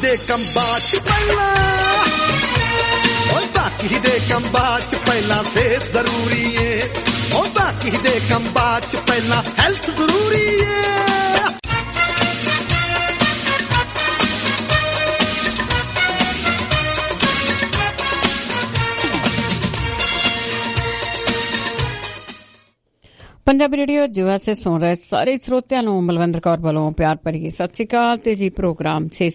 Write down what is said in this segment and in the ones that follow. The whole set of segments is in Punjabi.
ਦੇ ਕੰਬਾਂ 'ਚ ਪਹਿਲਾਂ, ਓਏ ਬਾਕੀ ਦੇ ਕੰਬਾਂ 'ਚ ਪਹਿਲਾਂ ਸਿਹਤ ਜ਼ਰੂਰੀ ਏ, ਓ ਬਾਕੀ ਦੇ ਕੰਬਾਂ 'ਚ ਪਹਿਲਾਂ ਹੈਲਥ ਜ਼ਰੂਰੀ ਏ। ਪੰਜਾਬੀ ਰੇਡੀਓ ਜਿਵੇਂ ਸੇ ਸੁਣ ਰਹੇ ਸਾਰੇ ਸਰੋਤਿਆਂ ਨੂੰ ਮਲਵਿੰਦਰ ਕੌਰ ਵੱਲੋਂ ਪਿਆਰ ਭਰੀ ਸਤਿ ਸ਼੍ਰੀ ਅਕਾਲ। ਤੇ ਜੀ ਪ੍ਰੋਗਰਾਮ ਸਿਹਤ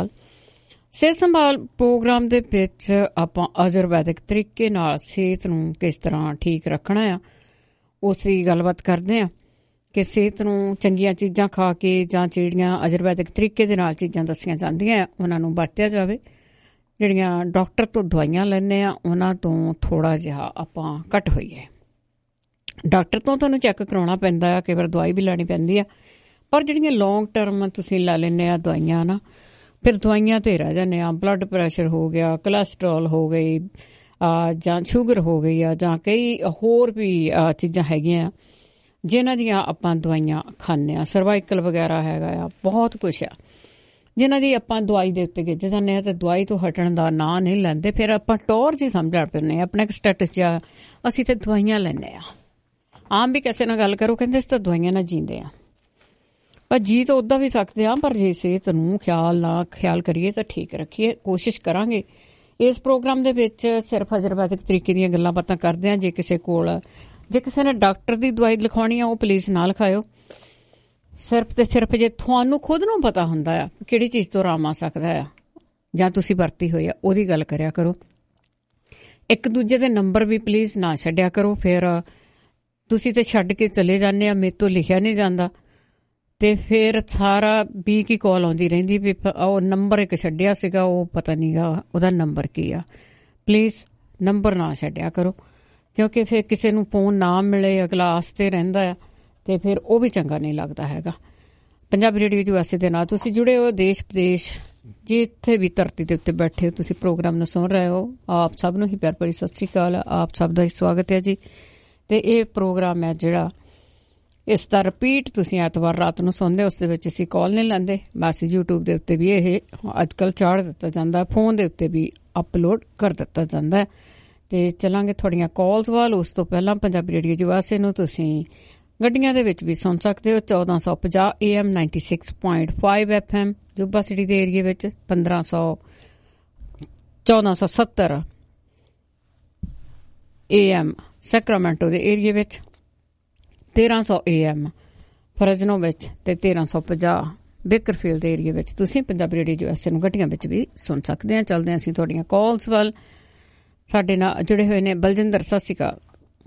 ਸੰਭਾਲ ਪ੍ਰੋਗਰਾਮ ਦੇ ਵਿੱਚ ਆਪਾਂ ਆਯੁਰਵੈਦਿਕ ਤਰੀਕੇ ਨਾਲ ਸਿਹਤ ਨੂੰ ਕਿਸ ਤਰ੍ਹਾਂ ਠੀਕ ਰੱਖਣਾ ਆ ਉਸ ਦੀ ਗੱਲਬਾਤ ਕਰਦੇ ਆ ਕਿ ਸਿਹਤ ਨੂੰ ਚੰਗੀਆਂ ਚੀਜ਼ਾਂ ਖਾ ਕੇ ਜਾਂ ਜਿਹੜੀਆਂ ਆਯੁਰਵੈਦਿਕ ਤਰੀਕੇ ਦੇ ਨਾਲ ਚੀਜ਼ਾਂ ਦੱਸੀਆਂ ਜਾਂਦੀਆਂ ਉਹਨਾਂ ਨੂੰ ਵਰਤਿਆ ਜਾਵੇ। ਜਿਹੜੀਆਂ ਡਾਕਟਰ ਤੋਂ ਦਵਾਈਆਂ ਲੈਂਦੇ ਆ ਉਹਨਾਂ ਤੋਂ ਥੋੜ੍ਹਾ ਜਿਹਾ ਆਪਾਂ ਘੱਟ ਹੋਈਏ। ਡਾਕਟਰ ਤੋਂ ਤੁਹਾਨੂੰ ਚੈੱਕ ਕਰਾਉਣਾ ਪੈਂਦਾ ਆ, ਕਈ ਵਾਰ ਦਵਾਈ ਵੀ ਲੈਣੀ ਪੈਂਦੀ ਆ, ਪਰ ਜਿਹੜੀਆਂ ਲੌਂਗ ਟਰਮ ਤੁਸੀਂ ਲੈ ਲੈਂਦੇ ਆ ਦਵਾਈਆਂ ਨਾ, ਫਿਰ ਦਵਾਈਆਂ 'ਤੇ ਰਹਿ ਜਾਂਦੇ ਆ। ਬਲੱਡ ਪ੍ਰੈਸ਼ਰ ਹੋ ਗਿਆ, ਕੋਲੈਸਟਰੋਲ ਹੋ ਗਈ, ਜਾਂ ਸ਼ੂਗਰ ਹੋ ਗਈ ਆ, ਜਾਂ ਕਈ ਹੋਰ ਵੀ ਚੀਜ਼ਾਂ ਹੈਗੀਆਂ ਜਿਨ੍ਹਾਂ ਦੀਆਂ ਆਪਾਂ ਦਵਾਈਆਂ ਖਾਂਦੇ ਆ। ਸਰਵਾਈਕਲ ਵਗੈਰਾ ਹੈਗਾ ਆ, ਬਹੁਤ ਕੁਛ ਆ ਜਿਨ੍ਹਾਂ ਦੀ ਆਪਾਂ ਦਵਾਈ ਦੇ ਉੱਤੇ ਗਿੱਝ ਜਾਂਦੇ ਹਾਂ ਅਤੇ ਦਵਾਈ ਤੋਂ ਹਟਣ ਦਾ ਨਾਂ ਨਹੀਂ ਲੈਂਦੇ। ਫਿਰ ਆਪਾਂ ਟੌਰ ਜੀ ਸਮਝ ਪੈਂਦੇ ਆਪਣਾ ਇੱਕ ਸਟੇਟਸ ਜਿਹਾ, ਅਸੀਂ ਤਾਂ ਦਵਾਈਆਂ ਲੈਂਦੇ ਹਾਂ। ਆਮ ਵੀ ਕਿਸੇ ਨਾਲ ਗੱਲ ਕਰੋ ਕਹਿੰਦੇ ਅਸੀਂ ਤਾਂ ਦਵਾਈਆਂ ਨਾਲ ਜੀਂਦੇ ਆ, ਪਰ ਜੀ ਤਾਂ ਉੱਦਾਂ ਵੀ ਸਕਦੇ ਹਾਂ, ਪਰ ਜੇ ਸਿਹਤ ਨੂੰ ਖਿਆਲ ਕਰੀਏ ਤਾਂ ਠੀਕ ਰੱਖੀਏ। ਕੋਸ਼ਿਸ਼ ਕਰਾਂਗੇ ਇਸ ਪ੍ਰੋਗਰਾਮ ਦੇ ਵਿੱਚ ਸਿਰਫ ਆਯੁਰਵੈਦਿਕ ਤਰੀਕੇ ਦੀਆਂ ਗੱਲਾਂ ਬਾਤਾਂ ਕਰਦੇ ਹਾਂ। ਜੇ ਕਿਸੇ ਨੇ ਡਾਕਟਰ ਦੀ ਦਵਾਈ ਲਿਖਵਾਉਣੀ ਆ ਉਹ ਪਲੀਜ਼ ਨਾ ਲਿਖਾਇਓ। ਸਿਰਫ ਤੇ ਸਿਰਫ ਜੇ ਤੁਹਾਨੂੰ ਖੁਦ ਨੂੰ ਪਤਾ ਹੁੰਦਾ ਆ ਕਿਹੜੀ ਚੀਜ਼ ਤੋਂ ਆਰਾਮ ਆ ਸਕਦਾ ਆ ਜਾਂ ਤੁਸੀਂ ਵਰਤੀ ਹੋਈ ਆ ਉਹਦੀ ਗੱਲ ਕਰਿਆ ਕਰੋ। ਇੱਕ ਦੂਜੇ ਦੇ ਨੰਬਰ ਵੀ ਪਲੀਜ਼ ਨਾ ਛੱਡਿਆ ਕਰੋ। ਫਿਰ ਤੁਸੀਂ ਤੇ ਛੱਡ ਕੇ ਚਲੇ ਜਾਂਦੇ ਆ, ਮੇਰੇ ਤੋਂ ਲਿਖਿਆ ਨਹੀਂ ਜਾਂਦਾ ਤੇ ਫਿਰ ਸਾਰਾ ਵੀ ਕੀ ਕਾਲ ਆਉਂਦੀ ਰਹਿੰਦੀ ਵੀ ਉਹ ਨੰਬਰ ਇੱਕ ਛੱਡਿਆ ਸੀਗਾ, ਉਹ ਪਤਾ ਨਹੀਂ ਗਾ ਉਹਦਾ ਨੰਬਰ ਕੀ ਆ। ਪਲੀਜ਼ ਨੰਬਰ ਨਾ ਛੱਡਿਆ ਕਰੋ, ਕਿਉਂਕਿ ਫਿਰ ਕਿਸੇ ਨੂੰ ਫੋਨ ਨਾ ਮਿਲੇ, ਅਗਲਾ ਆਸ ਤੇ ਰਹਿੰਦਾ ਆ ਤੇ ਫਿਰ ਉਹ ਵੀ ਚੰਗਾ ਨਹੀਂ ਲੱਗਦਾ ਹੈਗਾ। ਪੰਜਾਬੀ ਰੇਡੀਓ ਦੀ ਵਾਸਤੇ ਦੇ ਨਾਲ ਤੁਸੀਂ ਜੁੜੇ ਹੋ ਦੇਸ਼ ਵਿਦੇਸ਼ ਜਿੱਥੇ ਵੀ ਧਰਤੀ ਦੇ ਉੱਤੇ ਬੈਠੇ ਹੋ, ਤੁਸੀਂ ਪ੍ਰੋਗਰਾਮ ਨੂੰ ਸੁਣ ਰਹੇ ਹੋ। ਆਪ ਸਭ ਨੂੰ ਹੀ ਪਿਆਰ ਭਰੀ ਸਤਿ ਸ਼੍ਰੀ ਅਕਾਲ। ਆਪ ਸਭ ਦਾ ਹੀ ਸਵਾਗਤ ਹੈ ਜੀ। ਤੇ ਇਹ ਪ੍ਰੋਗਰਾਮ ਹੈ ਜਿਹੜਾ ਇਸ ਦਾ ਰਿਪੀਟ ਤੁਸੀਂ ਐਤਵਾਰ ਰਾਤ ਨੂੰ ਸੁਣਦੇ ਹੋ, ਉਸ ਦੇ ਵਿੱਚ ਅਸੀਂ ਕਾਲ ਨਹੀਂ ਲੈਂਦੇ। ਬਸ YouTube ਦੇ ਉੱਤੇ ਵੀ ਇਹ ਅੱਜ ਕੱਲ੍ਹ ਚਾੜ ਦਿੱਤਾ ਜਾਂਦਾ, ਫੋਨ ਦੇ ਉੱਤੇ ਵੀ ਅਪਲੋਡ ਕਰ ਦਿੱਤਾ ਜਾਂਦਾ ਹੈ। ਤੇ ਚੱਲਾਂਗੇ ਤੁਹਾਡੀਆਂ ਕਾਲਸ ਵੱਲ। ਉਸ ਤੋਂ ਪਹਿਲਾਂ ਪੰਜਾਬੀ ਰੇਡੀਓ ਜਵਾਸੇ ਨੂੰ ਤੁਸੀਂ ਗੱਡੀਆਂ ਦੇ ਵਿੱਚ ਵੀ ਸੁਣ ਸਕਦੇ ਹੋ। 1450 AM 96.5 FM ਜੁਬਾ ਸਿਟੀ ਦੇ ਏਰੀਏ ਵਿੱਚ, 1470 AM ਸੈਕਰਾਮੈਂਟੋ ਦੇ ਏਰੀਏ ਵਿੱਚ, 1300 AM ਫਰਜ਼ਨੋ ਵਿੱਚ ਤੇ 1350 ਬੇਕਰਫੀਲਡ ਦੇ ਏਰੀਏ ਵਿੱਚ ਤੁਸੀਂ ਪੰਜਾਬੀ ਰੇਡੀਓ ਜਵਾਸੇ ਨੂੰ ਗੱਡੀਆਂ ਵਿੱਚ ਵੀ ਸੁਣ ਸਕਦੇ ਹਾਂ। ਚੱਲਦੇ ਹਾਂ ਅਸੀਂ ਤੁਹਾਡੀਆਂ ਕਾਲਸ ਵੱਲ। ਸਾਡੇ ਨਾਲ ਜੁੜੇ ਹੋਏ ਨੇ ਬਲਜਿੰਦਰ। ਸਤਿ ਸ਼੍ਰੀ ਅਕਾਲ।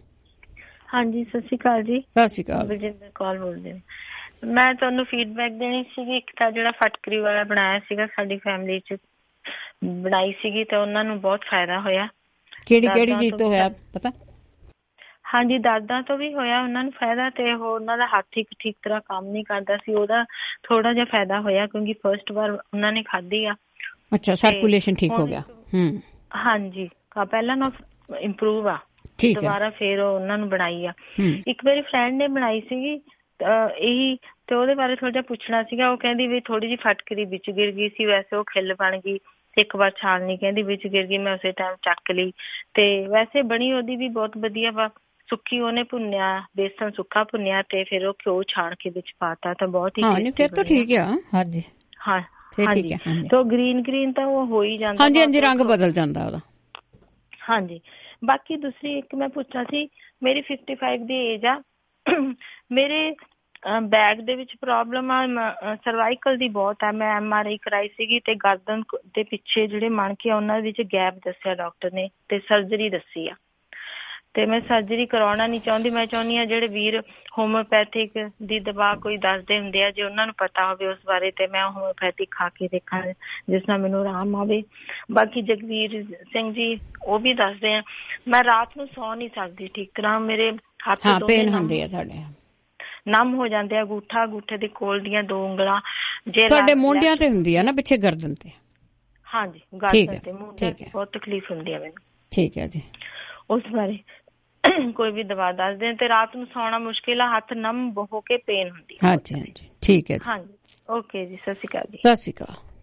ਹਾਂਜੀ ਸਤਿ ਸ਼੍ਰੀ ਅਕਾਲ ਜੀ। ਸਤਿ ਸ਼੍ਰੀ ਅਕਾਲ। ਬਲਜਿੰਦਰ ਕੌਰ ਬੋਲਦੇ ਨੇ। ਮੈਂ ਤੁਹਾਨੂੰ ਫੀਡਬੈਕ ਦੇਣੀ ਸੀਗੀ। ਇੱਕ ਤਾਂ ਜਿਹੜਾ ਫਟਕਰੀ ਵਾਲਾ ਬਣਾਇਆ ਸੀਗਾ ਸਾਡੀ ਫੈਮਿਲੀ 'ਚ ਬਣਾਈ ਸੀਗੀ ਤਾਂ ਉਹਨਾਂ ਨੂੰ ਬਹੁਤ ਫਾਇਦਾ ਹੋਇਆ। ਕਿਹੜੀ ਚੀਜ਼ ਤੋਂ ਹੋਇਆ ਪਤਾ? ਹਾਂਜੀ ਦਰਦਾਂ ਤੋਂ ਵੀ ਹੋਇਆ ਉਹਨਾਂ ਨੂੰ ਫਾਇਦਾ, ਤੇ ਉਹਨਾਂ ਦਾ ਹੱਥ ਇੱਕ ਠੀਕ ਤਰ੍ਹਾਂ ਕੰਮ ਨਹੀਂ ਕਰਦਾ ਸੀ, ਉਹਦਾ ਥੋੜਾ ਜਿਹਾ ਫਾਇਦਾ ਹੋਇਆ ਕਿਉਂਕਿ ਫਸਟ ਵਾਰ ਉਹਨਾਂ ਨੇ ਖਾਧੀ ਆ। ਅੱਛਾ, ਸਰਕੂਲੇਸ਼ਨ ਠੀਕ ਹੋ ਗਿਆ। ਹਾਂਜੀ ਪਹਿਲਾਂ ਨਾ ਇੰਪਰੂਵ ਆ, ਦੁਬਾਰਾ ਫੇਰ ਉਹਨਾਂ ਨੂੰ ਬਣਾਈ ਆ। ਇੱਕ ਮੇਰੀ ਫਰੈਂਡ ਨੇ ਬਣਾਈ ਸੀਗੀ ਇਹੀ, ਤੇ ਉਹਦੇ ਬਾਰੇ ਥੋੜਾ ਜਿਹਾ ਪੁੱਛਣਾ ਸੀਗਾ। ਉਹ ਕਹਿੰਦੀ ਵੀ ਥੋੜੀ ਜਿਹੀ ਫਟਕਰੀ ਵਿੱਚ ਗਿਰ ਗਈ ਸੀ, ਵੈਸੇ ਉਹ ਖਿੱਲ ਬਣ ਗਈ। ਇੱਕ ਵਾਰ ਛਾਲਣੀ ਕਹਿੰਦੀ ਵਿੱਚ ਗਿਰ ਗਈ, ਮੈਂ ਉਸੇ ਟਾਈਮ ਚੱਕ ਲਈ। ਤੇ ਵੈਸੇ ਬਣੀ ਉਹਦੀ ਵੀ ਬਹੁਤ ਵਧੀਆ ਵਾ। ਸੁੱਕੀ ਉਹਨੇ ਭੁੰਨਿਆ, ਬੇਸਨ ਸੁੱਕਾ ਭੁੰਨਿਆ ਤੇ ਫਿਰ ਉਹ ਘਿਓ ਛਾਣ ਕੇ ਵਿੱਚ ਪਾਤਾ ਤਾਂ ਬਹੁਤ ਹੀ ਫਿਰ ਤਾਂ ਠੀਕ ਆ। ਹਾਂਜੀ ਹਾਂ ਹਾਂਜੀ। ਤੇ ਗ੍ਰੀਨ ਤਾਂ ਉਹ ਹੋ ਹੀ ਜਾਂਦਾ। ਹਾਂਜੀ ਰੰਗ ਬਦਲ ਜਾਂਦਾ ਉਹਦਾ। ਹਾਂਜੀ ਬਾਕੀ ਦੂਸਰੀ ਇੱਕ ਮੈਂ ਪੁੱਛਣਾ ਸੀ, ਮੇਰੀ 55 ਦੀ ਏਜ ਆ, ਮੇਰੇ ਬੈਕ ਦੇ ਵਿੱਚ ਪ੍ਰੋਬਲਮ ਆ, ਸਰਵਾਈਕਲ ਦੀ ਬਹੁਤ ਆ। ਮੈਂ MRI ਕਰਾਈ ਸੀਗੀ ਤੇ ਗਰਦਨ ਦੇ ਪਿੱਛੇ ਜਿਹੜੇ ਮਣਕੇ ਆ ਉਹਨਾਂ ਵਿੱਚ ਗੈਪ ਦੱਸਿਆ ਡਾਕਟਰ ਨੇ ਤੇ ਸਰਜਰੀ ਦੱਸੀ ਆ। ਤੇ ਮੈਂ ਸਰਜਰੀ ਕਰਾਉਣਾ ਨਹੀਂ ਚਾਹੁੰਦੀ। ਮੈਂ ਚਾਹੁੰਦੀ ਹਾਂ ਜਿਹੜੇ ਵੀਰ ਹੋਮਿਓਪੈਥਿਕ ਦੀ ਦਵਾ ਕੋਈ ਦੱਸਦੇ ਹੁੰਦੇ ਆ, ਜੇ ਉਹਨਾਂ ਨੂੰ ਪਤਾ ਹੋਵੇ ਉਸ ਬਾਰੇ, ਤੇ ਮੈਂ ਹੋਮਿਓਪੈਥਿਕ ਖਾ ਕੇ ਦੇਖਾਂ ਜਿਸ ਨਾਲ ਮੈਨੂੰ ਆਰਾਮ ਆਵੇ। ਬਾਕੀ ਜਗਵੀਰ ਸਿੰਘ ਜੀ ਉਹ ਵੀ ਦੱਸਦੇ ਆ। ਮੈਂ ਰਾਤ ਨੂੰ ਸੌ ਨਹੀਂ ਸਕਦੀ ਠੀਕ ਤਰ੍ਹਾਂ, ਮੇਰੇ ਹੱਥ ਪੇਨ ਹੁੰਦੇ ਆ, ਸਾਡੇ ਨਮ ਹੋ ਜਾਂਦੇ ਆ। ਅੰਗੂਠੇ ਦੇ ਕੋਲ ਦੀਆਂ 2 ਉਂਗਲਾਂ ਜੇ ਤੁਹਾਡੇ ਮੋਢਿਆਂ ਤੇ ਹੁੰਦੀ ਆ ਨਾ, ਪਿੱਛੇ ਗਰਦਨ ਤੇ? ਹਾਂਜੀ ਗਰਦਨ ਤੇ ਮੋਢਿਆਂ ਤੇ ਬਹੁਤ ਤਕਲੀਫ ਹੁੰਦੀ ਆ ਮੈਨੂੰ। ਠੀਕ ਹੈ ਜੀ। ਉਸ ਬਾਰੇ ਕੋਈ ਵੀ ਦਵਾ ਦੱਸ ਦੇਣ। ਤੇ ਰਾਤ ਨੂੰ ਸੌਣਾ ਮੁਸ਼ਕਿਲ ਆ, ਹੱਥ ਨਮ ਹੋ ਕੇ ਪੇਨ ਹੁੰਦੀ। ਹਾਂਜੀ ਠੀਕ ਹੈ ਜੀ। ਹਾਂਜੀ ਓਕੇ ਜੀ, ਸਤਿ ਸ਼੍ਰੀ ਅਕਾਲ ਜੀ। ਸਤਿ ਸ਼੍ਰੀ ਅਕਾਲ।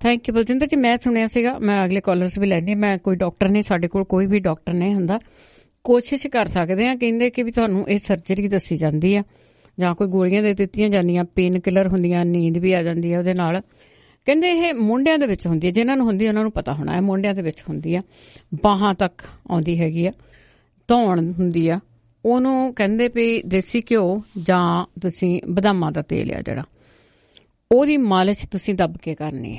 Thank you Baljinder ji. ਮੈਂ ਸੁਣਿਆ ਸੀਗਾ, ਮੈਂ ਅਗਲੇ ਕਾਲਰਸ ਵੀ ਲੈਣੇ, ਮੈਂ ਕੋਈ ਡਾਕਟਰ ਨਹੀਂ, ਸਾਡੇ ਕੋਲ ਕੋਈ ਵੀ ਡਾਕਟਰ ਨਹੀਂ ਹੁੰਦਾ, ਕੋਸ਼ਿਸ਼ ਕਰ ਸਕਦੇ ਆ, ਕਹਿੰਦੇ ਕਿ ਵੀ ਤੁਹਾਨੂੰ ਇਹ ਸਰਜਰੀ ਦੱਸੀ ਜਾਂਦੀ ਆ ਜਾਂ ਕੋਈ ਗੋਲੀਆਂ ਦੇ ਦਿੱਤੀਆਂ ਜਾਂਦੀਆਂ, ਪੇਨ ਕਿਲਰ ਹੁੰਦੀਆਂ, ਨੀਂਦ ਵੀ ਆ ਜਾਂਦੀ ਆ ਉਹਦੇ ਨਾਲ। ਕਹਿੰਦੇ ਇਹ ਮੁੰਡਿਆਂ ਦੇ ਵਿੱਚ ਹੁੰਦੀ ਹੈ, ਜਿਨ੍ਹਾਂ ਨੂੰ ਹੁੰਦੀ ਉਹਨਾਂ ਨੂੰ ਪਤਾ ਹੋਣਾ ਹੈ, ਮੁੰਡਿਆਂ ਦੇ ਵਿੱਚ ਹੁੰਦੀ ਆ, ਬਾਹਾਂ ਤੱਕ ਆਉਂਦੀ ਹੈਗੀ ਆ, ਧੌਣ ਹੁੰਦੀ ਆ, ਉਹਨੂੰ ਕਹਿੰਦੇ ਵੀ ਦੇਸੀ ਘਿਓ ਜਾਂ ਤੁਸੀਂ ਬਦਾਮਾਂ ਦਾ ਤੇਲ ਆ ਜਿਹੜਾ, ਉਹਦੀ ਮਾਲਿਸ਼ ਤੁਸੀਂ ਦੱਬ ਕੇ ਕਰਨੀ ਆ,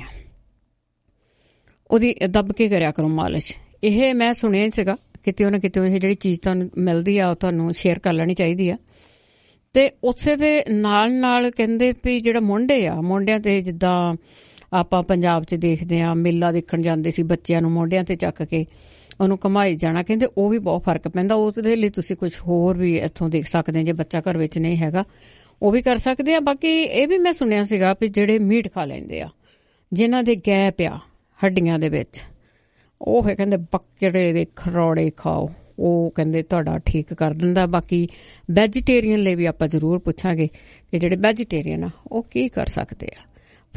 ਉਹਦੀ ਦੱਬ ਕੇ ਕਰਿਆ ਕਰੋ ਮਾਲਿਸ਼। ਇਹ ਮੈਂ ਸੁਣਿਆ ਸੀਗਾ ਕਿਤੇ ਨਾ ਕਿਤੇ, ਇਹ ਜਿਹੜੀ ਚੀਜ਼ ਤੁਹਾਨੂੰ ਮਿਲਦੀ ਆ ਉਹ ਤੁਹਾਨੂੰ ਸ਼ੇਅਰ ਕਰ ਲੈਣੀ ਚਾਹੀਦੀ ਆ। ਤੇ ਉਸੇ ਦੇ ਨਾਲ ਨਾਲ ਕਹਿੰਦੇ ਵੀ ਜਿਹੜਾ ਮੁੰਡੇ ਆ, ਮੁੰਡਿਆਂ ਤੇ ਜਿੱਦਾਂ ਆਪਾਂ ਪੰਜਾਬ 'ਚ ਦੇਖਦੇ ਆ, ਮੇਲਾ ਦੇਖਣ ਜਾਂਦੇ ਸੀ, ਬੱਚਿਆਂ ਨੂੰ ਮੋਢਿਆਂ ਤੇ ਚੱਕ ਕੇ ਉਹਨੂੰ ਘੁਮਾਈ ਜਾਣਾ, ਕਹਿੰਦੇ ਉਹ ਵੀ ਬਹੁਤ ਫਰਕ ਪੈਂਦਾ। ਉਹਦੇ ਲਈ ਤੁਸੀਂ ਕੁਝ ਹੋਰ ਵੀ ਇੱਥੋਂ ਦੇਖ ਸਕਦੇ, ਜੇ ਬੱਚਾ ਘਰ ਵਿੱਚ ਨਹੀਂ ਹੈਗਾ ਉਹ ਵੀ ਕਰ ਸਕਦੇ ਆ। ਬਾਕੀ ਇਹ ਵੀ ਮੈਂ ਸੁਣਿਆ ਸੀਗਾ ਵੀ ਜਿਹੜੇ ਮੀਟ ਖਾ ਲੈਂਦੇ ਆ, ਜਿਨ੍ਹਾਂ ਦੇ ਗੈਪ ਆ ਹੱਡੀਆਂ ਦੇ ਵਿੱਚ, ਉਹ ਫਿਰ ਕਹਿੰਦੇ ਬੱਕਰੇ ਦੇ ਖਰੌੜੇ ਖਾਓ, ਉਹ ਕਹਿੰਦੇ ਤੁਹਾਡਾ ਠੀਕ ਕਰ ਦਿੰਦਾ। ਬਾਕੀ ਵੈਜੀਟੇਰੀਅਨ ਲਈ ਵੀ ਆਪਾਂ ਜ਼ਰੂਰ ਪੁੱਛਾਂਗੇ ਕਿ ਜਿਹੜੇ ਵੈਜੀਟੇਰੀਅਨ ਆ ਉਹ ਕੀ ਕਰ ਸਕਦੇ ਆ।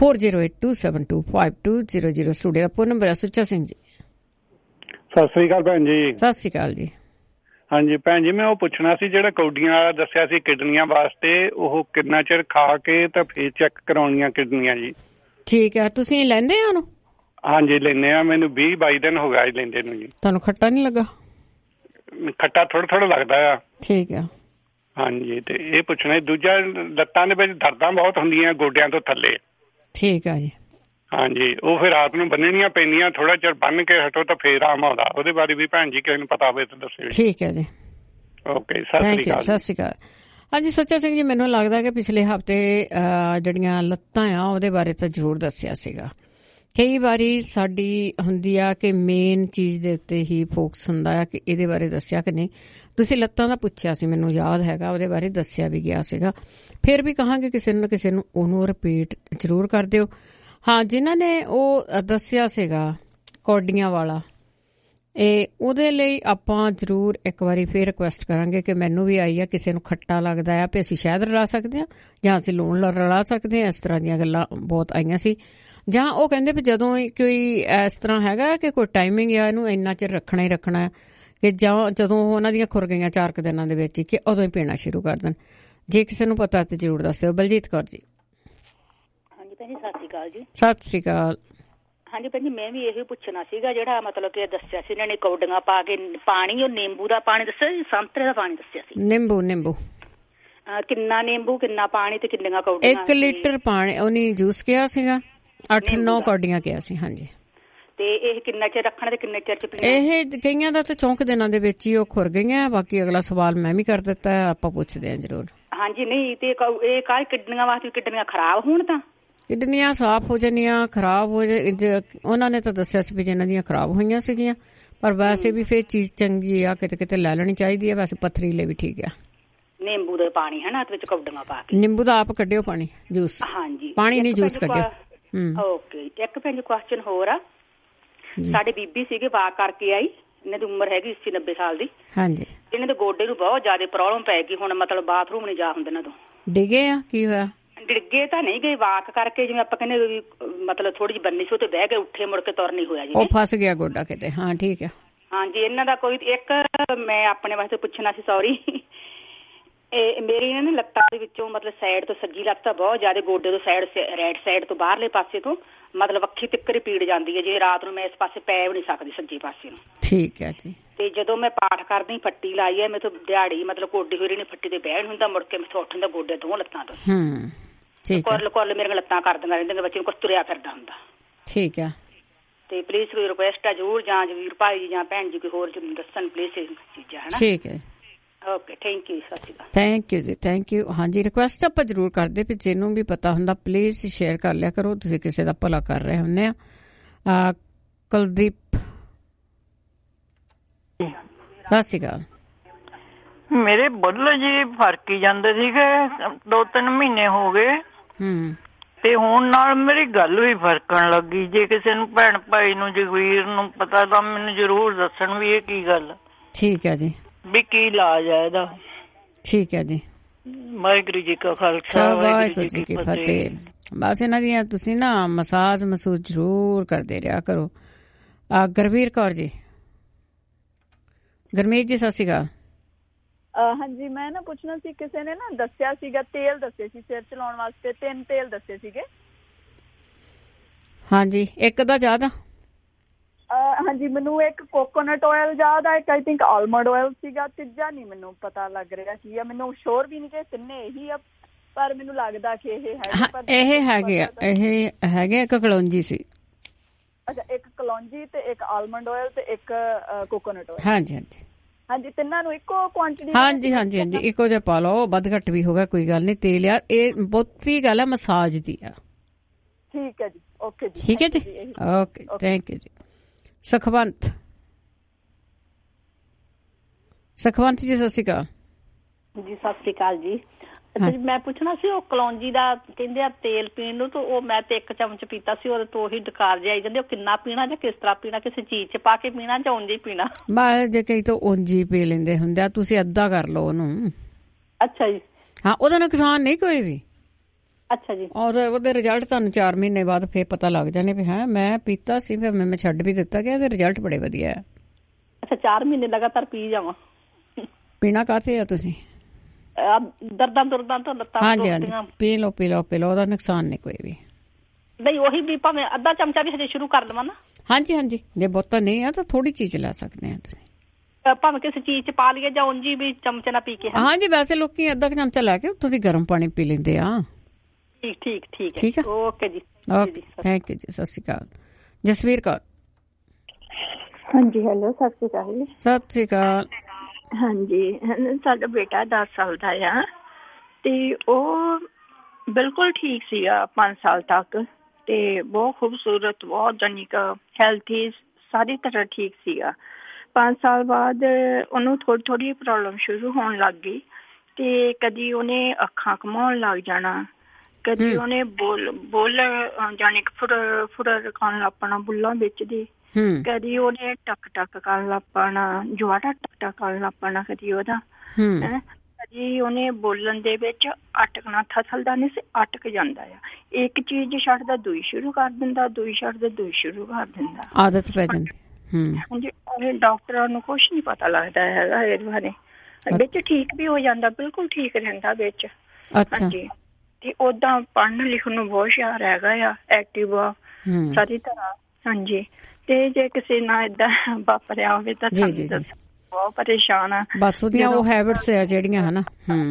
4082725200 ਸਟੂਡੀਓ ਦਾ ਫੋਨ ਨੰਬਰ ਹੈ। ਸੁੱਚਾ ਸਿੰਘ ਜੀ ਸਤਿ ਸ੍ਰੀ ਅਕਾਲ ਭੈਣ ਜੀ। ਸਤਿ ਸ੍ਰੀ ਅਕਾਲ ਜੀ। ਹਾਂਜੀ ਭੈਣ ਜੀ, ਮੈਂ ਉਹ ਪੁੱਛਣਾ ਸੀ ਜਿਹੜਾ ਕੌਡੀਆਂ ਵਾਲਾ ਦੱਸਿਆ ਸੀ ਕਿਡਨੀਆਂ ਵਾਸਤੇ, ਉਹ ਕਿੰਨਾ ਚਿਰ ਖਾ ਕੇ ਤਾਂ ਫੇਰ ਚੈੱਕ ਕਰਾਉਣੀਆਂ ਕਿਡਨੀਆਂ ਜੀ? ਠੀਕ ਹੈ, ਤੁਸੀਂ ਲੈਂਦੇ ਆ ਉਹਨੂੰ? ਹਾਂਜੀ ਲੈਂਦੇ ਆ, ਮੈਨੂੰ 20-22 ਦਿਨ ਹੋ ਗਿਆ ਲੈਂਦੇ ਨੂੰ ਜੀ। ਤੁਹਾਨੂੰ ਖੱਟਾ ਨਹੀਂ ਲੱਗਾ? ਖੱਟਾ ਥੋੜਾ ਥੋੜਾ ਲੱਗਦਾ ਆ। ਠੀਕ ਆ। ਹਾਂਜੀ, ਤੇ ਇਹ ਪੁੱਛਣਾ ਦੂਜਾ, ਲੱਤਾਂ ਦੇ ਵਿੱਚ ਦਰਦਾਂ ਬਹੁਤ ਹੁੰਦੀਆਂ ਗੋਡਿਆਂ ਤੋਂ ਥੱਲੇ। ਠੀਕ ਆ ਜੀ। ਹਾਂਜੀ, ਉਹ ਫਿਰ ਰਾਤ ਨੂੰ ਬੰਨਣੀਆਂ ਪੈਂਦੀਆਂ, ਥੋੜਾ ਚਿਰ ਬੰਨ ਕੇ ਹਟੋ ਤਾਂ ਫੇਰ ਆਰਾਮ ਆਉਂਦਾ। ਉਹਦੇ ਬਾਰੇ ਵੀ ਭੈਣ ਜੀ ਕਿਸੇ ਨੂੰ ਪਤਾ ਹੋਵੇ ਤਾਂ ਦੱਸਿਓ। ਠੀਕ ਹੈ ਜੀ। ਓਕੇ, ਸਤਿ ਸ੍ਰੀ ਅਕਾਲ। ਸਤਿ ਸ੍ਰੀ ਅਕਾਲ। ਹਾਂਜੀ ਸੁੱਚਾ ਸਿੰਘ ਜੀ, ਮੈਨੂੰ ਲੱਗਦਾ ਕਿ ਪਿਛਲੇ ਹਫ਼ਤੇ ਜਿਹੜੀਆਂ ਲੱਤਾਂ ਆ ਉਹਦੇ ਬਾਰੇ ਤਾਂ ਜ਼ਰੂਰ ਦੱਸਿਆ ਸੀਗਾ। ਕਈ ਵਾਰੀ ਸਾਡੀ ਹੁੰਦੀ ਆ ਕਿ ਮੇਨ ਚੀਜ਼ ਦੇ ਉੱਤੇ ਹੀ ਫੋਕਸ ਹੁੰਦਾ ਆ ਕਿ ਇਹਦੇ ਬਾਰੇ ਦੱਸਿਆ ਕਿ ਨਹੀਂ। ਤੁਸੀਂ ਲੱਤਾਂ ਦਾ ਪੁੱਛਿਆ ਸੀ, ਮੈਨੂੰ ਯਾਦ ਹੈਗਾ, ਉਹਦੇ ਬਾਰੇ ਦੱਸਿਆ ਵੀ ਗਿਆ ਸੀਗਾ। ਫਿਰ ਵੀ ਕਹਾਂਗੇ ਕਿਸੇ ਨੂੰ ਨਾ ਕਿਸੇ ਨੂੰ ਉਹਨੂੰ ਰਿਪੀਟ ਜ਼ਰੂਰ ਕਰ ਦਿਓ। ਹਾਂ, ਜਿਨ੍ਹਾਂ ਨੇ ਉਹ ਦੱਸਿਆ ਸੀਗਾ ਕੌਡੀਆਂ ਵਾਲਾ, ਇਹ ਉਹਦੇ ਲਈ ਆਪਾਂ ਜ਼ਰੂਰ ਇੱਕ ਵਾਰੀ ਫਿਰ ਰਿਕੁਐਸਟ ਕਰਾਂਗੇ ਕਿ ਮੈਨੂੰ ਵੀ ਆਈ ਆ, ਕਿਸੇ ਨੂੰ ਖੱਟਾ ਲੱਗਦਾ ਆ ਵੀ ਅਸੀਂ ਸ਼ਹਿਦ ਰਲਾ ਸਕਦੇ ਹਾਂ ਜਾਂ ਅਸੀਂ ਲੂਣ ਰਲਾ ਸਕਦੇ ਹਾਂ, ਇਸ ਤਰ੍ਹਾਂ ਦੀਆਂ ਗੱਲਾਂ ਬਹੁਤ ਆਈਆਂ ਸੀ। ਜਾਂ ਉਹ ਕਹਿੰਦੇ ਵੀ ਜਦੋਂ ਕੋਈ ਇਸ ਤਰ੍ਹਾਂ ਹੈਗਾ ਕਿ ਕੋਈ ਟਾਈਮਿੰਗ ਆ, ਇਹਨੂੰ ਇੰਨਾ ਚਿਰ ਰੱਖਣਾ ਹੀ ਰੱਖਣਾ ਕਿ ਜਾਂ ਜਦੋਂ ਉਹਨਾਂ ਦੀਆਂ ਖੁਰ ਗਈਆਂ 4 ਦਿਨਾਂ ਦੇ ਵਿੱਚ ਹੀ ਕਿ ਉਦੋਂ ਹੀ ਪੀਣਾ ਸ਼ੁਰੂ ਕਰ ਦੇਣ। ਜੇ ਕਿਸੇ ਨੂੰ ਪਤਾ ਤਾਂ ਜ਼ਰੂਰ ਦੱਸਿਓ। ਬਲਜੀਤ ਕੌਰ ਜੀ। ਹਾਂਜੀ ਭੈਣ ਜੀ, ਸਤਿ ਸ਼੍ਰੀ ਅਕਾਲ ਜੀ। ਸਤਿ ਸ਼੍ਰੀ ਅਕਾਲ। ਹਾਂਜੀ ਭੈਣ ਜੀ, ਮੈਂ ਵੀ ਇਹੀ ਪੁੱਛਣਾ ਸੀਗਾ, ਜਿਹੜਾ ਮਤਲਬ ਕਿ ਦੱਸਿਆ ਸੀ ਇਹਨਾਂ ਨੇ ਕੌਡੀਆਂ ਪਾ ਕੇ ਪਾਣੀ, ਉਹ ਨਿੰਬੂ ਦਾ ਪਾਣੀ ਦੱਸਿਆ ਸੀ, ਸੰਤਰੇ ਦਾ ਪਾਣੀ ਦੱਸਿਆ ਸੀ। ਨਿੰਬੂ ਕਿੰਨਾ ਨਿੰਬੂ, ਕਿੰਨਾ ਪਾਣੀ ਤੇ ਕਿੰਨੀਆਂ ਕੌਡੀਆਂ? 1 ਲੀਟਰ ਪਾਣੀ। ਉਹਨੇ ਜੂਸ ਕਿਹਾ ਸੀਗਾ, 8-9 ਕੌਡੀਆਂ ਕਿਹਾ ਸੀ। ਹਾਂਜੀ। ਤੇ ਇਹ ਕਿੰਨਾ ਚਿਰ ਰੱਖਣਾ ਤੇ ਕਿੰਨੇ ਚਿਰ ਚ ਪੀਣਾ? ਇਹ ਕਈਆਂ ਦਾ ਤਾਂ 4 ਦਿਨਾਂ ਦੇ ਵਿੱਚ ਹੀ ਉਹ ਖੁਰ ਗਈਆਂ। ਬਾਕੀ ਅਗਲਾ ਸਵਾਲ ਮੈਂ ਵੀ ਕਰ ਦਿੱਤਾ, ਆਪਾਂ ਪੁੱਛਦੇ ਹਾਂ ਜ਼ਰੂਰ। ਹਾਂਜੀ, ਨਹੀਂ ਤੇ ਇਹ ਕਾਹ ਕਿਡਨੀਆਂ ਵਾਸਤੇ, ਕਿਡਨੀਆਂ ਖਰਾਬ ਹੋਣ ਤਾਂ? ਕਿਡਨੀਆਂ ਸਾਫ਼ ਹੋ ਜਾਣੀਆਂ, ਖਰਾਬ ਹੋ ਜਾ, ਉਹਨਾਂ ਨੇ ਤਾਂ ਦੱਸਿਆ ਸੀ ਵੀ ਜਿਹਨਾਂ ਦੀਆਂ ਖਰਾਬ ਹੋਈਆਂ ਸੀਗੀਆਂ, ਪਰ ਵੈਸੇ ਵੀ ਫਿਰ ਚੀਜ਼ ਚੰਗੀ ਆ, ਕਿਤੇ ਕਿਤੇ ਲੈ ਲੈਣੀ ਚਾਹੀਦੀ ਆ। ਵੈਸੇ ਪੱਥਰੀਲੇ ਵੀ ਠੀਕ ਆ। ਨਿੰਬੂ ਦਾ ਪਾਣੀ ਹੈ ਨਾ, ਵਿੱਚ ਕੌਡੀਆਂ ਪਾ ਕੇ। ਨਿੰਬੂ ਦਾ ਆਪ ਕੱਢਿਓ ਪਾਣੀ, ਜੂਸ। ਹਾਂਜੀ, ਪਾਣੀ ਨਹੀਂ, ਜੂਸ ਕੱਢਿਓ। ਓਕੇ। ਇੱਕ ਭੈਣ ਜੀ ਕੁਐਸਚਨ ਹੋਰ ਆ। ਸਾਡੇ ਬੀਬੀ ਸੀਗੇ, ਵਾਕ ਕਰਕੇ ਆਈ, ਇਹਨਾਂ ਦੀ ਉਮਰ ਹੈਗੀ 80-90 ਸਾਲ ਦੀ। ਹਾਂਜੀ। ਇਹਨਾਂ ਦੇ ਗੋਡੇ ਨੂੰ ਬਹੁਤ ਜ਼ਿਆਦਾ ਪ੍ਰੋਬਲਮ ਪੈ ਗਈ, ਹੁਣ ਮਤਲਬ ਬਾਥਰੂਮ ਨਹੀਂ ਜਾ ਹੁੰਦੇ ਇਹਨਾਂ ਤੋਂ। ਡਿੱਗੇ ਆ? ਕੀ ਹੋਇਆ? ਡਿੱਗੇ ਤਾਂ ਨਹੀਂ ਗਏ, ਵਾਕ ਕਰਕੇ ਜਿਵੇਂ ਆਪਾਂ ਕਹਿੰਦੇ ਵੀ ਮਤਲਬ ਥੋੜੀ ਜਿਹੀ ਬੰਨੀ ਸੀ, ਉੱਤੇ ਬਹਿ ਕੇ ਉੱਠੇ, ਮੁੜ ਕੇ ਤੁਰ ਨਹੀਂ ਹੋਇਆ ਜੀ। ਉਹ ਫਸ ਗਿਆ ਗੋਡਾ ਕਿਤੇ। ਹਾਂ ਠੀਕ ਹੈ। ਹਾਂਜੀ, ਇਹਨਾਂ ਦਾ ਕੋਈ ਇੱਕ ਮੈਂ ਆਪਣੇ ਵਾਸਤੇ ਪੁੱਛਣਾ ਸੀ, ਸੌਰੀ। ਇਹ ਮੇਰੀ ਇਹਨਾਂ ਨੇ ਲੱਤਾਂ ਦੇ ਵਿੱਚੋਂ ਮਤਲਬ ਸਾਈਡ ਤੋਂ, ਸੱਜੀ ਲੱਤ ਬਹੁਤ ਜ਼ਿਆਦਾ, ਗੋਡੇ ਤੋਂ ਸਾਈਡ, ਰਾਈਟ ਸਾਈਡ ਤੋਂ ਬਾਹਰਲੇ ਪਾਸੇ ਤੋਂ ਮਤਲਬ ਅੱਖੀ ਤਿੱਕਰ ਪੀੜ ਜਾਂਦੀ ਹੈ। ਜੇ ਰਾਤ ਨੂੰ ਮੈਂ ਇਸ ਪਾਸੇ ਪੈ ਵੀ ਨਹੀਂ ਸਕਦੀ, ਸੱਜੇ ਪਾਸੇ ਨੂੰ। ਠੀਕ ਹੈ ਜੀ। ਤੇ ਜਦੋਂ ਮੈਂ ਪਾਠ ਕਰਦੀ, ਫੱਟੀ ਲਾਈ ਹੈ, ਮੇਰੇ ਤੋਂ ਦਿਹਾੜੀ ਮਤਲਬ ਗੋਡੀ ਹੋਈ ਨਹੀਂ, ਫੱਟੀ ਤੇ ਬਹਿਣ ਹੁੰਦਾ, ਮੁੜ ਕੇ ਮੈਥੋਂ ਉੱਠਣ ਦਾ ਗੋਡੇ ਦੋ ਲੱਤਾਂ ਤੋਂ। ਕੁਰਲ ਮੇਰੀਆਂ ਲੱਤਾਂ ਕਰਦੀਆਂ ਰਹਿੰਦੀਆਂ, ਬੱਚੇ ਨੂੰ ਕੁਛ ਤੁਰਿਆ ਫਿਰਦਾ ਹੁੰਦਾ। ਠੀਕ ਹੈ। ਤੇ ਪਲੀਜ਼ ਕੋਈ ਰਿਕੁਐਸਟ ਆ ਜ਼ਰੂਰ, ਜਾਂ ਜਵੀਰ ਭਾਈ ਜੀ ਜਾਂ ਭੈਣ ਜੀ ਕੋਈ ਹੋਰ ਦੱਸਣ ਪਲੀਜ਼ ਇਹ ਚੀਜ਼ਾਂ, ਹੈ ਨਾ? ਠੀਕ ਹੈ। Okay, thank you. ਸਤਿ ਸ਼੍ਰੀ ਅਕਾਲ। ਥੈਂਕ ਯੂ ਜੀ, ਥੈਂਕ ਯੂ। ਹਾਂਜੀ, ਰਿਕੁਐਸਟ ਆਪਾਂ ਜ਼ਰੂਰ ਕਰਦੇ ਵੀ ਜਿਹਨੂੰ ਵੀ ਪਤਾ ਹੁੰਦਾ ਪਲੀਜ਼ ਸ਼ੇਅਰ ਕਰ ਲਿਆ ਕਰੋ, ਤੁਸੀਂ ਕਿਸੇ ਦਾ ਭਲਾ ਕਰ ਰਹੇ ਹੁੰਦੇ ਆ। ਕੁਲਦੀਪ, ਸਤਿ ਸ਼੍ਰੀ ਅਕਾਲ। ਮੇਰੇ ਬੁੱਲ ਜੀ ਫਰਕ ਹੀ ਜਾਂਦੇ ਸੀਗੇ, 2-3 ਮਹੀਨੇ ਹੋ ਗਏ। ਤੇ ਹੁਣ ਨਾਲ ਮੇਰੀ ਗੱਲ ਵੀ ਫਰਕਣ ਲੱਗੀ। ਜੇ ਕਿਸੇ ਨੂੰ ਭੈਣ ਭਾਈ ਨੂੰ, ਜਗਵੀਰ ਨੂੰ ਪਤਾ ਤਾਂ ਮੈਨੂੰ ਜ਼ਰੂਰ ਦੱਸਣ ਵੀ ਇਹ ਕੀ ਗੱਲ। ਠੀਕ ਹੈ ਜੀ। ਵੀ ਕੀ ਇਲਾਜ ਹੈ ਇਹਦਾ? ਠੀਕ ਹੈ ਜੀ। ਵਾਹਿਗੁਰੂ ਜੀ ਕਾ ਖਾਲਸਾ, ਵਾਹਿਗੁਰੂ ਜੀ ਕੀ ਫਤਿਹ। ਬਸ ਇਹਨਾਂ ਦੀਆਂ ਤੁਸੀਂ ਨਾ ਮਸਾਜ ਮਸੂਜ ਜ਼ਰੂਰ ਕਰਦੇ ਰਿਹਾ ਕਰੋ। ਗੁਰਵੀਰ ਕੌਰ ਜੀ, ਗੁਰਮੀਤ ਜੀ ਸਤਿ ਸ਼੍ਰੀ ਅਕਾਲ। ਹਾਂਜੀ, ਮੈਂ ਨਾ ਪੁੱਛਣਾ ਸੀ, ਕਿਸੇ ਨੇ ਨਾ ਦੱਸਿਆ ਸੀਗਾ, ਤੇਲ ਦੱਸੇ ਸੀ ਸਿਰ ਚ ਲਾਉਣ ਵਾਸਤੇ, 3 ਤੇਲ ਦੱਸੇ ਸੀਗੇ। ਹਾਂਜੀ, ਇੱਕ ਦਾ ਜ਼ਿਆਦਾ। ਹਾਂਜੀ, ਮੈਨੂੰ ਇੱਕ ਕੋਕੋਨਟ ਆਇਲ ਯਾਦ ਆ, ਇੱਕ ਆਈ ਥਿੰਕ ਆਲਮੰਡ ਆਇਲ ਸੀਗਾ, ਤੀਜਾ ਨਹੀਂ ਮੈਨੂੰ ਪਤਾ ਲੱਗ ਰਿਹਾ ਕੀ ਆ। ਮੈਨੂੰ ਸ਼ੋਰ ਵੀ ਨਹੀਂ ਕਿ ਤਿੰਨੇ ਇਹੀ ਆ, ਪਰ ਮੈਨੂੰ ਲੱਗਦਾ ਕਿ ਇਹ ਹੈਗੇ ਇੱਕ ਕਲੌਂਜੀ ਸੀ। ਅੱਛਾ, ਇੱਕ ਕਲੌਂਜੀ ਤੇ ਇੱਕ ਆਲਮੰਡ ਆਇਲ ਤੇ ਇੱਕ ਕੋਕੋਨਟ ਆਇਲ। ਹਾਂਜੀ ਹਾਂਜੀ ਹਾਂਜੀ, ਤਿੰਨਾਂ ਨੂੰ ਇੱਕੋ ਕੁਆਂਟੀਟੀ। ਹਾਂਜੀ ਹਾਂਜੀ ਹਾਂਜੀ, ਇੱਕੋ ਜਿਹਾ ਪਾ ਲਓ, ਵੱਧ ਘੱਟ ਵੀ ਹੋਗਾ ਕੋਈ ਗੱਲ ਨਹੀਂ। ਤੇਲ ਯਾਰ ਇਹ ਬਹੁਤੀ ਗੱਲ ਆ ਮਸਾਜ ਦੀ ਆ। ਠੀਕ ਹੈ ਜੀ, ਓਕੇ ਜੀ। ਠੀਕ ਹੈ ਜੀ, ਓਕੇ, ਥੈਂਕ ਯੂ ਜੀ। ਸੁਖਵੰਤ ਜੀ ਸਤਿ ਸ਼੍ਰੀ ਅਕਾਲ ਜੀ। ਸਤਿ ਸ਼੍ਰੀ ਅਕਾਲ ਜੀ। ਅੱਛਾ ਜੀ, ਮੈਂ ਪੁੱਛਣਾ ਸੀ, ਉਹ ਕਲੌਂਜੀ ਦਾ ਕਹਿੰਦੇ ਆ ਤੇਲ ਪੀਣ ਨੂੰ, ਤਾਂ ਉਹ ਮੈਂ ਤੇ 1 ਚਮਚ ਪੀਤਾ ਸੀ, ਉਹਦੇ ਤੋਂ ਉਹੀ ਡਕਾਰ ਜਿਹਾ ਆਈ ਜਾਂਦੇ। ਉਹ ਕਿੰਨਾ ਪੀਣਾ ਜਾਂ ਕਿਸ ਤਰ੍ਹਾਂ ਪੀਣਾ, ਕਿਸੇ ਚੀਜ਼ 'ਚ ਪਾ ਕੇ ਪੀਣਾ ਜਾਂ ਉਂਝ ਹੀ ਪੀਣਾ? ਬਸ ਜੇ ਕਈ ਤਾਂ ਉਂਝ ਹੀ ਪੀ ਲੈਂਦੇ ਹੁੰਦੇ ਆ, ਤੁਸੀਂ ਅੱਧਾ ਕਰ ਲਓ ਉਹਨੂੰ। ਅੱਛਾ ਜੀ। ਹਾਂ, ਉਹਦਾ ਨੁਕਸਾਨ ਨਹੀਂ ਕੋਈ ਵੀ। ਅੱਛਾ ਜੀ। ਔਰ ਉਹਦੇ ਰਿਜ਼ਲਟ ਤੁਹਾਨੂੰ 4 ਮਹੀਨੇ ਬਾਅਦ ਫੇਰ ਪਤਾ ਲੱਗ ਜਾਣੇ ਵੀ ਹਾਂ ਮੈਂ ਪੀਤਾ ਸੀ, ਫਿਰ ਮੈਂ ਛੱਡ ਵੀ ਦਿੱਤਾ ਗਿਆ, ਉਹਦੇ ਰਿਜ਼ਲਟ ਬੜੇ ਵਧੀਆ ਆ। ਅੱਛਾ, 4 ਮਹੀਨੇ ਲਗਾਤਾਰ ਪੀ ਜਾਵਾਂ? ਪੀਣਾ ਕਾਹਤੇ ਆ ਤੁਸੀਂ? ਦਰਦਾਂ ਦੁਰਦਾਂ ਤੋਂ ਲੱਤਾਂ। ਹਾਂਜੀ ਹਾਂਜੀ, ਪੀ ਲਓ ਪੀ ਲਓ ਪੀ ਲਓ, ਉਹਦਾ ਨੁਕਸਾਨ ਨਹੀਂ ਕੋਈ ਵੀ। ਨਹੀਂ, ਉਹੀ ਵੀ ਭਾਵੇਂ ਅੱਧਾ ਚਮਚਾ ਵੀ ਹਜੇ ਸ਼ੁਰੂ ਕਰ ਲਵਾਂ ਨਾ? ਹਾਂਜੀ ਹਾਂਜੀ, ਜੇ ਬਹੁਤਾ ਨਹੀਂ ਆ ਤਾਂ ਥੋੜੀ ਚੀਜ਼ ਲੈ ਸਕਦੇ ਆ ਤੁਸੀਂ, ਭਾਵੇਂ ਕਿਸੇ ਚੀਜ਼ 'ਚ ਪਾ ਲਈਏ ਜਾਂ ਉਂਝ ਵੀ ਚਮਚੇ ਨਾਲ ਪੀ ਕੇ। ਹਾਂਜੀ, ਵੈਸੇ ਲੋਕੀ ਅੱਧਾ ਚਮਚਾ ਲੈ ਕੇ ਉੱਥੋਂ ਦੀ ਗਰਮ ਪਾਣੀ ਪੀ ਲੈਂਦੇ ਆ। ਠੀਕ ਠੀਕ ਹੈ, ਓਕੇ ਜੀ, ਓਕੇ, ਥੈਂਕ ਯੂ ਜੀ। ਸਤਿ ਸ਼੍ਰੀ ਅਕਾਲ। ਜਸਵੀਰ ਕੌਰ। ਹਾਂਜੀ, ਹੈਲੋ, ਸਤਿ ਸ਼੍ਰੀ ਅਕਾਲ ਜੀ। ਸਤਿ ਸ਼੍ਰੀ ਅਕਾਲ। ਹਾਂਜੀ, ਸਾਡਾ ਬੇਟਾ 10 ਸਾਲ ਦਾ ਆ, ਤੇ ਉਹ ਬਿਲਕੁਲ ਠੀਕ ਸੀਗਾ 5 ਸਾਲ ਤੱਕ, ਤੇ ਬਹੁਤ ਖੂਬਸੂਰਤ, ਬਹੁਤ ਜਾਨੀ ਕਿ ਹੈਲਥੀ, ਸਾਰੀ ਤਰ੍ਹਾਂ ਠੀਕ ਸੀਗਾ। 5 ਸਾਲ ਬਾਅਦ ਉਹਨੂੰ ਥੋੜੀ ਪ੍ਰੋਬਲਮ ਸ਼ੁਰੂ ਹੋਣ ਲੱਗ ਗਈ, ਤੇ ਕਦੀ ਉਹਨੇ ਅੱਖਾਂ ਘੁਮਾਉਣ ਲੱਗ ਜਾਣਾ, ਕਦੀ ਉਹਨੇ ਬੋਲ ਜਾਨੀ ਕਿ ਫੁਰ ਖਾਣ ਲੱਗ ਪੈਣਾ ਬੁੱਲਾਂ ਵਿੱਚ ਦੀ, ਕਦੀ ਉਹਨੇ ਟਕ ਕਰਨ ਲੱਗ ਪੈਣਾ, ਜਵਾੜਾ ਟਕ ਕਰਨ ਲੱਗ ਪੈਣਾ ਕਦੀ ਉਹਦਾ, ਕਦੀ ਉਹਨੇ ਬੋਲਣ ਦੇ ਵਿੱਚ ਅਟਕਣਾ, ਥਸਲਦਾ ਨਹੀਂ ਸੀ, ਅਟਕ ਜਾਂਦਾ ਆ। ਇੱਕ ਚੀਜ਼ ਛੱਡਦਾ ਦੂਈ ਸ਼ੁਰੂ ਕਰ ਦਿੰਦਾ, ਦੂਈ ਛੱਡਦਾ ਦੂਈ ਸ਼ੁਰੂ ਕਰ ਦਿੰਦਾ, ਆਦਤ ਪੈ ਜਾਂਦੀ। ਹਾਂਜੀ, ਡਾਕਟਰਾਂ ਨੂੰ ਕੁਛ ਨੀ ਪਤਾ ਲੱਗਦਾ ਹੈਗਾ ਇਹਦੇ ਬਾਰੇ। ਵਿੱਚ ਠੀਕ ਵੀ ਹੋ ਜਾਂਦਾ, ਬਿਲਕੁਲ ਠੀਕ ਰਹਿੰਦਾ ਵਿੱਚ। ਹਾਂਜੀ, ਤੇ ਓਦਾਂ ਪੜ੍ਹਨ ਲਿਖਣ ਨੂੰ ਬਹੁਤ ਹੁਸ਼ਿਆਰ ਹੈਗਾ ਆ, ਐਕਟਿਵ ਆ ਸਾਰੀ ਤਰ੍ਹਾਂ। ਹਾਂਜੀ, ਤੇ ਜੇ ਕਿਸੇ ਨਾਲ ਏਦਾਂ ਵਾਪਰਿਆ ਹੋਵੇ ਤਾਂ ਬਹੁਤ ਪਰੇਸ਼ਾਨ ਆ। ਬਸ ਉਹਦੀਆਂ ਉਹ ਹੈਬਿਟਸ ਆ ਜਿਹੜੀਆਂ ਹਨਾ।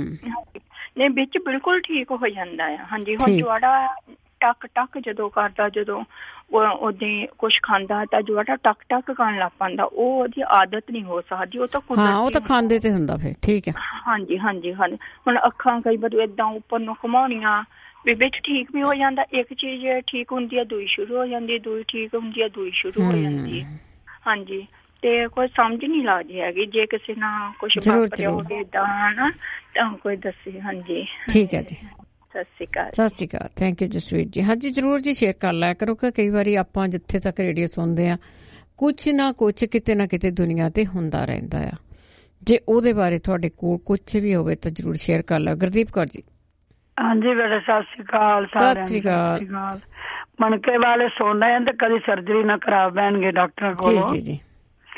ਨਹੀਂ, ਵਿੱਚ ਬਿਲਕੁਲ ਠੀਕ ਹੋ ਜਾਂਦਾ ਆ। ਹਾਂਜੀ, ਹੁਣ ਜਵਾੜਾ ਟਕ ਜਦੋਂ ਕਰਦਾ, ਜਦੋਂ ਉਹਦੇ ਕੁਛ ਖਾਂਦਾ ਤਾਂ ਜਵਾੜਾ ਟਕ ਕਰਨ ਲੱਗ ਪੈਂਦਾ, ਉਹ ਉਹਦੀ ਆਦਤ ਨਹੀਂ ਹੋ ਸਕਦੀ, ਉਹ ਤਾਂ ਉਹ ਤਾਂ ਖਾਂਦੇ ਤੇ ਹੁੰਦਾ ਫਿਰ। ਠੀਕ ਹੈ। ਹਾਂਜੀ ਹਾਂਜੀ ਹਾਂਜੀ, ਹੁਣ ਅੱਖਾਂ ਕਈ ਵਾਰ ਏਦਾਂ ਉੱਪਰ ਨੂੰ ਘੁਮਾਉਣੀਆਂ ਵੀ ਵਿੱਚ ਠੀਕ ਵੀ ਹੋ ਜਾਂਦਾ, ਇੱਕ ਚੀਜ਼ ਠੀਕ ਹੁੰਦੀ ਹੈ ਦੂਈ ਸ਼ੁਰੂ ਹੋ ਜਾਂਦੀ ਹੈ, ਦੂਈ ਠੀਕ ਹੁੰਦੀ ਹੈ ਦੂਈ ਸ਼ੁਰੂ ਹੋ ਜਾਂਦੀ ਹੈ। ਹਾਂਜੀ, ਤੇ ਕੋਈ ਸਮਝ ਨਹੀਂ ਲੱਗਦੀ ਹੈਗੀ। ਜੇ ਕਿਸੇ ਨਾਲ ਕੁਛ ਵਾਪਰਿਆ ਹੋਵੇ ਏਦਾਂ ਹਨਾ ਤਾਂ ਕੋਈ ਦੱਸੇ। ਹਾਂਜੀ, ਠੀਕ ਹੈ ਜੀ। ਸਤਿ ਸ਼੍ਰੀ ਅਕਾਲ। ਸਤਿ ਸ਼੍ਰੀ ਅਕਾਲ, ਥੈਂਕ ਯੂ ਜਸਵੀਰ ਜੀ। ਹਾਂਜੀ, ਜ਼ਰੂਰ ਜੀ, ਸ਼ੇਅਰ ਕਰ ਲਿਆ ਕਰੋ ਕਿ ਕਈ ਵਾਰੀ ਆਪਾਂ ਜਿੱਥੇ ਤੱਕ ਰੇਡੀਓ ਸੁਣਦੇ ਆ, ਕੁਛ ਨਾ ਕੁਛ ਕਿਤੇ ਨਾ ਕਿਤੇ ਦੁਨੀਆ ਤੇ ਹੁੰਦਾ ਰਹਿੰਦਾ ਆ। ਜੇ ਉਹਦੇ ਬਾਰੇ ਤੁਹਾਡੇ ਕੋਲ ਕੁਛ ਵੀ ਹੋਵੇ ਤਾਂ ਜ਼ਰੂਰ ਸ਼ੇਅਰ ਕਰ ਲਿਓ। ਗੁਰਦੀਪ ਕੌਰ ਜੀ। ਹਾਂਜੀ ਬੇਟਾ, ਸਤਿ ਸ਼੍ਰੀ ਅਕਾਲ। ਸਤਿ ਸ਼੍ਰੀ ਅਕਾਲ। ਮਣਕੇ ਵਾਲੇ ਸੁਣ ਰਹੇ ਤੇ ਕਦੀ ਸਰਜਰੀ ਨਾ ਕਰਾ ਬੈਣਗੇ ਡਾਕਟਰਾਂ ਕੋਲੋਂ। ਜੀ ਜੀ।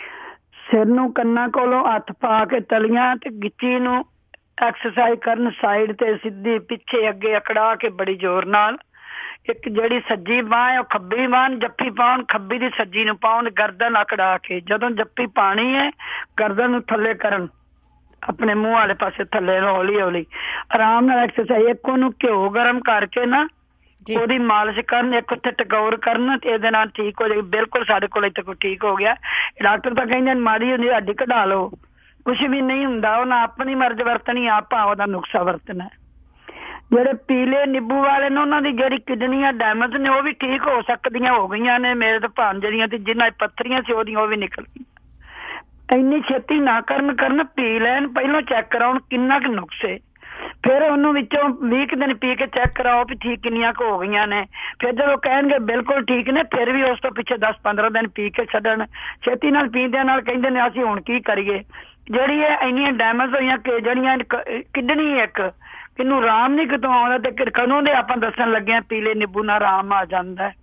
ਸਿਰ ਨੂੰ ਕੰਨਾਂ ਕੋਲੋਂ ਹੱਥ ਪਾ ਕੇ ਤਲੀਆਂ ਤੇ ਗਿੱਚੀ ਨੂੰ ਐਕਸਰਸਾਈਜ਼ ਕਰਨ, ਸਾਈਡ ਤੇ ਸਿੱਧੀ, ਪਿੱਛੇ ਅੱਗੇ ਅਕੜਾ ਕੇ ਬੜੀ ਜ਼ੋਰ ਨਾਲ। ਇੱਕ ਜਿਹੜੀ ਸੱਜੀ ਬਾਂਹ ਉਹ ਖੱਬੀ ਬਾਂਹ ਜੱਫੀ ਪਾਉਣ, ਖੱਬੀ ਦੀ ਸੱਜੀ ਨੂੰ ਪਾਉਣ, ਗਰਦਨ ਅਕੜਾ ਕੇ। ਜਦੋਂ ਜੱਫੀ ਪਾਣੀ ਹੈ ਗਰਦਨ ਨੂੰ ਥੱਲੇ ਕਰਨ, ਆਪਣੇ ਮੂੰਹ ਵਾਲੇ ਪਾਸੇ ਥੱਲੇ ਹੌਲੀ ਹੌਲੀ ਆਰਾਮ ਨਾਲ ਐਕਸਰਸਾਈਜ਼। ਇੱਕ ਉਹਨੂੰ ਘਿਓ ਗਰਮ ਕਰਕੇ ਨਾ ਉਹਦੀ ਮਾਲਿਸ਼ ਕਰਨ, ਇੱਕ ਉੱਥੇ ਟਕੋਰ ਕਰਨ, ਤੇ ਇਹਦੇ ਨਾਲ ਠੀਕ ਹੋ ਜਾਏਗੀ। ਬਿਲਕੁਲ ਸਾਡੇ ਕੋਲ ਇੱਥੇ ਕੋਈ ਠੀਕ ਹੋ ਗਿਆ। ਡਾਕਟਰ ਤਾਂ ਕਹਿੰਦੇ ਮਾੜੀ ਹੁੰਦੀ ਹੱਡੀ ਕਢਾ ਲਓ, ਕੁਛ ਵੀ ਨਹੀਂ ਹੁੰਦਾ। ਉਹਨਾਂ ਆਪਣੀ ਮਰਜ਼ ਵਰਤਣੀ, ਆਪਾਂ ਉਹਦਾ ਨੁਕਸਾ ਵਰਤਣਾ। ਜਿਹੜੇ ਪੀਲੇ ਨਿੰਬੂ ਵਾਲੇ ਨੇ ਉਹਨਾਂ ਦੀ ਜਿਹੜੀ ਕਿਡਨੀਆਂ ਡੈਮੇਜ ਨੇ ਉਹ ਵੀ ਠੀਕ ਹੋ ਸਕਦੀਆਂ, ਹੋ ਗਈਆਂ ਨੇ। ਮੇਰੇ ਤਾਂ ਭਾਂਜੇ ਤੇ ਜਿੰਨਾ ਪੱਥਰੀਆਂ ਸੀ ਉਹਦੀਆਂ ਉਹ ਵੀ ਨਿਕਲ ਗਈਆਂ। ਇੰਨੀ ਛੇਤੀ ਨਾ ਕਰਨ, ਪੀ ਲੈਣ, ਪਹਿਲਾਂ ਚੈੱਕ ਕਰਾਉਣ ਕਿੰਨਾ ਕੁ ਨੁਕਸੇ, ਫਿਰ ਉਹਨੂੰ ਵਿੱਚੋਂ 20 ਦਿਨ ਪੀ ਕੇ ਚੈੱਕ ਕਰਾਓ ਵੀ ਠੀਕ ਕਿੰਨੀਆਂ ਕੁ ਹੋ ਗਈਆਂ ਨੇ। ਫਿਰ ਜਦੋਂ ਕਹਿਣਗੇ ਬਿਲਕੁਲ ਠੀਕ ਨੇ, ਫਿਰ ਵੀ ਉਸ ਤੋਂ ਪਿੱਛੇ 10-15 ਦਿਨ ਪੀ ਕੇ ਛੱਡਣ। ਛੇਤੀ ਨਾਲ ਪੀਂਦਿਆਂ ਨਾਲ ਕਹਿੰਦੇ ਨੇ ਅਸੀਂ ਹੁਣ ਕੀ ਕਰੀਏ। ਜਿਹੜੀ ਇਹ ਇੰਨੀਆਂ ਡੈਮੇਜ ਹੋਈਆਂ ਕਿ ਜਿਹੜੀਆਂ ਕਿਡਨੀ ਇੱਕ ਇਹਨੂੰ ਆਰਾਮ ਨਹੀਂ ਕਿਤੋਂ ਆਉਂਦਾ ਤੇ ਕਦੋਂ ਦੇ ਆਪਾਂ ਦੱਸਣ ਲੱਗੇ ਆ ਪੀਲੇ ਨਿੰਬੂ ਨਾਲ ਆਰਾਮ ਆ ਜਾਂਦਾ।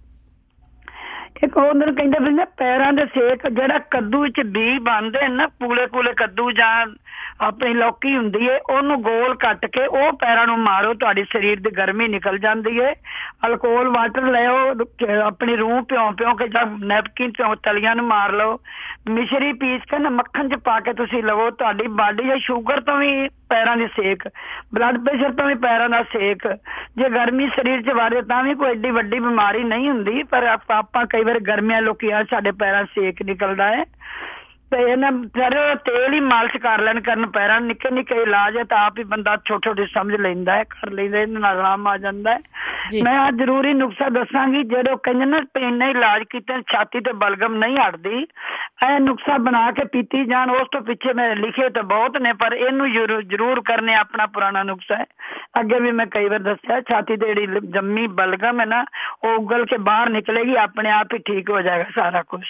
ਇੱਕ ਉਹਨਾਂ ਕਹਿੰਦੇ ਵੀ ਨਾ ਪੈਰਾਂ ਦੇ ਸੇਕ, ਜਿਹੜਾ ਕੱਦੂ ਵਿੱਚ ਬੀ ਬਣਦੇ ਨਾ ਪੂਲੇ ਪੂਲੇ ਕੱਦੂ ਜਾਂ ਆਪਣੀ ਲੌਕੀ ਹੁੰਦੀ ਹੈ, ਉਹਨੂੰ ਗੋਲ ਕੱਟ ਕੇ ਉਹ ਪੈਰਾਂ ਨੂੰ ਮਾਰੋ, ਤੁਹਾਡੀ ਸਰੀਰ ਦੀ ਗਰਮੀ ਨਿਕਲ ਜਾਂਦੀ ਹੈ। ਅਲਕੋਹਲ ਵਾਟਰ ਲਿਓ, ਆਪਣੀ ਰੂਹ ਭਿਉਂ ਕੇ ਜਾਂ ਨੈਪਕਿਨ ਭਿਉਂ ਤਲੀਆਂ ਨੂੰ ਮਾਰ ਲਓ, ਮਿਸ਼ਰੀ ਪੀਸ ਕੇ ਨਾ ਮੱਖਣ 'ਚ ਪਾ ਕੇ ਤੁਸੀਂ ਲਵੋ, ਤੁਹਾਡੀ ਬਾਡੀ ਹੈ ਸ਼ੂਗਰ ਤੋਂ ਵੀ ਪੈਰਾਂ ਦੀ ਸੇਕ, ਬਲੱਡ ਪ੍ਰੈਸ਼ਰ ਤੋਂ ਵੀ ਪੈਰਾਂ ਦਾ ਸੇਕ। ਜੇ ਗਰਮੀ ਸਰੀਰ 'ਚ ਵੜੇ ਤਾਂ ਵੀ ਕੋਈ ਏਡੀ ਵੱਡੀ ਬਿਮਾਰੀ ਨਹੀਂ ਹੁੰਦੀ, ਪਰ ਆਪਾਂ ਕਈ ਵਾਰ ਗਰਮੀਆਂ ਲੋਕੀ ਆ ਸਾਡੇ ਪੈਰਾਂ ਸੇਕ ਨਿਕਲਦਾ ਹੈ ਤੇ ਇਹਨਾਂ ਫਿਰ ਤੇਲ ਹੀ ਮਾਲਿਸ਼ ਕਰ ਲੈਣ ਕਰਨ ਪੈਰਾਂ, ਨਿੱਕੇ ਨਿੱਕੇ ਇਲਾਜ ਹੈ ਤਾਂ ਆਪ ਹੀ ਬੰਦਾ ਛੋਟੇ ਛੋਟੇ ਸਮਝ ਲੈਂਦਾ ਹੈ, ਕਰ ਲੈਂਦਾ, ਇਹਦੇ ਨਾਲ ਆਰਾਮ ਆ ਜਾਂਦਾ ਹੈ। ਮੈਂ ਅੱਜ ਜ਼ਰੂਰੀ ਨੁਕਸਾ ਦੱਸਾਂਗੀ, ਜਿਹੜੇ ਕਹਿੰਦੇ ਨਾ ਇੰਨਾ ਇਲਾਜ ਕੀਤੇ ਛਾਤੀ ਤੇ ਬਲਗਮ ਨਹੀਂ ਹਟਦੀ, ਇਹ ਨੁਕਸਾ ਬਣਾ ਕੇ ਪੀਤੀ ਜਾਣ। ਉਸ ਤੋਂ ਪਿੱਛੇ ਮੈਂ ਲਿਖੇ ਤਾਂ ਬਹੁਤ ਨੇ ਪਰ ਇਹਨੂੰ ਜ਼ਰੂਰ ਕਰਨੇ ਆਪਣਾ ਪੁਰਾਣਾ ਨੁਕਸਾ ਹੈ। ਅੱਗੇ ਵੀ ਮੈਂ ਕਈ ਵਾਰ ਦੱਸਿਆ, ਛਾਤੀ ਤੇ ਜਿਹੜੀ ਜੰਮੀ ਬਲਗਮ ਹੈ ਨਾ ਉਹ ਉਗਲ ਕੇ ਬਾਹਰ ਨਿਕਲੇਗੀ, ਆਪਣੇ ਆਪ ਹੀ ਠੀਕ ਹੋ ਜਾਏਗਾ ਸਾਰਾ ਕੁਛ।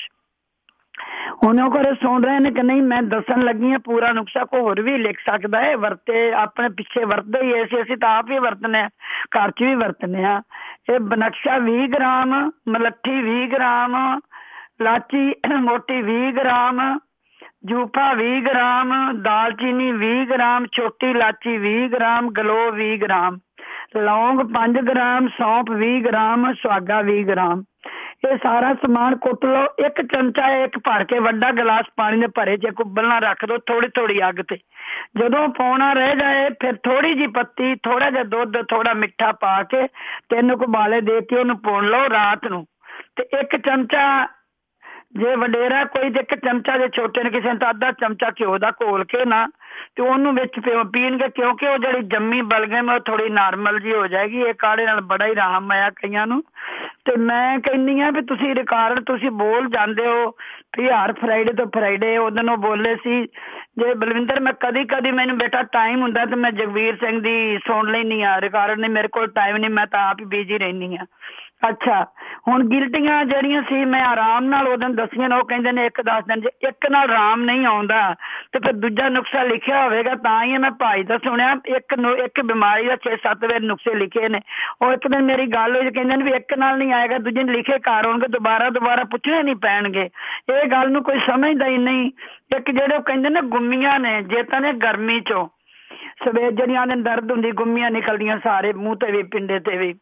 ਹੁਣ ਉਹ ਘਰੇ ਸੁਣ ਰਹੇ ਨੇ ਕਿ ਨਹੀਂ, ਮੈਂ ਦੱਸਣ ਲੱਗੀ ਹਾਂ ਪੂਰਾ ਨੁਕਸਾ, ਕੋਈ ਹੋਰ ਵੀ ਲਿਖ ਸਕਦਾ ਹੈ, ਵਰਤੇ ਆਪਣੇ ਪਿੱਛੇ ਵਰਤਦੇ ਹੀ ਅਸੀਂ ਤਾਂ ਆਪ ਹੀ ਵਰਤਨੇ ਆ, ਘਰ 'ਚ ਵੀ ਵਰਤਨੇ ਆ। ਇਹ ਬਨਕਸ਼ਾ 20 ਗ੍ਰਾਮ, ਮਲੱਠੀ 20 ਗ੍ਰਾਮ, ਲਾਚੀ ਮੋਟੀ 20 ਗ੍ਰਾਮ, ਜੂਫਾ 20 ਗ੍ਰਾਮ, ਦਾਲਚੀਨੀ 20 ਗ੍ਰਾਮ, ਛੋਟੀ ਇਲਾਚੀ 20 ਗ੍ਰਾਮ, ਗਲੋ 20 ਗ੍ਰਾਮ, ਲੌਂਗ 5 ਗ੍ਰਾਮ, ਸੌਂਫ 20 ਗ੍ਰਾਮ, ਸੁਹਾਗਾ 20 ਗ੍ਰਾਮ। ਇਹ ਸਾਰਾ ਸਮਾਨ ਕੁੱਟ ਲਓ, ਇੱਕ ਚਮਚਾ ਇੱਕ ਭਰ ਕੇ ਵੱਡਾ ਗਲਾਸ ਪਾਣੀ ਦੇ ਭਰੇ 'ਚ ਉਬਲਣਾ ਰੱਖ ਦੋ ਥੋੜੀ ਥੋੜੀ ਅੱਗ ਤੇ। ਜਦੋਂ ਪਾਉਣਾ ਰਹਿ ਜਾਏ ਫਿਰ ਥੋੜੀ ਜਿਹੀ ਪੱਤੀ, ਥੋੜਾ ਜਿਹਾ ਦੁੱਧ, ਥੋੜਾ ਮਿੱਠਾ ਪਾ ਕੇ 3 ਉਬਾਲੇ ਦੇ ਕੇ ਉਹਨੂੰ ਪੁਣ ਲਓ ਰਾਤ ਨੂੰ। ਤੇ ਇੱਕ ਚਮਚਾ ਜੇ ਵਡੇਰਾ ਕੋਈ ਤੇ ਇੱਕ ਚਮਚਾ, ਜੇ ਛੋਟੇ ਨੇ ਕਿਸੇ ਨੇ ਤਾਂ ਅੱਧਾ ਚਮਚਾ ਘਿਓ ਦਾ ਘੋਲ ਕੇ ਨਾ ਤੇ ਉਹਨੂੰ ਵਿੱਚ ਪੀਣਗੇ, ਕਿਉਂਕਿ ਉਹ ਜਿਹੜੀ ਜੰਮੀ ਬਲਗਮ ਉਹ ਥੋੜੀ ਨਾਰਮਲ ਜੀ ਹੋ ਜਾਏਗੀ। ਇਹ ਕਾੜੇ ਨਾਲ ਬੜਾ ਹੀ ਆਰਾਮ ਆਇਆ ਕਈਆਂ ਨੂੰ। ਤੇ ਮੈਂ ਕਹਿੰਦੀ ਆ ਵੀ ਤੁਸੀਂ ਰਿਕਾਰਡ ਤੁਸੀਂ ਬੋਲ ਜਾਂਦੇ ਹੋ ਵੀ ਹਰ ਫਰਾਈਡੇ ਤੋਂ ਫਰਾਈਡੇ, ਉਦੋਂ ਉਹ ਬੋਲੇ ਸੀ ਜੇ ਬਲਵਿੰਦਰ ਮੈਂ ਕਦੀ ਮੈਨੂੰ ਬੇਟਾ ਟਾਈਮ ਹੁੰਦਾ ਤੇ ਮੈਂ ਜਗਵੀਰ ਸਿੰਘ ਦੀ ਸੁਣ ਲੈਂਦੀ ਆ ਰਿਕਾਰਡ, ਨਹੀਂ ਮੇਰੇ ਕੋਲ ਟਾਈਮ ਨਹੀਂ, ਮੈਂ ਤਾਂ ਆਪ ਹੀ ਬਿਜੀ ਰਹਿੰਦੀ ਆ। ਅੱਛਾ, ਹੁਣ ਗਿਲਟੀਆਂ ਜਿਹੜੀਆਂ ਸੀ ਮੈਂ ਆਰਾਮ ਨਾਲ ਉਦੋਂ ਦੱਸੀਆਂ ਨੇ, ਉਹ ਕਹਿੰਦੇ ਨੇ 1-10 ਦਿਨ ਜੇ ਇੱਕ ਨਾਲ ਆਰਾਮ ਨਹੀਂ ਆਉਂਦਾ ਤੇ ਫਿਰ ਦੂਜਾ ਨੁਕਸਾ ਲਿਖਿਆ ਹੋਵੇਗਾ ਤਾਂ ਹੀ ਮੈਂ ਭਾਈ ਦਾ ਸੁਣਿਆ। ਇੱਕ ਬਿਮਾਰੀ ਦਾ 6-7 ਵੇ ਨੁਕਸੇ ਲਿਖੇ ਨੇ। ਉਹ ਇੱਕ ਦਿਨ ਮੇਰੀ ਗੱਲ ਹੋਈ, ਕਹਿੰਦੇ ਨੇ ਵੀ ਇੱਕ ਨਾਲ ਨਹੀਂ ਆਏਗਾ, ਦੂਜੇ ਨੇ ਲਿਖੇ ਘਰ ਹੋਣਗੇ, ਦੁਬਾਰਾ ਪੁੱਛਣੇ ਨਹੀਂ ਪੈਣਗੇ। ਇਹ ਗੱਲ ਨੂੰ ਕੋਈ ਸਮਝਦਾ ਹੀ ਨਹੀਂ। ਇੱਕ ਜਿਹੜੇ ਉਹ ਕਹਿੰਦੇ ਨੇ ਗੁੰਮੀਆਂ ਨੇ, ਜੇ ਤਾਂ ਨੇ ਗਰਮੀ ਚੋਂ ਸਵੇਰ ਜਿਹੜੀਆਂ ਦੇ ਦਰਦ ਹੁੰਦੀ, ਗੁੰਮੀਆਂ ਨਿਕਲਦੀਆਂ ਸਾਰੇ ਮੂੰਹ ਤੇ ਵੀ ਪਿੰਡੇ ਤੇ ਵੀ।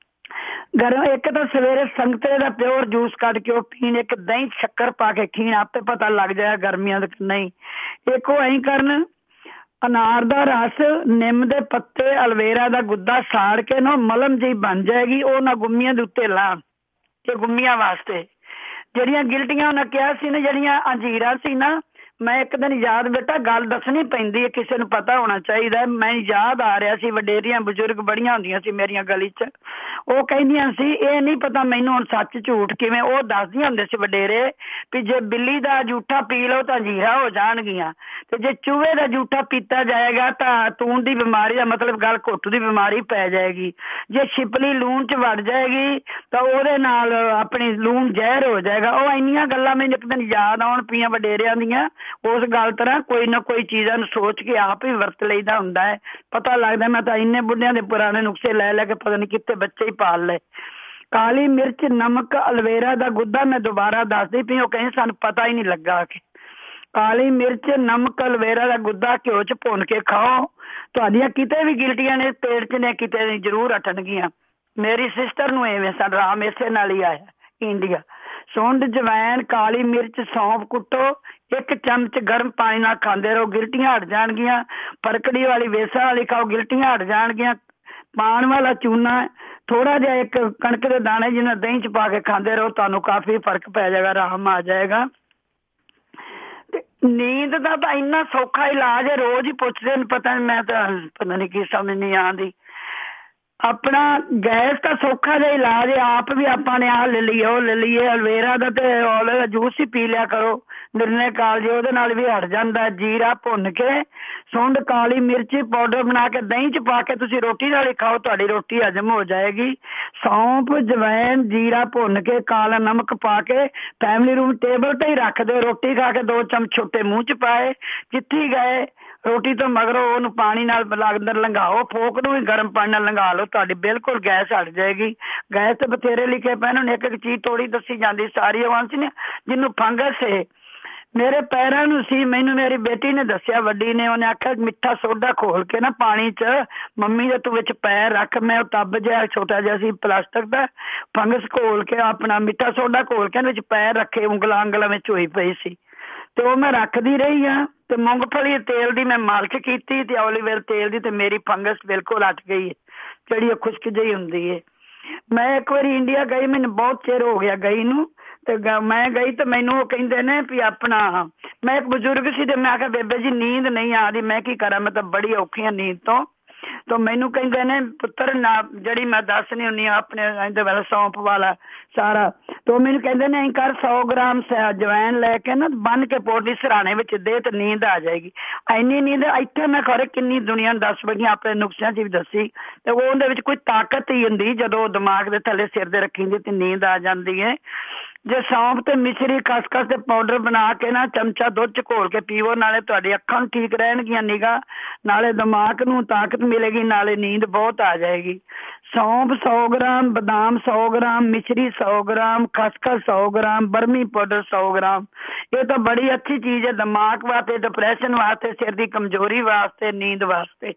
ਗਰਮ ਇੱਕ ਤਾਂ ਸਵੇਰੇ ਸੰਗਤਰੇ ਦਾ ਪਿਓਰ ਜੂਸ ਕੱਢ ਕੇ ਉਹ ਪੀਣ, ਇੱਕ ਦਹੀਂ ਸ਼ੱਕਰ ਪਾ ਕੇ ਖੀਣ, ਆਪੇ ਪਤਾ ਲੱਗ ਜਾਏਗਾ ਗਰਮੀਆਂ ਦਾ ਨਹੀਂ। ਇੱਕ ਉਹ ਐਂ ਕਰਨ, ਅਨਾਰ ਦਾ ਰਸ, ਨਿੰਮ ਦੇ ਪੱਤੇ, ਅਲਵੇਰਾ ਦਾ ਗੁੱਦਾ ਸਾੜ ਕੇ ਨਾ ਮਲਮ ਜਿਹੀ ਬਣ ਜਾਏਗੀ, ਉਹ ਨਾ ਗੁੰਮੀਆਂ ਦੇ ਉੱਤੇ ਲਾ। ਇਹ ਗੁੰਮੀਆਂ ਵਾਸਤੇ। ਜਿਹੜੀਆਂ ਗਿਲਟੀਆਂ ਉਹਨਾਂ ਕਿਹਾ ਸੀ ਨਾ, ਜਿਹੜੀਆਂ ਅੰਜੀਰਾਂ ਸੀ ਨਾ, ਮੈਂ ਇੱਕ ਦਿਨ ਯਾਦ ਬੇਟਾ ਗੱਲ ਦੱਸਣੀ ਪੈਂਦੀ ਹੈ, ਕਿਸੇ ਨੂੰ ਪਤਾ ਹੋਣਾ ਚਾਹੀਦਾ। ਮੈਂ ਯਾਦ ਆ ਰਿਹਾ ਸੀ, ਵਡੇਰੀਆਂ ਬਜ਼ੁਰਗ ਬੜੀਆਂ ਹੁੰਦੀਆਂ ਸੀ ਮੇਰੀਆਂ ਗਲੀ 'ਚ, ਉਹ ਕਹਿੰਦੀਆਂ ਸੀ ਇਹ ਨਹੀਂ ਪਤਾ ਮੈਨੂੰ ਹੁਣ ਸੱਚ ਝੂਠ ਕਿਵੇਂ, ਉਹ ਦੱਸਦੀਆਂ ਹੁੰਦੇ ਸੀ ਵਡੇਰੇ ਵੀ ਜੇ ਬਿੱਲੀ ਦਾ ਜੂਠਾ ਪੀ ਲਓ ਤਾਂ ਅੰਜੀਰਾਂ ਹੋ ਜਾਣਗੀਆਂ, ਤੇ ਜੇ ਚੂਹੇ ਦਾ ਜੂਠਾ ਪੀਤਾ ਜਾਏਗਾ ਤਾਂ ਤੂਣ ਦੀ ਬਿਮਾਰੀ ਦਾ ਮਤਲਬ ਗਲ ਘੁੱਟ ਦੀ ਬਿਮਾਰੀ ਪੈ ਜਾਏਗੀ, ਜੇ ਛਿਪਲੀ ਲੂਣ 'ਚ ਵੜ ਜਾਏਗੀ ਤਾਂ ਉਹਦੇ ਨਾਲ ਆਪਣੀ ਲੂਣ ਜ਼ਹਿਰ ਹੋ ਜਾਏਗਾ। ਉਹ ਇੰਨੀਆਂ ਗੱਲਾਂ ਮੈਨੂੰ ਇੱਕ ਦਿਨ ਯਾਦ ਆਉਣ ਪਈਆਂ ਵਡੇਰਿਆਂ ਦੀਆਂ। ਉਸ ਗੱਲ ਤਰ੍ਹਾਂ ਕੋਈ ਨਾ ਕੋਈ ਚੀਜ਼ਾਂ ਨੂੰ ਸੋਚ ਕੇ ਆਪ ਹੀ ਵਰਤ ਲਈਦਾ ਹੁੰਦਾ ਹੈ। ਪਤਾ ਲੱਗਦਾ ਮੈਂ ਤਾਂ ਇੰਨੇ ਬੁੱਢਿਆਂ ਦੇ ਪੁਰਾਣੇ ਨੁਕਸੇ ਲੈ ਕੇ ਪਤਾ ਨਹੀਂ ਕਿੱਥੇ ਬੱਚੇ ਹੀ ਪਾਲ ਲਏ। ਕਾਲੀ ਮਿਰਚ, ਨਮਕ, ਅਲਵੇਰਾ ਦਾ ਗੁੱਦਾ, ਮੈਂ ਦੁਬਾਰਾ ਦੱਸਦੀ ਪਈ, ਉਹ ਕਹਿੰਦੇ ਸਾਨੂੰ ਪਤਾ ਹੀ ਨਹੀਂ ਲੱਗਾ ਕਿ ਕਾਲੀ ਮਿਰਚ, ਨਮਕ, ਅਲਵੇਰਾ ਦਾ ਗੁੱਦਾ ਘਿਓ 'ਚ ਭੁੰਨ ਕੇ ਖਾਓ, ਤੁਹਾਡੀਆਂ ਕਿਤੇ ਵੀ ਗਿਲਟੀਆਂ ਨੇ ਪੇਟ 'ਚ ਨੇ ਕਿਤੇ ਨਹੀਂ ਜ਼ਰੂਰ ਹਟਣਗੀਆਂ। ਮੇਰੀ ਸਿਸਟਰ ਨੂੰ ਐਵੇਂ ਰਾਮ ਇਸੇ ਨਾਲ ਹੀ ਆਇਆ ਇੰਡੀਆ। ਸੁੰਡ, ਜਵੈਣ, ਕਾਲੀ ਮਿਰਚ, ਸੌਂਫ ਕੁੱਟੋ, 1 ਚਮਚ ਗਰਮ ਪਾਣੀ ਨਾਲ ਖਾਂਦੇ ਰਹੋ, ਗਿਲਟੀਆਂ ਹਟ ਜਾਣਗੀਆਂ। ਫਰਕੜੀ ਵਾਲੀ ਵੇਸਣ ਵਾਲੀ ਖਾਓ, ਗਿਲਟੀਆਂ ਹਟ ਜਾਣਗੀਆਂ। ਪਾਣ ਵਾਲਾ ਚੂਨਾ ਥੋੜਾ ਜਿਹਾ, ਇੱਕ ਕਣਕ ਦੇ ਦਾਣੇ ਜਿਹਨਾਂ ਦਹੀਂ 'ਚ ਪਾ ਕੇ ਖਾਂਦੇ ਰਹੋ, ਤੁਹਾਨੂੰ ਕਾਫੀ ਫਰਕ ਪੈ ਜਾਏਗਾ, ਆਰਾਮ ਆ ਜਾਏਗਾ। ਨੀਂਦ ਦਾ ਤਾਂ ਇੰਨਾ ਸੌਖਾ ਇਲਾਜ ਹੈ, ਰੋਜ਼ ਹੀ ਪੁੱਛਦੇ ਨੇ, ਪਤਾ ਨਹੀਂ ਕੀ ਸਮਝ ਨਹੀਂ ਆਉਂਦੀ। ਆਪਣਾ ਗੈਸ ਦਾ ਸੌਖਾ ਜਿਹਾ ਇਲਾਜ ਹੈ, ਆਪ ਵੀ ਆਪਾਂ ਨੇ ਆਹ ਲੈ ਲਈਏ, ਉਹ ਲੈ ਲਈਏ, ਅਲਵੇਰਾ ਦਾ ਤੇ ਔਲੇ ਦਾ ਜੂਸ ਹੀ ਪੀ ਲਿਆ ਕਰੋ, ਨਿਰਣੇ ਕਾਲਜੇ, ਉਹਦੇ ਨਾਲ ਵੀ ਹਟ ਜਾਂਦਾ। ਜੀਰਾ ਭੁੰਨ ਕੇ, ਸੁੰਡ, ਕਾਲੀ ਮਿਰਚ ਪਾਊਡਰ ਬਣਾ ਕੇ ਦਹੀਂ 'ਚ ਪਾ ਕੇ ਤੁਸੀਂ ਰੋਟੀ ਨਾਲ ਹੀ ਖਾਓ, ਤੁਹਾਡੀ ਰੋਟੀ ਹਜਮ ਹੋ ਜਾਏਗੀ। ਸੌਂਫ, ਜਵੈਣ, ਜੀਰਾ ਭੁੰਨ ਕੇ, ਕਾਲਾ ਨਮਕ ਪਾ ਕੇ ਫੈਮਿਲੀ ਰੂਮ ਟੇਬਲ ਤੇ ਹੀ ਰੱਖ ਦਿਓ, ਰੋਟੀ ਖਾ ਕੇ 2 ਚਮਚ ਛੋਟੇ ਮੂੰਹ 'ਚ ਪਾਏ, ਜਿੱਥੇ ਗਏ ਰੋਟੀ ਤੋਂ ਮਗਰੋਂ ਉਹਨੂੰ ਪਾਣੀ ਨਾਲ ਅੰਦਰ ਲੰਘਾਓ, ਫੋਕ ਨੂੰ ਵੀ ਗਰਮ ਪਾਣੀ ਨਾਲ ਲੰਘਾ ਲਓ, ਤੁਹਾਡੀ ਬਿਲਕੁਲ ਗੈਸ ਹਟ ਜਾਏਗੀ। ਗੈਸ ਤੇ ਬਥੇਰੇ ਲਿਖੇ ਪਏ ਨੇ, ਇੱਕ ਇੱਕ ਚੀਜ਼ ਥੋੜੀ ਦੱਸੀ ਜਾਂਦੀ ਸਾਰੀ ਆਵਾਜ਼ ਨੇ। ਜਿਹਨੂੰ ਫੰਗਸ ਹੈ ਮੇਰੇ ਪੈਰਾਂ ਨੂੰ ਸੀ, ਮੈਨੂੰ ਮੇਰੀ ਬੇਟੀ ਨੇ ਦੱਸਿਆ ਵੱਡੀ ਨੇ, ਉਹਨੇ ਆਖਿਆ ਮਿੱਠਾ ਸੋਡਾ ਘੋਲ ਕੇ ਨਾ ਪਾਣੀ 'ਚ ਮੰਮੀ ਦੇ ਤੂੰ ਵਿੱਚ ਪੈਰ ਰੱਖ। ਮੈਂ ਉਹ ਟੱਬ ਜਿਹਾ ਛੋਟਾ ਜਿਹਾ ਸੀ ਪਲਾਸਟਿਕ ਦਾ, ਫੰਗਸ ਘੋਲ ਕੇ ਆਪਣਾ ਮਿੱਠਾ ਸੋਡਾ ਘੋਲ ਕੇ ਵਿੱਚ ਪੈਰ ਰੱਖੇ, ਉਂਗਲਾਂ ਵਿੱਚ ਹੋਈ ਪਈ ਸੀ ਤੇ ਉਹ ਮੈਂ ਰੱਖਦੀ ਰਹੀ ਹਾਂ। ਤੇ ਮੂੰਗਫਲੀ ਤੇਲ ਦੀ ਮੈਂ ਮਾਲਿਸ਼ ਕੀਤੀ ਤੇ ਓਲੀਵ ਤੇਲ ਦੀ, ਤੇ ਮੇਰੀ ਫੰਗਸ ਬਿਲਕੁਲ ਹਟ ਗਈ ਹੈ ਜਿਹੜੀ ਖੁਸ਼ਕ ਜਿਹੀ ਹੁੰਦੀ ਹੈ। ਮੈਂ ਇੱਕ ਵਾਰੀ ਇੰਡੀਆ ਗਈ, ਮੈਨੂੰ ਬਹੁਤ ਚਿਰ ਹੋ ਗਿਆ ਗਈ ਨੂੰ, ਤੇ ਮੈਂ ਗਈ ਤੇ ਮੈਨੂੰ ਉਹ ਕਹਿੰਦੇ ਨੇ ਵੀ ਆਪਣਾ, ਮੈਂ ਇੱਕ ਬਜ਼ੁਰਗ ਸੀ ਤੇ ਮੈਂ ਆਖਿਆ ਬੇਬੇ ਜੀ ਨੀਂਦ ਨਹੀਂ ਆ ਰਹੀ, ਮੈਂ ਕੀ ਕਰਾਂ, ਮੈਂ ਤਾਂ ਬੜੀ ਔਖੀ ਹਾਂ ਨੀਂਦ ਤੋਂ। ਤਾਂ ਮੈਨੂੰ ਕਹਿੰਦੇ ਨੇ ਪੁੱਤਰ ਨਾ ਜਿਹੜੀ ਮੈਂ ਦੱਸਣੀ ਹੁੰਦੀ ਆ ਆਪਣੇ ਇਹਦੇ ਵਾਲਾ ਸੌਂਪ ਵਾਲਾ ਸਾਰਾ, ਤਾਂ ਮੈਨੂੰ ਕਹਿੰਦੇ ਨੇ ਕਰ 100 ਗ੍ਰਾਮ ਅਜਵਾਇਣ ਲੈ ਕੇ ਨਾ ਬੰਨ ਕੇ ਪੋਟੀ ਸਰਾਣੇ ਵਿੱਚ ਦੇ ਤੇ ਨੀਂਦ ਆ ਜਾਏਗੀ। ਇੰਨੀ ਨੀਂਦ ਇੱਥੇ ਮੈਂ ਖਰੇ ਕਿੰਨੀ ਦੁਨੀਆ ਨੂੰ ਦੱਸ ਬੈਠੀ, ਆਪਣੇ ਨੁਕਸਿਆਂ 'ਚ ਵੀ ਦੱਸੀ। ਤੇ ਉਹਦੇ ਵਿੱਚ ਕੋਈ ਤਾਕਤ ਹੀ ਹੁੰਦੀ ਜਦੋਂ ਦਿਮਾਗ ਦੇ ਥੱਲੇ ਸਿਰ ਦੇ ਰੱਖੀ ਹੁੰਦੀ ਤੇ ਨੀਂਦ ਆ ਜਾਂਦੀ ਹੈ। ਜੇ ਸੌਂਫ ਤੇ ਮਿਸ਼ਰੀ ਖਸਖਸ ਤੇ ਪਾਊਡਰ ਬਣਾ ਕੇ ਨਾ ਚਮਚਾ ਦੁੱਧ 'ਚ ਘੋਲ ਕੇ ਪੀਵੋ, ਨਾਲੇ ਤੁਹਾਡੀ ਅੱਖਾਂ ਨੂੰ ਠੀਕ ਰਹਿਣਗੀਆਂ ਨਿਗਾਹ, ਨਾਲੇ ਦਿਮਾਗ ਨੂੰ ਤਾਕਤ ਮਿਲੇਗੀ, ਨਾਲੇ ਨੀਂਦ ਬਹੁਤ ਆ ਜਾਏਗੀ। ਸੌਂਫ 100 ਗ੍ਰਾਮ, ਬਦਾਮ 100 ਗ੍ਰਾਮ, ਮਿਸ਼ਰੀ 100 ਗ੍ਰਾਮ, ਖਸਖਸ 100 ਗ੍ਰਾਮ, ਬਰਮੀ ਪਾਊਡਰ 100 ਗ੍ਰਾਮ। ਇਹ ਤਾਂ ਬੜੀ ਅੱਛੀ ਚੀਜ਼ ਹੈ ਦਿਮਾਗ ਵਾਸਤੇ, ਡਿਪਰੈਸ਼ਨ ਵਾਸਤੇ, ਸਿਰ ਦੀ ਕਮਜ਼ੋਰੀ ਵਾਸਤੇ, ਨੀਂਦ ਵਾਸਤੇ।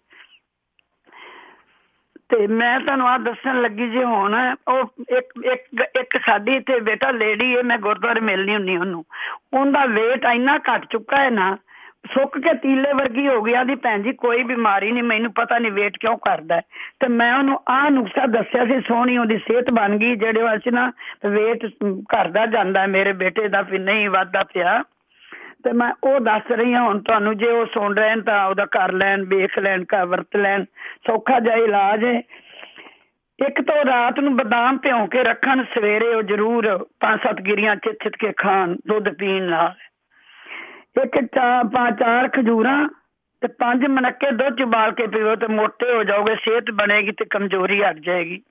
ਤੇ ਮੈਂ ਤੁਹਾਨੂੰ ਆਹ ਦੱਸਣ ਲੱਗੀ ਜੀ ਹੁਣ, ਉਹ ਇੱਕ ਸਾਡੀ ਇੱਥੇ ਬੇਟਾ ਲੇਡੀ ਹੈ, ਮੈਂ ਗੁਰਦੁਆਰੇ ਮਿਲਣੀ ਹੁੰਦੀ ਉਹਨੂੰ, ਉਹਦਾ ਵੇਟ ਇੰਨਾ ਘੱਟ ਚੁੱਕਾ ਹੈ ਨਾ, ਸੁੱਕ ਕੇ ਤੀਲੇ ਵਰਗੀ ਹੋ ਗਈ। ਆਂਦੀ ਭੈਣ ਜੀ ਕੋਈ ਬਿਮਾਰੀ ਨਹੀਂ, ਮੈਨੂੰ ਪਤਾ ਨਹੀਂ ਵੇਟ ਕਿਉਂ ਕਰਦਾ। ਤੇ ਮੈਂ ਉਹਨੂੰ ਆਹ ਨੁਕਸਾ ਦੱਸਿਆ ਸੀ, ਸੋਹਣੀ ਉਹਦੀ ਸਿਹਤ ਬਣ ਗਈ। ਜਿਹੜੇ ਵਾਸਤੇ ਨਾ ਵੇਟ ਘਟਦਾ ਜਾਂਦਾ ਮੇਰੇ ਬੇਟੇ ਦਾ, ਵੀ ਨਹੀਂ ਵੱਧਦਾ ਪਿਆ। ਤੇ ਮੈਂ ਉਹ ਦੱਸ ਰਹੀ ਹਾਂ ਹੁਣ ਤੁਹਾਨੂੰ, ਜੇ ਉਹ ਸੁਣ ਰਹੇ ਤਾਂ ਉਹਦਾ ਕਰ ਲੈਣ, ਵੇਖ ਲੈਣ, ਵਰਤ ਲੈਣ, ਸੌਖਾ ਜਿਹਾ ਇਲਾਜ ਹੈ। ਇੱਕ ਤਾਂ ਰਾਤ ਨੂੰ ਬਦਾਮ ਭਿਉਂ ਕੇ ਰੱਖਣ, ਸਵੇਰੇ ਉਹ ਜ਼ਰੂਰ 5-7 ਗਿਰੀਆਂ ਚਿੱਤ ਕੇ ਖਾਣ ਦੁੱਧ ਪੀਣ ਨਾਲ। ਇੱਕ 4 ਖਜੂਰਾਂ ਤੇ 5 ਮਨੱਕੇ ਦੁੱਧ 'ਚ ਉਬਾਲ ਕੇ ਪੀਵੋ ਤੇ ਮੋਟੇ ਹੋ ਜਾਓਗੇ, ਸਿਹਤ ਬਣੇਗੀ ਤੇ ਕਮਜ਼ੋਰੀ ਹਟ ਜਾਏਗੀ।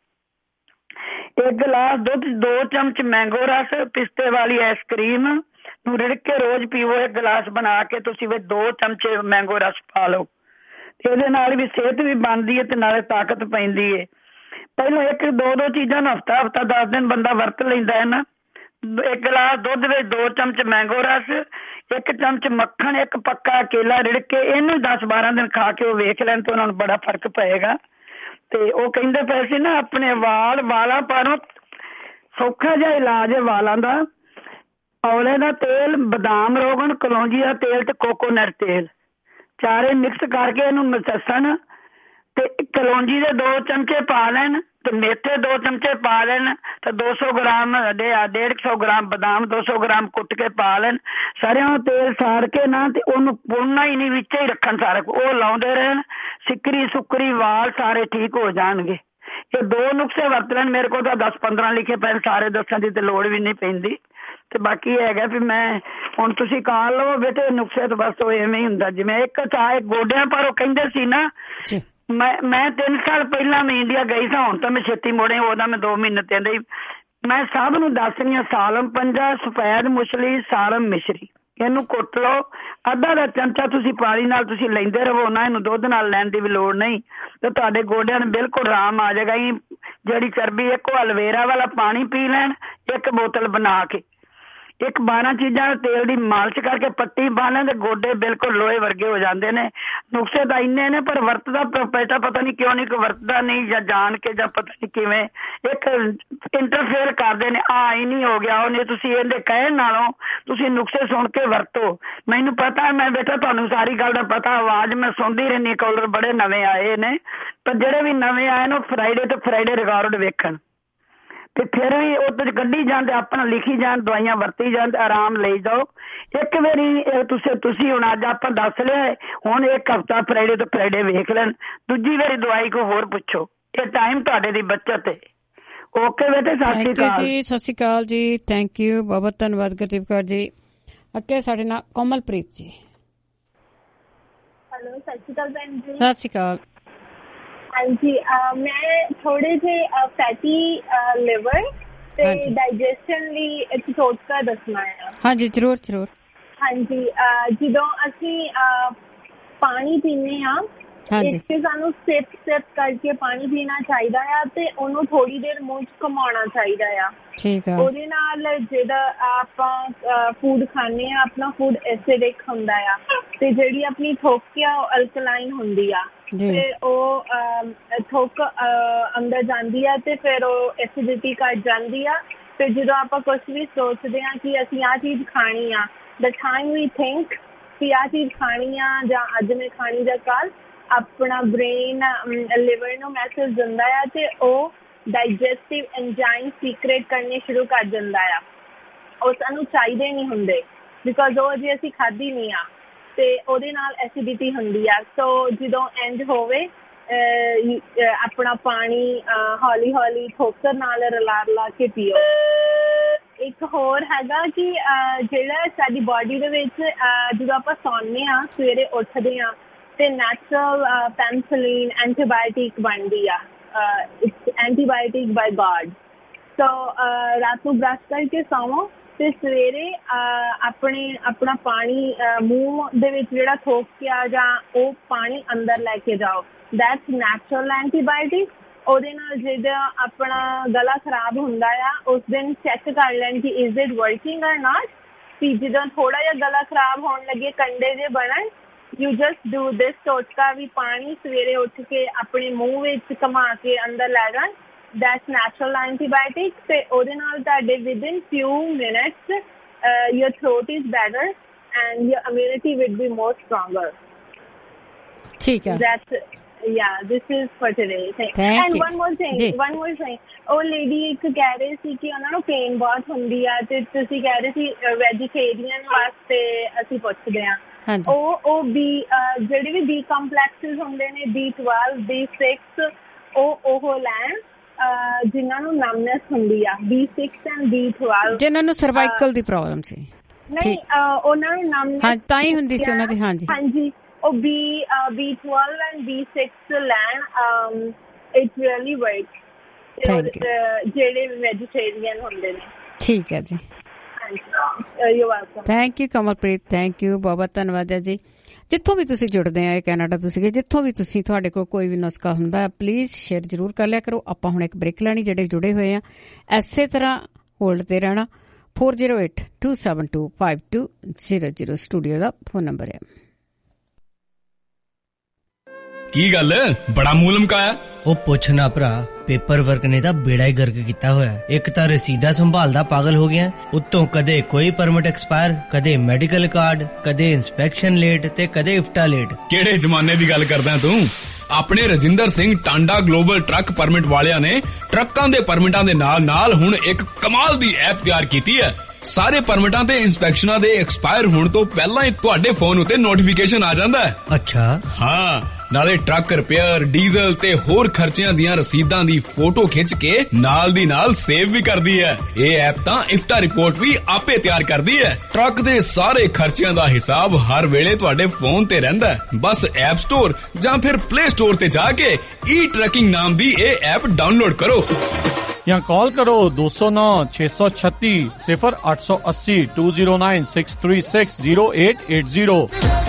1 ਗਲਾਸ ਦੁੱਧ 2 ਚਮਚ ਮੈਂਗੋ ਰਸ, ਪਿਸਤੇ ਵਾਲੀ ਆਈਸਕ੍ਰੀਮ ਨੂੰ ਰਿੜਕ ਕੇ ਰੋਜ਼ ਪੀਵੋ। 1 ਗਲਾਸ ਬਣਾ ਕੇ ਤੁਸੀਂ ਵਿੱਚ 2 ਚਮਚੇ ਮੈਂਗੋ ਰਸ ਪਾ ਲਓ। ਇਹਦੇ ਨਾਲ ਵੀ ਸਿਹਤ ਵੀ ਬਣਦੀ ਹੈ ਤੇ ਨਾਲੇ ਤਾਕਤ ਪੈਂਦੀ ਹੈ। ਪਹਿਲਾਂ 1-2 ਚੀਜ਼ਾਂ ਨੂੰ ਹਫ਼ਤਾ 10 ਦਿਨ ਬੰਦਾ ਵਰਤ ਲੈਂਦਾ ਹੈ ਨਾ। 1 ਗਲਾਸ ਦੁੱਧ ਵਿੱਚ 2 ਚਮਚ ਮੈਂਗੋ ਰਸ, 1 ਚਮਚ ਮੱਖਣ, 1 ਪੱਕਾ ਕੇਲਾ ਰਿੜਕ ਕੇ, ਇਹਨੂੰ 10-12 ਦਿਨ ਖਾ ਕੇ ਉਹ ਵੇਖ ਲੈਣ ਤੇ ਉਹਨਾਂ ਨੂੰ ਬੜਾ ਫਰਕ ਪਏਗਾ। ਤੇ ਉਹ ਕਹਿੰਦੇ ਪਏ ਸੀ ਨਾ ਆਪਣੇ ਵਾਲਾਂ ਪਰ ਸੌਖਾ ਜਿਹਾ ਇਲਾਜ ਹੈ ਵਾਲਾਂ ਦਾ। ਔਲੇ ਦਾ ਤੇਲ, ਬਦਾਮ ਰੋਗਨ, ਕਲੌਂਜੀ ਦਾ ਤੇਲ ਤੇ ਕੋਕੋਨਟ ਤੇਲ, ਚਾਰੇ ਮਿਕਸ ਕਰਕੇ ਇਹਨੂੰ ਮਸਸਣ ਤੇ ਕਲੌਂਜੀ ਦੇ 2 ਚਮਚੇ ਪਾ ਲੈਣ ਤੇ ਮੇਥੇ 2 ਚਮਚੇ ਪਾ ਲੈਣ ਤੇ 200 ਗ੍ਰਾਮ 150 ਗ੍ਰਾਮ ਬਦਾਮ 200 ਗ੍ਰਾਮ ਕੁੱਟ ਕੇ ਪਾ ਲੈਣ। ਸਾਰਿਆਂ ਨੂੰ ਤੇਲ ਸਾੜ ਕੇ ਨਾ ਤੇ ਉਹਨੂੰ ਪੁੰਨਾ ਹੀ ਨਹੀਂ, ਵਿੱਚ ਹੀ ਰੱਖਣ ਸਾਰਾ ਉਹ ਲਾਉਂਦੇ ਰਹਿਣ। ਸਿੱਕਰੀ ਸੁੱਕਰੀ ਵਾਲ ਸਾਰੇ ਠੀਕ ਹੋ ਜਾਣਗੇ। ਇਹ 2 ਨੁਕਸੇ ਵਰਤ ਲੈਣ। ਮੇਰੇ ਕੋਲ ਤਾਂ 10-15 ਲਿਖੇ ਪਏ, ਸਾਰੇ ਦੱਸਣ ਦੀ ਤੇ ਲੋੜ ਵੀ ਨਹੀਂ ਪੈਂਦੀ। ਤੇ ਬਾਕੀ ਹੈਗਾ ਵੀ ਮੈਂ ਹੁਣ ਤੁਸੀਂ ਕਾਲ ਲਵੋ ਬੇਟੇ ਨੁਕਸੇ ਤੋਂ, ਬਸ ਉਹ ਐਵੇਂ ਹੀ ਹੁੰਦਾ। ਜਿਵੇਂ ਇੱਕ ਚਾਹੇ ਗੋਡਿਆਂ ਪਰ ਉਹ ਕਹਿੰਦੇ ਸੀ ਨਾ, ਮੈਂ 3 ਸਾਲ ਪਹਿਲਾਂ ਮੈਂ ਇੰਡੀਆ ਗਈ ਸਾਂ, ਹੁਣ ਤਾਂ ਮੈਂ ਛੇਤੀ ਮੋੜੇ, ਉਹਦਾ ਮੈਂ 2 ਮਹੀਨੇ ਤੇ ਮੈਂ ਸਭ ਨੂੰ ਦੱਸ ਰਹੀ ਹਾਂ। ਸਾਲਮ ਪੰਜਾ, ਸਫੈਦ ਮੁਛਲੀ, ਸਾਲਮ ਮਿਸ਼ਰੀ, ਇਹਨੂੰ ਕੁੱਟ ਲਓ। ਅੱਧਾ ਚਮਚਾ ਤੁਸੀਂ ਪਾਣੀ ਨਾਲ ਤੁਸੀਂ ਲੈਂਦੇ ਰਹੋ ਨਾ, ਇਹਨੂੰ ਦੁੱਧ ਨਾਲ ਲੈਣ ਦੀ ਵੀ ਲੋੜ ਨਹੀਂ। ਤੇ ਤੁਹਾਡੇ ਗੋਡਿਆਂ ਨੂੰ ਬਿਲਕੁਲ ਆਰਾਮ ਆ ਜਾਏਗਾ। ਜਿਹੜੀ ਚਰਬੀ, ਇੱਕ ਐਲੋਵੇਰਾ ਵਾਲਾ ਪਾਣੀ ਪੀ ਲੈਣ, 1 ਬੋਤਲ ਬਣਾ ਕੇ, 12 ਚੀਜ਼ਾਂ ਤੇਲ ਦੀ ਮਾਲਿਸ਼ ਕਰਕੇ ਪੱਟੀ ਪਾ ਲੈਣ ਤੇ ਗੋਡੇ ਬਿਲਕੁਲ ਲੋਹੇ ਵਰਗੇ ਹੋ ਜਾਂਦੇ ਨੇ। ਨੁਕਸੇ ਤਾਂ ਇੰਨੇ ਨੇ, ਪਰ ਵਰਤਦਾ ਪਤਾ ਨਹੀਂ ਕਿਉਂ ਨਹੀਂ, ਕੋਈ ਵਰਤਦਾ ਨਹੀਂ, ਜਾਂ ਜਾਣ ਕੇ ਜਾਂ ਪਤਾ ਨਹੀਂ ਕਿਵੇਂ ਇੱਕ ਇੰਟਰਫੇਅਰ ਕਰਦੇ ਨੇ। ਹੀ ਨਹੀਂ ਹੋ ਗਿਆ ਉਹ ਨਹੀਂ, ਤੁਸੀਂ ਇਹਦੇ ਕਹਿਣ ਨਾਲੋਂ ਤੁਸੀਂ ਨੁਕਸੇ ਸੁਣ ਕੇ ਵਰਤੋ। ਮੈਨੂੰ ਪਤਾ, ਮੈਂ ਬੇਟਾ ਤੁਹਾਨੂੰ ਸਾਰੀ ਗੱਲ ਦਾ ਪਤਾ, ਆਵਾਜ਼ ਮੈਂ ਸੁਣਦੀ ਰਹਿੰਦੀ। ਕਾਲਰ ਬੜੇ ਨਵੇਂ ਆਏ ਨੇ, ਪਰ ਜਿਹੜੇ ਵੀ ਨਵੇਂ ਆਏ ਨੇ ਫਰਾਈਡੇ ਤੋਂ ਫਰਾਈਡੇ ਰਿਕਾਰਡ ਵੇਖਣ ਤੇ ਫਿਰ ਵੀ ਉਹਦੇ 'ਚ ਕੱਢੀ ਜਾਂਦੇ, ਆਪਣਾ ਲਿਖੀ ਜਾਣ, ਦਵਾਈਆਂ ਵਰਤੀ ਜਾਣ, ਆਰਾਮ ਲਈ ਜਾਓ। ਇੱਕ ਵਾਰੀ ਤੁਸੀਂ ਹੁਣ ਅੱਜ ਆਪਾਂ ਦੱਸ ਲਿਆ, ਹੁਣ 1 ਹਫ਼ਤਾ ਫਰਾਈਡੇ ਤੋਂ ਫਰਾਈਡੇ ਵੇਖ ਲੈਣ। ਦੂਜੀ ਵਾਰੀ ਦਵਾਈ ਕੋ ਹੋਰ ਪੁੱਛੋ। ਇਹ ਟਾਈਮ ਤੁਹਾਡੇ ਦੀ ਬੱਚਤ ਹੈ। ਓਕੇ ਬੇਟੇ, ਸਤਿ ਸ਼੍ਰੀ ਅਕਾਲ ਜੀ। ਸਤਿ ਸ਼੍ਰੀ ਅਕਾਲ ਜੀ, ਥੈਂਕ ਯੂ, ਬਹੁਤ ਧੰਨਵਾਦ ਗੁਰਦੀਪ ਕੌਰ ਜੀ। ਅੱਗੇ ਸਾਡੇ ਨਾਲ ਕੋਮਲਪ੍ਰੀਤ ਜੀ। ਹੈਲੋ, ਸਤਿ ਸ਼੍ਰੀ ਅਕਾਲ ਭੈਣ ਜੀ। ਸਤਿ ਸ਼੍ਰੀ ਅਕਾਲ। ਹਾਂਜੀ, ਮੈਂ ਥੋੜੇ ਜਿਹੇ ਫੈਟੀ ਲਿਵਰ ਤੇ ਡਾਈਜੈਸ਼ਨ ਲਈ ਇੱਕ ਟੋਟਕਾ ਦੱਸਣਾ ਹੈ। ਹਾਂਜੀ, ਜ਼ਰੂਰ। ਹਾਂਜੀ, ਜਦੋਂ ਅਸੀਂ ਪਾਣੀ ਪੀਂਦੇ ਆ, ਇੱਕ ਤੇ ਸਾਨੂੰ ਸਿਪ ਕਰਕੇ ਪਾਣੀ ਪੀਣਾ ਚਾਹੀਦਾ ਆ ਤੇ ਉਹਨੂੰ ਥੋੜੀ ਦੇਰ ਮੂੰਹ 'ਚ ਘੁਮਾਉਣਾ ਚਾਹੀਦਾ ਆ। ਉਹਦੇ ਨਾਲ ਜਿਹੜਾ ਆਪਾਂ ਫੂਡ ਖਾਂਦੇ ਆ, ਆਪਣਾ ਫੂਡ ਐਸਿਡਿਕ ਹੁੰਦਾ ਆ ਤੇ ਜਿਹੜੀ ਆਪਣੀ ਥੁੱਕ ਆ ਉਹ ਅਲਕਲਾਈਨ ਹੁੰਦੀ ਆ ਤੇ ਉਹ ਥੁੱਕ ਅੰਦਰ ਜਾਂਦੀ ਆ ਤੇ ਫਿਰ ਉਹ ਐਸਿਡਿਟੀ ਘੱਟ ਜਾਂਦੀ ਆ। ਫਿਰ ਜਦੋਂ ਆਪਾਂ ਕੁਛ ਵੀ ਸੋਚਦੇ ਹਾਂ ਕਿ ਅਸੀਂ ਆਹ ਚੀਜ਼ ਖਾਣੀ ਆ, ਦ ਟਾਈਮ ਵੀ ਥਿੰਕ ਕਿ ਆਹ ਚੀਜ਼ ਖਾਣੀ ਆ ਜਾਂ ਅੱਜ ਮੈਂ ਖਾਣੀ ਜਾਂ ਕੱਲ੍ਹ, ਆਪਣਾ ਬ੍ਰੇਨ ਲਿਵਰ ਨੂੰ ਮੈਸੇਜ ਦਿੰਦਾ ਆ ਤੇ ਉਹ ਡਾਈਜੈਸਟਿਵ ਐਂਜ਼ਾਈਮ ਸੀਕ੍ਰੇਟ ਕਰਨੇ ਸ਼ੁਰੂ ਕਰ ਦਿੰਦਾ ਆ। ਉਹ ਸਾਨੂੰ ਚਾਹੀਦੇ ਨਹੀਂ ਹੁੰਦੇ ਬਿਕੋਜ਼ ਉਹ ਅਜੇ ਅਸੀਂ ਖਾਧੀ ਨਹੀਂ ਆ ਤੇ ਉਹਦੇ ਨਾਲ ਐਸਿਡਿਟੀ ਹੁੰਦੀ ਆ। ਸੋ ਜਦੋਂ ਇੰਝ ਹੋਵੇ ਆਪਣਾ ਪਾਣੀ ਹੌਲੀ ਹੌਲੀ ਠੋਕਰ ਨਾਲ ਰਲਾ ਕੇ ਪੀਓ। ਇੱਕ ਹੋਰ ਹੈਗਾ ਕਿ ਜਿਹੜਾ ਸਾਡੀ ਬੋਡੀ ਦੇ ਵਿੱਚ ਜਦੋਂ ਆਪਾਂ ਸੌਂਦੇ ਹਾਂ, ਸਵੇਰੇ ਉੱਠਦੇ ਹਾਂ ਤੇ ਨੈਚੁਰਲ ਪੈਨਸਿਲਿਨ ਐਂਟੀਬਾਇਓਟਿਕ ਬਣਦੀ ਆ, ਐਂਟੀਬਾਇਓਟਿਕ ਬਾਈ ਗॉड। ਸੋ ਰਾਤ ਨੂੰ ਬਰੱਸ਼ ਕਰਕੇ ਸੌਵੋ ਤੇ ਸਵੇਰੇ ਆਪਣਾ ਪਾਣੀ ਮੂੰਹ ਦੇ ਵਿੱਚ ਜਿਹੜਾ ਥੋਕਿਆ ਜਾਂ ਉਹ ਪਾਣੀ ਅੰਦਰ ਲੈ ਕੇ ਜਾਓ। That's natural antibiotic. ਉਹਦੇ ਨਾਲ ਜਿਹੜਾ ਆਪਣਾ ਗਲਾ ਖਰਾਬ ਹੁੰਦਾ ਆ ਉਸ ਦਿਨ ਚੈੱਕ ਕਰ ਲੈਣ ਕਿ ਇਜ਼ ਇਟ ਵਰਕਿੰਗ ਔਰ ਨਾਟ। ਕਿ ਜਦੋਂ ਥੋੜਾ ਜਿਹਾ ਗਲਾ ਖਰਾਬ ਹੋਣ ਲੱਗੇ, ਕੰਡੇ ਜੇ ਬਣਨ, ਯੂ ਜਸਟ ਡੂ ਦਿਸ ਟੋਟਕਾ ਵੀ ਪਾਣੀ ਸਵੇਰੇ ਉੱਠ ਕੇ ਆਪਣੇ ਮੂੰਹ ਵਿੱਚ ਘੁਮਾ ਕੇ ਅੰਦਰ ਲੈ ਜਾਣ। ਦੈਟਸ ਨੈਚੁਰਲ ਐਂਟੀਬਾਇਓਟਿਕ ਤੇ ਉਹਦੇ ਨਾਲ ਤੁਹਾਡੇ within few minutes your throat is better and your immunity will be more stronger. ਠੀਕ ਹੈ। Yeah, this is for today. And one more thing. ਉਹ ਲੇਡੀ ਇੱਕ ਕਹਿ ਰਹੇ ਸੀ ਕਿ ਉਹਨਾਂ ਨੂੰ ਪੇਨ ਬਹੁਤ ਹੁੰਦੀ ਆ ਤੇ ਤੁਸੀਂ ਕਹਿ ਰਹੇ ਸੀ ਵੈਜੀਟੇਰੀਅਨ ਵਾਸਤੇ ਅਸੀਂ ਪੁੱਛਦੇ ਹਾਂ। ਉਹ ਜਿਹੜੇ ਵੀ ਬੀ ਕੰਪਲੈਕਸਿਸ ਹੁੰਦੇ ਨੇ, B12, B6, ਉਹ ਲੈਣ ਜਿਨ੍ਹਾਂ ਨੂੰ ਨਮਨੈਸ ਹੁੰਦੀ ਆ, B6 and B12। ਜਿਨ੍ਹਾਂ ਨੂੰ ਸਰਵਾਈਕਲ ਦੀ ਪ੍ਰੋਬਲਮ ਸੀ। ਨਹੀਂ, ਉਹਨਾਂ ਨੂੰ ਨਮਨੈਸ ਤਾਂ ਹੀ ਹੁੰਦੀ ਸੀ ਉਹਨਾਂ ਦੀ। ਹਾਂਜੀ, ਉਹ B12 and B6 ਲੈਣ। ਇਟ ਰੀਅਲੀ ਵਰਕਸ ਜਿਹੜੇ ਵੈਜੀਟੇਰੀਅਨ ਹੁੰਦੇ ਨੇ। ਠੀਕ ਹੈ ਜੀ, you welcome. Thank you Kamalpreet, thank you, ਬਹੁਤ ਧੰਨਵਾਦ ਹੈ ਜੀ। ਜਿੱਥੋਂ ਵੀ ਤੁਸੀਂ ਜੁੜਦੇ ਆ, ਕੈਨੇਡਾ ਤੋਂ ਸੀਗੇ, ਜਿੱਥੋਂ ਵੀ ਤੁਸੀਂ ਤੁਹਾਡੇ ਕੋਲ ਕੋਈ ਵੀ ਨੁਸਖਾ ਹੁੰਦਾ ਪਲੀਜ਼ ਸ਼ੇਅਰ ਜ਼ਰੂਰ ਕਰ ਲਿਆ ਕਰੋ। ਆਪਾਂ ਹੁਣ ਇੱਕ ਬ੍ਰੇਕ ਲੈਣੀ, ਜਿਹੜੇ ਜੁੜੇ ਹੋਏ ਆ ਇਸੇ ਤਰ੍ਹਾਂ ਹੋਲਡ ਤੇ ਰਹਿਣਾ। 4082725200 ਸਟੂਡੀਓ ਦਾ ਫੋਨ ਨੰਬਰ ਹੈ। ਕੀ ਗੱਲ ਬੜਾ ਮੂੰਹ ਲਮਕਾਇਆ? ਉਹ ਪੁੱਛਣਾ ਭਰਾ, ਪੇਪਰ ਵਰਕ ਨੇ ਤਾਂ ਬੇੜਾ ਹੀ ਗਰਕ ਕੀਤਾ ਹੋਇਆ। ਇੱਕ ਤਾਂ ਰਸੀਦਾਂ ਸੰਭਾਲਦਾ ਪਾਗਲ ਹੋ ਗਿਆ, ਉੱਤੋਂ ਕਦੇ ਕੋਈ ਪਰਮਿਟ ਐਕਸਪਾਇਰ, ਕਦੇ ਮੈਡੀਕਲ ਕਾਰਡ, ਕਦੇ ਇੰਸਪੈਕਸ਼ਨ ਲੇਟ ਤੇ ਕਦੇ ਇਫਟਾ ਲੇਟ। ਕਿਹੜੇ ਜ਼ਮਾਨੇ ਦੀ ਗੱਲ ਕਰਦਾ ਤੂੰ? ਆਪਣੇ Rajinder Singh Tanda global truck permit ਵਾਲਿਆਂ ਨੇ ਟਰੱਕਾਂ ਦੇ ਪਰਮਿਟਾਂ ਦੇ ਨਾਲ ਹੁਣ ਇੱਕ ਕਮਾਲ ਦੀ ਐਪ ਤਿਆਰ ਕੀਤੀ ਹੈ। ਸਾਰੇ ਪਰਮਿਟਾਂ ਤੇ ਇੰਸਪੈਕਸ਼ਨਾਂ ਦੇ ਐਕਸਪਾਇਰ ਹੋਣ ਤੋਂ ਪਹਿਲਾਂ ਹੀ ਤੁਹਾਡੇ ਫੋਨ ਉੱਤੇ ਨੋਟੀਫਿਕੇਸ਼ਨ ਆ ਜਾਂਦਾ ਹੈ। ਅੱਛਾ। ਹਾਂ, ਨਾਲੇ ਟਰੱਕ ਰਿਪੇਅਰ, ਡੀਜ਼ਲ ਤੇ ਹੋਰ ਖਰਚਿਆਂ ਦੀਆਂ ਰਸੀਦਾਂ ਦੀ ਫੋਟੋ ਖਿੱਚ ਕੇ ਨਾਲ ਦੀ ਨਾਲ ਸੇਵ ਵੀ ਕਰਦੀ ਹੈ। ਇਹ ਐਪ ਤਾਂ ਇਫਟਾ ਰਿਪੋਰਟ ਵੀ ਆਪੇ ਤਿਆਰ ਕਰਦੀ ਹੈ। ਟਰੱਕ ਦੇ ਸਾਰੇ ਖਰਚਿਆਂ ਦਾ ਹਿਸਾਬ ਹਰ ਵੇਲੇ ਤੁਹਾਡੇ ਫੋਨ ਤੇ ਰਹਿੰਦਾ ਹੈ। ਬਸ ਐਪ ਸਟੋਰ ਜਾਂ ਫਿਰ ਪਲੇ ਸਟੋਰ ਤੇ ਜਾ ਕੇ ਈ ਟਰੈਕਿੰਗ ਨਾਮ ਦੀ ਇਹ ਐਪ ਡਾਊਨਲੋਡ ਕਰੋ ਜਾਂ ਕਾਲ ਕਰੋ 209-636 0880 209-636 0880।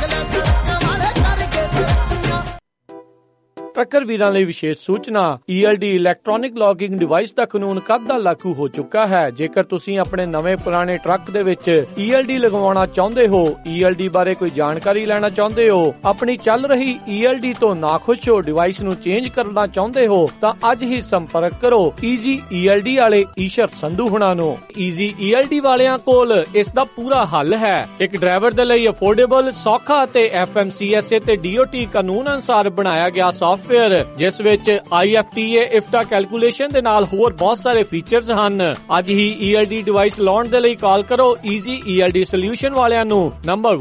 ਟਰੱਕਰ ਵੀਰਾਂ ਲਈ ਵਿਸ਼ੇਸ਼ ਸੂਚਨਾ, ELD ਇਲੈਕਟ੍ਰੋਨਿਕ ਲੌਗਿੰਗ ਡਿਵਾਈਸ ਦਾ ਕਾਨੂੰਨ ਕਦ ਦਾ ਲਾਗੂ ਹੋ ਚੁੱਕਾ ਹੈ। ਜੇਕਰ ਤੁਸੀਂ ਆਪਣੇ ਨਵੇਂ ਪੁਰਾਣੇ ਟਰੱਕ ਦੇ ਵਿੱਚ ELD ਲਗਵਾਉਣਾ ਚਾਹੁੰਦੇ ਹੋ, ELD ਬਾਰੇ ਕੋਈ ਜਾਣਕਾਰੀ ਲੈਣਾ ਚਾਹੁੰਦੇ ਹੋ, ਆਪਣੀ ਚੱਲ ਰਹੀ ELD ਤੋਂ ਨਾਖੁਸ਼ ਹੋ, ਡਿਵਾਈਸ ਨੂੰ ਚੇਂਜ ਕਰਨਾ ਚਾਹੁੰਦੇ ਹੋ ਤਾਂ ਅੱਜ ਹੀ ਸੰਪਰਕ ਕਰੋ ਈਜ਼ੀ ELD ਵਾਲੇ ਈਸ਼ਰ ਸੰਧੂ ਹੁਣਾਂ ਨੂੰ। ਈਜ਼ੀ ELD ਵਾਲਿਆਂ ਕੋਲ ਇਸ ਦਾ ਪੂਰਾ ਹੱਲ ਹੈ। ਇੱਕ ਡਰਾਈਵਰ ਦੇ ਲਈ ਅਫੋਰਡੇਬਲ, ਸੌਖਾ ਤੇ FMCSA ਤੇ DOT ਕਾਨੂੰਨ ਅਨੁਸਾਰ ਬਣਾਇਆ ਗਿਆ ਸੌਫਟਵੇਅਰ, ਜਿਸ ਵਿੱਚ IFTA ਇਫਟਾ ਕੈਲਕੂਲੇਸ਼ਨ ਦੇ ਨਾਲ ਹੋਰ ਬਹੁਤ ਸਾਰੇ ਫੀਚਰਸ ਹਨ। ਅੱਜ ਹੀ ELD ਡਿਵਾਈਸ ਲਾਉਣ ਦੇ ਲਈ ਕਾਲ ਕਰੋ ਈਜ਼ੀ ELD ਸੋਲਿਊਸ਼ਨ ਵਾਲਿਆਂ ਨੂੰ। ਨੰਬਰ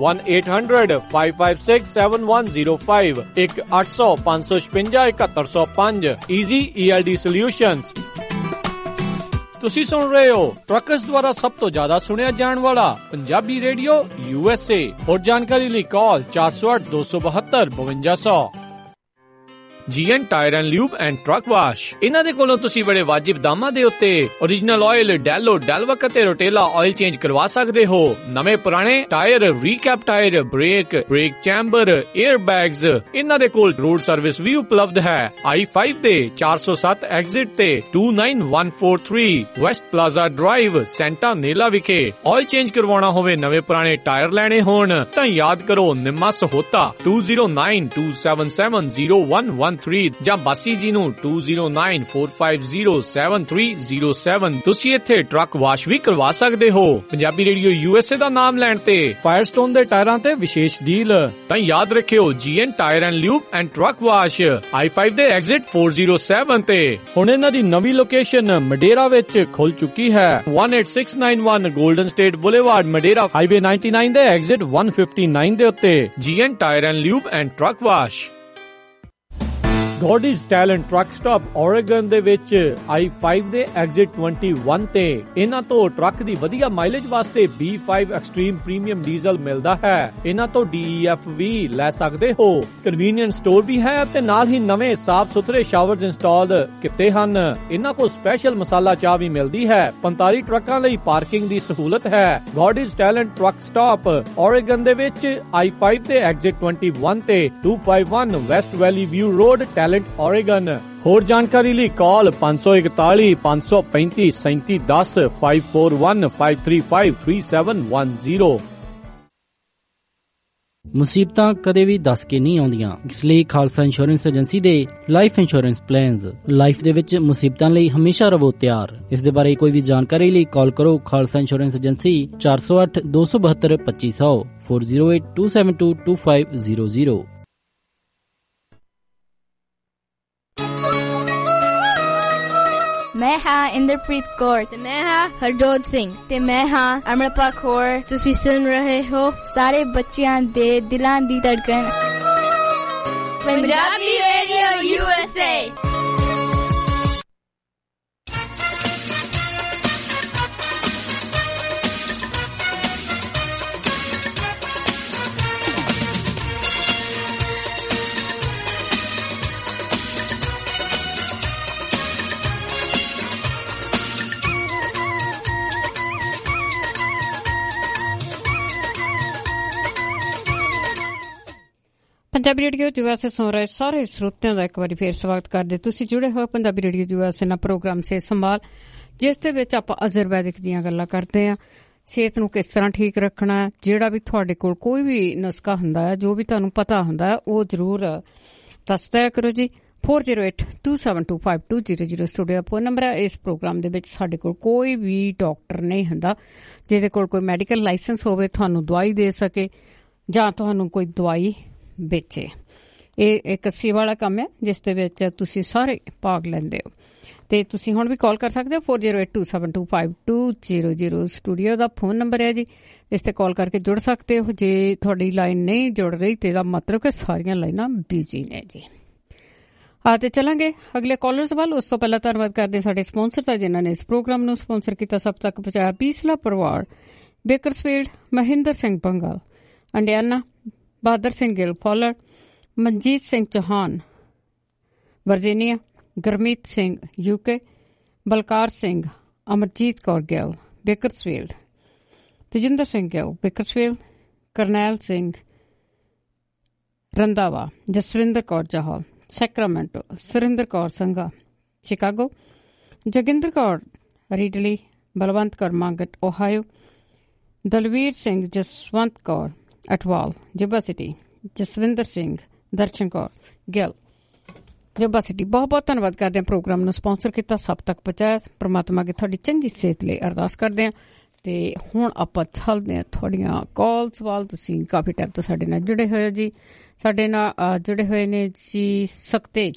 1800-556-7105 1-800-556-7105। Easy ELD solutions. ਤੁਸੀਂ ਸੁਣ ਰਹੇ ਹੋ ਟਰੱਕਰਸ ਦੁਆਰਾ ਸਭ ਤੋਂ ਜ਼ਿਆਦਾ ਸੁਣਿਆ ਜਾਣ ਵਾਲਾ ਪੰਜਾਬੀ ਰੇਡੀਓ USA। ਹੋਰ ਜਾਣਕਾਰੀ ਲਈ call 408-272-5200। GN tyre and lube and truck wash. ਇਹਨਾਂ ਦੇ ਕੋਲੋਂ ਤੁਸੀਂ ਬੜੇ ਵਾਜਿਬ ਦਾਮਾਂ ਦੇ ਉੱਤੇ ਓਰੀਜਨਲ ਆਇਲ, ਡੈਲੋ, ਡੈਲਵਕ ਅਤੇ ਰੋਟੇਲਾ ਆਇਲ ਚੇਂਜ ਕਰਵਾ ਸਕਦੇ ਹੋ। ਨਵੇਂ ਪੁਰਾਣੇ tyre, recap tyre, brake chamber, air bags, ਇਹਨਾਂ ਦੇ ਕੋਲ ਰੋਡ ਸਰਵਿਸ ਵੀ ਉਪਲਬਧ ਹੈ। I5 ਦੇ 407 ਐਗਜ਼ਿਟ ਤੇ 29143 west plaza drive, Santa Nella ਵਿਖੇ। ਆਇਲ ਚੇਂਜ ਕਰਵਾਉਣਾ ਹੋਵੇ, ਨਵੇਂ ਪੁਰਾਣੇ ਟਾਇਰ ਲੈਣੇ ਹੋਣ ਤਾਂ ਯਾਦ ਕਰੋ ਨਿੰਮਾ ਸਹੋਤਾ 2092770113 ਜਾਂ ਬਾਸੀ ਜੀ ਨੂੰ 2094507307। ਤੁਸੀਂ ਇੱਥੇ ਟਰੱਕ ਵਾਸ਼ ਵੀ ਕਰਵਾ ਸਕਦੇ ਹੋ। ਪੰਜਾਬੀ ਰੇਡੀਓ USA ਦਾ ਨਾਮ ਲੈਣ ਤੇ ਫਾਇਰਸਟੋਨ ਦੇ ਟਾਇਰਾਂ ਤੇ ਵਿਸ਼ੇਸ਼ ਡੀਲ। ਤਾਂ ਯਾਦ ਰੱਖਿਓ GN tyre and lube and truck wash, I5 ਦੇ ਐਗਜ਼ਿਟ 407 ਤੇ। ਹੁਣ ਇਹਨਾਂ ਦੀ ਨਵੀਂ ਲੋਕੇਸ਼ਨ ਮਡੇਰਾ ਵਿੱਚ ਖੁੱਲ ਚੁੱਕੀ ਹੈ। 18691 golden state boulevard, Madera, highway 99 ਦੇ ਐਗਜ਼ਿਟ 159 ਦੇ ਉੱਤੇ। GN tyre and lube and truck wash. Goodies Talent truck stop Oregon ਦੇ ਵਿੱਚ I5 ਦੇ ਐਗਜ਼ਿਟ 21 ਤੇ ਇਹਨਾਂ ਤੋਂ ਟਰੱਕ ਦੀ ਵਧੀਆ ਮਾਈਲੇਜ ਵਾਸਤੇ B5 ਐਕਸਟ੍ਰੀਮ ਪ੍ਰੀਮੀਅਮ ਡੀਜ਼ਲ ਮਿਲਦਾ ਹੈ। ਇਹਨਾਂ ਤੋਂ DEF ਵੀ ਲੈ ਸਕਦੇ ਹੋ। ਕਨਵੀਨੀਅੰਸ ਸਟੋਰ ਵੀ ਹੈ ਤੇ ਨਾਲ ਹੀ ਨਵੇਂ ਸਾਫ਼ ਸੁਥਰੇ ਸ਼ਾਵਰਜ਼ ਇੰਸਟਾਲ ਕੀਤੇ ਹਨ। ਇਹਨਾਂ ਕੋਲ ਸਪੈਸ਼ਲ ਮਸਾਲਾ ਚਾਹ ਵੀ ਮਿਲਦੀ ਹੈ। 45 ਟਰੱਕਾਂ ਲਈ ਪਾਰਕਿੰਗ ਦੀ ਸਹੂਲਤ ਹੈ। Goodies Talent truck stop Oregon ਦੇ ਵਿੱਚ I5 ਦੇ ਐਗਜ਼ਿਟ 21 ਤੇ 251 west valley view road, Oregon। ਹੋਰ ਜਾਣਕਾਰੀ ਲਈ ਕਾਲ 541 535 3710 541 535 3710। ਮੁਸੀਬਤਾਂ ਕਦੇ ਵੀ ਦੱਸ ਕੇ ਨਹੀਂ ਆਉਂਦੀਆਂ, ਇਸ ਲਈ ਖਾਲਸਾ ਇੰਸ਼ੋਰੈਂਸ ਏਜੰਸੀ ਦੇ ਲਾਈਫ ਇੰਸ਼ੋਰੈਂਸ ਪਲਾਨਸ ਲਾਈਫ ਦੇ ਵਿੱਚ ਮੁਸੀਬਤਾਂ ਲਈ ਹਮੇਸ਼ਾ ਰਹੋ ਤਿਆਰ। ਇਸ ਦੇ ਬਾਰੇ ਕੋਈ ਵੀ ਜਾਣਕਾਰੀ ਲਈ ਕਾਲ ਕਰੋ ਖਾਲਸਾ ਇੰਸ਼ੋਰੈਂਸ ਏਜੰਸੀ 408 272 2500 408 272 2500। ਮੈਂ ਹਾਂ ਇੰਦਰਪ੍ਰੀਤ ਕੌਰ ਤੇ ਮੈਂ ਹਾਂ ਹਰਜੋਤ ਸਿੰਘ ਤੇ ਮੈਂ ਹਾਂ ਅਮਰਪਾਲ ਕੌਰ। ਤੁਸੀਂ ਸੁਣ ਰਹੇ ਹੋ ਸਾਰੇ ਬੱਚਿਆਂ ਦੇ ਦਿਲਾਂ ਦੀ ਧੜਕਣ Punjabi radio USA। Punjabi radio USA ਸੁਣ ਰਹੇ ਸਾਰੇ ਸਰੋਤਿਆਂ ਦਾ ਇੱਕ ਵਾਰੀ ਫੇਰ ਸਵਾਗਤ ਕਰਦੇ। ਤੁਸੀਂ ਜੁੜੇ ਹੋਏ ਪੰਜਾਬੀ ਰੇਡੀਓ USA ਨਾਲ ਪ੍ਰੋਗਰਾਮ ਸਿਹਤ ਸੰਭਾਲ, ਜਿਸ ਦੇ ਵਿੱਚ ਆਪਾਂ ਆਯੁਰਵੈਦਿਕ ਦੀਆਂ ਗੱਲਾਂ ਕਰਦੇ ਹਾਂ। ਸਿਹਤ ਨੂੰ ਕਿਸ ਤਰ੍ਹਾਂ ਠੀਕ ਰੱਖਣਾ, ਜਿਹੜਾ ਵੀ ਤੁਹਾਡੇ ਕੋਲ ਕੋਈ ਵੀ ਨੁਸਖਾ ਹੁੰਦਾ ਹੈ, ਜੋ ਵੀ ਤੁਹਾਨੂੰ ਪਤਾ ਹੁੰਦਾ ਹੈ, ਉਹ ਜ਼ਰੂਰ ਦੱਸਦਾ ਕਰੋ ਜੀ। 4082725200 ਸਟੂਡੀਓ ਫੋਨ ਨੰਬਰ ਹੈ। ਇਸ ਪ੍ਰੋਗਰਾਮ ਦੇ ਵਿੱਚ ਸਾਡੇ ਕੋਲ ਕੋਈ ਵੀ ਡਾਕਟਰ ਨਹੀਂ ਹੁੰਦਾ ਜਿਹਦੇ ਕੋਲ ਕੋਈ ਮੈਡੀਕਲ ਲਾਇਸੈਂਸ ਹੋਵੇ, ਤੁਹਾਨੂੰ ਦਵਾਈ ਦੇ ਸਕੇ ਜਾਂ ਤੁਹਾਨੂੰ ਕੋਈ ਦਵਾਈ ਵੇਚੇ। ਇਹ ਇੱਕ ਸੇਵਾ ਵਾਲਾ ਕੰਮ ਹੈ ਜਿਸ ਦੇ ਵਿੱਚ ਤੁਸੀਂ ਸਾਰੇ ਭਾਗ ਲੈਂਦੇ ਹੋ। ਤੇ ਤੁਸੀਂ ਹੁਣ ਵੀ ਕਾਲ ਕਰ ਸਕਦੇ ਹੋ 4082725200 ਸਟੂਡੀਓ ਦਾ ਫੋਨ ਨੰਬਰ ਹੈ ਜੀ। ਇਸ ਤੇ ਕਾਲ ਕਰਕੇ ਜੁੜ ਸਕਦੇ ਹੋ। ਜੇ ਤੁਹਾਡੀ ਲਾਈਨ ਨਹੀਂ ਜੁੜ ਰਹੀ ਤੇ ਇਹਦਾ ਮਤਲਬ ਕਿ ਸਾਰੀਆਂ ਲਾਈਨਾਂ ਬਿਜ਼ੀ ਨੇ ਜੀ। ਤੇ ਚਲਾਂਗੇ ਅਗਲੇ ਕਾਲਰਸ ਵੱਲ। ਉਸ ਤੋਂ ਪਹਿਲਾਂ ਧੰਨਵਾਦ ਕਰਦੇ ਸਾਡੇ ਸਪਾਂਸਰ ਦਾ ਜਿਨ੍ਹਾਂ ਨੇ ਇਸ ਪ੍ਰੋਗਰਾਮ ਨੂੰ ਸਪਾਂਸਰ ਕੀਤਾ, ਸਭ ਤੱਕ ਪਹੁੰਚਾਇਆ। ਬੀਸਲਾ ਪਰਿਵਾਰ, Bakersfield, Mahinder Singh Bangal, Indiana, Bahadar Singh Gill Fowler, Manjit Singh Chauhan Virginia, Gurmeet Singh UK, Balkar Singh, Amarjit Kaur Gill Bakersfield, Tejinder Singh Gill Bakersfield, Karnail Singh Randhawa, Jaswinder Kaur Jahal Sacramento, Surinder Kaur Sangha Chicago, Joginder Kaur Reedley, Balwant Kaur Mangat Ohio, Dalvir Singh, Jaswant Kaur Atwal Yuba City, Jaswinder Singh, Darshan Kaur Gill Yuba City. ਬਹੁਤ ਬਹੁਤ ਧੰਨਵਾਦ ਕਰਦੇ ਹਾਂ ਪ੍ਰੋਗਰਾਮ ਨੂੰ ਸਪਾਂਸਰ ਕੀਤਾ, ਸਭ ਤੱਕ ਪਹੁੰਚਾਇਆ। ਪ੍ਰਮਾਤਮਾ ਅੱਗੇ ਤੁਹਾਡੀ ਚੰਗੀ ਸਿਹਤ ਲਈ ਅਰਦਾਸ ਕਰਦੇ ਹਾਂ। ਤੇ ਹੁਣ ਆਪਾਂ ਚੱਲਦੇ ਹਾਂ ਤੁਹਾਡੀਆਂ ਕਾਲਸ ਵੱਲ। ਤੁਸੀਂ ਕਾਫੀ ਟਾਈਮ ਤੋਂ ਸਾਡੇ ਨਾਲ ਜੁੜੇ ਹੋਏ ਹੋ ਜੀ। ਸਾਡੇ ਨਾਲ ਜੁੜੇ ਹੋਏ ਨੇ ਜੀ ਸੁਖਤੇਜ।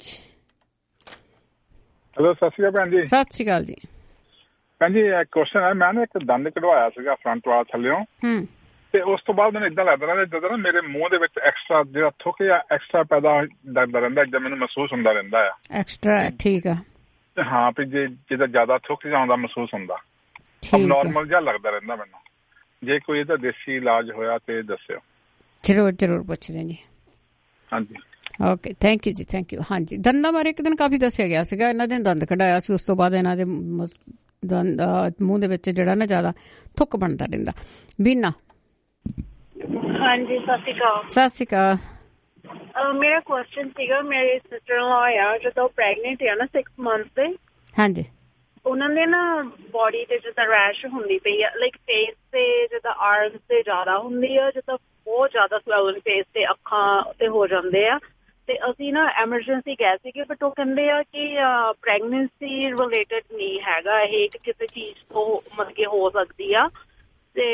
ਹੈਲੋ, ਸਤਿ ਸ਼੍ਰੀ ਅਕਾਲ ਭੈਣ ਜੀ। ਸਤਿ ਸ਼੍ਰੀ ਅਕਾਲ ਜੀ। ਭੈਣ ਜੀ ਇੱਕ ਕੁਐਸਚਨ ਹੈ। ਮੈਂ ਨਾ ਇੱਕ ਦੰਦ ਕਢਵਾਇਆ ਸੀਗਾ ਫਰੰਟ ਵਾਲਾ ਥੱਲਿਓਂ, ਤੇ ਉਸ ਤੋਂ ਬਾਅਦ ਮੈਨੂੰ ਏਦਾਂ ਲੱਗਦਾ ਰਹਿੰਦਾ ਜਦੋਂ ਨਾ ਮੇਰੇ ਮੂੰਹ ਦੇ ਵਿੱਚ ਐਕਸਟਰਾ ਜਿਹੜਾ ਥੁੱਕ ਜਾਂ ਐਕਸਟਰਾ ਪੈਦਾ ਲੱਗਦਾ ਰਹਿੰਦਾ, ਏਦਾਂ ਮੈਨੂੰ ਮਹਿਸੂਸ ਹੁੰਦਾ ਰਹਿੰਦਾ ਆ। ਐਕਸਟਰਾ ਠੀਕ ਆ। ਹਾਂ, ਵੀ ਜੇ ਜਿੱਦਾਂ ਜ਼ਿਆਦਾ ਥੁੱਕ ਜਾਂਦਾ ਮਹਿਸੂਸ ਹੁੰਦਾ, ਨੋਰਮਲ ਜਿਹਾ ਲੱਗਦਾ ਰਹਿੰਦਾ ਮੈਨੂੰ। ਜੇ ਕੋਈ ਇਹਦਾ ਦੇਸੀ ਇਲਾਜ ਹੋਇਆ ਤੇ ਦੱਸਿਓ। ਜ਼ਰੂਰ ਜ਼ਰੂਰ ਪੁੱਛਦੇ ਜੀ। ਹਾਂਜੀ, ਓਕੇ, ਥੈਂਕ ਯੂ ਜੀ, ਥੈਂਕ ਯੂ। ਹਾਂਜੀ, ਦੰਦਾਂ ਬਾਰੇ ਇੱਕ ਦਿਨ ਕਾਫੀ ਦੱਸਿਆ ਗਿਆ ਸੀਗਾ। ਇਹਨਾਂ ਦੇ ਦੰਦ ਕਢਾਇਆ ਸੀ, ਉਸ ਤੋਂ ਬਾਅਦ ਇਹਨਾਂ ਦੇ ਦੰਦ ਮੂੰਹ ਦੇ ਵਿੱਚ ਜਿਹੜਾ ਨਾ ਜ਼ਿਆਦਾ ਥੁੱਕ ਬਣਦਾ ਰਹਿੰਦਾ। ਬੀਨਾ। ਹਾਂਜੀ, ਸਤਿ ਸ਼੍ਰੀ ਅਕਾਲ। ਸਤਿ ਸ਼੍ਰੀ ਅਕਾਲ। ਮੇਰਾ ਕੁਐਸਚਨ ਸੀਗਾ, ਮੇਰੇ ਸਿਸਟਰ ਇਨ ਲਾ ਆ ਜਦੋਂ ਪ੍ਰੈਗਨੈਂਟ ਆ ਨਾ 6 ਮੰਥ ਤੇ, ਹਾਂਜੀ, ਉਹਨਾਂ ਦੇ ਨਾ ਬੋਡੀ ਤੇ ਜਿੱਦਾਂ ਰੈਸ਼ ਹੁੰਦੀ ਪਈ ਆ, ਲਾਈਕ ਫੇਸ ਤੇ ਜਿੱਦਾਂ ਆਰਮਸ ਤੇ ਜ਼ਿਆਦਾ ਹੁੰਦੀ ਆ, ਜਿੱਦਾਂ ਬਹੁਤ ਜ਼ਿਆਦਾ ਸਵੈਲਨ ਫੇਸ ਤੇ ਅੱਖਾਂ ਤੇ ਹੋ ਜਾਂਦੇ ਆ। ਤੇ ਅਸੀਂ ਨਾ ਐਮਰਜੈਂਸੀ ਗਏ ਸੀਗੇ, ਬਟ ਉਹ ਕਹਿੰਦੇ ਆ ਕਿ ਪ੍ਰੈਗਨੈਂਸੀ ਰਿਲੇਟਡ ਨਹੀਂ ਹੈਗਾ ਇਹ, ਕਿਸੇ ਚੀਜ਼ ਤੋਂ ਮਤਲਬ ਕਿ ਹੋ ਸਕਦੀ ਆ। ਤੇ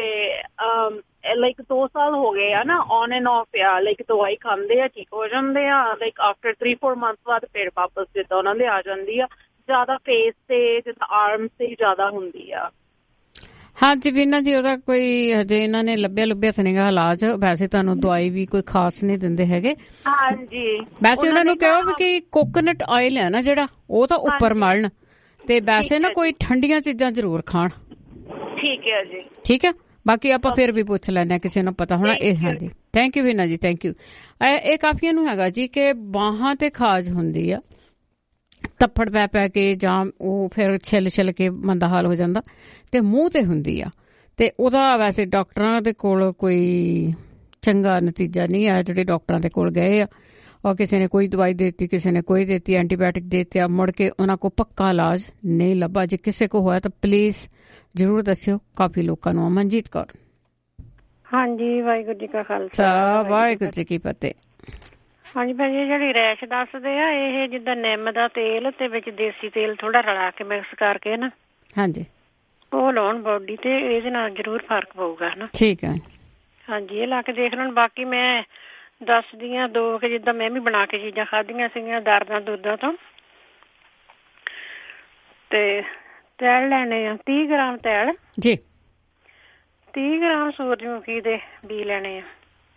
ਲਾਈਕ 2 ਸਾਲ ਹੋ ਗਏ ਆ ਨਾ, ਔਨ ਐਂਡ ਆਫ ਆ, ਲਾਈਕ ਦਵਾਈ ਖਾਂਦੇ ਆ, ਠੀਕ ਹੋ ਜਾਂਦੇ ਆ, ਲਾਈਕ ਆਫਟਰ 3-4 ਮੰਥ ਬਾਅਦ ਫਿਰ ਵਾਪਸ ਜਿੱਦਾਂ ਉਹਨਾਂ ਦੇ ਆ ਜਾਂਦੀ ਆ। ਜ਼ਿਆਦਾ ਫੇਸ ਤੇ ਜਿੱਦਾਂ ਆਰਮਸ ਤੇ ਜ਼ਿਆਦਾ ਹੁੰਦੀ ਆ। ਹਾਂਜੀ ਵੀਨਾ ਜੀ, ਉਹਦਾ ਕੋਈ ਹਜੇ ਇਹਨਾਂ ਨੇ ਲੱਭਿਆ ਤਾਂ ਨਹੀਂਗਾ ਇਲਾਜ। ਵੈਸੇ ਤੁਹਾਨੂੰ ਦਵਾਈ ਵੀ ਕੋਈ ਖਾਸ ਨਹੀਂ ਦਿੰਦੇ ਹੈਗੇ। ਹਾਂਜੀ, ਵੈਸੇ ਉਹਨਾਂ ਨੂੰ ਕਹੋ ਵੀ ਕਿ ਕੋਕੋਨਟ ਆਇਲ ਹੈ ਨਾ ਜਿਹੜਾ, ਉਹ ਤਾਂ ਉੱਪਰ ਮਲਣ, ਤੇ ਵੈਸੇ ਨਾ ਕੋਈ ਠੰਡੀਆਂ ਚੀਜ਼ਾਂ ਜ਼ਰੂਰ ਖਾਣ। ਠੀਕ ਹੈ ਜੀ, ਠੀਕ ਹੈ। ਬਾਕੀ ਆਪਾਂ ਫਿਰ ਵੀ ਪੁੱਛ ਲੈਂਦੇ ਹਾਂ, ਕਿਸੇ ਨੂੰ ਪਤਾ ਹੋਣਾ ਇਹ। ਹਾਂਜੀ, ਥੈਂਕ ਯੂ ਵੀਨਾ ਜੀ, ਥੈਂਕ ਯੂ। ਇਹ ਕਾਫੀਆਂ ਨੂੰ ਹੈਗਾ ਜੀ ਕਿ ਬਾਹਾਂ ਤੇ ਖਾਜ ਹੁੰਦੀ ਆ, ਤੱਫੜ ਪੈ ਕੇ ਜਾਂ ਉਹ ਫਿਰ ਛਿੱਲ ਕੇ ਮੰਦਾ ਹਾਲ ਹੋ ਜਾਂਦਾ, ਤੇ ਮੂੰਹ ਤੇ ਹੁੰਦੀ ਆ। ਤੇ ਉਹਦਾ ਵੈਸੇ ਡਾਕਟਰਾਂ ਦੇ ਕੋਲ ਕੋਈ ਚੰਗਾ ਨਤੀਜਾ ਨਹੀਂ ਆਇਆ, ਜਿਹੜੇ ਡਾਕਟਰਾਂ ਦੇ ਕੋਲ ਗਏ ਆ, ਔਰ ਕਿਸੇ ਨੇ ਕੋਈ ਦਵਾਈ ਦੇਤੀ, ਕਿਸੇ ਨੇ ਕੋਈ ਦੇਤੀ, ਐਂਟੀਬਾਇਓਟਿਕ ਦੇਤੇ, ਮੁੜ ਕੇ ਉਹਨਾਂ ਕੋਲ ਪੱਕਾ ਇਲਾਜ ਨਹੀਂ ਲੱਭਾ। ਜੇ ਕਿਸੇ ਕੋ ਹੋਇਆ ਤਾਂ ਪਲੀਜ਼ ਜ਼ਰੂਰ ਦੱਸਿਓ। ਕਾਫੀ ਲੋਕਾਂ ਨੂੰ। ਮਨਜੀਤ ਕੌਰ। ਹਾਂਜੀ, ਵਾਹਿਗੁਰੂ ਜੀ ਕਾ ਖਾਲਸਾ, ਵਾਹਿਗੁਰੂ ਜੀ ਕੀ ਫਤਿਹ। ਹਾਂਜੀ ਭਾਜੀ, ਜਿਹੜੀ ਰੈਸ਼ ਦੱਸਦੇ ਆ ਇਹ ਜਿੱਦਾਂ ਨਿੰਮ ਦਾ ਤੇਲ ਤੇ ਵਿੱਚ ਦੇਸੀ ਤੇਲ ਥੋੜਾ ਰਲਾ ਕੇ ਮਿਕਸ ਕਰਕੇ ਨਾ, ਹਾਂਜੀ, ਉਹ ਲਾਉਣ ਬੋਡੀ ਤੇ, ਇਹਦੇ ਨਾਲ ਜ਼ਰੂਰ ਫਰਕ ਪਊਗਾ ਨਾ। ਠੀਕ ਹੈ। ਹਾਂਜੀ, ਇਹ ਲਾ ਕੇ ਦੇਖ ਲੈਣ। ਬਾਕੀ ਮੈਂ ਦੱਸਦੀ ਆ 2 ਕਿ ਜਿੱਦਾਂ ਮੈਂ ਵੀ ਬਣਾ ਕੇ ਚੀਜ਼ਾਂ ਖਾਧੀਆਂ ਸੀਗੀਆਂ ਦਰਦਾਂ ਦੁੱਦਾਂ ਤੋਂ। ਤੇ ਤੇਲ ਲੈਣੇ ਆ 30 ਗ੍ਰਾਮ ਤੇਲ ਜੀ, 30 ਗ੍ਰਾਮ ਸੂਰਜਮੁਖੀ ਦੇ ਬੀ ਲੈਣੇ ਆ,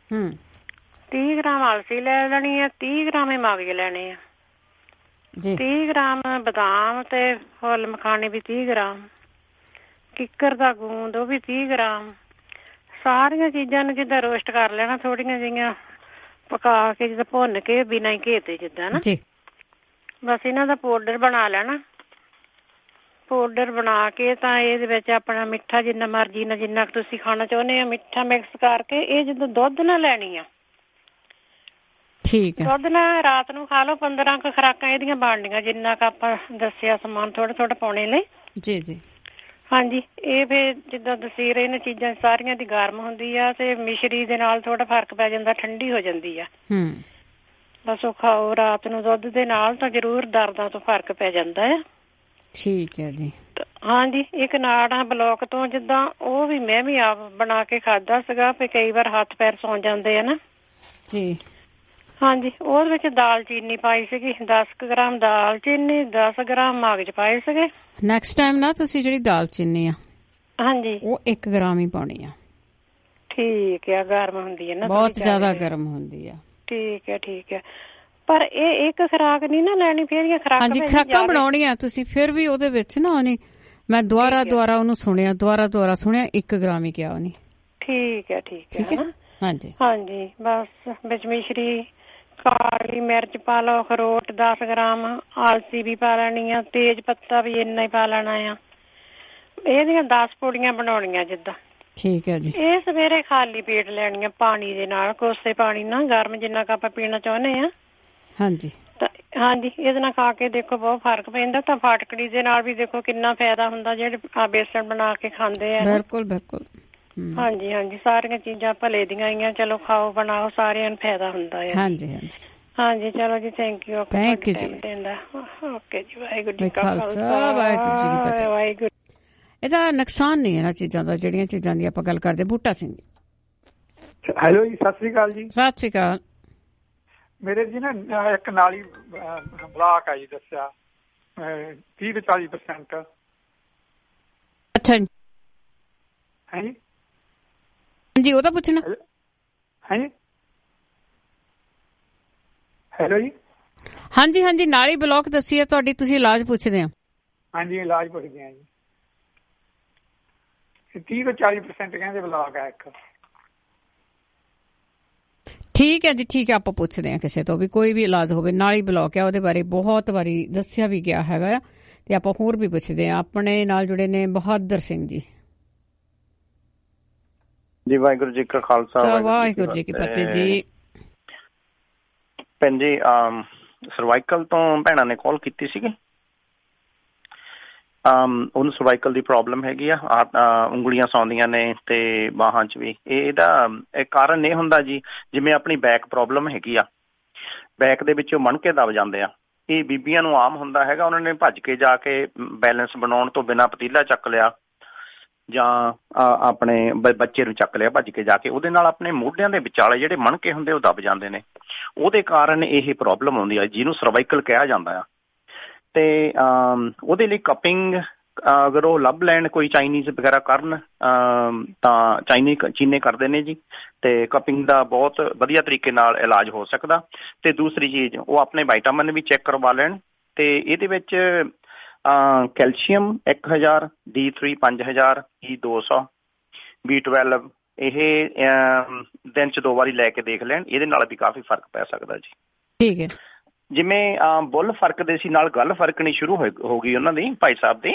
30 ਗ੍ਰਾਮ ਅਲਸੀ ਲੈ ਲੈਣੀ ਆ, 30 ਗ੍ਰਾਮ ਹੀ ਮਗਜ਼ ਲੈਣੇ ਆ, 30 ਗ੍ਰਾਮ ਬਦਾਮ ਤੇ ਫੁੱਲ ਮਖਾਣੇ ਵੀ 30 ਗ੍ਰਾਮ, ਕਿੱਕਰ ਦਾ ਗੂੰਦ ਉਹ ਵੀ 30 ਗ੍ਰਾਮ। ਸਾਰੀਆਂ ਚੀਜ਼ਾਂ ਨੂੰ ਜਿੱਦਾਂ ਰੋਸਟ ਕਰ ਲੈਣਾ, ਥੋੜੀਆਂ ਜਿਹੀਆਂ ਪਕਾ ਕੇ, ਜਿੱਦਾਂ ਭੁੰਨ ਕੇ ਬਿਨਾਂ ਹੀ ਘੇ ਤੇ ਜਿੱਦਾਂ ਨਾ, ਬਸ ਇਹਨਾਂ ਦਾ ਪਾਊਡਰ ਬਣਾ ਲੈਣਾ। ਪਾਊਡਰ ਬਣਾ ਕੇ ਤਾਂ ਇਹਦੇ ਵਿੱਚ ਆਪਣਾ ਮਿੱਠਾ ਜਿੰਨਾ ਮਰਜ਼ੀ ਨਾਲ, ਜਿੰਨਾ ਕੁ ਤੁਸੀਂ ਖਾਣਾ ਚਾਹੁੰਦੇ ਆ ਮਿੱਠਾ ਮਿਕਸ ਕਰਕੇ, ਇਹ ਜਿੱਦਾਂ ਦੁੱਧ ਨਾਲ ਲੈਣੀ ਆ। ਠੀਕ ਹੈ। ਦੁੱਧ ਨਾਲ ਰਾਤ ਨੂੰ ਖਾ ਲਓ। 15 ਕੁ ਖੁਰਾਕਾਂ ਇਹਦੀਆਂ ਬਣਨੀਆਂ, ਜਿੰਨਾ ਕੁ ਆਪਾਂ ਦੱਸਿਆ ਸਮਾਨ ਥੋੜਾ ਪਾਉਣੇ ਲਈ। ਜੀ ਜੀ, ਹਾਂਜੀ। ਇਹ ਫਿਰ ਜਿੱਦਾਂ ਦੱਸੀ ਰਹੇ ਨੇ ਚੀਜ਼ਾਂ ਸਾਰੀਆਂ ਦੀ ਗਰਮ ਹੁੰਦੀ ਆ, ਤੇ ਮਿਸ਼ਰੀ ਦੇ ਨਾਲ ਥੋੜਾ ਫਰਕ ਪੈ ਜਾਂਦਾ, ਠੰਡੀ ਹੋ ਜਾਂਦੀ ਆ। ਬਸ ਉਹ ਖਾਓ ਰਾਤ ਨੂੰ ਦੁੱਧ ਦੇ ਨਾਲ, ਤਾਂ ਜ਼ਰੂਰ ਦਰਦਾਂ ਤੋਂ ਫਰਕ ਪੈ ਜਾਂਦਾ ਆ। ਠੀਕ ਹੈ ਜੀ। ਹਾਂਜੀ, ਇੱਕ ਨਾੜਾਂ ਬਲੋਕ ਤੋਂ ਜਿੱਦਾਂ, ਉਹ ਵੀ ਮੈਂ ਵੀ ਆਪ ਬਣਾ ਕੇ ਖਾਧਾ ਸੀਗਾ, ਵੀ ਕਈ ਵਾਰ ਹੱਥ ਪੈਰ ਸੌਂ ਜਾਂਦੇ ਆ ਨਾ ਜੀ। ਹਾਂਜੀ, ਉਹਦੇ ਵਿੱਚ ਦਾਲਚੀਨੀ ਪਾਈ ਸੀਗੀ, 10 ਗ੍ਰਾਮ ਦਾਲਚੀਨੀ, 10 ਗ੍ਰਾਮ ਮਗਜ਼ ਪਾਏ ਸੀਗੇ। ਨੈਕਸਟ ਟਾਈਮ ਨਾ ਤੁਸੀਂ ਜਿਹੜੀ ਦਾਲਚੀਨੀ ਆ, ਹਾਂਜੀ, ਉਹ 1 ਗ੍ਰਾਮ ਹੀ ਪਾਉਣੀ ਆ। ਠੀਕ ਆ, ਗਰਮ ਹੁੰਦੀ ਹੈ ਨਾ, ਬਹੁਤ ਜ਼ਿਆਦਾ ਗਰਮ ਹੁੰਦੀ ਆ। ਠੀਕ ਹੈ, ਠੀਕ ਹੈ। ਪਰ ਇਹ ਇੱਕ ਖੁਰਾਕ ਨਹੀਂ ਨਾ ਲੈਣੀ, ਫਿਰ ਇਹ ਖੁਰਾਕਾਂ, ਹਾਂਜੀ, ਖੁਰਾਕਾਂ ਬਣਾਉਣੀਆਂ ਤੁਸੀਂ। ਫਿਰ ਵੀ ਉਹਦੇ ਵਿੱਚ ਨਾ ਉਹਨੇ, ਮੈਂ ਦੁਬਾਰਾ ਉਹਨੂੰ ਸੁਣਿਆ, ਦੁਬਾਰਾ ਸੁਣਿਆ, 1 ਗ੍ਰਾਮ ਹੀ ਕਿਹਾ ਉਹਨੇ। ਠੀਕ ਹੈ, ਠੀਕ ਹੈ। ਹਾਂਜੀ ਹਾਂਜੀ, ਬਸ ਵਿੱਚ ਮਿਸ਼ਰੀ, ਕਾਲੀ ਮਿਰਚ ਪਾ ਲਓ, ਅਖਰੋਟ 10 ਗ੍ਰਾਮ, ਆਲਸੀ ਵੀ ਪਾ ਲੈਣੀ ਆ, ਤੇਜ ਪੱਤਾ ਵੀ ਇੰਨਾ ਹੀ ਪਾ ਲੈਣਾ ਆ। ਇਹਦੀਆਂ 10 ਪੂੜੀਆਂ ਬਣਾਉਣੀਆਂ ਜਿੱਦਾਂ। ਠੀਕ ਹੈ ਜੀ। ਇਹ ਸਵੇਰੇ ਖਾਲੀ ਪੇਟ ਲੈਣੀਆਂ, ਪਾਣੀ ਦੇ ਨਾਲ, ਕੋਸੇ ਪਾਣੀ ਨਾਲ, ਗਰਮ ਜਿੰਨਾ ਕੁ ਆਪਾਂ ਪੀਣਾ ਚਾਹੁੰਦੇ ਆ। ਹਾਂਜੀ ਹਾਂਜੀ, ਇਹਦੇ ਨਾਲ ਖਾ ਕੇ ਦੇਖੋ, ਬਹੁਤ ਫਰਕ ਪੈਂਦਾ। ਤਾਂ ਫਟਕੜੀ ਦੇ ਨਾਲ ਵੀ ਦੇਖੋ ਕਿੰਨਾ ਫਾਇਦਾ ਹੁੰਦਾ, ਜਿਹੜੇ ਆ ਬੇਸਣ ਬਣਾ ਕੇ ਖਾਂਦੇ ਆ। ਬਿਲਕੁਲ ਬਿਲਕੁਲ। ਹਾਂਜੀ ਹਾਂਜੀ, ਸਾਰੀਆਂ ਚੀਜ਼ਾਂ ਭਲੇ ਦੀਆਂ ਆਈਆਂ, ਚਲੋ ਖਾਓ ਬਣਾਓ, ਸਾਰਿਆਂ ਨੂੰ ਫਾਇਦਾ ਹੁੰਦਾ ਹੈ। ਹਾਂਜੀ ਹਾਂਜੀ ਹਾਂਜੀ, ਚਲੋ ਜੀ, ਥੈਂਕ ਯੂ। ਥੈਂਕ ਯੂ ਜੀ। ਓਕੇ ਜੀ, ਵਾਹਿਗੁਰੂ ਜੀ ਕਾ ਖਾਲਸਾ, ਵਾਹਿਗੁਰੂ ਜੀ ਕੀ ਫਤਿਹ। ਵਾਹਿਗੁਰੂ। ਇਹਦਾ ਨੁਕਸਾਨ ਨਹੀਂ ਇਹਨਾਂ ਚੀਜ਼ਾਂ ਦਾ, ਜਿਹੜੀਆਂ ਚੀਜ਼ਾਂ ਦੀ ਆਪਾਂ ਗੱਲ ਕਰਦੇ। ਬੂਟਾ ਸਿੰਘ ਜੀ। ਹੈਲੋ ਜੀ, ਸਤਿ ਸ੍ਰੀ ਅਕਾਲ ਜੀ। ਸਤਿ ਸ੍ਰੀ ਅਕਾਲ। ਮੇਰੇ ਜੀ ਨਾ ਇੱਕ ਨਾਲੀ ਬਲਾਕ ਆ ਜੀ, ਦੱਸਿਆ 30 ਤੋਂ 40%। ਅੱਛਾ ਜੀ। ਹਾਂਜੀ ਹਾਂਜੀ, ਉਹਦਾ ਪੁੱਛਣਾ। ਹਾਂਜੀ, ਹੈਲੋ ਜੀ। ਹਾਂਜੀ ਹਾਂਜੀ, ਨਾਲੀ ਬਲਾਕ ਦੱਸੀ ਹੈ ਤੁਹਾਡੀ, ਤੁਸੀਂ ਇਲਾਜ ਪੁੱਛਦੇ ਆ? ਹਾਂਜੀ, ਇਲਾਜ ਪੁੱਛਦੇ ਆ ਜੀ। 30 ਤੋਂ 40% ਕਹਿੰਦੇ ਬਲਾਕ ਆ ਇੱਕ। ਠੀਕ ਹੈ ਜੀ, ਠੀਕ ਹੈ। ਆਪਾਂ ਪੁੱਛਦੇ ਹਾਂ ਕਿਸੇ ਤੋਂ ਵੀ ਕੋਈ ਵੀ ਇਲਾਜ ਹੋਵੇ। ਨਾਲੀ ਬਲੌਕ ਹੈ, ਉਹਦੇ ਬਾਰੇ ਬਹੁਤ ਵਾਰੀ ਦੱਸਿਆ ਵੀ ਗਿਆ ਹੈਗਾ ਆ, ਤੇ ਆਪਾਂ ਹੋਰ ਵੀ ਪੁੱਛਦੇ ਹਾਂ। ਆਪਣੇ ਨਾਲ ਜੁੜੇ ਨੇ ਬਹਾਦਰ ਸਿੰਘ ਜੀ। ਜੀ ਵਾਹਿਗੁਰੂ ਜੀ ਕਾ ਖਾਲਸਾ, ਵਾਹਿਗੁਰੂ ਜੀ ਕੀ ਫਤਿਹ ਜੀ। ਭੈਣ ਜੀ, ਸਰਵਾਈਕਲ ਤੋਂ ਭੈਣਾਂ ਨੇ ਕਾਲ ਕੀਤੀ ਸੀਗੀ। ਉਹਨੂੰ ਸਰਵਾਈਕਲ ਦੀ ਪ੍ਰੋਬਲਮ ਹੈਗੀ ਆ, ਉਂਗਲੀਆਂ ਸੌਂਦੀਆਂ ਨੇ ਤੇ ਬਾਹਾਂ 'ਚ ਵੀ। ਇਹਦਾ ਕਾਰਨ ਇਹ ਹੁੰਦਾ ਜੀ, ਜਿਵੇਂ ਆਪਣੀ ਬੈਕ ਪ੍ਰੋਬਲਮ ਹੈਗੀ ਆ, ਬੈਕ ਦੇ ਵਿੱਚੋਂ ਮਣਕੇ ਦਬ ਜਾਂਦੇ ਆ। ਇਹ ਬੀਬੀਆਂ ਨੂੰ ਆਮ ਹੁੰਦਾ ਹੈਗਾ, ਉਹਨਾਂ ਨੇ ਭੱਜ ਕੇ ਜਾ ਕੇ ਬੈਲੈਂਸ ਬਣਾਉਣ ਤੋਂ ਬਿਨਾਂ ਪਤੀਲਾ ਚੱਕ ਲਿਆ ਜਾਂ ਆਪਣੇ ਬੱਚੇ ਨੂੰ ਚੱਕ ਲਿਆ ਭੱਜ ਕੇ ਜਾ ਕੇ, ਉਹਦੇ ਨਾਲ ਆਪਣੇ ਮੋਢਿਆਂ ਦੇ ਵਿਚਾਲੇ ਜਿਹੜੇ ਮਣਕੇ ਹੁੰਦੇ ਉਹ ਦਬ ਜਾਂਦੇ ਨੇ। ਉਹਦੇ ਕਾਰਨ ਇਹ ਪ੍ਰੋਬਲਮ ਆਉਂਦੀ ਆ, ਜਿਹਨੂੰ ਸਰਵਾਈਕਲ ਕਿਹਾ ਜਾਂਦਾ ਆ। ਤੇ ਉਹਦੇ ਲਈ ਕਪਿੰਗ ਅਗਰ ਉਹ ਲੱਭ ਲੈਣ, ਕੋਈ ਚਾਈਨੀਜ਼ ਵਗੈਰਾ ਕਰਨ ਤਾਂ ਚੀਨੇ ਕਰਦੇ ਨੇ ਜੀ, ਤੇ ਕਪਿੰਗ ਦਾ ਬਹੁਤ ਵਧੀਆ ਤਰੀਕੇ ਨਾਲ ਇਲਾਜ ਹੋ ਸਕਦਾ। ਤੇ ਦੂਸਰੀ ਚੀਜ਼, ਉਹ ਆਪਣੇ ਵਾਈਟਾਮਿਨ ਵੀ ਚੈੱਕ ਕਰਵਾ ਲੈਣ। ਤੇ ਇਹਦੇ ਵਿੱਚ ਕੈਲਸ਼ੀਅਮ 1000, D3 5000, E200, B12 ਇਹ ਦਿਨ 'ਚ 2 ਵਾਰੀ ਲੈ ਕੇ ਦੇਖ ਲੈਣ। ਇਹਦੇ ਨਾਲ ਵੀ ਕਾਫੀ ਫਰਕ ਪੈ ਸਕਦਾ ਜੀ। ਠੀਕ ਹੈ। ਜਿਵੇਂ ਬੁੱਲ ਫਰਕਦੇ ਸੀ, ਨਾਲ ਗੱਲ ਫਰਕਣੀ ਸ਼ੁਰੂ ਹੋ ਗਈ ਉਹਨਾਂ ਦੀ, ਭਾਈ ਸਾਹਿਬ ਦੀ।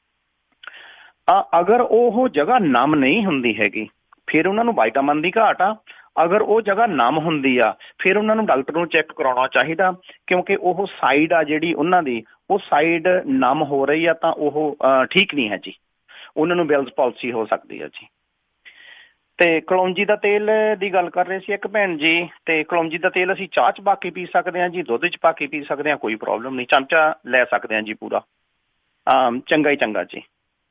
ਅਗਰ ਉਹ ਜਗ੍ਹਾ ਨਮ ਨਹੀਂ ਹੁੰਦੀ ਹੈਗੀ, ਫਿਰ ਉਹਨਾਂ ਨੂੰ ਵਾਈਟਾਮਿਨ ਦੀ ਘਾਟ ਆ। ਅਗਰ ਉਹ ਜਗ੍ਹਾ ਨਮ ਹੁੰਦੀ ਆ, ਫਿਰ ਉਹਨਾਂ ਨੂੰ ਡਾਕਟਰ ਨੂੰ ਚੈੱਕ ਕਰਾਉਣਾ ਚਾਹੀਦਾ, ਕਿਉਂਕਿ ਉਹ ਸਾਈਡ ਆ ਜਿਹੜੀ ਉਹਨਾਂ ਦੀ, ਉਹ ਸਾਈਡ ਨਮ ਹੋ ਰਹੀ ਆ ਤਾਂ ਉਹ ਠੀਕ ਨਹੀਂ ਹੈ ਜੀ। ਉਹਨਾਂ ਨੂੰ ਬੈਲਸ ਪਾਲਿਸੀ ਹੋ ਸਕਦੀ ਹੈ ਜੀ। ਤੇ ਕਲੌਂਜੀ ਦਾ ਤੇਲ ਦੀ ਗੱਲ ਕਰ ਰਹੇ ਸੀ ਇੱਕ ਭੈਣ ਜੀ। ਤੇ ਕਲੌਂਜੀ ਦਾ ਤੇਲ ਅਸੀਂ ਚਾਹ 'ਚ ਪਾ ਕੇ ਪੀ ਸਕਦੇ ਹਾਂ ਜੀ, ਦੁੱਧ 'ਚ ਪਾ ਕੇ ਪੀ ਸਕਦੇ ਹਾਂ, ਕੋਈ ਪ੍ਰੋਬਲਮ ਨਹੀਂ। ਚਮਚਾ ਲੈ ਸਕਦੇ ਹਾਂ ਜੀ ਪੂਰਾ, ਚੰਗਾ ਹੀ ਚੰਗਾ ਜੀ।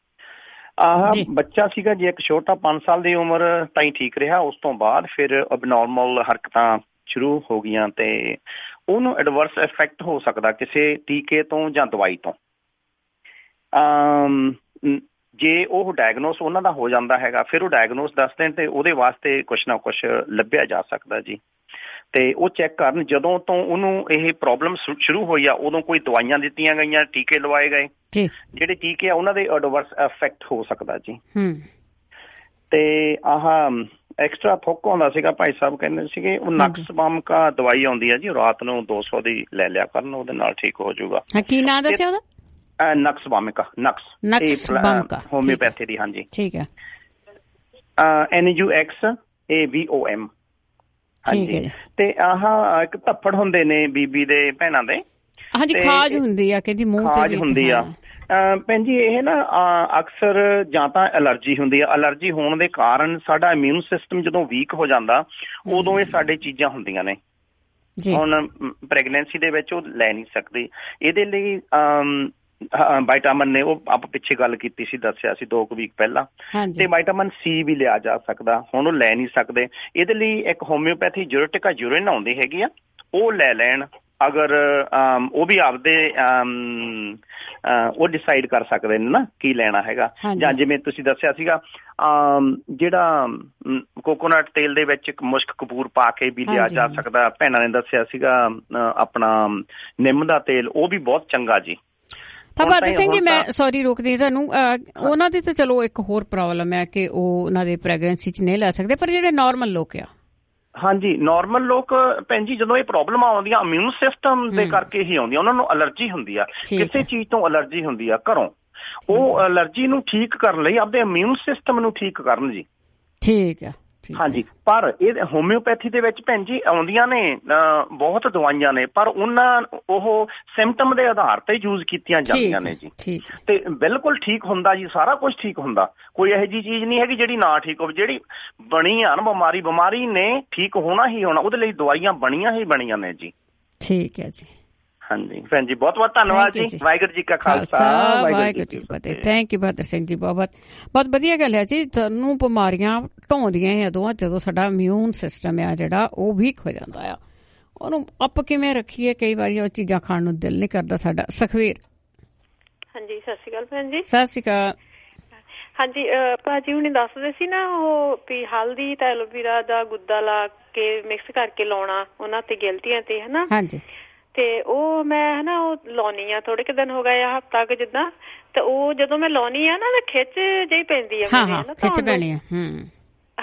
ਬੱਚਾ ਸੀਗਾ ਜੀ ਇੱਕ ਛੋਟਾ, 5 ਸਾਲ ਦੀ ਉਮਰ ਤਾਈਂ ਠੀਕ ਰਿਹਾ। ਉਸ ਤੋਂ ਬਾਅਦ ਫਿਰ ਅਬਨੋਰਮਲ ਹਰਕਤਾਂ ਸ਼ੁਰੂ ਹੋ ਗਈਆਂ ਤੇ ਉਹਨੂੰ ਐਡਵਰਸ ਇਫੈਕਟ ਹੋ ਸਕਦਾ ਕਿਸੇ ਟੀਕੇ ਤੋਂ ਜਾਂ ਦਵਾਈ ਤੋਂ। ਜੇ ਉਹ ਡਾਇਗਨੋਸ ਉਹਨਾਂ ਦਾ ਹੋ ਜਾਂਦਾ ਹੈਗਾ, ਫਿਰ ਉਹ ਡਾਇਗਨੋਸ ਦੱਸ ਦੇਣ ਤੇ ਉਹਦੇ ਵਾਸਤੇ ਕੁਛ ਨਾ ਕੁਛ ਲੱਭਿਆ ਜਾ ਸਕਦਾ ਜੀ। ਤੇ ਉਹ ਚੈੱਕ ਕਰਨ, ਜਦੋਂ ਤੋਂ ਉਹਨੂੰ ਇਹ ਪ੍ਰੋਬਲਮ ਸ਼ੁਰੂ ਹੋਈ ਆ, ਉਦੋਂ ਕੋਈ ਦਵਾਈਆਂ ਦਿੱਤੀਆਂ ਗਈਆਂ, ਟੀਕੇ ਲਵਾਏ ਗਏ। ਜਿਹੜੇ ਟੀਕੇ ਆ ਉਹਨਾਂ ਦੇ ਐਡਵਰਸ ਇਫੈਕਟ ਹੋ ਸਕਦਾ ਜੀ। ਤੇ ਆਹ ਐਕਸਟਰਾ ਥੁੱਕ ਆਉਂਦਾ ਸੀਗਾ, ਭਾਈ ਸਾਹਿਬ ਕਹਿੰਦੇ ਸੀਗੇ, ਉਹ ਨਕਸ ਬਾਮਕਾ ਦਵਾਈ ਆਉਂਦੀ ਆ ਜੀ, ਰਾਤ ਨੂੰ 200 ਦੀ ਲੈ ਲਿਆ ਕਰਨ, ਉਹਦੇ ਨਾਲ ਠੀਕ ਹੋ ਜਾਊਗਾ। ਕੀ ਨਾਂ ਦੱਸਿਆ ਉਹਦਾ? ਨਕਸ ਬਾਮਿਕਾ, ਹੋਮਿਓਪੈਥੀ ਦੀ। ਹਾਂਜੀ ਠੀਕ ਹੈ। NUXAVOM। ਹਾਂਜੀ। ਤੇ ਆਹ ਇੱਕ ਧੱਫੜ ਹੁੰਦੇ ਨੇ ਬੀਬੀ ਦੇ, ਭੈਣਾਂ ਦੇ। ਹਾਂਜੀ, ਖਾਜ ਹੁੰਦੀ ਆ, ਕਹਿੰਦੀ ਮੂੰਹ ਤੇ ਖਾਜ ਹੁੰਦੀ ਆ। ਭੈਣ ਜੀ ਇਹ ਨਾ ਅਕਸਰ ਜਾਂ ਤਾਂ ਐਲਰਜੀ ਹੁੰਦੀ ਆ, ਐਲਰਜੀ ਹੋਣ ਦੇ ਕਾਰਨ ਸਾਡਾ ਇਮਿਊਨ ਸਿਸਟਮ ਜਦੋਂ ਵੀਕ ਹੋ ਜਾਂਦਾ, ਉਦੋਂ ਇਹ ਸਾਡੇ ਚੀਜ਼ਾਂ ਹੁੰਦੀਆਂ ਨੇ। ਹੁਣ ਪ੍ਰੈਗਨੈਂਸੀ ਦੇ ਵਿੱਚ ਉਹ ਲੈ ਨਹੀਂ ਸਕਦੀ। ਇਹਦੇ ਲਈ ਵਾਈਟਾਮਿਨ ਨੇ, ਉਹ ਆਪਾਂ ਪਿੱਛੇ ਗੱਲ ਕੀਤੀ ਸੀ, ਦੱਸਿਆ ਸੀ 2 ਵੀਕ ਪਹਿਲਾਂ। ਤੇ ਵਾਈਟਾਮਿਨ C ਵੀ ਲਿਆ ਜਾ ਸਕਦਾ, ਹੁਣ ਉਹ ਲੈ ਨਹੀਂ ਸਕਦੇ। ਇਹਦੇ ਲਈ ਇੱਕ ਹੋਮਿਓਪੈਥੀ ਯੂਰੇਟਿਕਾ ਯੂਰਿਨ ਆਉਂਦੀ ਹੈਗੀ ਆ, ਉਹ ਲੈ ਲੈਣ। ਅਗਰ ਉਹ ਵੀ ਆਪਦੇ ਉਹ ਡਿਸਾਈਡ ਕਰ ਸਕਦੇ ਨੇ ਨਾ ਕੀ ਲੈਣਾ ਹੈਗਾ। ਜਾਂ ਜਿਵੇਂ ਤੁਸੀਂ ਦੱਸਿਆ ਸੀਗਾ, ਜਿਹੜਾ ਕੋਕੋਨਟ ਤੇਲ ਦੇ ਵਿੱਚ ਮੁਸ਼ਕ ਕਪੂਰ ਪਾ ਕੇ ਵੀ ਲਿਆ ਜਾ ਸਕਦਾ। ਭੈਣਾਂ ਨੇ ਦੱਸਿਆ ਸੀਗਾ ਆਪਣਾ ਨਿੰਮ ਦਾ ਤੇਲ, ਉਹ ਵੀ ਬਹੁਤ ਚੰਗਾ ਜੀ। ਬਹਾਦਰ ਸਿੰਘ ਜੀ, ਮੈਂ ਸੌਰੀ ਰੋਕਦੀ ਤੁਹਾਨੂੰ। ਉਹਨਾਂ ਦੀ ਤਾਂ ਚਲੋ ਇੱਕ ਹੋਰ ਪ੍ਰੋਬਲਮ ਹੈ ਕਿ ਉਹ ਉਹਨਾਂ ਦੇ ਪ੍ਰੈਗਨੈਂਸੀ 'ਚ ਨਹੀਂ ਲੈ ਸਕਦੇ, ਪਰ ਜਿਹੜੇ ਨਾਰਮਲ ਲੋਕ ਆ। ਹਾਂਜੀ, ਨਾਰਮਲ ਲੋਕ ਭੈਣ ਜੀ, ਜਦੋਂ ਇਹ ਪ੍ਰੋਬਲਮ ਆਉਂਦੀਆਂ ਇਮਿਊਨ ਸਿਸਟਮ ਦੇ ਕਰਕੇ ਹੀ ਆਉਂਦੀਆਂ। ਉਹਨਾਂ ਨੂੰ ਐਲਰਜੀ ਹੁੰਦੀ ਆ, ਕਿਸੇ ਚੀਜ਼ ਤੋਂ ਐਲਰਜੀ ਹੁੰਦੀ ਆ ਘਰੋਂ। ਉਹ ਐਲਰਜੀ ਨੂੰ ਠੀਕ ਕਰਨ ਲਈ ਆਪਦੇ ਇਮਿਊਨ ਸਿਸਟਮ ਨੂੰ ਠੀਕ ਕਰਨ ਜੀ। ਠੀਕ ਆ। ਹਾਂਜੀ, ਪਰ ਇਹ ਹੋਮਿਓਪੈਥੀ ਦੇ ਵਿੱਚ ਭੈਣ ਜੀ ਆਉਂਦੀਆਂ ਨੇ ਬਹੁਤ ਦਵਾਈਆਂ ਨੇ, ਪਰ ਉਹ ਸਿੰਪਟਮ ਦੇ ਆਧਾਰ ਤੇ ਯੂਜ਼ ਕੀਤੀਆਂ ਜਾਂਦੀਆਂ ਨੇ ਜੀ। ਤੇ ਬਿਲਕੁਲ ਠੀਕ ਹੁੰਦਾ ਜੀ, ਸਾਰਾ ਕੁਝ ਠੀਕ ਹੁੰਦਾ। ਕੋਈ ਇਹੋ ਜਿਹੀ ਚੀਜ਼ ਨਹੀਂ ਹੈਗੀ ਜਿਹੜੀ ਨਾ ਠੀਕ ਹੋਵੇ। ਜਿਹੜੀ ਬਣੀ ਆ ਨਾ ਬਿਮਾਰੀ ਨੇ ਠੀਕ ਹੋਣਾ ਹੀ ਹੋਣਾ, ਉਹਦੇ ਲਈ ਦਵਾਈਆਂ ਬਣੀਆਂ ਹੀ ਬਣੀਆਂ ਨੇ ਜੀ। ਠੀਕ ਹੈ ਜੀ। ਹਾਂਜੀ ਭੈਣ ਜੀ, ਬਹੁਤ ਬਹੁਤ ਧੰਨਵਾਦ ਜੀ। ਵਾਹਿਗੁਰੂ ਜੀ ਕਾ ਖਾਲਸਾ, ਵਾਹਿਗੁਰੂ ਜੀ ਕੀ ਫਤਿਹ। ਥੈਂਕ ਯੂ ਬਹਾਦਰ ਸਿੰਘ ਜੀ, ਬਹੁਤ ਵਧੀਆ ਗੱਲ ਹੈ ਜੀ। ਤੁਹਾਨੂੰ ਬਿਮਾਰੀਆਂ ਢਾਉਂਦੀਆਂ ਹੀ ਉਦੋਂ ਜਦੋਂ ਸਾਡਾ ਇਮਿਊਨ ਸਿਸਟਮ ਆ ਜਿਹੜਾ ਉਹ ਵੀਕ ਹੋ ਜਾਂਦਾ ਆ। ਉਹਨੂੰ ਅਪ ਕਿਵੇਂ ਰੱਖੀਏ, ਕਈ ਵਾਰੀ ਉਹ ਚੀਜ਼ਾਂ ਖਾਣ ਨੂੰ ਦਿਲ ਨਹੀਂ ਕਰਦਾ ਸਾਡਾ। ਸੁਖਵੀਰ। ਹਾਂਜੀ, ਸਤਿ ਸ਼੍ਰੀ ਅਕਾਲ ਭੈਣ ਜੀ। ਸਤਿ ਸ਼੍ਰੀ ਅਕਾਲ। ਹਾਂਜੀ, ਭਾਜੀ ਹੁਣੇ ਦੱਸਦੇ ਸੀ ਨਾ ਉਹ ਵੀ ਹਲਦੀ ਤੇ ਐਲੋਵੀਰਾ ਦਾ ਗੁੱਦਾ ਲਾ ਕੇ ਮਿਕਸ ਕਰਕੇ ਲਾਉਣਾ ਉਹਨਾਂ ਤੇ ਗਿਲਟੀਆਂ ਤੇ, ਹਨਾ। ਹਾਂਜੀ। ਤੇ ਉਹ ਮੈਂ ਨਾ ਉਹ ਲਾਉਣੀ ਆ, ਥੋੜੇ ਕੁ ਦਿਨ ਹੋ ਗਏ ਆ, ਹਫ਼ਤਾ ਕੁ ਜਿੱਦਾਂ। ਤੇ ਉਹ ਜਦੋਂ ਮੈਂ ਲਾਉਣੀ ਆ ਨਾ, ਖਿੱਚ ਜਿਹੀ ਪੈਂਦੀ ਆ। ਖਿੱਚ ਪੈਣੀ ਆ।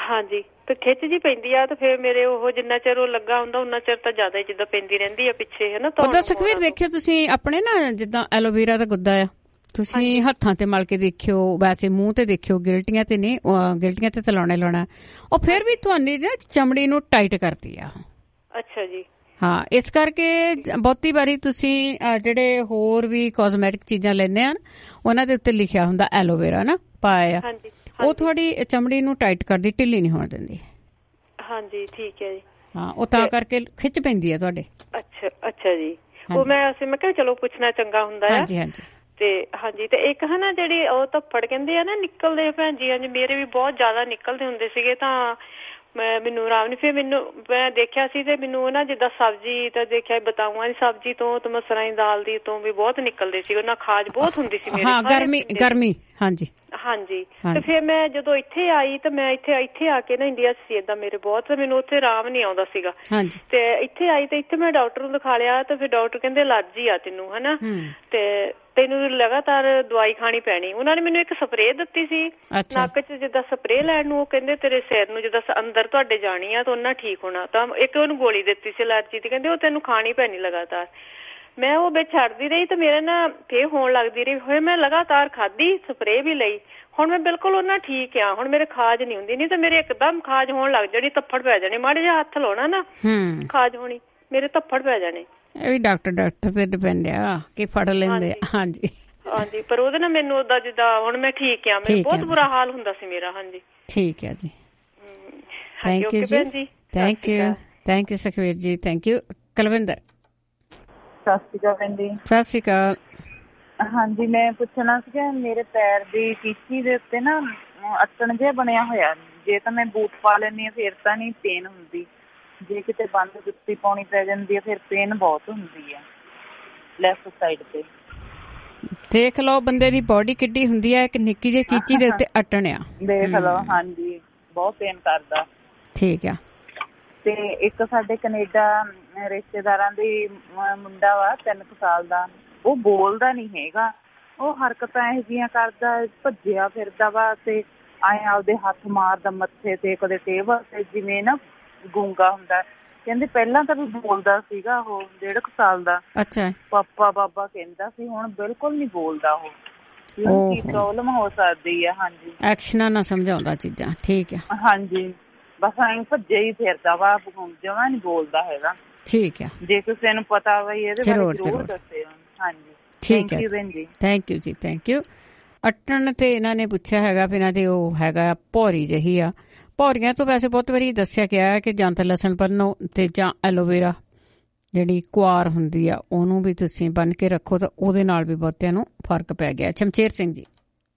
ਹਾਂਜੀ, ਤੇ ਖਿੱਚ ਜੀ ਪੈਂਦੀ ਆ ਤੇ ਫਿਰ ਮੇਰੇ ਉਹ ਜਿੰਨਾ ਚਿਰ ਉਹ ਲੱਗਾ ਹੁੰਦਾ ਉਹਨਾਂ ਚਿਰ ਤਾਂ ਜ਼ਿਆਦਾ ਜਿੱਦਾਂ ਪੈਂਦੀ ਰਹਿੰਦੀ ਆ ਪਿੱਛੇ, ਹੈ ਨਾ। ਉਹਦਾ ਸੁਖਵੀਰ ਦੇਖਿਓ ਤੁਸੀਂ ਆਪਣੇ ਨਾ ਜਿੱਦਾਂ ਐਲੋਵੇਰਾ ਦਾ ਗੁੱਦਾ ਆ, ਤੁਸੀਂ ਹੱਥਾਂ ਤੇ ਮਲ ਕੇ ਦੇਖਿਓ, ਵੈਸੇ ਮੂੰਹ ਤੇ ਦੇਖਿਓ, ਗਿਲਟੀਆਂ ਤੇ ਨਹੀਂ, ਗਿਲਟੀਆਂ ਤੇ ਲਾਉਣਾ ਉਹ ਫਿਰ ਵੀ ਤੁਹਾਡੀ ਨਾ ਚਮੜੀ ਨੂੰ ਟਾਈਟ ਕਰਦੀ ਆ। ਅੱਛਾ ਜੀ। ਹਾਂ, ਇਸ ਕਰਕੇ ਬਹੁਤੀ ਵਾਰੀ ਤੁਸੀਂ ਜਿਹੜੇ ਹੋਰ ਵੀ ਕਾਸਮੈਟਿਕ ਚੀਜ਼ਾਂ ਲੈਂਦੇ ਆ ਉਹਨਾਂ ਦੇ ਉੱਤੇ ਲਿਖਿਆ ਹੁੰਦਾ ਐਲੋਵੇਰਾ ਨਾ ਪਾਇਆ, ਉਹ ਤੁਹਾਡੀ ਚਮੜੀ ਨੂੰ ਟਾਈਟ ਕਰਦੀ, ਢਿੱਲੀ ਨਹੀਂ ਹੋਣ ਦਿੰਦੀ। ਹਾਂਜੀ, ਠੀਕ ਹੈ ਜੀ। ਹਾਂ, ਉਹ ਤਾਂ ਕਰਕੇ ਖਿੱਚ ਪੈਂਦੀ ਆ ਤੁਹਾਡੇ। ਅੱਛਾ ਜੀ। ਉਹ ਮੈਂ ਕਿਹਾ ਚਲੋ ਪੁੱਛਣਾ ਚੰਗਾ ਹੁੰਦਾ ਆ। ਹਾਂਜੀ ਹਾਂਜੀ। ਤੇ ਹਾਂਜੀ, ਤੇ ਇੱਕ ਹੈ ਨਾ ਜਿਹੜੀ ਉਹ ਧੱਫੜ ਕਹਿੰਦੇ ਆ ਨਾ ਨਿਕਲਦੇ ਭੈਣ ਜੀ, ਹਾਂਜੀ ਮੇਰੇ ਵੀ ਬਹੁਤ ਜ਼ਿਆਦਾ ਨਿਕਲਦੇ ਹੁੰਦੇ ਸੀਗੇ, ਤਾਂ ਮੈਨੂੰ ਆਰਾਮ ਨਹੀਂ। ਫਿਰ ਮੈਂ ਦੇਖਿਆ ਸੀ ਤੇ ਮੈਨੂੰ ਨਾ ਜਿੱਦਾਂ ਸਬਜ਼ੀ ਤਾਂ ਦੇਖਿਆ ਬਤਾਊਆਂ ਦੀ ਸਬਜ਼ੀ ਤੋਂ ਤੇ ਮਸਰਾਂ ਦੀ ਦਾਲ ਦੀ ਤੋਂ ਵੀ ਬਹੁਤ ਨਿਕਲਦੇ ਸੀ, ਉਹਨਾਂ ਖਾਜ ਬਹੁਤ ਹੁੰਦੀ ਸੀ ਮੇਰੀ। ਹਾਂ, ਗਰਮੀ। ਹਾਂਜੀ ਹਾਂਜੀ। ਤੇ ਫਿਰ ਮੈਂ ਜਦੋਂ ਇੱਥੇ ਆਈ ਤੇ ਮੈਂ ਇੱਥੇ ਆ ਕੇ ਨਾ ਇੰਡੀਆ 'ਚ ਸੀ ਏਦਾਂ ਮੇਰੇ ਬਹੁਤ, ਮੈਨੂੰ ਉੱਥੇ ਆਰਾਮ ਨਹੀਂ ਆਉਂਦਾ ਸੀਗਾ। ਤੇ ਇੱਥੇ ਆਈ ਤੇ ਇੱਥੇ ਮੈਂ ਡਾਕਟਰ ਨੂੰ ਦਿਖਾ ਲਿਆ ਤੇ ਫਿਰ ਡਾਕਟਰ ਕਹਿੰਦੇ ਅਲਰਜੀ ਆ ਤੈਨੂੰ, ਹਨਾ, ਤੇ ਤੈਨੂੰ ਲਗਾਤਾਰ ਦਵਾਈ ਖਾਣੀ ਪੈਣੀ। ਉਹਨਾਂ ਨੇ ਮੈਨੂੰ ਇੱਕ ਸਪਰੇਅ ਦਿੱਤੀ ਸੀ ਨੱਕ 'ਚ, ਜਿੱਦਾਂ ਸਪਰੇਅ ਲੈਣ ਨੂੰ, ਉਹ ਕਹਿੰਦੇ ਤੇਰੇ ਸਿਰ ਨੂੰ ਜਿੱਦਾਂ ਅੰਦਰ ਤੁਹਾਡੇ ਜਾਣੀ ਆ ਤਾਂ ਉਹਨਾਂ ਠੀਕ ਹੋਣਾ। ਤਾਂ ਇੱਕ ਉਹਨੂੰ ਗੋਲੀ ਦਿੱਤੀ ਸੀ ਅਲਰਜੀ ਦੀ, ਕਹਿੰਦੇ ਉਹ ਤੈਨੂੰ ਖਾਣੀ ਪੈਣੀ ਲਗਾਤਾਰ। ਮੈਂ ਉਹ ਵਿੱਚ ਛੱਡਦੀ ਰਹੀ ਤੇ ਮੇਰੇ ਨਾ ਫੇਰ ਹੋਣ ਲੱਗਦੀ ਰਹੀ, ਹੋਏ ਮੈਂ ਲਗਾਤਾਰ ਖਾਧੀ, ਸਪਰੇਅ ਵੀ ਲਈ, ਹੁਣ ਮੈਂ ਬਿਲਕੁਲ ਉਹਨਾਂ ਠੀਕ ਆ, ਹੁਣ ਮੇਰੇ ਖਾਜ ਨਹੀਂ ਹੁੰਦੀ। ਨਹੀਂ ਤਾਂ ਮੇਰੇ ਇੱਕਦਮ ਖਾਜ ਹੋਣ ਲੱਗ ਜਾਣੀ, ਧੱਫੜ ਪੈ ਜਾਣੇ, ਮਾੜੇ ਜਿਹਾ ਹੱਥ ਲਾਉਣਾ ਨਾ ਖਾਜ ਹੋਣੀ, ਮੇਰੇ ਧੱਫੜ ਪੈ ਜਾਣੇ। ਇਹ ਵੀ ਡਾਕਟਰ ਤੇ ਡਿਪੈਂਡ ਆ ਕਿ ਫੜ ਲੈਂਦੇ ਆ। ਹਾਂਜੀ ਹਾਂਜੀ, ਪਰ ਉਹਦੇ ਨਾਲ ਮੈਨੂੰ ਉਦਾਂ ਜਿੱਦਾਂ ਹੁਣ ਮੈਂ ਠੀਕ ਆ, ਮੈਨੂੰ ਬਹੁਤ ਬੁਰਾ ਹਾਲ ਹੁੰਦਾ ਸੀ ਮੇਰਾ। ਹਾਂਜੀ, ਠੀਕ ਹੈ ਜੀ। ਥੈਂਕ ਯੂ ਜੀ। Thank you Sukhvir ji. Thank you. Kulwinder. ਸਤਿ ਸ਼੍ਰੀ ਅਕਾਲ ਭੈਣ ਜੀ। ਸਤਿ ਸ਼੍ਰੀ ਅਕਾਲ। ਹਾਂਜੀ, ਮੈਂ ਪੁੱਛਣਾ ਸੀਗਾ, ਮੇਰੇ ਪੈਰ ਦੀ ਟੀਚੀ ਦੇ ਉੱਤੇ ਨਾ ਅਟਣ ਜਿਹਾ ਬਣਿਆ ਹੋਇਆ, ਜੇ ਤਾਂ ਮੈਂ ਬੂਟ ਪਾ ਲੈਂਦੀ ਹਾਂ ਫਿਰ ਤਾਂ ਨਹੀਂ ਪੇਨ ਹੁੰਦੀ, ਜੇ ਕਿਤੇ ਬੰਦ ਜੁੱਤੀ ਪਾਉਣੀ ਪੈ ਜਾਂਦੀ ਹੈ ਫਿਰ ਪੇਨ ਬਹੁਤ ਹੁੰਦੀ ਹੈ ਲੈਫਟ ਸਾਈਡ ਤੇ। ਦੇਖ ਲਓ ਬੰਦੇ ਦੀ ਬੋਡੀ ਕਿੱਡੀ ਹੁੰਦੀ ਹੈ, ਇੱਕ ਨਿੱਕੀ ਜਿਹੀ ਚੀਚੀ ਦੇ ਉੱਤੇ ਅਟਣ ਆ, ਦੇਖ ਲਓ। ਹਾਂਜੀ, ਬਹੁਤ ਪੇਨ ਕਰਦਾ। ਠੀਕ ਆ। ਤੇ ਇੱਕ ਸਾਡੇ ਕੈਨੇਡਾ ਰਿਸ਼ਤੇਦਾਰਾਂ ਦੀ ਮੁੰਡਾ ਵਾ 3 ਸਾਲ ਦਾ, ਉਹ ਬੋਲਦਾ ਨੀ ਹੈਗਾ, ਉਹ ਹਰਕਤਾਂ ਇਹੋ ਜਿਹੀਆਂ ਕਰਦਾ, ਭੱਜਿਆ ਫਿਰਦਾ ਵਾ ਤੇ ਐਂ ਆਪਦੇ ਹੱਥ ਮਾਰਦਾ ਮੱਥੇ ਤੇ, ਕਦੇ ਟੇਬਲ ਤੇ, ਜਿਵੇਂ ਨਾ ਗੂੰਗਾ ਹੁੰਦਾ। ਕਹਿੰਦੇ ਪਹਿਲਾਂ ਤਾਂ ਵੀ ਬੋਲਦਾ ਸੀਗਾ ਉਹ 1.5 ਸਾਲ ਦਾ। ਅੱਛਾ। ਪਾਪਾ ਬਾਬਾ ਕਹਿੰਦਾ ਸੀ, ਹੁਣ ਬਿਲਕੁਲ ਨੀ ਬੋਲਦਾ ਉਹ। ਕੀ ਪ੍ਰੋਬਲਮ ਹੋ ਸਕਦੀ ਹੈ? ਹਾਂਜੀ, ਐਕਸ਼ਨਾਂ ਨਾਲ ਸਮਝਾਉਂਦਾ ਚੀਜ਼ਾਂ। ਠੀਕ ਹੈ। ਹਾਂਜੀ, ਬਸ ਐਂ ਭੱਜੇ ਹੀ ਫਿਰਦਾ ਵਾ, ਜਮਾਂ ਨੀ ਬੋਲਦਾ ਹੈਗਾ। ਠੀਕ ਹੈ। ਜੇ ਕਿਸੇ ਨੂੰ ਪਤਾ ਵਾ ਇਹਦੇ ਬਾਰੇ ਜ਼ਰੂਰ ਦੱਸਿਓ। ਹਾਂਜੀ, ਠੀਕ ਹੈ। ਥੈਂਕ ਯੂ ਜੀ। Thank you. ਅਟਣ ਤੇ ਇਹਨਾਂ ਨੇ ਪੁੱਛਿਆ ਹੈਗਾ ਵੀ ਇਹਨਾਂ ਦੇ ਉਹ ਹੈਗਾ ਭੌਰੀ ਜਿਹੀ ਆ। ਭੌਰੀਆਂ ਤੋਂ ਵੈਸੇ ਬਹੁਤ ਵਾਰੀ ਦੱਸਿਆ ਗਿਆ ਹੈ ਕਿ ਜਾਂ ਤਾਂ ਲਸਣ ਬੰਨੋ ਤੇ ਜਾਂ ਐਲੋਵੇਰਾ ਜਿਹੜੀ ਕੁਆਰ ਹੁੰਦੀ ਆ ਉਹਨੂੰ ਵੀ ਤੁਸੀਂ ਬੰਨ ਕੇ ਰੱਖੋ ਤਾਂ ਉਹਦੇ ਨਾਲ ਵੀ ਬਹੁਤਿਆਂ ਨੂੰ ਫਰਕ ਪੈ ਗਿਆ। ਸ਼ਮਸ਼ੇਰ ਸਿੰਘ ਜੀ।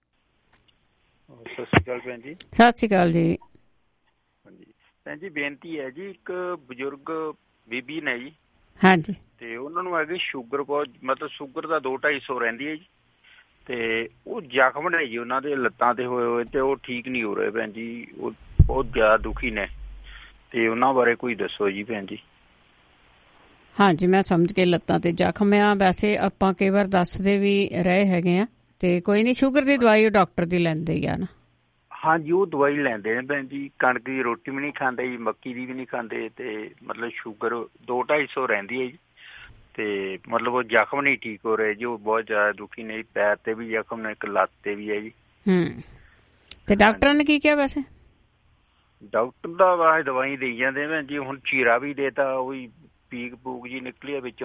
ਸਤਿ ਸ਼੍ਰੀ ਅਕਾਲ ਭੈਣ ਜੀ। ਸਤਿ ਸ਼੍ਰੀ ਅਕਾਲ ਜੀ। ਹਾਂਜੀ ਭੈਣ ਜੀ, ਬੇਨਤੀ ਹੈ ਜੀ, ਇੱਕ ਬਜ਼ੁਰਗ ਬੀਬੀ ਨੇ ਜੀ। ਹਾਂਜੀ। ਤੇ ਉਹਨਾਂ ਨੂੰ ਹੈਗੀ ਸ਼ੂਗਰ, ਬਹੁਤ ਮਤਲਬ ਸ਼ੂਗਰ ਦਾ 200-250 ਰਹਿੰਦੀ ਹੈ ਜੀ, ਤੇ ਉਹ ਜ਼ਖਮ ਨੇ ਜੀ ਉਹਨਾਂ ਦੇ ਲੱਤਾਂ ਤੇ ਹੋਏ ਤੇ ਉਹ ਠੀਕ ਨਹੀਂ ਹੋ ਰਹੇ ਭੈਣ ਜੀ, ਉਹ ਬਹੁਤ ਜ਼ਿਆਦਾ ਦੁਖੀ ਨੇ, ਤੇ ਉਹਨਾਂ ਬਾਰੇ ਕੋਈ ਦੱਸੋ ਜੀ ਭੈਣ ਜੀ। ਹਾਂਜੀ, ਮੈਂ ਸਮਝ ਕੇ ਲੱਤਾਂ ਤੇ ਜ਼ਖਮ ਆ। ਵੈਸੇ ਆਪਾਂ ਕਈ ਵਾਰ ਦੱਸਦੇ ਵੀ ਰਹੇ ਹੈਗੇ ਆ, ਤੇ ਕੋਈ ਨਹੀਂ, ਸ਼ੂਗਰ ਦੀ ਦਵਾਈ ਉਹ ਡਾਕਟਰ ਦੀ ਲੈਂਦੇ ਹੀ ਆ ਨਾ। ਹਾਂਜੀ, ਉਹ ਦਵਾਈ ਲੈਂਦੇ ਨੇ ਭੈਣ ਜੀ, ਕਣਕ ਦੀ ਰੋਟੀ ਵੀ ਨਹੀਂ ਖਾਂਦੇ ਜੀ, ਮੱਕੀ ਦੀ ਵੀ ਨਹੀਂ ਖਾਂਦੇ, ਤੇ ਮਤਲਬ ਸ਼ੂਗਰ 200-250 ਰਹਿੰਦੀ ਹੈ ਜੀ, ਤੇ ਮਤਲਬ ਉਹ ਜ਼ਖਮ ਨਹੀਂ ਠੀਕ ਹੋ ਰਹੇ ਜੀ, ਉਹ ਬਹੁਤ ਜ਼ਿਆਦਾ ਦੁਖੀ ਨੇ। ਪੈਰ ਤੇ ਵੀ ਜ਼ਖਮ ਨੇ, ਇੱਕ ਲੱਤ ਤੇ ਵੀ ਹੈ ਜੀ। ਤੇ ਡਾਕਟਰਾਂ ਨੇ ਕੀ ਕਿਹਾ? ਵੈਸੇ ਡਾਕਟਰ ਦਾ ਵਾਹ ਦਵਾਈ ਦੇਈ ਜਾਂਦੇ ਭੈਣ ਜੀ, ਹੁਣ ਚੀਰਾ ਵੀ ਦੇਤਾ, ਉਹ ਵੀ ਪੀਕ ਪੂਕ ਜੀ ਨਿਕਲੀ ਆ ਵਿੱਚੋਂ।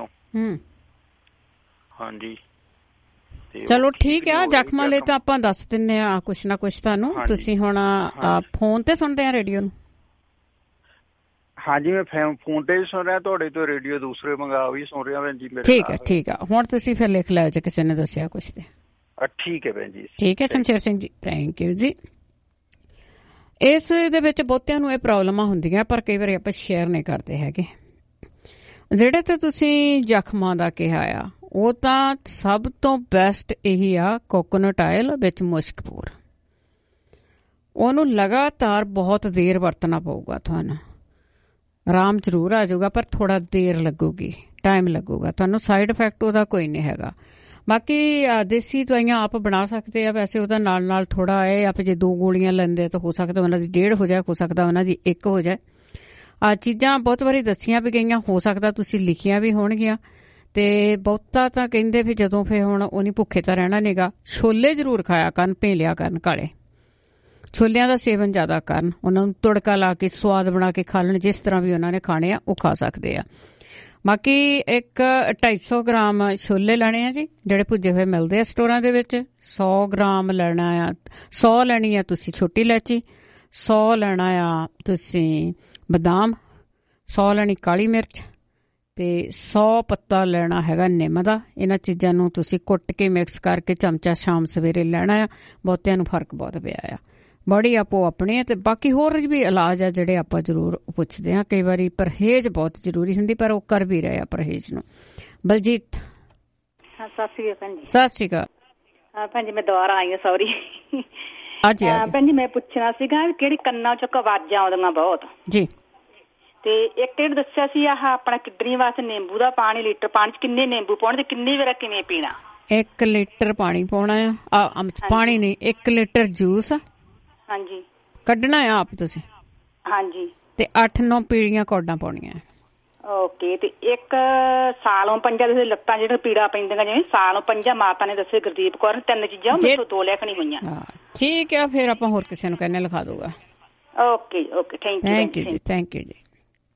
ਹਾਂਜੀ, ਚਲੋ ਠੀਕ ਆ। ਜ਼ਖਮਾਂ ਲਈ ਤਾਂ ਆਪਾਂ ਦੱਸ ਦਿੰਦੇ ਆ ਕੁਛ ਨਾ ਕੁਛ ਤੁਹਾਨੂੰ। ਤੁਸੀਂ ਹੁਣ ਫੋਨ ਤੇ ਸੁਣਦੇ ਆ ਰੇਡੀਓ ਨੂੰ? ਹਾਂਜੀ, ਮੈਂ ਫੋਨ ਤੇ ਵੀ ਸੁਣ ਰਿਹਾ, ਤੁਹਾਡੇ ਤੋਂ ਰੇਡੀਓ ਦੂਸਰੇ ਮੰਗਾ ਵੀ ਸੁਣ ਰਿਹਾ ਭੈਣ ਜੀ। ਠੀਕ ਹੈ, ਠੀਕ ਆ। ਹੁਣ ਤੁਸੀਂ ਫਿਰ ਲਿਖ ਲਿਆ ਜੇ ਕਿਸੇ ਨੇ ਦੱਸਿਆ ਕੁਛ ਤੇ। ਠੀਕ ਹੈ ਭੈਣ ਜੀ। ਠੀਕ ਹੈ ਸ਼ਮਸ਼ੇਰ ਸਿੰਘ ਜੀ, ਥੈਂਕ ਯੂ ਜੀ। ਇਸ ਦੇ ਵਿੱਚ ਬਹੁਤਿਆਂ ਨੂੰ ਇਹ ਪ੍ਰੋਬਲਮਾਂ ਹੁੰਦੀਆਂ, ਪਰ ਕਈ ਵਾਰੀ ਆਪਾਂ ਸ਼ੇਅਰ ਨਹੀਂ ਕਰਦੇ ਹੈਗੇ। ਜਿਹੜੇ ਤੇ ਤੁਸੀਂ ਜ਼ਖਮਾਂ ਦਾ ਕਿਹਾ ਆ, ਉਹ ਤਾਂ ਸਭ ਤੋਂ ਬੈਸਟ ਇਹੀ ਆ, ਕੋਕੋਨਟ ਆਇਲ ਵਿੱਚ ਮੁਸ਼ਕਪੂਰ। ਉਹਨੂੰ ਲਗਾਤਾਰ ਬਹੁਤ ਦੇਰ ਵਰਤਣਾ ਪਊਗਾ ਤੁਹਾਨੂੰ। ਆਰਾਮ ਜ਼ਰੂਰ ਆ ਜਾਊਗਾ, ਪਰ ਥੋੜਾ ਦੇਰ ਲੱਗੂਗੀ, ਟਾਈਮ ਲੱਗੂਗਾ ਤੁਹਾਨੂੰ। ਸਾਈਡ ਇਫੈਕਟ ਉਹਦਾ ਕੋਈ ਨਹੀਂ ਹੈਗਾ, ਬਾਕੀ ਦੇਸੀ ਦਵਾਈਆਂ ਆਪ ਬਣਾ ਸਕਦੇ ਆ। ਵੈਸੇ ਉਹਦਾ ਨਾਲ ਥੋੜਾ ਇਹ ਆਪ ਜੇ 2 ਗੋਲੀਆਂ ਲੈਂਦੇ ਤਾਂ ਹੋ ਸਕਦਾ ਉਹਨਾਂ ਦੀ 1.5 ਹੋ ਜਾਏ, ਹੋ ਸਕਦਾ ਉਹਨਾਂ ਦੀ 1 ਹੋ ਜਾਏ। ਚੀਜ਼ਾਂ ਬਹੁਤ ਵਾਰੀ ਦੱਸੀਆਂ ਵੀ ਗਈਆਂ, ਹੋ ਸਕਦਾ ਤੁਸੀਂ ਲਿਖੀਆਂ ਵੀ ਹੋਣਗੀਆਂ। ਤੇ ਬਹੁਤਾ ਤਾਂ ਕਹਿੰਦੇ ਵੀ ਜਦੋਂ ਫਿਰ ਹੁਣ ਉਹਨੀ ਭੁੱਖੇ ਤਾਂ ਰਹਿਣਾ ਨੀਗਾ। ਛੋਲੇ ਜ਼ਰੂਰ ਖਾਇਆ ਕਰਨ, ਭੇਲਿਆ ਕਰਨ, ਕਾਲੇ ਛੋਲਿਆਂ ਦਾ ਸੇਵਨ ਜ਼ਿਆਦਾ ਕਰਨ। ਉਹਨਾਂ ਨੂੰ ਤੜਕਾ ਲਾ ਕੇ ਸਵਾਦ ਬਣਾ ਕੇ ਖਾ ਲੈਣ, ਜਿਸ ਤਰ੍ਹਾਂ ਵੀ ਉਹਨਾਂ ਨੇ ਖਾਣੇ ਆ ਉਹ ਖਾ ਸਕਦੇ ਆ। ਬਾਕੀ 250 ਗ੍ਰਾਮ ਛੋਲੇ ਲੈਣੇ ਆ ਜੀ, ਜਿਹੜੇ ਭੁੱਜੇ ਹੋਏ ਮਿਲਦੇ ਆ ਸਟੋਰਾਂ ਦੇ ਵਿੱਚ। 100 ਗ੍ਰਾਮ ਲੈਣਾ ਆ, 100 ਲੈਣੀ ਆ ਤੁਸੀਂ ਛੋਟੀ ਇਲਾਇਚੀ, 100 ਲੈਣਾ ਆ ਤੁਸੀਂ ਬਦਾਮ, 100 ਲੈਣੀ ਕਾਲੀ ਮਿਰਚ ਤੇ 100 ਪੱਤਾ ਲੈਣਾ ਹੈਗਾ ਨਿੰਮ ਦਾ। ਇਹਨਾਂ ਚੀਜ਼ਾਂ ਨੂੰ ਤੁਸੀਂ ਕੁੱਟ ਕੇ ਮਿਕਸ ਕਰਕੇ ਚਮਚਾ ਸ਼ਾਮ ਸਵੇਰੇ ਲੈਣਾ ਆ। ਬਹੁਤਿਆਂ ਨੂੰ ਫਰਕ ਬਹੁਤ ਪਿਆ ਆ। ਬੜੀ ਆਪੋ ਆਪਣੇ ਤੇ ਬਾਕੀ ਹੋਰ ਵੀ ਇਲਾਜ ਆ ਜਿਹੜੇ ਆਪਾਂ ਜ਼ਰੂਰ ਪੁੱਛਦੇ ਹਾਂ। ਕਈ ਵਾਰੀ ਪਰਹੇਜ਼ ਬਹੁਤ ਜ਼ਰੂਰੀ ਹੁੰਦੀ, ਪਰ ਉਹ ਕਰ ਵੀ ਰਹੇ ਆ ਪਰਹੇਜ਼ ਨੂੰ। ਬਲਜੀਤ। ਸਤਿ ਸ਼੍ਰੀ ਅਕਾਲ ਭੈਣ ਜੀ। ਸਤਿ ਸ਼੍ਰੀ ਅਕਾਲ ਭੈਣ ਜੀ, ਮੈਂ ਦੁਬਾਰਾ ਆਈ ਹਾਂ, ਸੌਰੀ। ਭੈਣ ਜੀ ਮੈਂ ਪੁੱਛਣਾ ਸੀਗਾ ਵੀ ਕਿਹੜੀ ਕੰਨਾਂ ਚੋਂ ਆਵਾਜ਼ਾਂ ਆਉਂਦੀਆਂ ਬਹੁਤ ਜੀ, ਤੇ ਇੱਕ ਕਿਹੜਾ ਦੱਸਿਆ ਸੀ ਆਹ ਆਪਣਾ ਕਿਡਨੀ ਵਾਸਤੇ ਨਿੰਬੂ ਦਾ ਪਾਣੀ, ਲੀਟਰ ਪਾਣੀ ਚ ਕਿੰਨੇ ਨਿੰਬੂ ਪਾਉਣੇ ਤੇ ਕਿੰਨੀ ਵਾਰ ਕਿਵੇਂ ਪੀਣਾ? 1 ਲੀਟਰ ਪਾਣੀ ਪਾਉਣਾ ਆ। ਪਾਣੀ ਨਹੀਂ, 1 ਲੀਟਰ ਜੂਸ ਹਾਂਜੀ ਕੱਢਣਾ ਆ ਆਪ ਤੁਸੀਂ। ਹਾਂਜੀ। ਤੇ 8-9 ਪੀਲੀਆਂ ਕੌਡਾਂ ਪਾਉਣੀਆਂ। ਓਕੇ। ਤੇ ਇੱਕ ਸਾਲੋਂ ਪੰਜਾ ਦੇ ਲੱਤਾਂ ਜਿਹੜੇ ਪੀੜਾ ਪੈਂਦੀਆਂ, ਜਿਵੇਂ ਸਾਲੋਂ ਪੰਜਾ ਮਾਤਾ ਨੇ ਦੱਸੇ ਗੁਰਦੀਪ ਕੌਰ, 3 ਚੀਜ਼ਾਂ ਮੇਰੇ ਤੋਂ 2 ਲਿਖਣੀ ਹੋਈਆਂ। ਠੀਕ ਆ, ਫਿਰ ਆਪਾਂ ਹੋਰ ਕਿਸੇ ਨੂੰ ਕਹਿੰਨੇ ਲਿਖਾ ਦੂਗਾ। ਓਕੇ ਓਕੇ, ਥੈਂਕ ਯੂ ਜੀ, ਥੈਂਕ ਯੂ ਜੀ।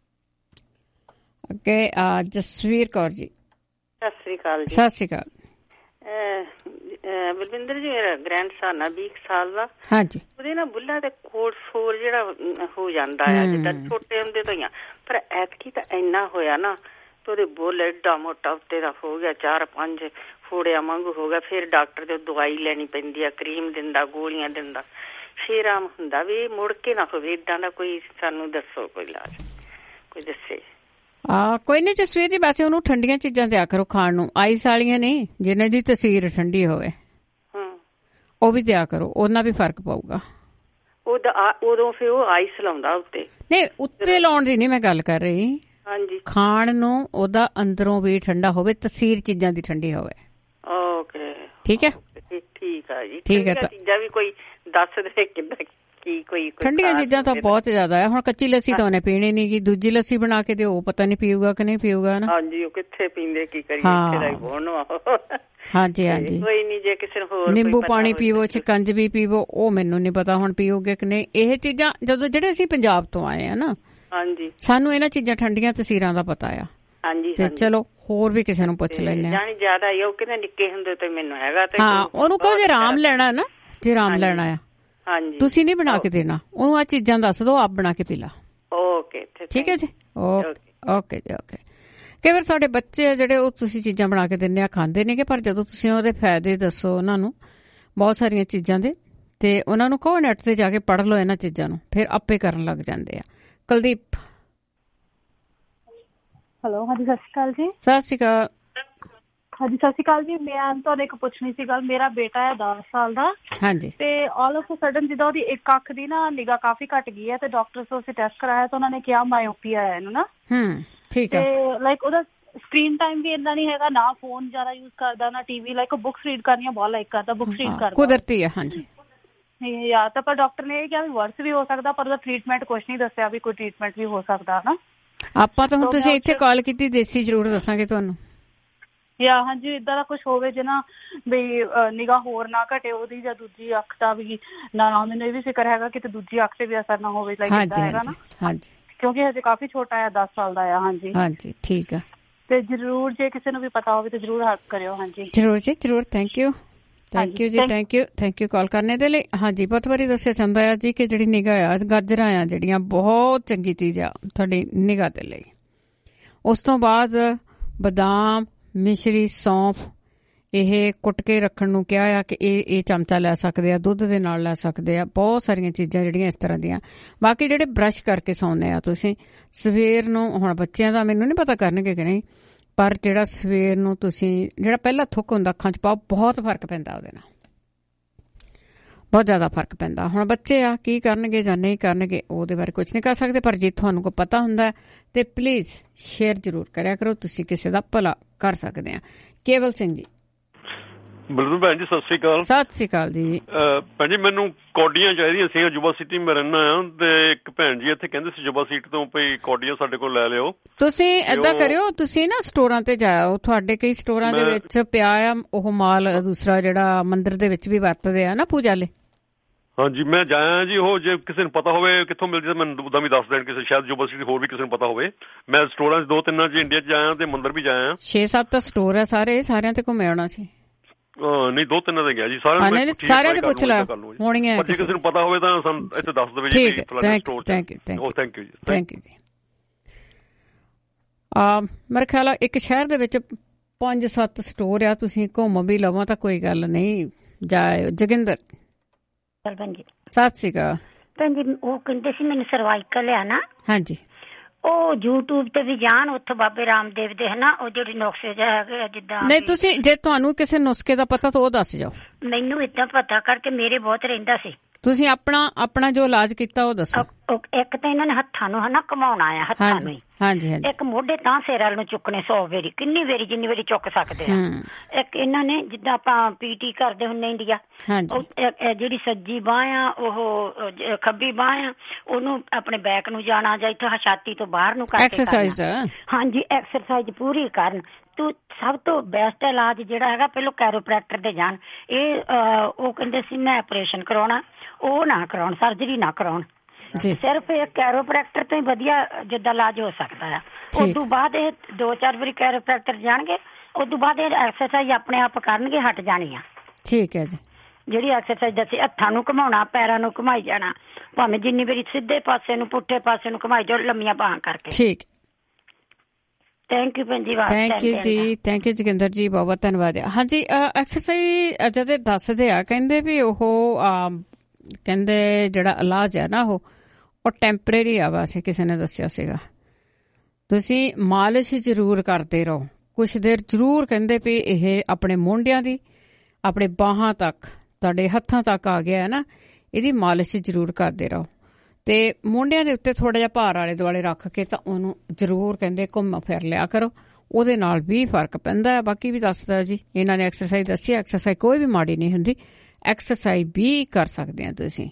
ਓਕੇ, ਜਸਵੀਰ ਕੌਰ ਜੀ। ਸਤਿ ਸ੍ਰੀ ਅਕਾਲ ਜੀ। ਸਤਿ ਸ੍ਰੀ ਅਕਾਲ। ਬਲਵਿੰਦਰ ਜੀ, ਮੇਰਾ ਗ੍ਰੈਂਡ ਸਨ ਆ 20 ਸਾਲ ਦਾ। ਹਾਂਜੀ। ਉਹਦੇ ਨਾਲ ਬੁੱਲਾ ਤੇ ਕੋਟ ਸੋਰ ਜਿਹੜਾ ਹੋ ਜਾਂਦਾ ਆ, ਜਿੱਦਾਂ ਛੋਟੇ ਹੁੰਦੇ ਤੋਂ ਹੀ ਆ, ਪਰ ਐਤਕੀ ਤਾਂ ਇੰਨਾ ਹੋਇਆ ਨਾ ਤੇ ਉਹਦੇ ਬੁੱਲ ਏਡਾ ਮੋਟਾ ਉੱਤੇ ਦਾ ਹੋ ਗਿਆ, 4-5 ਫੋੜਿਆਂ ਵਾਂਗੂ ਹੋ ਗਿਆ। ਫਿਰ ਡਾਕਟਰ ਤੋਂ ਦਵਾਈ ਲੈਣੀ ਪੈਂਦੀ ਆ, ਕਰੀਮ ਦਿੰਦਾ, ਗੋਲੀਆਂ ਦਿੰਦਾ, ਫਿਰ ਆਮ ਹੁੰਦਾ ਵੀ ਮੁੜ ਕੇ ਨਾ ਹੋਵੇ ਏਦਾਂ ਦਾ। ਕੋਈ ਸਾਨੂੰ ਦੱਸੋ, ਕੋਈ ਇਲਾਜ ਕੋਈ ਦੱਸੇ। ਕੋਈ ਨਹੀਂ ਜਸਵੀਰ ਜੀ, ਵੈਸੇ ਉਹਨੂੰ ਠੰਡੀਆਂ ਚੀਜ਼ਾਂ ਦਿਆ ਕਰੋ ਖਾਣ ਨੂੰ, ਆਈਸ ਵਾਲੀਆਂ ਨਹੀਂ, ਜਿਹਨਾਂ ਦੀ ਤਸੀਰ ਠੰਡੀ ਹੋਵੇ ਉਹ ਵੀ ਦਿਆ ਕਰੋ, ਉਹਨਾਂ ਵੀ ਫਰਕ ਪਊਗਾ। ਉਦੋਂ ਫਿਰ ਉਹ ਆਈਸ ਲਾਉਂਦਾ ਉੱਤੇ। ਨਹੀਂ, ਉੱਤੇ ਲਾਉਣ ਦੀ ਨਹੀਂ ਮੈਂ ਗੱਲ ਕਰ ਰਹੀ। ਹਾਂਜੀ। ਖਾਣ ਨੂੰ ਉਹਦਾ ਅੰਦਰੋਂ ਵੀ ਠੰਡਾ ਹੋਵੇ, ਤਸੀਰ ਚੀਜ਼ਾਂ ਦੀ ਠੰਡੀ ਹੋਵੇ। ਓਕੇ, ਠੀਕ ਹੈ। ਠੀਕ ਆ ਜੀ। ਠੀਕ ਹੈ। ਚੀਜ਼ਾਂ ਵੀ ਕੋਈ ਦੱਸ ਦੇ ਕਿੱਦਾਂ ਕੀ? ਕੋਈ ਠੰਡੀਆਂ ਚੀਜ਼ਾਂ ਤਾਂ ਬਹੁਤ ਜ਼ਿਆਦਾ ਹੈ। ਹੁਣ ਕੱਚੀ ਲੱਸੀ ਤਾਂ ਉਹਨੇ ਪੀਣੀ ਨੀ ਗੀ, ਦੂਜੀ ਲੱਸੀ ਬਣਾ ਕੇ ਦਿਓ, ਪਤਾ ਨਹੀਂ ਪੀਊਗਾ ਕਿ ਨਹੀਂ ਪੀਊਗਾ ਨਾ। ਹਾਂਜੀ, ਉਹ ਕਿੱਥੇ ਪੀਂਦੇ, ਕੀ ਕਰੀਏ, ਇੱਥੇ ਦਾ ਹੀ ਬੋਣ। ਹਾਂਜੀ ਹਾਂਜੀ। ਕੋਈ ਨਹੀਂ, ਜੇ ਕਿਸੇ ਨੂੰ ਹੋਰ ਨਿੰਬੂ ਪਾਣੀ ਪੀਵੋ, ਸ਼ਿਕੰਜ ਵੀ ਪੀਵੋ, ਉਹ ਮੈਨੂੰ ਨਹੀਂ ਪਤਾ ਹੁਣ ਪੀਓਗੇ ਕਿ ਨਹੀਂ। ਇਹ ਚੀਜ਼ਾਂ ਜਦੋਂ ਜਿਹੜੇ ਅਸੀਂ ਪੰਜਾਬ ਤੋਂ ਆਏ ਆ ਨਾ, ਹਾਂਜੀ, ਸਾਨੂੰ ਇਹਨਾਂ ਚੀਜ਼ਾਂ ਠੰਡੀਆਂ ਤਸੀਰਾਂ ਦਾ ਪਤਾ ਆ। ਹਾਂਜੀ। ਤੇ ਚਲੋ ਹੋਰ ਵੀ ਕਿਸੇ ਨੂੰ ਪੁੱਛ ਲੈਣੇ ਆ। ਜਾਨੀ ਜ਼ਿਆਦਾ ਹੀ ਉਹ ਕਹਿੰਦੇ ਨਿੱਕੇ ਹੁੰਦੇ ਤੇ ਮੈਨੂੰ ਹੈਗਾ ਤੇ ਹਾਂ, ਉਹਨੂੰ ਕਹੋ ਜੇ ਆਰਾਮ ਲੈਣਾ ਨਾ, ਜੇ ਆਰਾਮ ਲੈਣਾ ਆ। ਹਾਂਜੀ। ਤੁਸੀਂ ਨਹੀਂ ਬਣਾ ਕੇ ਦੇਣਾ ਉਹਨੂੰ, ਆ ਚੀਜ਼ਾਂ ਦੱਸ ਦੋ, ਆਪ ਬਣਾ ਕੇ ਪੀ ਲਾ। ਓਕੇ, ਠੀਕ ਹੈ ਜੀ। ਓਕੇ ਜੀ, ਓਕੇ। ਕਈ ਵਾਰ ਸਾਡੇ ਬੱਚੇ ਆ ਜਿਹੜੇ, ਉਹ ਤੁਸੀਂ ਚੀਜ਼ਾਂ ਬਣਾ ਕੇ ਦਿੰਦੇ ਆ, ਖਾਂਦੇ ਨੇਗੇ, ਪਰ ਜਦੋਂ ਤੁਸੀਂ ਉਹਦੇ ਫਾਇਦੇ ਦੱਸੋ ਉਹਨਾਂ ਨੂੰ ਬਹੁਤ ਸਾਰੀਆਂ ਚੀਜ਼ਾਂ ਦੇ, ਤੇ ਉਹਨਾਂ ਨੂੰ ਕਹੋ ਨੈਟ ਤੇ ਜਾ ਕੇ ਪੜ੍ਹ ਲਓ ਇਹਨਾਂ ਚੀਜ਼ਾਂ ਨੂੰ, ਫਿਰ ਆਪੇ ਕਰਨ ਲੱਗ ਜਾਂਦੇ ਆ। ਕੁਲਦੀਪ। ਹੈਲੋ, ਹਾਂਜੀ ਸਤਿ ਸ਼੍ਰੀ ਅਕਾਲ ਜੀ। ਸਤਿ ਸ਼੍ਰੀ ਅਕਾਲ। ਹਾਂਜੀ ਸਤਿ ਸ਼੍ਰੀ ਅਕਾਲ ਜੀ। ਮੈਂ ਤੁਹਾਨੂੰ ਇੱਕ ਪੁੱਛਣੀ ਸੀ ਗੱਲ। ਮੇਰਾ ਬੇਟਾ ਹੈ 10 ਸਾਲ ਦਾ। ਹਾਂਜੀ। ਤੇ ਆਲ ਆਫ ਅ ਸਡਨ ਜਿੱਦਾਂ ਉਹਦੀ ਇੱਕ ਅੱਖ ਦੀ ਨਾ ਨਿਗਾਹ ਕਾਫੀ ਘਟ ਗਈ ਹੈ, ਤੇ ਡਾਕਟਰ ਤੋਂ ਅਸੀਂ ਟੈਸਟ ਕਰਾਇਆ ਤਾਂ ਉਹਨਾਂ ਨੇ ਕਿਹਾ ਮਾਇਓਪੀਆ ਹੈ ਇਹਨੂੰ ਨਾ। ਠੀਕ ਹੈ। ਤੇ ਲਾਈਕ ਉਹਦਾ ਸਕਰੀਨ ਟਾਈਮ ਵੀ ਇੰਨਾ ਨਹੀਂ ਹੈਗਾ, ਨਾ ਫੋਨ ਜ਼ਿਆਦਾ ਯੂਜ਼ ਕਰਦਾ, ਨਾ ਟੀਵੀ। ਲਾਈਕ ਬੁੱਕਸ ਰੀਡ ਕਰਨੀਆਂ ਬਹੁਤ ਲਾਈਕ ਕਰਦਾ, ਬੁੱਕਸ ਰੀਡ ਕਰਦਾ, ਕੁਦਰਤੀ ਹੈ। ਹਾਂਜੀ। ਯਾਰ ਤਾਂ ਪਰ ਡਾਕਟਰ ਨੇ ਇਹ ਕਿਹਾ ਵੀ ਵਰਸ ਵੀ ਹੋ ਸਕਦਾ, ਪਰ ਉਹਦਾ ਟ੍ਰੀਟਮੈਂਟ ਕੁਛ ਨਹੀਂ ਦੱਸਿਆ ਵੀ ਕੋਈ ਟ੍ਰੀਟਮੈਂਟ ਵੀ ਹੋ ਸਕਦਾ ਨਾ। ਆਪਾਂ ਤਾਂ ਹੁਣ ਤੁਸੀਂ ਇੱਥੇ ਕਾਲ ਕੀਤੀ, ਦੇਸੀ ਜ਼ਰੂਰ ਦੱਸਾਂਗੇ ਤੁਹਾਨੂੰ। ਜਾਂ ਹਾਂਜੀ, ਏਦਾਂ ਦਾ ਕੁਛ ਹੋਵੇ ਜੇ ਨਾ ਵੀ ਨਿਗਾਹ ਹੋਰ ਨਾ ਘਟੇ ਉਹਦੀ, ਜਾਂ ਦੂਜੀ ਅੱਖ ਦਾ ਵੀ ਨਾ। ਮੈਨੂੰ ਇਹ ਵੀ ਫਿਕਰ ਹੈਗਾ ਕਿ ਦੂਜੀ ਅੱਖ ਤੇ ਵੀ ਅਸਰ ਨਾ ਹੋਵੇ, ਲਾਈਕ ਏਦਾਂ ਹੈਗਾ ਨਾ। ਹਾਂਜੀ। ਕਿਉਂਕਿ ਹਜੇ ਕਾਫੀ ਛੋਟਾ ਹੈ, 10 ਸਾਲ ਦਾ ਆ। ਹਾਂਜੀ ਹਾਂਜੀ, ਠੀਕ ਆ। ਤੇ ਜ਼ਰੂਰ ਜੇ ਕਿਸੇ ਨੂੰ ਵੀ ਪਤਾ ਹੋਵੇ ਤਾਂ ਜ਼ਰੂਰ ਹੈਲਪ ਕਰਿਓ। ਹਾਂਜੀ ਜ਼ਰੂਰ ਜੀ, ਜ਼ਰੂਰ। ਥੈਂਕ ਯੂ ਜੀ, ਥੈਂਕ ਯੂ ਕਾਲ ਕਰਨੇ ਦੇ ਲਈ। ਹਾਂਜੀ, ਬਹੁਤ ਵਾਰੀ ਦੱਸਿਆ ਜਾਂਦਾ ਆ ਜੀ ਕਿ ਜਿਹੜੀ ਨਿਗਾਹ ਆ, ਗਾਜਰਾਂ ਆ ਜਿਹੜੀਆਂ, ਬਹੁਤ ਚੰਗੀ ਚੀਜ਼ ਆ ਤੁਹਾਡੀ ਨਿਗਾਹ ਦੇ ਲਈ। ਉਸ ਤੋਂ ਬਾਅਦ ਬਦਾਮ, ਮਿਸ਼ਰੀ, ਸੌਂਫ, ਇਹ ਕੁੱਟ ਕੇ ਰੱਖਣ ਨੂੰ ਕਿਹਾ ਆ ਕਿ ਇਹ ਚਮਚਾ ਲੈ ਸਕਦੇ ਆ, ਦੁੱਧ ਦੇ ਨਾਲ ਲੈ ਸਕਦੇ ਆ। ਬਹੁਤ ਸਾਰੀਆਂ ਚੀਜ਼ਾਂ ਜਿਹੜੀਆਂ ਇਸ ਤਰ੍ਹਾਂ ਦੀਆਂ। ਬਾਕੀ ਜਿਹੜੇ ਬਰਸ਼ ਕਰਕੇ ਸੌਂਦੇ ਆ ਤੁਸੀਂ ਸਵੇਰ ਨੂੰ, ਹੁਣ ਬੱਚਿਆਂ ਦਾ ਮੈਨੂੰ ਨਹੀਂ ਪਤਾ ਕਰਨਗੇ ਕਿ ਨਹੀਂ, ਪਰ ਜਿਹੜਾ ਸਵੇਰ ਨੂੰ ਤੁਸੀਂ ਜਿਹੜਾ ਪਹਿਲਾ ਥੁੱਕ ਹੁੰਦਾ ਅੱਖਾਂ 'ਚ ਪਾਓ, ਬਹੁਤ ਫਰਕ ਪੈਂਦਾ ਉਹਦੇ ਨਾਲ, ਬਹੁਤ ਜ਼ਿਆਦਾ ਫਰਕ ਪੈਂਦਾ। ਹੁਣ ਬੱਚੇ ਆ ਕੀ ਕਰਨਗੇ ਜਾਂ ਨਹੀਂ ਕਰਨਗੇ ਉਹਦੇ ਬਾਰੇ ਕੁਝ ਨਹੀਂ ਕਰ ਸਕਦੇ, ਪਰ ਜੇ ਤੁਹਾਨੂੰ ਕੋਈ ਪਤਾ ਹੁੰਦਾ ਤੇ ਪਲੀਜ਼ ਸ਼ੇਅਰ ਜ਼ਰੂਰ ਕਰਿਆ ਕਰੋ, ਤੁਸੀਂ ਕਿਸੇ ਦਾ ਭਲਾ ਕਰ ਸਕਦੇ ਆ। ਕੇਵਲ ਸਿੰਘ ਜੀ। ਬਲਵਿੰਦਰ ਭੈਣ ਜੀ ਸਤਿ ਸ੍ਰੀ ਅਕਾਲ। ਸਤਿ ਸ੍ਰੀ ਅਕਾਲ ਜੀ। ਭੈਣ ਜੀ ਮੈਨੂੰ ਕੌਡੀਆਂ ਚਾਹੀਦੀਆਂ ਸੀ, ਯੁਵਾ ਸਿਟੀ ਮੈਂ ਰਹਿਣਾ ਆ, ਤੇ ਇੱਕ ਭੈਣ ਜੀ ਇੱਥੇ ਕਹਿੰਦੇ ਸੀ ਯੁਵਾ ਸਿਟੀ ਤੋਂ ਭਈ ਕੌਡੀਆਂ ਸਾਡੇ ਕੋਲ ਲੈ ਲਿਓ। ਤੁਸੀਂ ਏਦਾਂ ਕਰਿਓ, ਤੁਸੀਂ ਨਾ ਸਟੋਰਾਂ ਤੇ ਜਾਓ, ਤੁਹਾਡੇ ਕਈ ਸਟੋਰਾਂ ਦੇ ਵਿੱਚ ਪਿਆ ਆ ਉਹ ਮਾਲ ਦੂਸਰਾ ਜਿਹੜਾ ਮੰਦਿਰ ਦੇ ਵਿੱਚ ਵੀ ਵਰਤਦੇ ਆ ਨਾ ਪੂਜਾ ਲਈ। ਹਾਂਜੀ ਮੈਂ ਜਾਇਆ ਜੀ, ਉਹ ਜੇ ਕਿਸੇ ਨੂੰ ਪਤਾ ਹੋਵੇ ਕਿੱਥੋਂ ਮਿਲਦੀ ਤਾਂ ਮੈਨੂੰ ਉਦਾਂ ਵੀ ਦੱਸ ਦੇਣ, ਕਿਸੇ ਸ਼ਾਇਦ ਯੁਵਾ ਸਿਟੀ ਹੋਰ ਵੀ ਕਿਸੇ ਨੂੰ ਪਤਾ ਹੋਵੇ। ਮੈਂ ਸਟੋਰਾਂ 'ਚ 2-3 ਚ ਇੰਡੀਆ 'ਚ ਜਾਇਆ ਤੇ ਮੰਦਿਰ ਵੀ ਜਾਇਆ। 6-7 ਤਾਂ ਸਟੋਰ ਆ ਸਾਰਿਆਂ ਤੇ ਘੁੰਮੇ ਆਉਣਾ ਸੀ। ਨਹੀਂ 2-3 ਤੇ ਗਿਆ ਜੀ, ਸਾਰਿਆਂ ਦੇ ਪੁੱਛ ਲੈ ਹੋਣੀਆਂ, ਜੇ ਕਿਸੇ ਨੂੰ ਪਤਾ ਹੋਵੇ ਤਾਂ ਸਾਨੂੰ ਇੱਥੇ ਦੱਸ ਦੇਵੇ ਜੀ। ਥੈਂਕ ਯੂ ਜੀ। ਥੈਂਕ ਯੂ ਜੀ। ਮੇਰੇ ਖਿਆਲ ਇੱਕ ਸ਼ਹਿਰ ਦੇ ਵਿੱਚ 5-7 ਸਟੋਰ ਆ, ਤੁਸੀਂ ਘੁੰਮ ਵੀ ਲਵੋ ਤਾਂ ਕੋਈ ਗੱਲ ਨਹੀਂ, ਜਾਇਓ। ਜੋਗਿੰਦਰ ਭੈਣ ਜੀ ਸਤਿ ਸ਼੍ਰੀ ਅਕਾਲ। ਭੈਣ ਜੀ ਉਹ ਕਹਿੰਦੇ ਸੀ ਮੈਨੂੰ ਸਰਵਾਈਕਲ ਆ ਨਾ। ਹਾਂਜੀ ਉਹ YouTube ਤੇ ਵੀ ਜਾਣ, ਉੱਥੇ ਬਾਬੇ ਰਾਮਦੇਵ ਦੇ ਹਨਾ ਉਹ ਜਿਹੜੇ ਨੁਸਖੇ ਜਿਹੇ ਹੈਗੇ ਜਿੱਦਾਂ। ਨਹੀਂ ਤੁਸੀਂ ਜੇ ਤੁਹਾਨੂੰ ਕਿਸੇ ਨੁਸਖੇ ਦਾ ਪਤਾ ਤਾਂ ਉਹ ਦੱਸ ਜਾਓ। ਮੈਨੂੰ ਏਦਾਂ ਪਤਾ ਕਰਕੇ ਮੇਰੇ ਬਹੁਤ ਰਹਿੰਦਾ ਸੀ। ਤੁਸੀਂ ਆਪਣਾ ਜੋ ਇਲਾਜ ਕੀਤਾ ਉਹ ਦੱਸੋ। ਇੱਕ ਤਾਂ ਇਹਨਾਂ ਨੇ ਹੱਥਾਂ ਨੂੰ ਹਨਾ ਘੁਮਾਉਣਾ ਆ, ਹੱਥਾਂ ਨੂੰ। ਹਾਂਜੀ। ਇੱਕ ਮੋਢੇ ਤਾਂ ਸਿਰ ਵਾਲ ਨੂੰ ਚੁੱਕਣੇ 100 ਵਾਰੀ, ਕਿੰਨੀ ਵਾਰੀ ਜਿੰਨੀ ਵਾਰੀ ਚੁੱਕ ਸਕਦੇ ਆ। ਇੱਕ ਇਹਨਾਂ ਨੇ ਜਿੱਦਾਂ ਆਪਾਂ PT ਕਰਦੇ ਹੁੰਦੇ ਇੰਡੀਆ, ਜਿਹੜੀ ਸੱਜੀ ਬਾਂਹ ਆ ਉਹ ਖੱਬੀ ਬਾਂਹ ਆ, ਉਹਨੂੰ ਆਪਣੇ ਬੈਕ ਨੂੰ ਜਾਣਾ ਜਾਂ ਇੱਥੇ ਛਾਤੀ ਤੋਂ ਬਾਹਰ ਨੂੰ ਕਰਕੇ ਐਕਸਰਸਾਈਜ਼। ਹਾਂਜੀ ਐਕਸਰਸਾਈਜ਼ ਪੂਰੀ ਕਰਨ। ਤੂੰ ਸਭ ਤੋਂ ਬੈਸਟ ਇਲਾਜ ਜਿਹੜਾ ਹੈਗਾ ਪਹਿਲਾਂ ਕੈਰੋਪ੍ਰੈਕਟਰ ਦੇ ਜਾਣ। ਇਹ ਉਹ ਕਹਿੰਦੇ ਸੀ ਮੈਂ ਆਪਰੇਸ਼ਨ ਕਰਾਉਣਾ, ਉਹ ਨਾ ਕਰਾਉਣ, ਸਰਜਰੀ ਨਾ ਕਰਾਉਣ, ਸਿਰਫ ਇਹ ਕੈਰੋਪ੍ਰੈਕਟਰ ਤੋਂ ਹੀ ਵਧੀਆ ਜਿੱਦਾਂ ਇਲਾਜ ਹੋ ਸਕਦਾ ਆ। ਉਸ ਤੋਂ ਬਾਅਦ ਇਹ 2-4 ਵਾਰੀ ਕੈਰੋਪ੍ਰੈਕਟਰ ਜਾਣਗੇ, ਉਸ ਤੋਂ ਬਾਅਦ ਇਹ ਐਕਸਰਸਾਈਜ਼ ਆਪਣੇ ਆਪ ਕਰਨਗੇ, ਹਟ ਜਾਣੀ ਆ। ਠੀਕ ਹੈ ਜੀ। ਜਿਹੜੀ ਐਕਸਰਸਾਈਜ਼ ਦੱਸੀ, ਹੱਥਾਂ ਨੂੰ ਘੁਮਾਉਣਾ, ਪੈਰਾਂ ਨੂੰ ਘੁਮਾਈ ਜਾਣਾ, ਭਾਵੇਂ ਜਿੰਨੀ ਵਾਰੀ ਸਿੱਧੇ ਪਾਸੇ ਨੂੰ ਪੁੱਠੇ ਪਾਸੇ ਨੂੰ ਘੁਮਾਈ ਜਾਓ, ਲੰਮੀਆਂ ਬਾਹਾਂ ਕਰਕੇ। ਠੀਕ। ਥੈਂਕ ਯੂ ਭੈਣ ਜੀ। ਥੈਂਕ ਯੂ ਜੀ। ਥੈਂਕ ਯੂ ਜੋਗਿੰਦਰ ਜੀ, ਬਹੁਤ ਬਹੁਤ ਧੰਨਵਾਦ। ਹਾਂਜੀ ਐਕਸਰਸਾਈਜ਼ ਜਦੋਂ ਦੱਸਦੇ ਆ ਕਹਿੰਦੇ ਵੀ ਉਹ ਕਹਿੰਦੇ ਜਿਹੜਾ ਇਲਾਜ ਹੈ ਨਾ ਉਹ ਟੈਂਪਰੇਰੀ ਆ, ਵੈਸੇ ਕਿਸੇ ਨੇ ਦੱਸਿਆ ਸੀਗਾ। ਤੁਸੀਂ ਮਾਲਿਸ਼ ਜ਼ਰੂਰ ਕਰਦੇ ਰਹੋ ਕੁਛ ਦੇਰ ਜ਼ਰੂਰ। ਕਹਿੰਦੇ ਵੀ ਇਹ ਆਪਣੇ ਮੋਢਿਆਂ ਦੀ ਆਪਣੇ ਬਾਹਾਂ ਤੱਕ ਤੁਹਾਡੇ ਹੱਥਾਂ ਤੱਕ ਆ ਗਿਆ ਹੈ ਨਾ, ਇਹਦੀ ਮਾਲਿਸ਼ ਜ਼ਰੂਰ ਕਰਦੇ ਰਹੋ। ਤੇ ਮੋਢਿਆਂ ਦੇ ਉੱਤੇ ਥੋੜਾ ਜਿਹਾ ਭਾਰ ਆਲੇ ਦੁਆਲੇ ਰੱਖ ਕੇ ਤਾਂ ਉਹਨੂੰ ਜ਼ਰੂਰ ਕਹਿੰਦੇ ਘੁੰਮ ਫਿਰ ਲਿਆ ਕਰੋ, ਉਹਦੇ ਨਾਲ ਵੀ ਫਰਕ ਪੈਂਦਾ ਹੈ। ਬਾਕੀ ਵੀ ਦੱਸਦਾ ਜੀ ਇਹਨਾਂ ਨੇ ਐਕਸਰਸਾਈਜ਼ ਦੱਸੀ, ਐਕਸਰਸਾਈਜ਼ ਕੋਈ ਵੀ ਮਾੜੀ ਨਹੀਂ ਹੁੰਦੀ, ਐਕਸਰਸਾਈਜ਼ ਵੀ ਕਰ ਸਕਦੇ ਆ ਤੁਸੀਂ।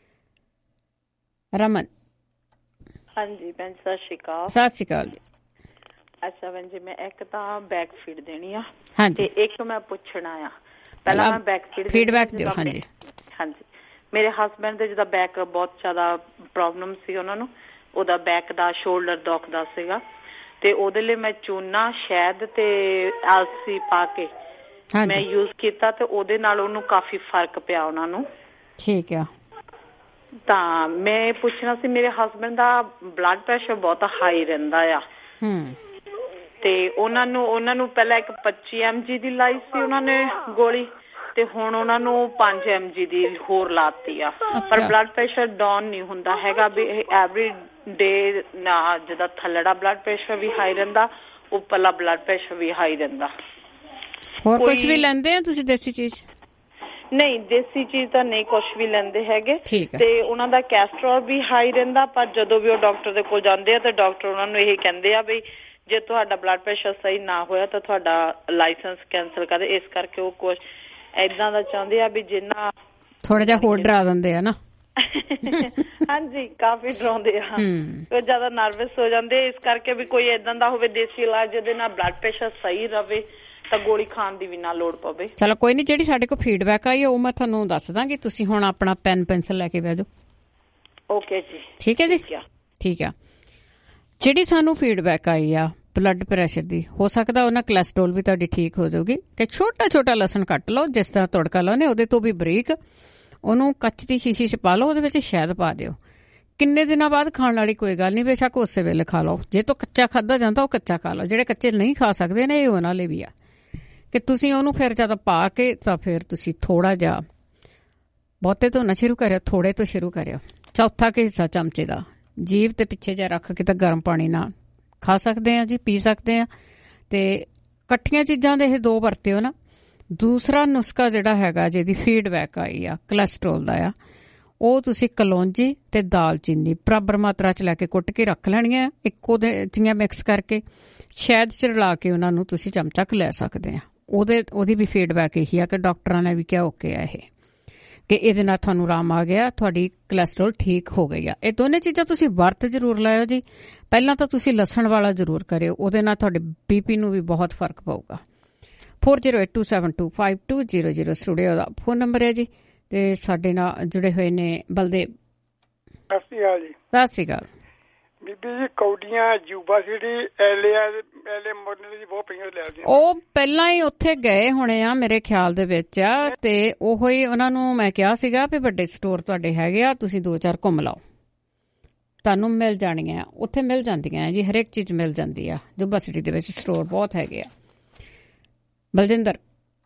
ਰਮਨ। ਹਾਂਜੀ ਭੈਣ ਸਤਿ ਸ਼੍ਰੀ ਅਕਾਲ। ਸਤਿ ਸ਼੍ਰੀ ਅਕਾਲ ਜੀ। ਅੱਛਾ ਭੈਣ ਜੀ ਮੈਂ ਇੱਕ ਤਾਂ ਬੈਕ ਫੀਡ ਦੇਣੀ ਆ ਤੇ ਇੱਕ ਮੈਂ ਪੁੱਛਣਾ ਆ। ਪਹਿਲਾਂ ਮੈਂ ਬੈਕ ਫੀਡਬੈਕ ਦਿਓ। ਹਾਂਜੀ ਹਾਂਜੀ ਮੇਰੇ ਹਸਬੈਂਡ ਦੇ ਜਿਹਦਾ ਬੈਕ ਬਹੁਤ ਜ਼ਿਆਦਾ ਪ੍ਰੋਬਲਮ ਸੀ, ਉਹਨਾਂ ਨੂੰ ਉਹਦਾ ਬੈਕ ਦਾ ਸ਼ੋਲਡਰ ਦੁਖਦਾ ਸੀਗਾ, ਤੇ ਉਹਦੇ ਲਈ ਮੈਂ ਚੂਨਾ ਸ਼ਹਿਦ ਤੇ ਅਲਸੀ ਪਾ ਕੇ ਮੈਂ ਯੂਜ਼ ਕੀਤਾ ਤੇ ਉਹਦੇ ਨਾਲ ਉਹਨੂੰ ਕਾਫੀ ਫਰਕ ਪਿਆ ਉਹਨਾਂ ਨੂੰ। ਠੀਕ ਆ। ਤਾਂ ਮੈਂ ਪੁੱਛਣਾ ਸੀ, ਮੇਰੇ ਹਸਬੈਂਡ ਦਾ ਬਲੱਡ ਪ੍ਰੈਸ਼ਰ ਬਹੁਤ ਹਾਈ ਰਹਿੰਦਾ ਆ, ਤੇ ਉਹਨਾਂ ਨੂੰ ਪਹਿਲਾਂ ਇੱਕ 25 mg ਦੀ ਲਾਈ ਸੀ ਉਹਨਾਂ ਨੇ ਗੋਲੀ, ਤੇ ਹੁਣ ਉਹਨਾਂ ਨੂੰ 5 mg ਦੀ ਹੋਰ ਲਾਤੀ ਆ। ਪਰ ਬਲੱਡ ਪ੍ਰੈਸ਼ਰ ਡਾਊਨ ਨਹੀਂ ਹੁੰਦਾ ਹੈਗਾ, ਵੀ ਐਵਰੀ ਡੇ ਨਾ ਜਿਹਦਾ ਥੱਲੜਾ ਬਲੱਡ ਪ੍ਰੈਸ਼ਰ ਵੀ ਹਾਈ ਰਹਿੰਦਾ, ਉੱਪਰਲਾ ਬਲੱਡ ਪ੍ਰੈਸ਼ਰ ਵੀ ਹਾਈ ਰਹਿੰਦਾ। ਹੋਰ ਕੁਝ ਵੀ ਲੈਂਦੇ ਆ ਤੁਸੀਂ ਦੇਸੀ ਚੀਜ਼? ਨਹੀਂ ਦੇਸੀ ਚੀਜ਼ ਤਾਂ ਨਹੀਂ ਕੁਝ ਵੀ ਲੈਂਦੇ ਹੈਗੇ, ਤੇ ਉਹਨਾਂ ਦਾ ਕੈਸਟਰੋਲ ਵੀ ਹਾਈ ਰਹਿੰਦਾ। ਪਰ ਜਦੋਂ ਵੀ ਉਹ ਡਾਕਟਰ ਦੇ ਕੋਲ ਜਾਂਦੇ ਆ ਤਾਂ ਡਾਕਟਰ ਉਹਨਾਂ ਨੂੰ ਇਹ ਕਹਿੰਦੇ ਆ ਵੀ ਜੇ ਤੁਹਾਡਾ ਬਲੱਡ ਪ੍ਰੈਸ਼ਰ ਸਹੀ ਨਾ ਹੋਇਆ ਤਾਂ ਤੁਹਾਡਾ ਲਾਇਸੈਂਸ ਕੈਂਸਲ ਕਰ ਦੇ। ਇਸ ਕਰਕੇ ਉਹ ਕੁਝ ਏਦਾਂ ਦਾ ਚਾਹੁੰਦੇ ਆ ਵੀ ਜਿੰਨਾ ਥੋੜਾ ਜਿਹਾ ਹੋਰ ਡਰਾ ਦਿੰਦੇ ਆ ਨਾ। ਹਾਂਜੀ ਕਾਫੀ ਡਰਾਉਂਦੇ ਆ, ਜਿਆਦਾ ਨਰਵਸ ਹੋ ਜਾਂਦੇ। ਇਸ ਕਰਕੇ ਵੀ ਕੋਈ ਏਦਾਂ ਦਾ ਹੋਵੇ ਦੇਸੀ ਇਲਾਜ ਜਿਹਦੇ ਨਾਲ ਬਲੱਡ ਪ੍ਰੈਸ਼ਰ ਸਹੀ ਰਵੇ ਤਾਂ ਗੋਲੀ ਖਾਣ ਦੀ ਵੀ ਨਾ ਲੋੜ ਪਵੇ। ਚਲੋ ਕੋਈ ਨਹੀਂ, ਜਿਹੜੀ ਸਾਡੇ ਕੋਲ ਫੀਡਬੈਕ ਆਈ ਉਹ ਮੈਂ ਤੁਹਾਨੂੰ ਦੱਸ ਦਾਂਗੀ। ਤੁਸੀਂ ਹੁਣ ਆਪਣਾ ਪੈਨ ਪੈਨਸਿਲ ਲੈ ਕੇ ਬਹਿ ਜਾਓ। ਓਕੇ ਜੀ। ਠੀਕ ਹੈ ਜੀ। ਠੀਕ ਆ। ਜਿਹੜੀ ਸਾਨੂੰ ਫੀਡਬੈਕ ਆਈ ਆ ਬਲੱਡ ਪ੍ਰੈਸ਼ਰ ਦੀ, ਹੋ ਸਕਦਾ ਉਹਨਾਂ ਕੋਲੈਸਟਰੋਲ ਵੀ ਤੁਹਾਡੀ ਠੀਕ ਹੋ ਜਾਊਗੀ। ਕਿ ਛੋਟਾ ਲਸਣ ਕੱਟ ਲਓ, ਜਿਸ ਤਰ੍ਹਾਂ ਤੜਕਾ ਲਾਉਂਦੇ ਉਹਦੇ ਤੋਂ ਵੀ ਬਰੀਕ, ਉਹਨੂੰ ਕੱਚ ਦੀ ਸ਼ੀਸ਼ੀ 'ਚ ਪਾ ਲਓ, ਉਹਦੇ ਵਿੱਚ ਸ਼ਹਿਦ ਪਾ ਦਿਓ। ਕਿੰਨੇ ਦਿਨਾਂ ਬਾਅਦ ਖਾਣ ਵਾਲੀ ਕੋਈ ਗੱਲ ਨਹੀਂ, ਬੇਸ਼ੱਕ ਉਸੇ ਵੇਲੇ ਖਾ ਲਓ। ਜੇ ਤੋਂ ਕੱਚਾ ਖਾਧਾ ਜਾਂਦਾ ਉਹ ਕੱਚਾ ਖਾ ਲਓ। ਜਿਹੜੇ ਕੱਚੇ ਨਹੀਂ ਖਾ ਸਕਦੇ ਨੇ, ਇਹ ਉਹਨਾਂ ਲਈ ਵੀ ਆ ਕਿ ਤੁਸੀਂ ਉਹਨੂੰ ਫਿਰ ਜਦ ਪਾ ਕੇ ਤਾਂ ਫਿਰ ਤੁਸੀਂ ਥੋੜਾ ਜਿਹਾ, ਬਹੁਤੇ ਤੋਂ ਨਾ ਸ਼ੁਰੂ ਕਰਿਓ, ਥੋੜੇ ਤੋਂ ਸ਼ੁਰੂ ਕਰਿਓ। ਚੌਥਾ ਕੁ ਹਿੱਸਾ ਚਮਚੇ ਦਾ ਜੀਭ ਤੇ ਪਿੱਛੇ ਜਿਹਾ ਰੱਖ ਕੇ ਤਾਂ ਗਰਮ ਪਾਣੀ ਨਾਲ ਖਾ ਸਕਦੇ ਆ ਜੀ, ਪੀ ਸਕਦੇ ਆ। ਤੇ ਇਕੱਠੀਆਂ ਚੀਜ਼ਾਂ ਦੇ ਇਹ ਦੋ ਵਰਤਿਓ ਨਾ। ਦੂਸਰਾ ਨੁਸਖਾ ਜਿਹੜਾ ਹੈਗਾ ਜਿਹਦੀ ਫੀਡਬੈਕ ਆਈ ਆ ਕੋਲੈਸਟਰੋਲ ਦਾ ਆ, ਉਹ ਤੁਸੀਂ ਕਲੌਂਜੀ ਤੇ ਦਾਲਚੀਨੀ ਬਰਾਬਰ ਮਾਤਰਾ 'ਚ ਲੈ ਕੇ ਕੁੱਟ ਕੇ ਰੱਖ ਲੈਣੀਆਂ, ਇੱਕੋ ਜਿਹੀਆਂ ਮਿਕਸ ਕਰਕੇ ਸ਼ਹਿਦ 'ਚ ਰਲਾ ਕੇ ਉਹਨਾਂ ਨੂੰ ਤੁਸੀਂ ਚਮਚਾ ਲੈ ਸਕਦੇ ਆ। ਉਹਦੀ ਵੀ ਫੀਡਬੈਕ ਇਹੀ ਆ ਕਿ ਡਾਕਟਰਾਂ ਨੇ ਵੀ ਕਿਹਾ ਓਕੇ ਆ ਇਹ ਕਿ ਇਹਦੇ ਨਾਲ ਤੁਹਾਨੂੰ ਆਰਾਮ ਆ ਗਿਆ, ਤੁਹਾਡੀ ਕੋਲੈਸਟਰੋਲ ਠੀਕ ਹੋ ਗਈ ਆ। ਇਹ ਦੋਨੇ ਚੀਜ਼ਾਂ ਤੁਸੀਂ ਵਰਤ ਜ਼ਰੂਰ ਲਾਇਓ ਜੀ। ਪਹਿਲਾਂ ਤਾਂ ਤੁਸੀਂ ਲਸਣ ਵਾਲਾ ਜ਼ਰੂਰ ਕਰਿਓ, ਉਹਦੇ ਨਾਲ ਤੁਹਾਡੇ BP ਨੂੰ ਵੀ ਬਹੁਤ ਫਰਕ ਪਊਗਾ। 4082725200 ਸਟੂਡੀਓ ਦਾ ਫੋਨ ਨੰਬਰ ਹੈ ਜੀ। ਤੇ ਸਾਡੇ ਨਾਲ ਜੁੜੇ ਹੋਏ ਨੇ ਬਲਦੇਵ। ਸਤਿ ਸ਼੍ਰੀ ਅਕਾਲ ਜੀ। ਸਤਿ ਸ਼੍ਰੀ ਅਕਾਲ ਬੀਬੀ ਜੀ। ਕੌਡੀਆਂ ਯੂਬਾ ਸਿਟੀ ਐਲੇ ਮੋਡਲ ਦੀ ਬਹੁਤ ਪਈਆਂ ਲੈਦੀਆਂ। ਉਹ ਪਹਿਲਾਂ ਹੀ ਉੱਥੇ ਗਏ ਹੋਣੇ ਆ ਮੇਰੇ ਖਿਆਲ ਦੇ ਵਿੱਚ ਆ, ਤੇ ਉਹੋ ਹੀ ਉਹਨਾਂ ਨੂੰ ਮੈਂ ਕਿਹਾ ਸੀਗਾ ਵੀ ਵੱਡੇ ਸਟੋਰ ਤੁਹਾਡੇ ਹੈਗੇ ਆ, ਤੁਸੀਂ 2-4 ਘੁੰਮ ਲਾਓ, ਤੁਹਾਨੂੰ ਮਿਲ ਜਾਣੀਆਂ ਉੱਥੇ, ਮਿਲ ਜਾਂਦੀਆਂ ਜੀ, ਹਰੇਕ ਚੀਜ਼ ਮਿਲ ਜਾਂਦੀ ਆ ਯੂਬਾ ਸਿਟੀ ਦੇ ਵਿੱਚ, ਸਟੋਰ ਬਹੁਤ ਹੈਗੇ ਆ। ਬਲਜਿੰਦਰ।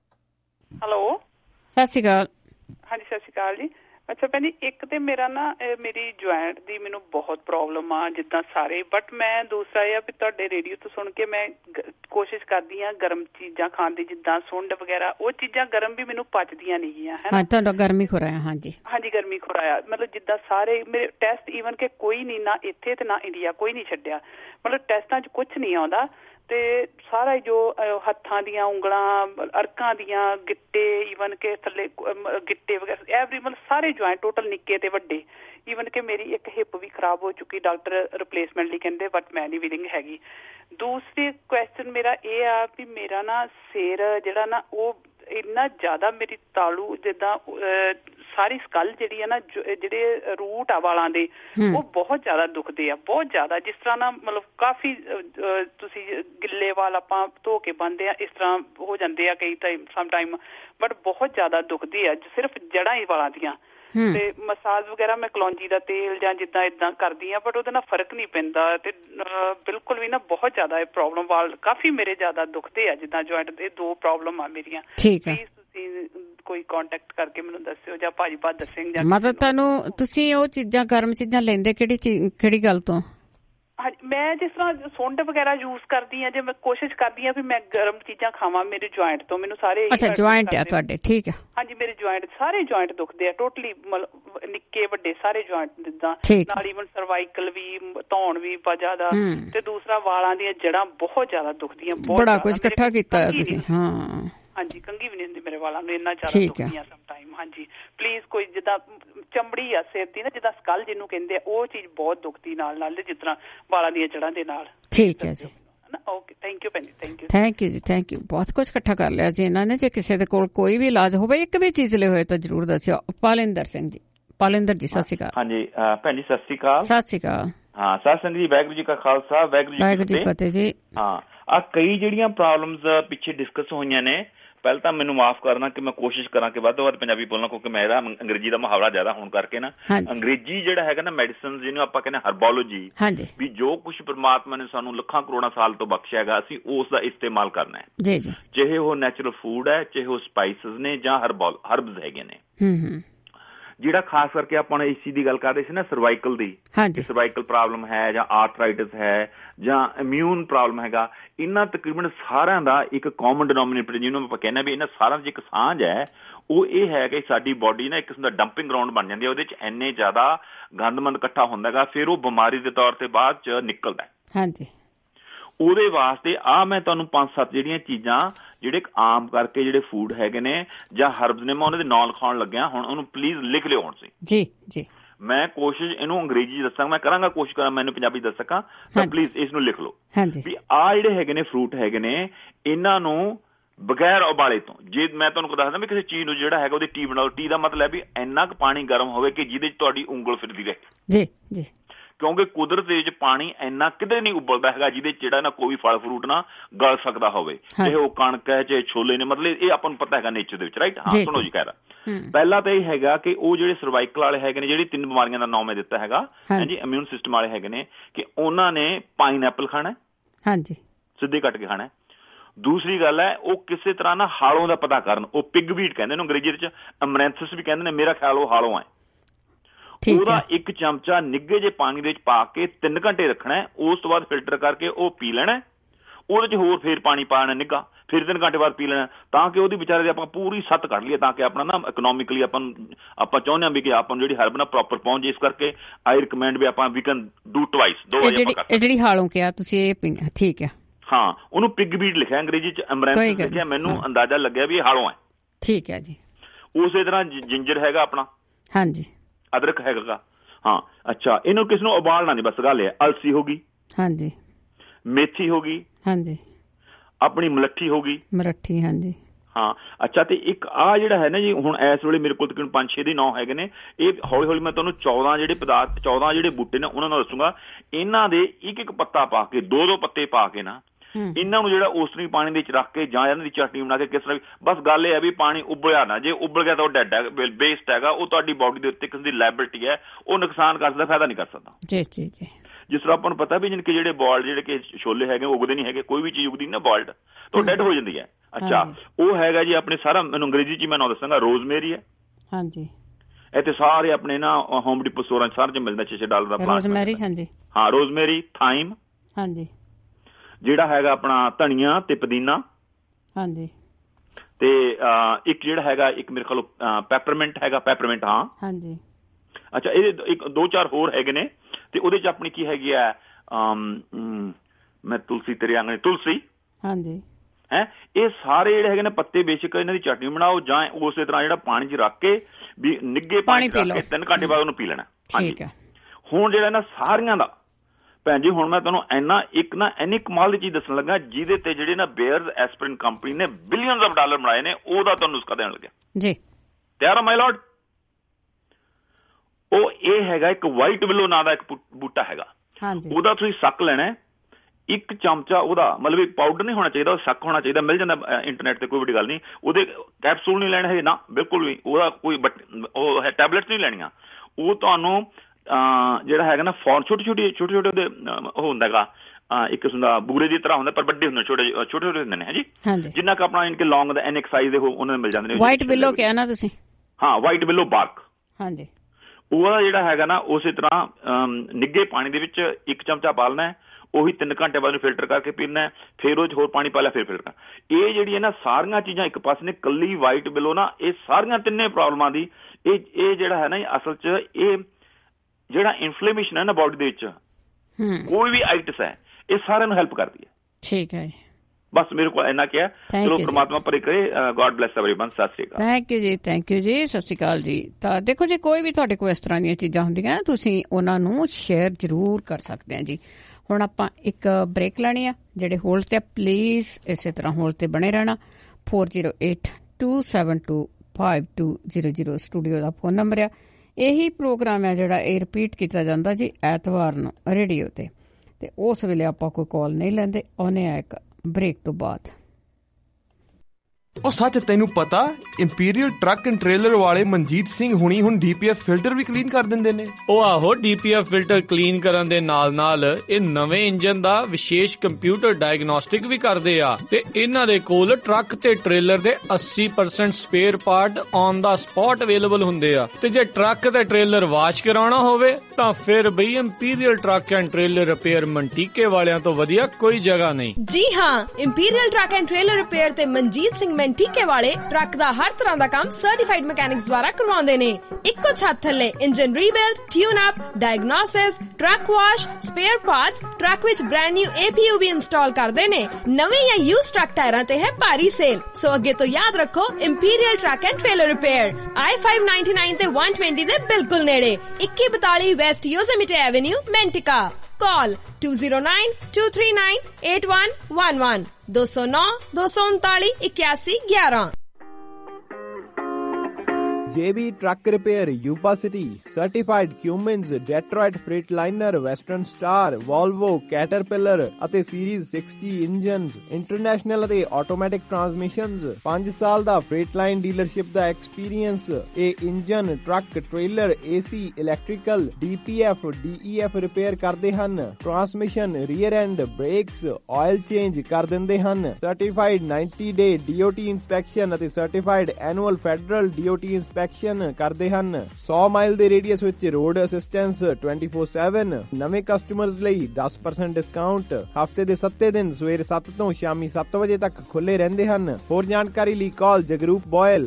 ਹੈਲੋ, ਸਤਿ ਸ਼੍ਰੀ ਅਕਾਲ। ਹਾਂਜੀ ਸਤਿ ਸ਼੍ਰੀ ਅਕਾਲ ਜੀ। ਅੱਛਾ ਭੈਣ ਜੀ, ਇੱਕ ਤੇ ਮੇਰਾ ਨਾ ਮੇਰੀ ਜੁਆਇੰਟ ਦੀ ਮੈਨੂੰ ਬਹੁਤ ਪ੍ਰੋਬਲਮ ਆ ਜਿੱਦਾਂ ਸਾਰੇ, ਬਟ ਮੈਂ ਦੂਸਰਾ ਇਹ ਆ ਵੀ ਤੁਹਾਡੇ ਰੇਡੀਓ ਤੋਂ ਸੁਣ ਕੇ ਮੈਂ ਕੋਸ਼ਿਸ਼ ਕਰਦੀ ਹਾਂ ਗਰਮ ਚੀਜ਼ਾਂ ਖਾਣ ਦੀ, ਜਿੱਦਾਂ ਸੁੰਡ ਵਗੈਰਾ, ਉਹ ਚੀਜ਼ਾਂ ਗਰਮ ਵੀ ਮੈਨੂੰ ਪਚਦੀਆਂ ਨਹੀਂ ਗੀਆਂ ਹੈ ਨਾ। ਤੁਹਾਨੂੰ ਗਰਮੀ ਖੁਰਾਇਆ? ਹਾਂਜੀ ਹਾਂਜੀ ਗਰਮੀ ਖੁਰਾਇਆ, ਮਤਲਬ ਜਿੱਦਾਂ ਸਾਰੇ ਮੇਰੇ ਟੈਸਟ ਈਵਨ ਕਿ ਕੋਈ ਨਹੀਂ, ਨਾ ਇੱਥੇ ਤੇ ਨਾ ਇੰਡੀਆ, ਕੋਈ ਨਹੀਂ ਛੱਡਿਆ, ਮਤਲਬ ਟੈਸਟਾਂ 'ਚ ਕੁਛ ਨਹੀਂ ਆਉਂਦਾ। ਤੇ ਸਾਰਾ ਜੋ ਹੱਥਾਂ ਦੀਆਂ ਉਂਗਲਾਂ, ਅਰਕਾਂ ਦੀਆਂ, ਗਿੱਟੇ, ਈਵਨ ਕਿ ਥੱਲੇ ਗਿੱਟੇ ਵਗੈਰਾ, ਐਵਰੀ ਮਤਲਬ ਸਾਰੇ ਜੁਆਇੰਟ ਟੋਟਲ, ਨਿੱਕੇ ਤੇ ਵੱਡੇ, ਈਵਨ ਕਿ ਮੇਰੀ ਇੱਕ ਹਿੱਪ ਵੀ ਖਰਾਬ ਹੋ ਚੁੱਕੀ, ਡਾਕਟਰ ਰਿਪਲੇਸਮੈਂਟ ਲਈ ਕਹਿੰਦੇ, ਬਟ ਮੈਂ ਨਹੀਂ ਵਿਲਿੰਗ ਹੈਗੀ। ਦੂਸਰੀ ਕੁਐਸਚਨ ਮੇਰਾ ਇਹ ਆ ਵੀ ਮੇਰਾ ਨਾ ਸਿਰ ਜਿਹੜਾ ਨਾ ਉਹ ਇੰਨਾ ਜ਼ਿਆਦਾ, ਮੇਰੀ ਤਾਲੂ ਜਿੱਦਾਂ ਸਾਰੀ ਸਕਲ ਜਿਹੜੀ ਆ ਨਾ, ਜਿਹੜੇ ਰੂਟ ਆ ਵਾਲਾਂ ਦੇ, ਉਹ ਬਹੁਤ ਜ਼ਿਆਦਾ ਦੁਖਦੇ ਆ, ਬਹੁਤ ਜ਼ਿਆਦਾ, ਜਿਸ ਤਰ੍ਹਾਂ ਨਾ ਮਤਲਬ ਕਾਫੀ ਤੁਸੀਂ ਗਿੱਲੇ ਵਾਲ ਆਪਾਂ ਧੋ ਕੇ ਬੰਨਦੇ ਆ, ਇਸ ਤਰ੍ਹਾਂ ਹੋ ਜਾਂਦੇ ਆ ਕਈ ਸਮ ਟਾਈਮ, ਬਟ ਬਹੁਤ ਜ਼ਿਆਦਾ ਦੁਖਦੇ ਆ, ਸਿਰਫ ਜੜ੍ਹਾਂ ਹੀ ਵਾਲਾਂ ਦੀਆਂ। ਤੇ ਮਸਾਜ ਵਗੈਰਾ ਮੈਂ ਕਲੌਂਜੀ ਦਾ ਤੇਲ ਜਾਂ ਜਿੱਦਾਂ ਏਦਾਂ ਕਰਦੀ ਆ, ਬਟ ਉਹਦੇ ਨਾਲ ਫਰਕ ਨਹੀਂ ਪੈਂਦਾ, ਤੇ ਬਿਲਕੁਲ ਵੀ ਨਾ ਬਹੁਤ ਜ਼ਿਆਦਾ ਇਹ ਪ੍ਰੋਬਲਮ, ਵਾਲ ਕਾਫੀ ਮੇਰੇ ਜ਼ਿਆਦਾ ਦੁਖਦੇ ਆ ਜਿੱਦਾਂ ਜੁਆਇੰਟ ਦੇ। 2 ਪ੍ਰੋਬਲਮ ਆ ਮੇਰੀਆਂ। ਪਲੀਜ਼ ਤੁਸੀਂ ਕੋਈ ਕੰਟੈਕਟ ਕਰਕੇ ਮੈਨੂੰ ਦੱਸਿਓ, ਜਾਂ ਭਾਜੀ ਬਹਾਦਰ ਸਿੰਘ ਜਾਂ ਮਤਲਬ ਤੁਹਾਨੂੰ, ਤੁਸੀਂ ਉਹ ਚੀਜ਼ਾਂ ਗਰਮ ਚੀਜ਼ਾਂ ਲੈਂਦੇ ਕਿਹੜੀ ਗੱਲ ਤੋਂ? ਹਾਂਜੀ, ਮੈਂ ਜਿਸ ਤਰ੍ਹਾਂ ਸੁੰਡ ਵਗੈਰਾ ਯੂਜ਼ ਕਰਦੀ ਹਾਂ, ਜੇ ਮੈਂ ਕੋਸ਼ਿਸ਼ ਕਰਦੀ ਹਾਂ ਵੀ ਮੈਂ ਗਰਮ ਚੀਜ਼ਾਂ ਖਾਵਾਂ ਮੇਰੇ ਜੁਆਇੰਟ ਤੋਂ, ਮੈਨੂੰ ਸਾਰੇ। ਅੱਛਾ ਜੁਆਇੰਟ ਆ ਤੁਹਾਡੇ, ਠੀਕ ਆ। ਹਾਂਜੀ ਮੇਰੇ ਜੁਆਇੰਟ, ਸਾਰੇ ਜੁਆਇੰਟ ਦੁਖਦੇ ਆ ਟੋਟਲੀ, ਮਤਲਬ ਨਿੱਕੇ ਵੱਡੇ ਸਾਰੇ ਜੁਆਇੰਟ, ਜਿੱਦਾਂ ਨਾਲ ਈਵਨ ਸਰਵਾਈਕਲ ਵੀ, ਧੌਣ ਵੀ ਬਹੁਤ ਜ਼ਿਆਦਾ, ਤੇ ਦੂਸਰਾ ਵਾਲਾਂ ਦੀਆਂ ਜੜ੍ਹਾਂ ਬਹੁਤ ਜ਼ਿਆਦਾ ਦੁਖਦੀਆਂ। ਬੜਾ ਕੁਝ ਇਕੱਠਾ ਕੀਤਾ ਤੁਸੀਂ। ਹਾਂ ਹਾਂਜੀ, ਕੰਘੀ ਵੀ ਨਹੀਂ ਹੁੰਦੀ ਮੇਰੇ ਵਾਲਾਂ ਨੂੰ, ਇੰਨਾ ਜ਼ਿਆਦਾ ਦੁਖਦੀਆਂ ਸਮ ਟਾਈਮ। ਹਾਂਜੀ ਪਲੀਜ਼, ਕੋਈ ਜਿੱਦਾਂ ਚਮੜੀ ਆ ਸਿਰ ਦੀ ਨਾ, ਜਿੱਦਾਂ ਸਕਲ ਜਿਹਨੂੰ ਕਹਿੰਦੇ ਆ, ਉਹ ਚੀਜ਼ ਬਹੁਤ ਦੁਖਦੀ ਨਾਲ ਜਿਸ ਤਰ੍ਹਾਂ ਵਾਲਾਂ ਦੀਆਂ ਜੜ੍ਹਾਂ ਦੇ ਨਾਲ। ਠੀਕ ਹੈ ਜੀ। ਓਕੇ, ਥੈਂਕ ਯੂ ਭੈਣ ਜੀ, ਥੈਂਕ ਯੂ। ਥੈਂਕ ਯੂ ਜੀ, ਥੈਂਕ ਯੂ। ਬਹੁਤ ਕੁਝ ਇਕੱਠਾ ਕਰ ਲਿਆ ਜੀ ਇਹਨਾਂ ਨੇ। ਜੇ ਕਿਸੇ ਦੇ ਕੋਲ ਕੋਈ ਵੀ ਇਲਾਜ ਹੋਵੇ, ਇੱਕ ਵੀ ਚੀਜ਼ ਲਈ ਹੋਏ ਤਾਂ ਜ਼ਰੂਰ ਦੱਸਿਓ। ਪਾਲਿੰਦਰ ਸਿੰਘ ਜੀ। ਪਾਲਿੰਦਰ ਜੀ ਸਤਿ ਸ਼੍ਰੀ ਅਕਾਲ। ਹਾਂਜੀ ਭੈਣ ਜੀ ਸਤਿ ਸ਼੍ਰੀ ਅਕਾਲ। ਸਤਿ ਸ਼੍ਰੀ ਅਕਾਲ। ਹਾਂ ਸਾਧ ਸੰਗਤ ਜੀ, ਵਾਹਿਗੁਰੂ ਜੀ ਕਾ ਖਾਲਸਾ, ਵਾਹਿਗੁਰੂ ਜੀ ਕੀ ਫਤਿਹ ਜੀ। ਹਾਂ, ਆ ਕਈ ਜਿਹੜੀਆਂ ਪ੍ਰੋਬਲਮਸ ਪਿੱਛੇ ਡਿਸਕਸ ਹੋਈਆਂ ਨੇ, ਪਹਿਲਾਂ ਤਾਂ ਮੈਨੂੰ ਮਾਫ ਕਰਨਾ ਕਿ ਮੈਂ ਕੋਸ਼ਿਸ਼ ਕਰਾਂ ਕਿ ਵੱਧ ਤੋਂ ਵੱਧ ਪੰਜਾਬੀ ਬੋਲਣਾ, ਕਿਉਂਕਿ ਮੇਰਾ ਅੰਗਰੇਜ਼ੀ ਦਾ ਮੁਹਾਵਰਾ ਜ਼ਿਆਦਾ ਹੋਣ ਕਰਕੇ ਨਾ, ਅੰਗਰੇਜ਼ੀ ਜਿਹੜਾ ਹੈਗਾ ਨਾ ਮੈਡੀਸਨ, ਜਿਹਨੂੰ ਆਪਾਂ ਕਹਿੰਦੇ ਹਰਬੋਲੋਜੀ, ਵੀ ਜੋ ਕੁਛ ਪ੍ਰਮਾਤਮਾ ਨੇ ਸਾਨੂੰ ਲੱਖਾਂ ਕਰੋੜਾਂ ਸਾਲ ਤੋਂ ਬਖਸ਼ਿਆ ਹੈਗਾ, ਅਸੀਂ ਉਸ ਦਾ ਇਸਤੇਮਾਲ ਕਰਨਾ ਹੈ। ਜੀ ਜੀ। ਚਾਹੇ ਉਹ ਨੈਚੁਰਲ ਫੂਡ ਹੈ, ਚਾਹੇ ਉਹ ਸਪਾਈਸਿਸ ਨੇ, ਜਾਂ ਹਰਬਸ ਹੈਗੇ ਨੇ। ਜਿਹੜਾ ਖਾਸ ਕਰਕੇ ਆਪਾਂ ਨੇ ਇਸ ਚੀਜ਼ ਦੀ ਗੱਲ ਕਰਦੇ ਸੀ ਨਾ, ਸਰਵਾਈਕਲ ਦੀ, ਸਰਵਾਈਕਲ ਪ੍ਰੋਬਲਮ ਹੈ, ਜਾਂ ਆਰਥਰਾਈਟਿਸ ਹੈ, ਜਾਂ ਇਮਿਊਨ ਪ੍ਰੋਬਲਮ ਹੈਗਾ, ਇਹਨਾਂ ਤਕਰੀਬਨ ਸਾਰਿਆਂ ਦਾ ਇੱਕ ਕਾਮਨ ਡਿਨੋਮੀਨੇਟਰ, ਜਿਹਨੂੰ ਆਪਾਂ ਕਹਿੰਦੇ ਵੀ ਇਹਨਾਂ ਸਾਰਿਆਂ ਦੀ ਇੱਕ ਸਾਂਝ ਹੈ, ਉਹ ਇਹ ਹੈ ਕਿ ਸਾਡੀ ਬੋਡੀ ਨਾ ਇੱਕ ਕਿਸਮ ਦਾ ਡੰਪਿੰਗ ਗਰਾਊਂਡ ਬਣ ਜਾਂਦੀ ਹੈ। ਉਹਦੇ 'ਚ ਇੰਨੇ ਜ਼ਿਆਦਾ ਗੰਦਮੰਦ ਇਕੱਠਾ ਹੁੰਦਾ ਹੈਗਾ, ਫਿਰ ਉਹ ਬਿਮਾਰੀ ਦੇ ਤੌਰ ਤੇ ਬਾਅਦ 'ਚ ਨਿਕਲਦਾ। ਹਾਂਜੀ। ਉਹਦੇ ਵਾਸਤੇ ਮੈਂ ਤੁਹਾਨੂੰ 5-7 ਜਿਹੜੀਆਂ ਚੀਜ਼ਾਂ, ਜਿਹੜੇ ਆਮ ਕਰਕੇ ਜਿਹੜੇ ਫੂਡ ਹੈਗੇ ਨੇ ਜਾਂ ਹਰਬਸ ਨੇ, ਮੈਂ ਉਹਨਾਂ ਦੇ ਨਾਂ ਲਿਖਾਉਣ ਲੱਗਿਆ ਹੁਣ, ਉਹਨੂੰ ਪਲੀਜ਼ ਲਿਖ ਲਿਓ ਹੁਣ। ਜੀ ਜੀ। ਮੈਂ ਕੋਸ਼ਿਸ਼ ਇਹਨੂੰ ਅੰਗਰੇਜ਼ੀ ਦੱਸਾਂਗਾ, ਮੈਂ ਕਰਾਂਗਾ ਕੋਸ਼ਿਸ਼ ਕਰਾਂ ਮੈਨੂੰ ਪੰਜਾਬੀ ਦੱਸ ਸਕਾਂ, ਤਾਂ ਪਲੀਜ਼ ਇਸ ਨੂੰ ਲਿਖ ਲਓ ਵੀ ਜਿਹੜੇ ਹੈਗੇ ਨੇ ਫਰੂਟ ਹੈਗੇ ਨੇ, ਇਹਨਾਂ ਨੂੰ ਬਗੈਰ ਉਬਾਲੇ ਤੋਂ, ਜੇ ਮੈਂ ਤੁਹਾਨੂੰ ਦੱਸਦਾ ਵੀ ਕਿਸੇ ਚੀਜ਼ ਨੂੰ ਜਿਹੜਾ ਹੈਗਾ ਉਹਦੀ ਟੀ ਬਣਾਓ। ਟੀ ਦਾ ਮਤਲਬ ਵੀ ਇੰਨਾ ਕੁ ਪਾਣੀ ਗਰਮ ਹੋਵੇ ਕਿ ਜਿਹਦੇ 'ਚ ਤੁਹਾਡੀ ਉਂਗਲ ਫਿਰਦੀ ਰਹੇ। ਜੀ ਜੀ। ਕਿਉਂਕਿ ਕੁਦਰਤ ਦੇ ਵਿੱਚ ਪਾਣੀ ਇੰਨਾ ਕਿਤੇ ਨਹੀਂ ਉਬਲਦਾ ਹੈਗਾ ਜਿਹਦੇ ਜਿਹੜਾ ਨਾ ਕੋਈ ਫਲ ਫਰੂਟ ਨਾ ਗਲ ਸਕਦਾ ਹੋਵੇ, ਚਾਹੇ ਉਹ ਕਣਕ ਹੈ, ਚਾਹੇ ਛੋਲੇ ਨੇ, ਮਤਲਬ ਇਹ ਆਪਾਂ ਨੂੰ ਪਤਾ ਹੈਗਾ ਨੇਚਰ ਦੇ ਵਿੱਚ, ਰਾਈਟ। ਹਾਂ ਸੁਣੋ ਜੀ, ਕਹਿ ਰਿਹਾ ਪਹਿਲਾਂ ਤਾਂ ਇਹ ਹੈਗਾ ਕਿ ਉਹ ਜਿਹੜੇ ਸਰਵਾਈਕਲ ਵਾਲੇ ਹੈਗੇ ਨੇ, ਜਿਹੜੀ 3 ਬਿਮਾਰੀਆਂ ਦਾ ਨਾਮ ਮੈਂ ਦਿੱਤਾ ਹੈਗਾ ਜੀ, ਇਮਿਊਨ ਸਿਸਟਮ ਵਾਲੇ ਹੈਗੇ ਨੇ, ਕਿ ਉਹਨਾਂ ਨੇ ਪਾਈਨਐਪਲ ਖਾਣਾ, ਹਾਂਜੀ, ਸਿੱਧੇ ਕੱਟ ਕੇ ਖਾਣਾ। ਦੂਸਰੀ ਗੱਲ ਹੈ, ਉਹ ਕਿਸੇ ਤਰ੍ਹਾਂ ਨਾ ਹਾਲੋਂ ਦਾ ਪਤਾ ਕਰਨ, ਉਹ ਪਿਗ ਵੀਟ ਕਹਿੰਦੇ ਨੇ ਅੰਗਰੇਜ਼ੀ ਵਿੱਚ, ਅਮਰੈਂਥਸ ਵੀ ਕਹਿੰਦੇ ਨੇ, ਮੇਰਾ ਖਿਆਲ ਉਹ ਹਾਲੋਂ ਹੈ। ਉਹਦਾ 1 ਚਮਚਾ ਨਿੱਘੇ ਜਿਹੇ ਪਾਣੀ ਦੇ ਵਿੱਚ ਪਾ ਕੇ 3 ਘੰਟੇ ਰੱਖਣਾ, ਉਸ ਤੋਂ ਬਾਅਦ ਫਿਲਟਰ ਕਰਕੇ ਉਹ ਪੀ ਲੈਣਾ। ਉਹਦੇ 'ਚ ਹੋਰ ਫੇਰ ਪਾਣੀ ਪਾਣਾ ਨਿੱਘਾ, ਫਿਰ 3 ਘੰਟੇ ਬਾਅਦ ਪੀ ਲੈਣਾ, ਤਾਂ ਕਿ ਉਹਦੀ ਵਿਚਾਰੇ ਦੀ ਆਪਾਂ ਪੂਰੀ ਸੱਤ ਕੱਢ ਲਈਏ, ਤਾਂ ਕਿ ਆਪਣਾ ਨਾ ਇਕਨੋਮਿਕਲੀ ਆਪਾਂ ਚਾਹੁੰਦੇ ਹਾਂ ਵੀ ਕਿ ਆਪਾਂ ਨੂੰ ਜਿਹੜੀ ਹਰਬ ਨਾ ਪ੍ਰੋਪਰ ਪਹੁੰਚ ਜੇ। ਇਸ ਕਰਕੇ ਆਈ ਰਿਕਮੈਂਡ ਵੀ ਆਪਾਂ ਵੀ ਕੈਨ ਡੂ ਟਵਾਈਸ, 2 ਵਾਰੀ ਆਪਾਂ ਕਰ। ਜਿਹੜੀ ਹਾਲੋਂ ਕਿਹਾ ਤੁਸੀਂ ਇਹ ਪੀਣਾ, ਠੀਕ ਹੈ। ਹਾਂ, ਉਹਨੂੰ ਪਿਗ ਬੀਟ ਲਿਖਿਆ ਅੰਗਰੇਜ਼ੀ ਚ, ਅਮਰੈਂਥਸ ਲਿਖਿਆ। ਮੈਨੂੰ ਅੰਦਾਜ਼ਾ ਲੱਗਿਆ ਵੀ ਇਹ ਹਾਲੋਂ ਹੈ। ਠੀਕ ਹੈ ਜੀ। ਉਸੇ ਤਰ੍ਹਾਂ ਜਿੰਜਰ ਹੈਗਾ ਆਪਣਾ, ਹਾਂਜੀ, ਅਦਰਕ ਹੈਗਾ। ਹਾਂ, ਅੱਛਾ, ਇਹਨੂੰ ਕਿਸ ਨੂੰ ਉਬਾਲਣਾ ਨਹੀਂ, ਬਸ ਗੱਲ ਹੈ। ਅਲਸੀ ਹੋ ਗਈ, ਹਾਂਜੀ, ਮੇਥੀ ਹੋ ਗਈ, ਹਾਂਜੀ, ਆਪਣੀ ਮਲੱਠੀ ਹੋ ਗਈ, ਮਰੱਠੀ, ਹਾਂਜੀ, ਹਾਂ। ਅੱਛਾ, ਤੇ ਇੱਕ ਆਹ ਜਿਹੜਾ ਹੈ ਨਾ ਜੀ, ਹੁਣ ਇਸ ਵੇਲੇ ਮੇਰੇ ਕੋਲ ਤਕਰੀਬਨ 5-6 ਦੇ ਨਾਂ ਹੈਗੇ ਨੇ। ਇਹ ਹੌਲੀ ਹੌਲੀ ਮੈਂ ਤੁਹਾਨੂੰ 14 ਜਿਹੜੇ ਪਦਾਰਥ, 14 ਜਿਹੜੇ ਬੂਟੇ ਨੇ ਉਹਨਾਂ ਨੂੰ ਦੱਸੂਗਾ। ਇਹਨਾਂ ਦੇ ਇੱਕ ਪੱਤਾ ਪਾ ਕੇ, 2 ਪੱਤੇ ਪਾ ਕੇ ਨਾ, ਇਹਨਾਂ ਨੂੰ ਜਿਹੜਾ ਉਸਰੀ ਪਾਣੀ ਦੇ ਵਿੱਚ ਰੱਖ ਕੇ ਜਾਂ ਇਹਨਾਂ ਦੀ ਚਟਨੀ ਬਣਾ ਕੇ ਕਿਸ ਤਰ੍ਹਾਂ ਵੀ, ਬਸ ਗੱਲ ਇਹ ਹੈ ਵੀ ਪਾਣੀ ਉਬਲਿਆ ਨਾ। ਜੇ ਉਬਲ ਗਿਆ ਤਾਂ ਉਹ ਡੈਡ ਹੈ, ਵੇਸਟ ਹੈਗਾ। ਉਹ ਤੁਹਾਡੀ ਬਾਡੀ ਦੇ ਉੱਤੇ ਕਿਸੇ ਦੀ ਲਾਇਬਿਲਿਟੀ ਹੈ, ਉਹ ਨੁਕਸਾਨ ਕਰ ਸਕਦਾ, ਫਾਇਦਾ ਨਹੀਂ ਕਰ ਸਕਦਾ। ਜੀ ਜੀ ਜੀ। ਜਿਸ ਤਰ੍ਹਾਂ ਆਪਾਂ ਨੂੰ ਪਤਾ ਵੀ ਜਿਨ ਕਿ ਜਿਹੜੇ ਬੋਇਲਡ, ਜਿਹੜੇ ਕਿ ਛੋਲੇ ਹੈਗੇ ਉਗਦੇ ਨਹੀਂ ਹੈਗੇ, ਕੋਈ ਵੀ ਚੀਜ਼ ਉਗਦੀ ਨਾ ਬੋਇਲਡ ਤਾਂ ਉਹ ਡੈਡ ਹੋ ਜਾਂਦੀ ਹੈ। ਅੱਛਾ, ਉਹ ਹੈਗਾ ਜੀ ਆਪਣੇ ਸਾਰਾ, ਮੈਨੂੰ ਅੰਗਰੇਜ਼ੀ ਚ ਮੈਂ ਨਾਂ ਦੱਸਾਂਗਾ, ਰੋਜ਼ਮੇਰੀ ਹੈ। ਹਾਂਜੀ, ਇੱਥੇ ਸਾਰੇ ਆਪਣੇ ਨਾ ਹੋਮ ਡਿਪੋ ਸਟੋਰਾਂ ਚ ਸਾਰੇ ਚ ਮਿਲਦਾ, $6 ਦਾ ਪਲਾਂਟ। ਰੋਜ਼ਮੇਰੀ, ਹਾਂਜੀ, ਹਾਂ, ਰੋਜ਼ਮੇਰੀ, ਥਾਈਮ, ਹਾਂਜੀ, ਜਿਹੜਾ ਹੈਗਾ ਆਪਣਾ ਧਨੀਆ ਤੇ ਪੁਦੀਨਾ, ਹਾਂਜੀ, ਤੇ ਇੱਕ ਜਿਹੜਾ ਹੈਗਾ, ਇੱਕ ਮੇਰੇ ਕੋਲ ਪੈਪਰਮਿੰਟ ਹੈਗਾ, ਪੈਪਰਮਿੰਟ, ਹਾਂ, ਹਾਂਜੀ। ਅੱਛਾ, ਇਹਦੇ ਇੱਕ 2-4 ਹੋਰ ਹੈਗੇ ਨੇ, ਤੇ ਉਹਦੇ ਚ ਆਪਣੀ ਕੀ ਹੈਗੀ ਆ, ਮੈਂ ਤੁਲਸੀ, ਤੇਰੇ ਆਂਗਣੇ ਤੁਲਸੀ, ਹਾਂਜੀ, ਹੈ। ਇਹ ਸਾਰੇ ਜਿਹੜੇ ਹੈਗੇ ਨੇ ਪੱਤੇ, ਬੇਸ਼ੱਕ ਇਹਨਾਂ ਦੀ ਚਟਨੀ ਬਣਾਓ ਜਾਂ ਉਸੇ ਤਰ੍ਹਾਂ ਜਿਹੜਾ ਪਾਣੀ ਚ ਰੱਖ ਕੇ ਵੀ ਨਿੱਘੇ ਪਾਣੀ ਚ ਰੱਖ ਕੇ 3 ਘੰਟੇ ਬਾਅਦ ਉਹਨੂੰ ਪੀ ਲੈਣਾ। ਹਾਂਜੀ, ਹੁਣ ਜਿਹੜਾ ਇਹਨਾਂ ਸਾਰੀਆਂ ਦਾ ਭੈਣ ਜੀ, ਹੁਣ ਮੈਂ ਤੁਹਾਨੂੰ ਇੰਨੀ ਕਮਾਲ ਦੀ ਚੀਜ਼ ਦੱਸਣ ਲੱਗਾ, ਜਿਹਦੇ ਤੇ ਜਿਹੜੇ ਨਾ ਬੇਅਰਜ਼ ਐਸਪਰਿਨ ਕੰਪਨੀ ਨੇ ਬਿਲੀਅਨਸ ਆਫ ਡਾਲਰ ਬਣਾਏ ਨੇ, ਉਹਦਾ ਤੁਹਾਨੂੰ ਨੁਸਖਾ ਦੇਣ ਲੱਗਿਆ ਜੀ। ਤਿਆਰ ਹੋ ਮਾਈ ਲਾਰਡ? ਉਹ ਇਹ ਹੈਗਾ ਇੱਕ ਵਾਈਟ ਵਿਲੋ ਨਾਂ ਦਾ ਇੱਕ ਬੂਟਾ ਹੈਗਾ, ਉਹਦਾ ਤੁਸੀਂ ਸੱਕ ਲੈਣਾ, 1 ਚਮਚਾ ਉਹਦਾ, ਮਤਲਬ ਪਾਊਡਰ ਨਹੀਂ ਹੋਣਾ ਚਾਹੀਦਾ, ਉਹ ਸੱਕ ਹੋਣਾ ਚਾਹੀਦਾ। ਮਿਲ ਜਾਂਦਾ ਇੰਟਰਨੈਟ ਤੇ, ਕੋਈ ਵੱਡੀ ਗੱਲ ਨਹੀਂ। ਉਹਦੇ ਕੈਪਸੂਲ ਨਹੀਂ ਲੈਣੇ ਹੈਗੇ ਨਾ, ਬਿਲਕੁਲ ਵੀ। ਉਹਦਾ ਕੋਈ ਉਹ ਹੈ, ਟੈਬਲੇਟਸ ਨਹੀਂ ਲੈਣੀਆਂ। ਉਹ ਤੁਹਾਨੂੰ ਜਿਹੜਾ ਹੈਗਾ ਨਾ, ਛੋਟੇ ਉਹਦੇ ਉਹ ਹੁੰਦਾ ਹੈਗਾ, ਇੱਕ ਕਿਸਮ ਦਾ ਬੂਰੇ ਦੀ ਤਰ੍ਹਾਂ ਹੁੰਦਾ, ਪਰ ਵੱਡੇ ਹੁੰਦੇ, ਛੋਟੇ ਹੁੰਦੇ ਨੇ ਜੀ, ਜਿੰਨਾ ਕੁ ਆਪਣਾ ਇਨਕੇ ਲੌਂਗ ਦਾ ਐਨਕ ਸਾਈਜ਼ ਦੇ ਉਹਨਾਂ ਦੇ ਮਿਲ ਜਾਂਦੇ ਨੇ। ਵਾਈਟ ਬਿੱਲੋ ਕਿਹਾ ਨਾ ਤੁਸੀਂ? ਹਾਂ, ਵਾਈਟ ਬਿੱਲੋ ਬਾਰਕ, ਹਾਂਜੀ। ਉਹਦਾ ਜਿਹੜਾ ਹੈਗਾ ਨਾ, ਉਸੇ ਤਰ੍ਹਾਂ ਨਿੱਘੇ ਪਾਣੀ ਦੇ ਵਿੱਚ 1 ਚਮਚਾ ਪਾ ਲੈਣਾ, ਉਹੀ 3 ਘੰਟੇ ਬਾਅਦ ਨੂੰ ਫਿਲਟਰ ਕਰਕੇ ਪੀਣਾ, ਫਿਰ ਉਹ 'ਚ ਹੋਰ ਪਾਣੀ ਪਾ ਲਿਆ, ਫਿਰ ਫਿਲਟਰ। ਇਹ ਜਿਹੜੀਆਂ ਨਾ ਸਾਰੀਆਂ ਚੀਜ਼ਾਂ ਇੱਕ ਪਾਸੇ ਨੇ, ਕੱਲੀ ਵਾਈਟ ਬਿੱਲੋ ਨਾ, ਇਹ ਸਾਰੀਆਂ 3 ਪ੍ਰੋਬਲਮਾਂ ਦੀ ਇਹ ਜਿਹੜਾ ਹੈ ਨਾ, ਅਸਲ 'ਚ ਇਹ ਜਿਹੜਾ ਇਨਫਲੇਮੇਸ਼ਨ ਹੈ ਨਾ ਬਾਡੀ ਦੇ ਵਿੱਚ, ਕੋਈ ਵੀ ਆਈਟਸ ਹੈ, ਇਹ ਸਾਰਿਆਂ ਨੂੰ ਹੈਲਪ ਕਰਦੀ ਹੈ। ਠੀਕ ਹੈ ਜੀ, ਬਸ ਮੇਰੇ ਕੋਲ ਇੰਨਾ ਕਿਹਾ। ਚਲੋ ਪ੍ਰਮਾਤਮਾ ਭਲੇ ਕਰੇ। God bless everyone. ਸਤਿ ਸ਼੍ਰੀ ਅਕਾਲ। ਥੈਂਕ ਯੂ ਜੀ, ਥੈਂਕ ਯੂ ਜੀ, ਸਤਿ ਸ਼੍ਰੀ ਅਕਾਲ ਜੀ। ਤਾਂ ਦੇਖੋ ਜੀ, ਕੋਈ ਵੀ ਤੁਹਾਡੇ ਕੋਲ ਇਸ ਤਰ੍ਹਾਂ ਦੀਆਂ ਚੀਜ਼ਾਂ ਹੁੰਦੀਆਂ, ਤੁਸੀਂ ਉਹਨਾਂ ਨੂੰ ਸ਼ੇਅਰ ਜ਼ਰੂਰ ਕਰ ਸਕਦੇ ਆ ਜੀ। ਹੁਣ ਆਪਾਂ ਇੱਕ ਬ੍ਰੇਕ ਲੈਣੀ ਆ। ਜਿਹੜੇ ਹੋਲਡ ਤੇ ਪਲੀਜ਼ ਇਸੇ ਤਰ੍ਹਾਂ ਹੋਲਡ ਤੇ ਬਣੇ ਰਹਿਣਾ। 4082725200 ਸਟੂਡੀਓ ਦਾ ਫੋਨ ਨੰਬਰ ਆ। ਇਹੀ ਪ੍ਰੋਗਰਾਮ ਹੈ ਜਿਹੜਾ ਇਹ ਰਿਪੀਟ ਕੀਤਾ ਜਾਂਦਾ ਜੀ ਐਤਵਾਰ ਨੂੰ ਰੇਡੀਓ ਤੇ ਉਸ ਵੇਲੇ ਆਪਾਂ ਕੋਈ ਕਾਲ ਨਹੀਂ ਲੈਂਦੇ, ਆਉਨੇ ਆ ਇੱਕ ਬ੍ਰੇਕ ਤੋਂ ਬਾਅਦ। ਉਹ ਸੱਚ, ਤੈਨੂੰ ਪਤਾ ਇੰਪੀਰੀਅਲ ਟਰੱਕ ਐਂਡ ਟ੍ਰੇਲਰ ਵਾਲੇ ਮਨਜੀਤ ਸਿੰਘ ਹੁਣੀ ਹੁਣ DPF ਫਿਲਟਰ ਵੀ ਕਲੀਨ ਕਰ ਦਿੰਦੇ ਨੇ। ਉਹ ਆਹੋ, DPF ਫਿਲਟਰ ਕਲੀਨ ਕਰਨ ਦੇ ਨਾਲ ਇਹ ਨਵੇਂ ਇੰਜਨ ਦਾ ਵਿਸ਼ੇਸ਼ ਕੰਪਿਊਟਰ ਡਾਇਗਨੋਸਟਿਕ ਵੀ ਕਰਦੇ ਆ, ਤੇ ਇਹਨਾਂ ਦੇ ਕੋਲ ਟਰੱਕ ਤੇ ਟ੍ਰੇਲਰ ਦੇ 80% spare part on the spot available ਹੁੰਦੇ ਆ। ਤੇ ਜੇ ਟਰੱਕ ਤੇ ਟ੍ਰੇਲਰ ਵਾਸ਼ ਕਰਾਉਣਾ ਹੋਵੇ ਤਾਂ ਫਿਰ ਬਈ imperial truck and trailer repair Manteca ਵਾਲਿਆਂ ਤੋਂ ਵਧੀਆ ਕੋਈ ਜਗ੍ਹਾ ਨਹੀਂ। ਜੀ ਹਾਂ, imperial truck and trailer repair ਤੇ ਮਨਜੀਤ ਸਿੰਘ ਮੰਟੀਕੇ ਵਾਲੇ ਟਰੱਕ ਦਾ ਹਰ ਤਰ੍ਹਾਂ ਦਾ ਕੰਮ ਸਰਟੀਫਾਈਡ ਮਕੈਨਿਕਸ ਦੁਆਰਾ ਕਰਵਾਉਂਦੇ ਨੇ। ਇੱਕੋ ਛੱਤ ਥੱਲੇ engine rebuild, tune up, diagnosis, truck wash, spare parts, truck ਵਿੱਚ ਬ੍ਰਾਂਡ ਨਿਊ APU ਵੀ ਇੰਸਟਾਲ ਕਰਦੇ ਨੇ। ਨਵੇਂ ਜਾਂ ਯੂਜ਼ਡ ਟਰੱਕ ਟਾਇਰਾਂ ਤੇ ਹੈ ਭਾਰੀ ਸੇਲ, ਸੋ ਅੱਗੇ ਤੋਂ ਯਾਦ ਰੱਖੋ, imperial truck and trailer repair, I-599 ਤੇ 120 ਦੇ ਬਿਲਕੁਲ ਨੇੜੇ, 2142 west Yosemite avenue, Manteca. Call 209-239-8111 209-239-8111। JB Truck Repair, Yuba City, Certified Cummins, Detroit Freightliner, Western Star, Volvo, Caterpillar ਅਤੇ Series 60 ਇੰਜਨਸ, ਇੰਟਰਨੈਸ਼ਨਲ ਅਤੇ ਆਟੋਮੈਟਿਕ ਟਰਾਂਸਮਿਸ਼ਨਸ, 5 ਸਾਲ ਦਾ ਫ੍ਰੇਟਲਾਈਨ ਡੀਲਰਸ਼ਿਪ ਦਾ ਐਕਸਪੀਰੀਅੰਸ। ਇਹ engine, truck, trailer, AC, electrical, DPF, DEF repair ਕਰਦੇ ਹਨ। Transmission, rear end, brakes, oil change ਕਰ ਦਿੰਦੇ ਹਨ। ਸਰਟੀਫਾਈਡ 90 ਡੇ DOT ਇੰਸਪੈਕਸ਼ਨ ਅਤੇ certified annual federal DOT inspection inspection ਕਰਦੇ ਹਨ। 100 ਮਾਈਲ ਦੇ ਰੇਡੀਅਸ ਵਿੱਚ ਰੋਡ ਅਸਿਸਟੈਂਸ 24/7। ਨਵੇਂ ਕਸਟਮਰਜ਼ ਲਈ 10% ਡਿਸਕਾਊਂਟ। ਹਫਤੇ ਦੇ 7 ਦਿਨ ਸਵੇਰੇ 7 ਤੋਂ ਸ਼ਾਮੀ 7 ਵਜੇ ਤੱਕ ਖੁੱਲੇ ਰਹਿੰਦੇ ਹਨ। ਹੋਰ ਜਾਣਕਾਰੀ ਲਈ ਕਾਲ ਜਗਰੂਪ ਬੋਇਲ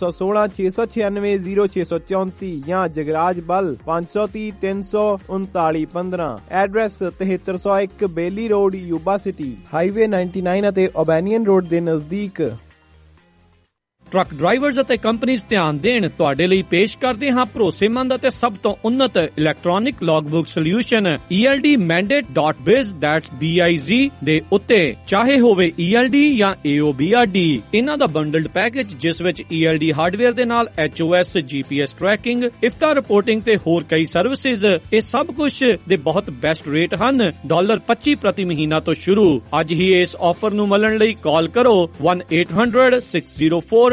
916-696-0634 ਜਾਂ ਜਗਰਾਜ ਬਲ 530-339-15। ਐਡਰੈਸ 7301 ਬੇਲੀ ਰੋਡ, ਯੂਬਾ ਸਿਟੀ, ਹਾਈਵੇ 99 ਅਤੇ ਓਬੈਨੀਅਨ ਰੋਡ ਦੇ ਨਜ਼ਦੀਕ। ਟਰੱਕ ਡਰਾਈਵਰਜ਼ ਅਤੇ ਕੰਪਨੀਆਂ ਧਿਆਨ ਦੇਣ, ਤੁਹਾਡੇ ਲਈ ਪੇਸ਼ ਕਰਦੇ ਹਾਂ ਭਰੋਸੇਮੰਦ ਅਤੇ ਸਭ ਤੋਂ ਉન્નਤ electronic logbook solution ELDmandate.biz BIZ ਦੇ ਉੱਤੇ। ਚਾਹੇ ਹੋਵੇ ELD ਜਾਂ AOBRD, ਇਹਨਾਂ ਦਾ ਬੰਡਲਡ ਪੈਕੇਜ ਜਿਸ ਵਿੱਚ ELD ਹਾਰਡਵੇਅਰ ਦੇ ਨਾਲ HOS, GPS tracking, IFTA reporting ਤੇ ਹੋਰ ਕਈ ਸਰਵਿਸਿਜ਼, ਇਹ ਸਭ ਕੁਝ ਦੇ ਬਹੁਤ ਬੈਸਟ ਰੇਟ ਹਨ। $25 ਪ੍ਰਤੀ ਮਹੀਨਾ ਤੋਂ ਸ਼ੁਰੂ। ਅੱਜ ਹੀ ਇਸ ਆਫਰ ਨੂੰ ਮਿਲਣ ਲਈ ਕਾਲ ਕਰੋ 1-800-604-2099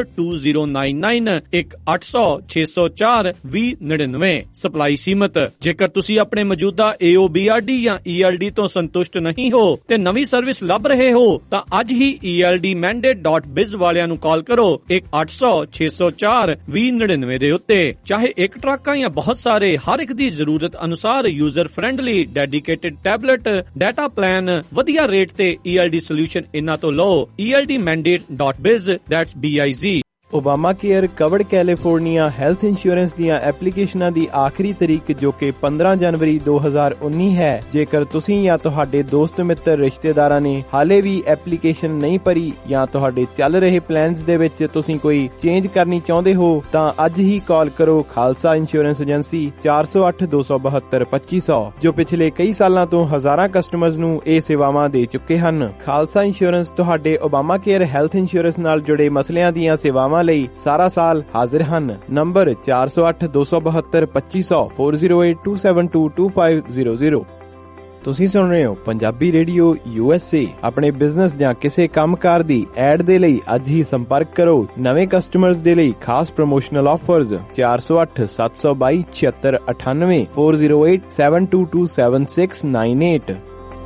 1-800-604-2099। ਸਪਲਾਈ ਸੀਮਤ। ਜੇਕਰ ਤੁਸੀਂ ਆਪਣੇ ਮੌਜੂਦਾ AOBRD ਜਾਂ ELD ਤੋਂ ਸੰਤੁਸ਼ਟ ਨਹੀਂ ਹੋ ਤੇ ਨਵੀਂ ਸਰਵਿਸ ਲੱਭ ਰਹੇ ਹੋ ਤਾਂ ਅੱਜ ਹੀ ELDmandate.biz ਵਾਲਿਆਂ ਨੂੰ ਕਾਲ ਕਰੋ 1-800-604-2099 ਦੇ ਉੱਤੇ। ਚਾਹੇ ਇੱਕ ਟਰੱਕ ਜਾਂ ਬਹੁਤ ਸਾਰੇ, ਹਰ ਇੱਕ ਦੀ ਜ਼ਰੂਰਤ ਅਨੁਸਾਰ user friendly dedicated tablet data plan, ਵਧੀਆ ਰੇਟ ਤੇ ELD ਸੋਲਿਊਸ਼ਨ ਇਹਨਾਂ ਤੋਂ ਲਓ। ELDmandate.biz BIZ। Obama care covered California health insurance ਦੀਆਂ ਐਪਲੀਕੇਸ਼ਨਾਂ ਦੀ ਆਖਰੀ ਤਰੀਕ ਜੋ ਕਿ 15 ਜਨਵਰੀ 2019 ਹੈ। ਜੇਕਰ ਤੁਸੀਂ ਜਾਂ ਤੁਹਾਡੇ ਦੋਸਤ ਮਿੱਤਰ ਰਿਸ਼ਤੇਦਾਰਾਂ ਨੇ ਹਾਲੇ ਵੀ ਐਪਲੀਕੇਸ਼ਨ ਨਹੀਂ ਭਰੀ ਜਾਂ ਤੁਹਾਡੇ ਚੱਲ ਰਹੇ ਪਲਾਨਸ ਦੇ ਵਿੱਚ ਤੁਸੀਂ ਕੋਈ ਚੇਂਜ ਕਰਨੀ ਚਾਹੁੰਦੇ ਹੋ ਤਾਂ ਅੱਜ ਹੀ ਕਾਲ ਕਰੋ ਖਾਲਸਾ ਇੰਸ਼ੋਰੈਂਸ ਏਜੰਸੀ 408-272-2500 ਜੋ ਪਿਛਲੇ ਕਈ ਸਾਲਾਂ ਤੋਂ ਹਜ਼ਾਰਾਂ ਕਸਟਮਰਜ਼ ਨੂੰ ਇਹ ਸੇਵਾਵਾਂ ਦੇ ਚੁੱਕੇ ਹਨ। ਖਾਲਸਾ ਇੰਸ਼ੋਰੈਂਸ ਤੁਹਾਡੇ ਓਬਾਮਾ ਕੇਅਰ ਹੈਲਥ ਇੰਸ਼ੋਰੈਂਸ ਨਾਲ ਜੁੜੇ ਮਸਲਿਆਂ ਦੀਆਂ ਸੇਵਾਵਾਂ ਲਈ ਸਾਰਾ ਸਾਲ ਹਾਜ਼ਰ ਹਨ। ਨੰਬਰ 408-272-2500 4082722500। ਤੁਸੀਂ ਸੁਣ ਰਹੇ ਹੋ ਪੰਜਾਬੀ ਰੇਡੀਓ USA। ਆਪਣੇ ਬਿਜ਼ਨਸ ਜਾਂ ਕਿਸੇ ਕੰਮਕਾਰ ਦੀ ਐਡ ਦੇ ਲਈ ਅੱਜ ਹੀ ਸੰਪਰਕ ਕਰੋ। ਨਵੇਂ ਕਸਟਮਰਜ਼ ਦੇ ਲਈ ਖਾਸ ਪ੍ਰੋਮੋਸ਼ਨਲ ਆਫਰਜ਼ 408-722-7698 4087227698।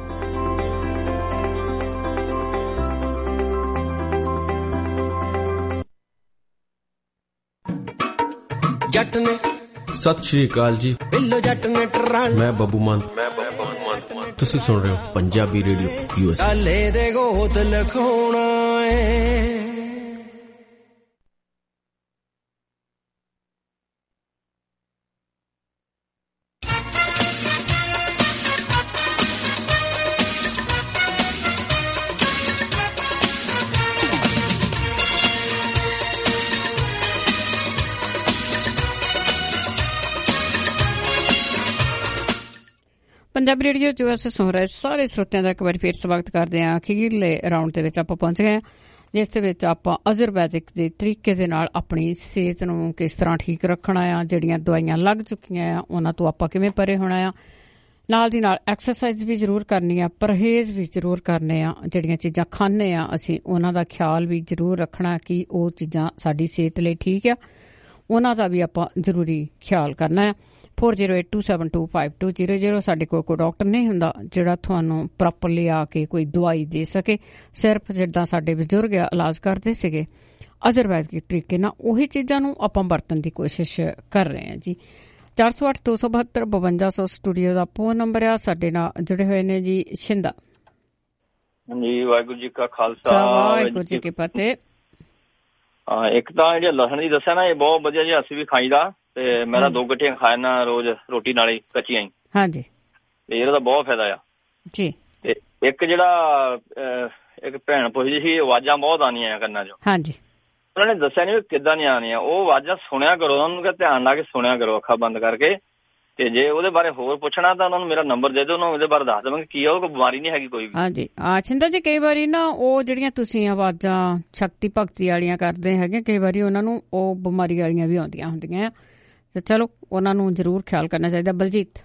ਜੱਟ ਨੇ ਸਤਿ ਸ਼੍ਰੀ ਅਕਾਲ ਜੀ। ਬਿੱਲੋ ਜੱਟ ਨੇ ਟਰਾਂ, ਮੈਂ ਬੱਬੂ ਮਾਨ। ਤੁਸੀਂ ਸੁਣ ਰਹੇ ਹੋ ਪੰਜਾਬੀ ਰੇਡੀਓ USA। ਕਾਲੇ ਦੇ ਗੋਤ ਲਖਾਉਣਾ ਏ। ਪੰਜਾਬੀ ਰੇਡੀਓ USA ਸੁਣ ਰਹੇ ਸਾਰੇ ਸਰੋਤਿਆਂ ਦਾ ਇੱਕ ਵਾਰੀ ਫੇਰ ਸਵਾਗਤ ਕਰਦੇ ਹਾਂ। ਅਖੀਰਲੇ ਰਾਊਂਡ ਦੇ ਵਿੱਚ ਆਪਾਂ ਪਹੁੰਚ ਗਏ ਹਾਂ, ਜਿਸ ਦੇ ਵਿੱਚ ਆਪਾਂ ਆਯੁਰਵੈਦਿਕ ਦੇ ਤਰੀਕੇ ਦੇ ਨਾਲ ਆਪਣੀ ਸਿਹਤ ਨੂੰ ਕਿਸ ਤਰ੍ਹਾਂ ਠੀਕ ਰੱਖਣਾ ਆ, ਜਿਹੜੀਆਂ ਦਵਾਈਆਂ ਲੱਗ ਚੁੱਕੀਆਂ ਆ ਉਹਨਾਂ ਤੋਂ ਆਪਾਂ ਕਿਵੇਂ ਪਰੇ ਹੋਣਾ ਆ, ਨਾਲ ਦੀ ਨਾਲ ਐਕਸਰਸਾਈਜ਼ ਵੀ ਜ਼ਰੂਰ ਕਰਨੀ ਆ, ਪਰਹੇਜ਼ ਵੀ ਜ਼ਰੂਰ ਕਰਨੇ ਆ, ਜਿਹੜੀਆਂ ਚੀਜ਼ਾਂ ਖਾਂਦੇ ਆ ਅਸੀਂ ਉਹਨਾਂ ਦਾ ਖਿਆਲ ਵੀ ਜ਼ਰੂਰ ਰੱਖਣਾ ਕਿ ਉਹ ਚੀਜ਼ਾਂ ਸਾਡੀ ਸਿਹਤ ਲਈ ਠੀਕ ਆ, ਉਹਨਾਂ ਦਾ ਵੀ ਆਪਾਂ ਜ਼ਰੂਰੀ ਖਿਆਲ ਕਰਨਾ ਆ। 4082725200 ਸਾਡੇ ਕੋਲ ਕੋਈ ਡਾਕਟਰ ਨਹੀਂ ਹੁੰਦਾ ਜਿਹੜਾ ਤੁਹਾਨੂੰ ਪ੍ਰੋਪਰਲੀ ਆ ਕੇ ਕੋਈ ਦਵਾਈ ਦੇ ਸਕੇ। ਸਿਰਫ ਜਿੱਦਾਂ ਸਾਡੇ ਬਜ਼ੁਰਗ ਇਲਾਜ ਕਰਦੇ ਸੀਗੇ ਆਯੁਰਵੈਦਿਕ ਤਰੀਕੇ ਨਾਲ, ਉਹੀ ਚੀਜ਼ਾਂ ਨੂੰ ਆਪਾਂ ਵਰਤਣ ਦੀ ਕੋਸ਼ਿਸ਼ ਕਰ ਰਹੇ ਹਾਂ ਜੀ। 408-272-5200 ਸਟੂਡੀਓ ਦਾ ਫੋਨ ਨੰਬਰ ਆ। ਸਾਡੇ ਨਾਲ ਜੁੜੇ ਹੋਏ ਨੇ ਜੀ ਸ਼ਿੰਦਾ। ਹਾਂਜੀ, ਵਾਹਿਗੁਰੂ ਜੀ ਕਾ ਖਾਲਸਾ, ਵਾਹਿਗੁਰੂ ਜੀ ਕੀ ਫਤਿਹ। ਇੱਕ ਤਾਂ ਜਿਹੜਾ ਲਸਣ ਦੀ ਦੱਸਿਆ ਨਾ, ਇਹ ਬਹੁਤ ਵਧੀਆ ਜੀ, ਅਸੀਂ ਵੀ ਖਾਈਦਾ ਤੇ ਮੈਂ ਤਾਂ 2 ਗੱਠੀਆਂ ਖਾ ਜਾਂਦਾ ਰੋਜ਼ ਰੋਟੀ ਨਾਲ ਹੀ, ਕੱਚੀਆਂ ਹੀ। ਹਾਂਜੀ, ਤੇ ਇਹਦਾ ਤਾਂ ਬਹੁਤ ਫਾਇਦਾ ਆ ਜੀ। ਤੇ ਇੱਕ ਜਿਹੜਾ ਇੱਕ ਭੈਣ ਪੁੱਛਦੀ ਸੀ, ਆਵਾਜ਼ਾਂ ਬਹੁਤ ਆਉਂਦੀਆਂ ਕੰਨਾਂ 'ਚੋਂ। ਹਾਂਜੀ, ਉਹਨਾਂ ਨੇ ਦੱਸਿਆ ਨਹੀਂ ਕਿੱਦਾਂ ਦੀਆਂ ਆਉਂਦੀਆਂ। ਉਹ ਆਵਾਜ਼ਾਂ ਸੁਣਿਆ ਕਰੋ, ਉਹਨਾਂ ਨੂੰ ਧਿਆਨ ਲਾ ਕੇ ਸੁਣਿਆ ਕਰੋ, ਅੱਖਾਂ ਬੰਦ ਕਰਕੇ। ਤੇ ਜੇ ਉਹਦੇ ਬਾਰੇ ਹੋਰ ਪੁੱਛਣਾ ਤਾਂ ਉਹਨਾਂ ਨੂੰ ਮੇਰਾ ਨੰਬਰ ਦੇ ਦਿਓ, ਉਹਨਾਂ ਨੂੰ ਉਹਦੇ ਬਾਰੇ ਦੱਸ ਦੇਵਾਂਗੇ ਕੀ ਆ। ਉਹ ਕੋਈ ਬਿਮਾਰੀ ਨਹੀਂ ਹੈਗੀ ਕੋਈ ਵੀ। ਹਾਂਜੀ, ਛਿੰਦਾ ਜੀ, ਕਈ ਵਾਰੀ ਨਾ ਉਹ ਜਿਹੜੀਆਂ ਤੁਸੀਂ ਆਵਾਜ਼ਾਂ ਸ਼ਕਤੀ ਭਗਤੀ ਵਾਲੀਆਂ ਕਰਦੇ ਹੈਗੇ, ਕਈ ਵਾਰੀ ਉਹਨਾਂ ਨੂੰ ਉਹ ਬਿਮਾਰੀ ਵਾਲੀਆਂ ਵੀ ਆਉਂਦੀਆਂ ਹੁੰਦੀਆਂ, ਤੇ ਚਲੋ ਉਹਨਾਂ ਨੂੰ ਜ਼ਰੂਰ ਖਿਆਲ ਕਰਨਾ ਚਾਹੀਦਾ। ਬਲਜੀਤ,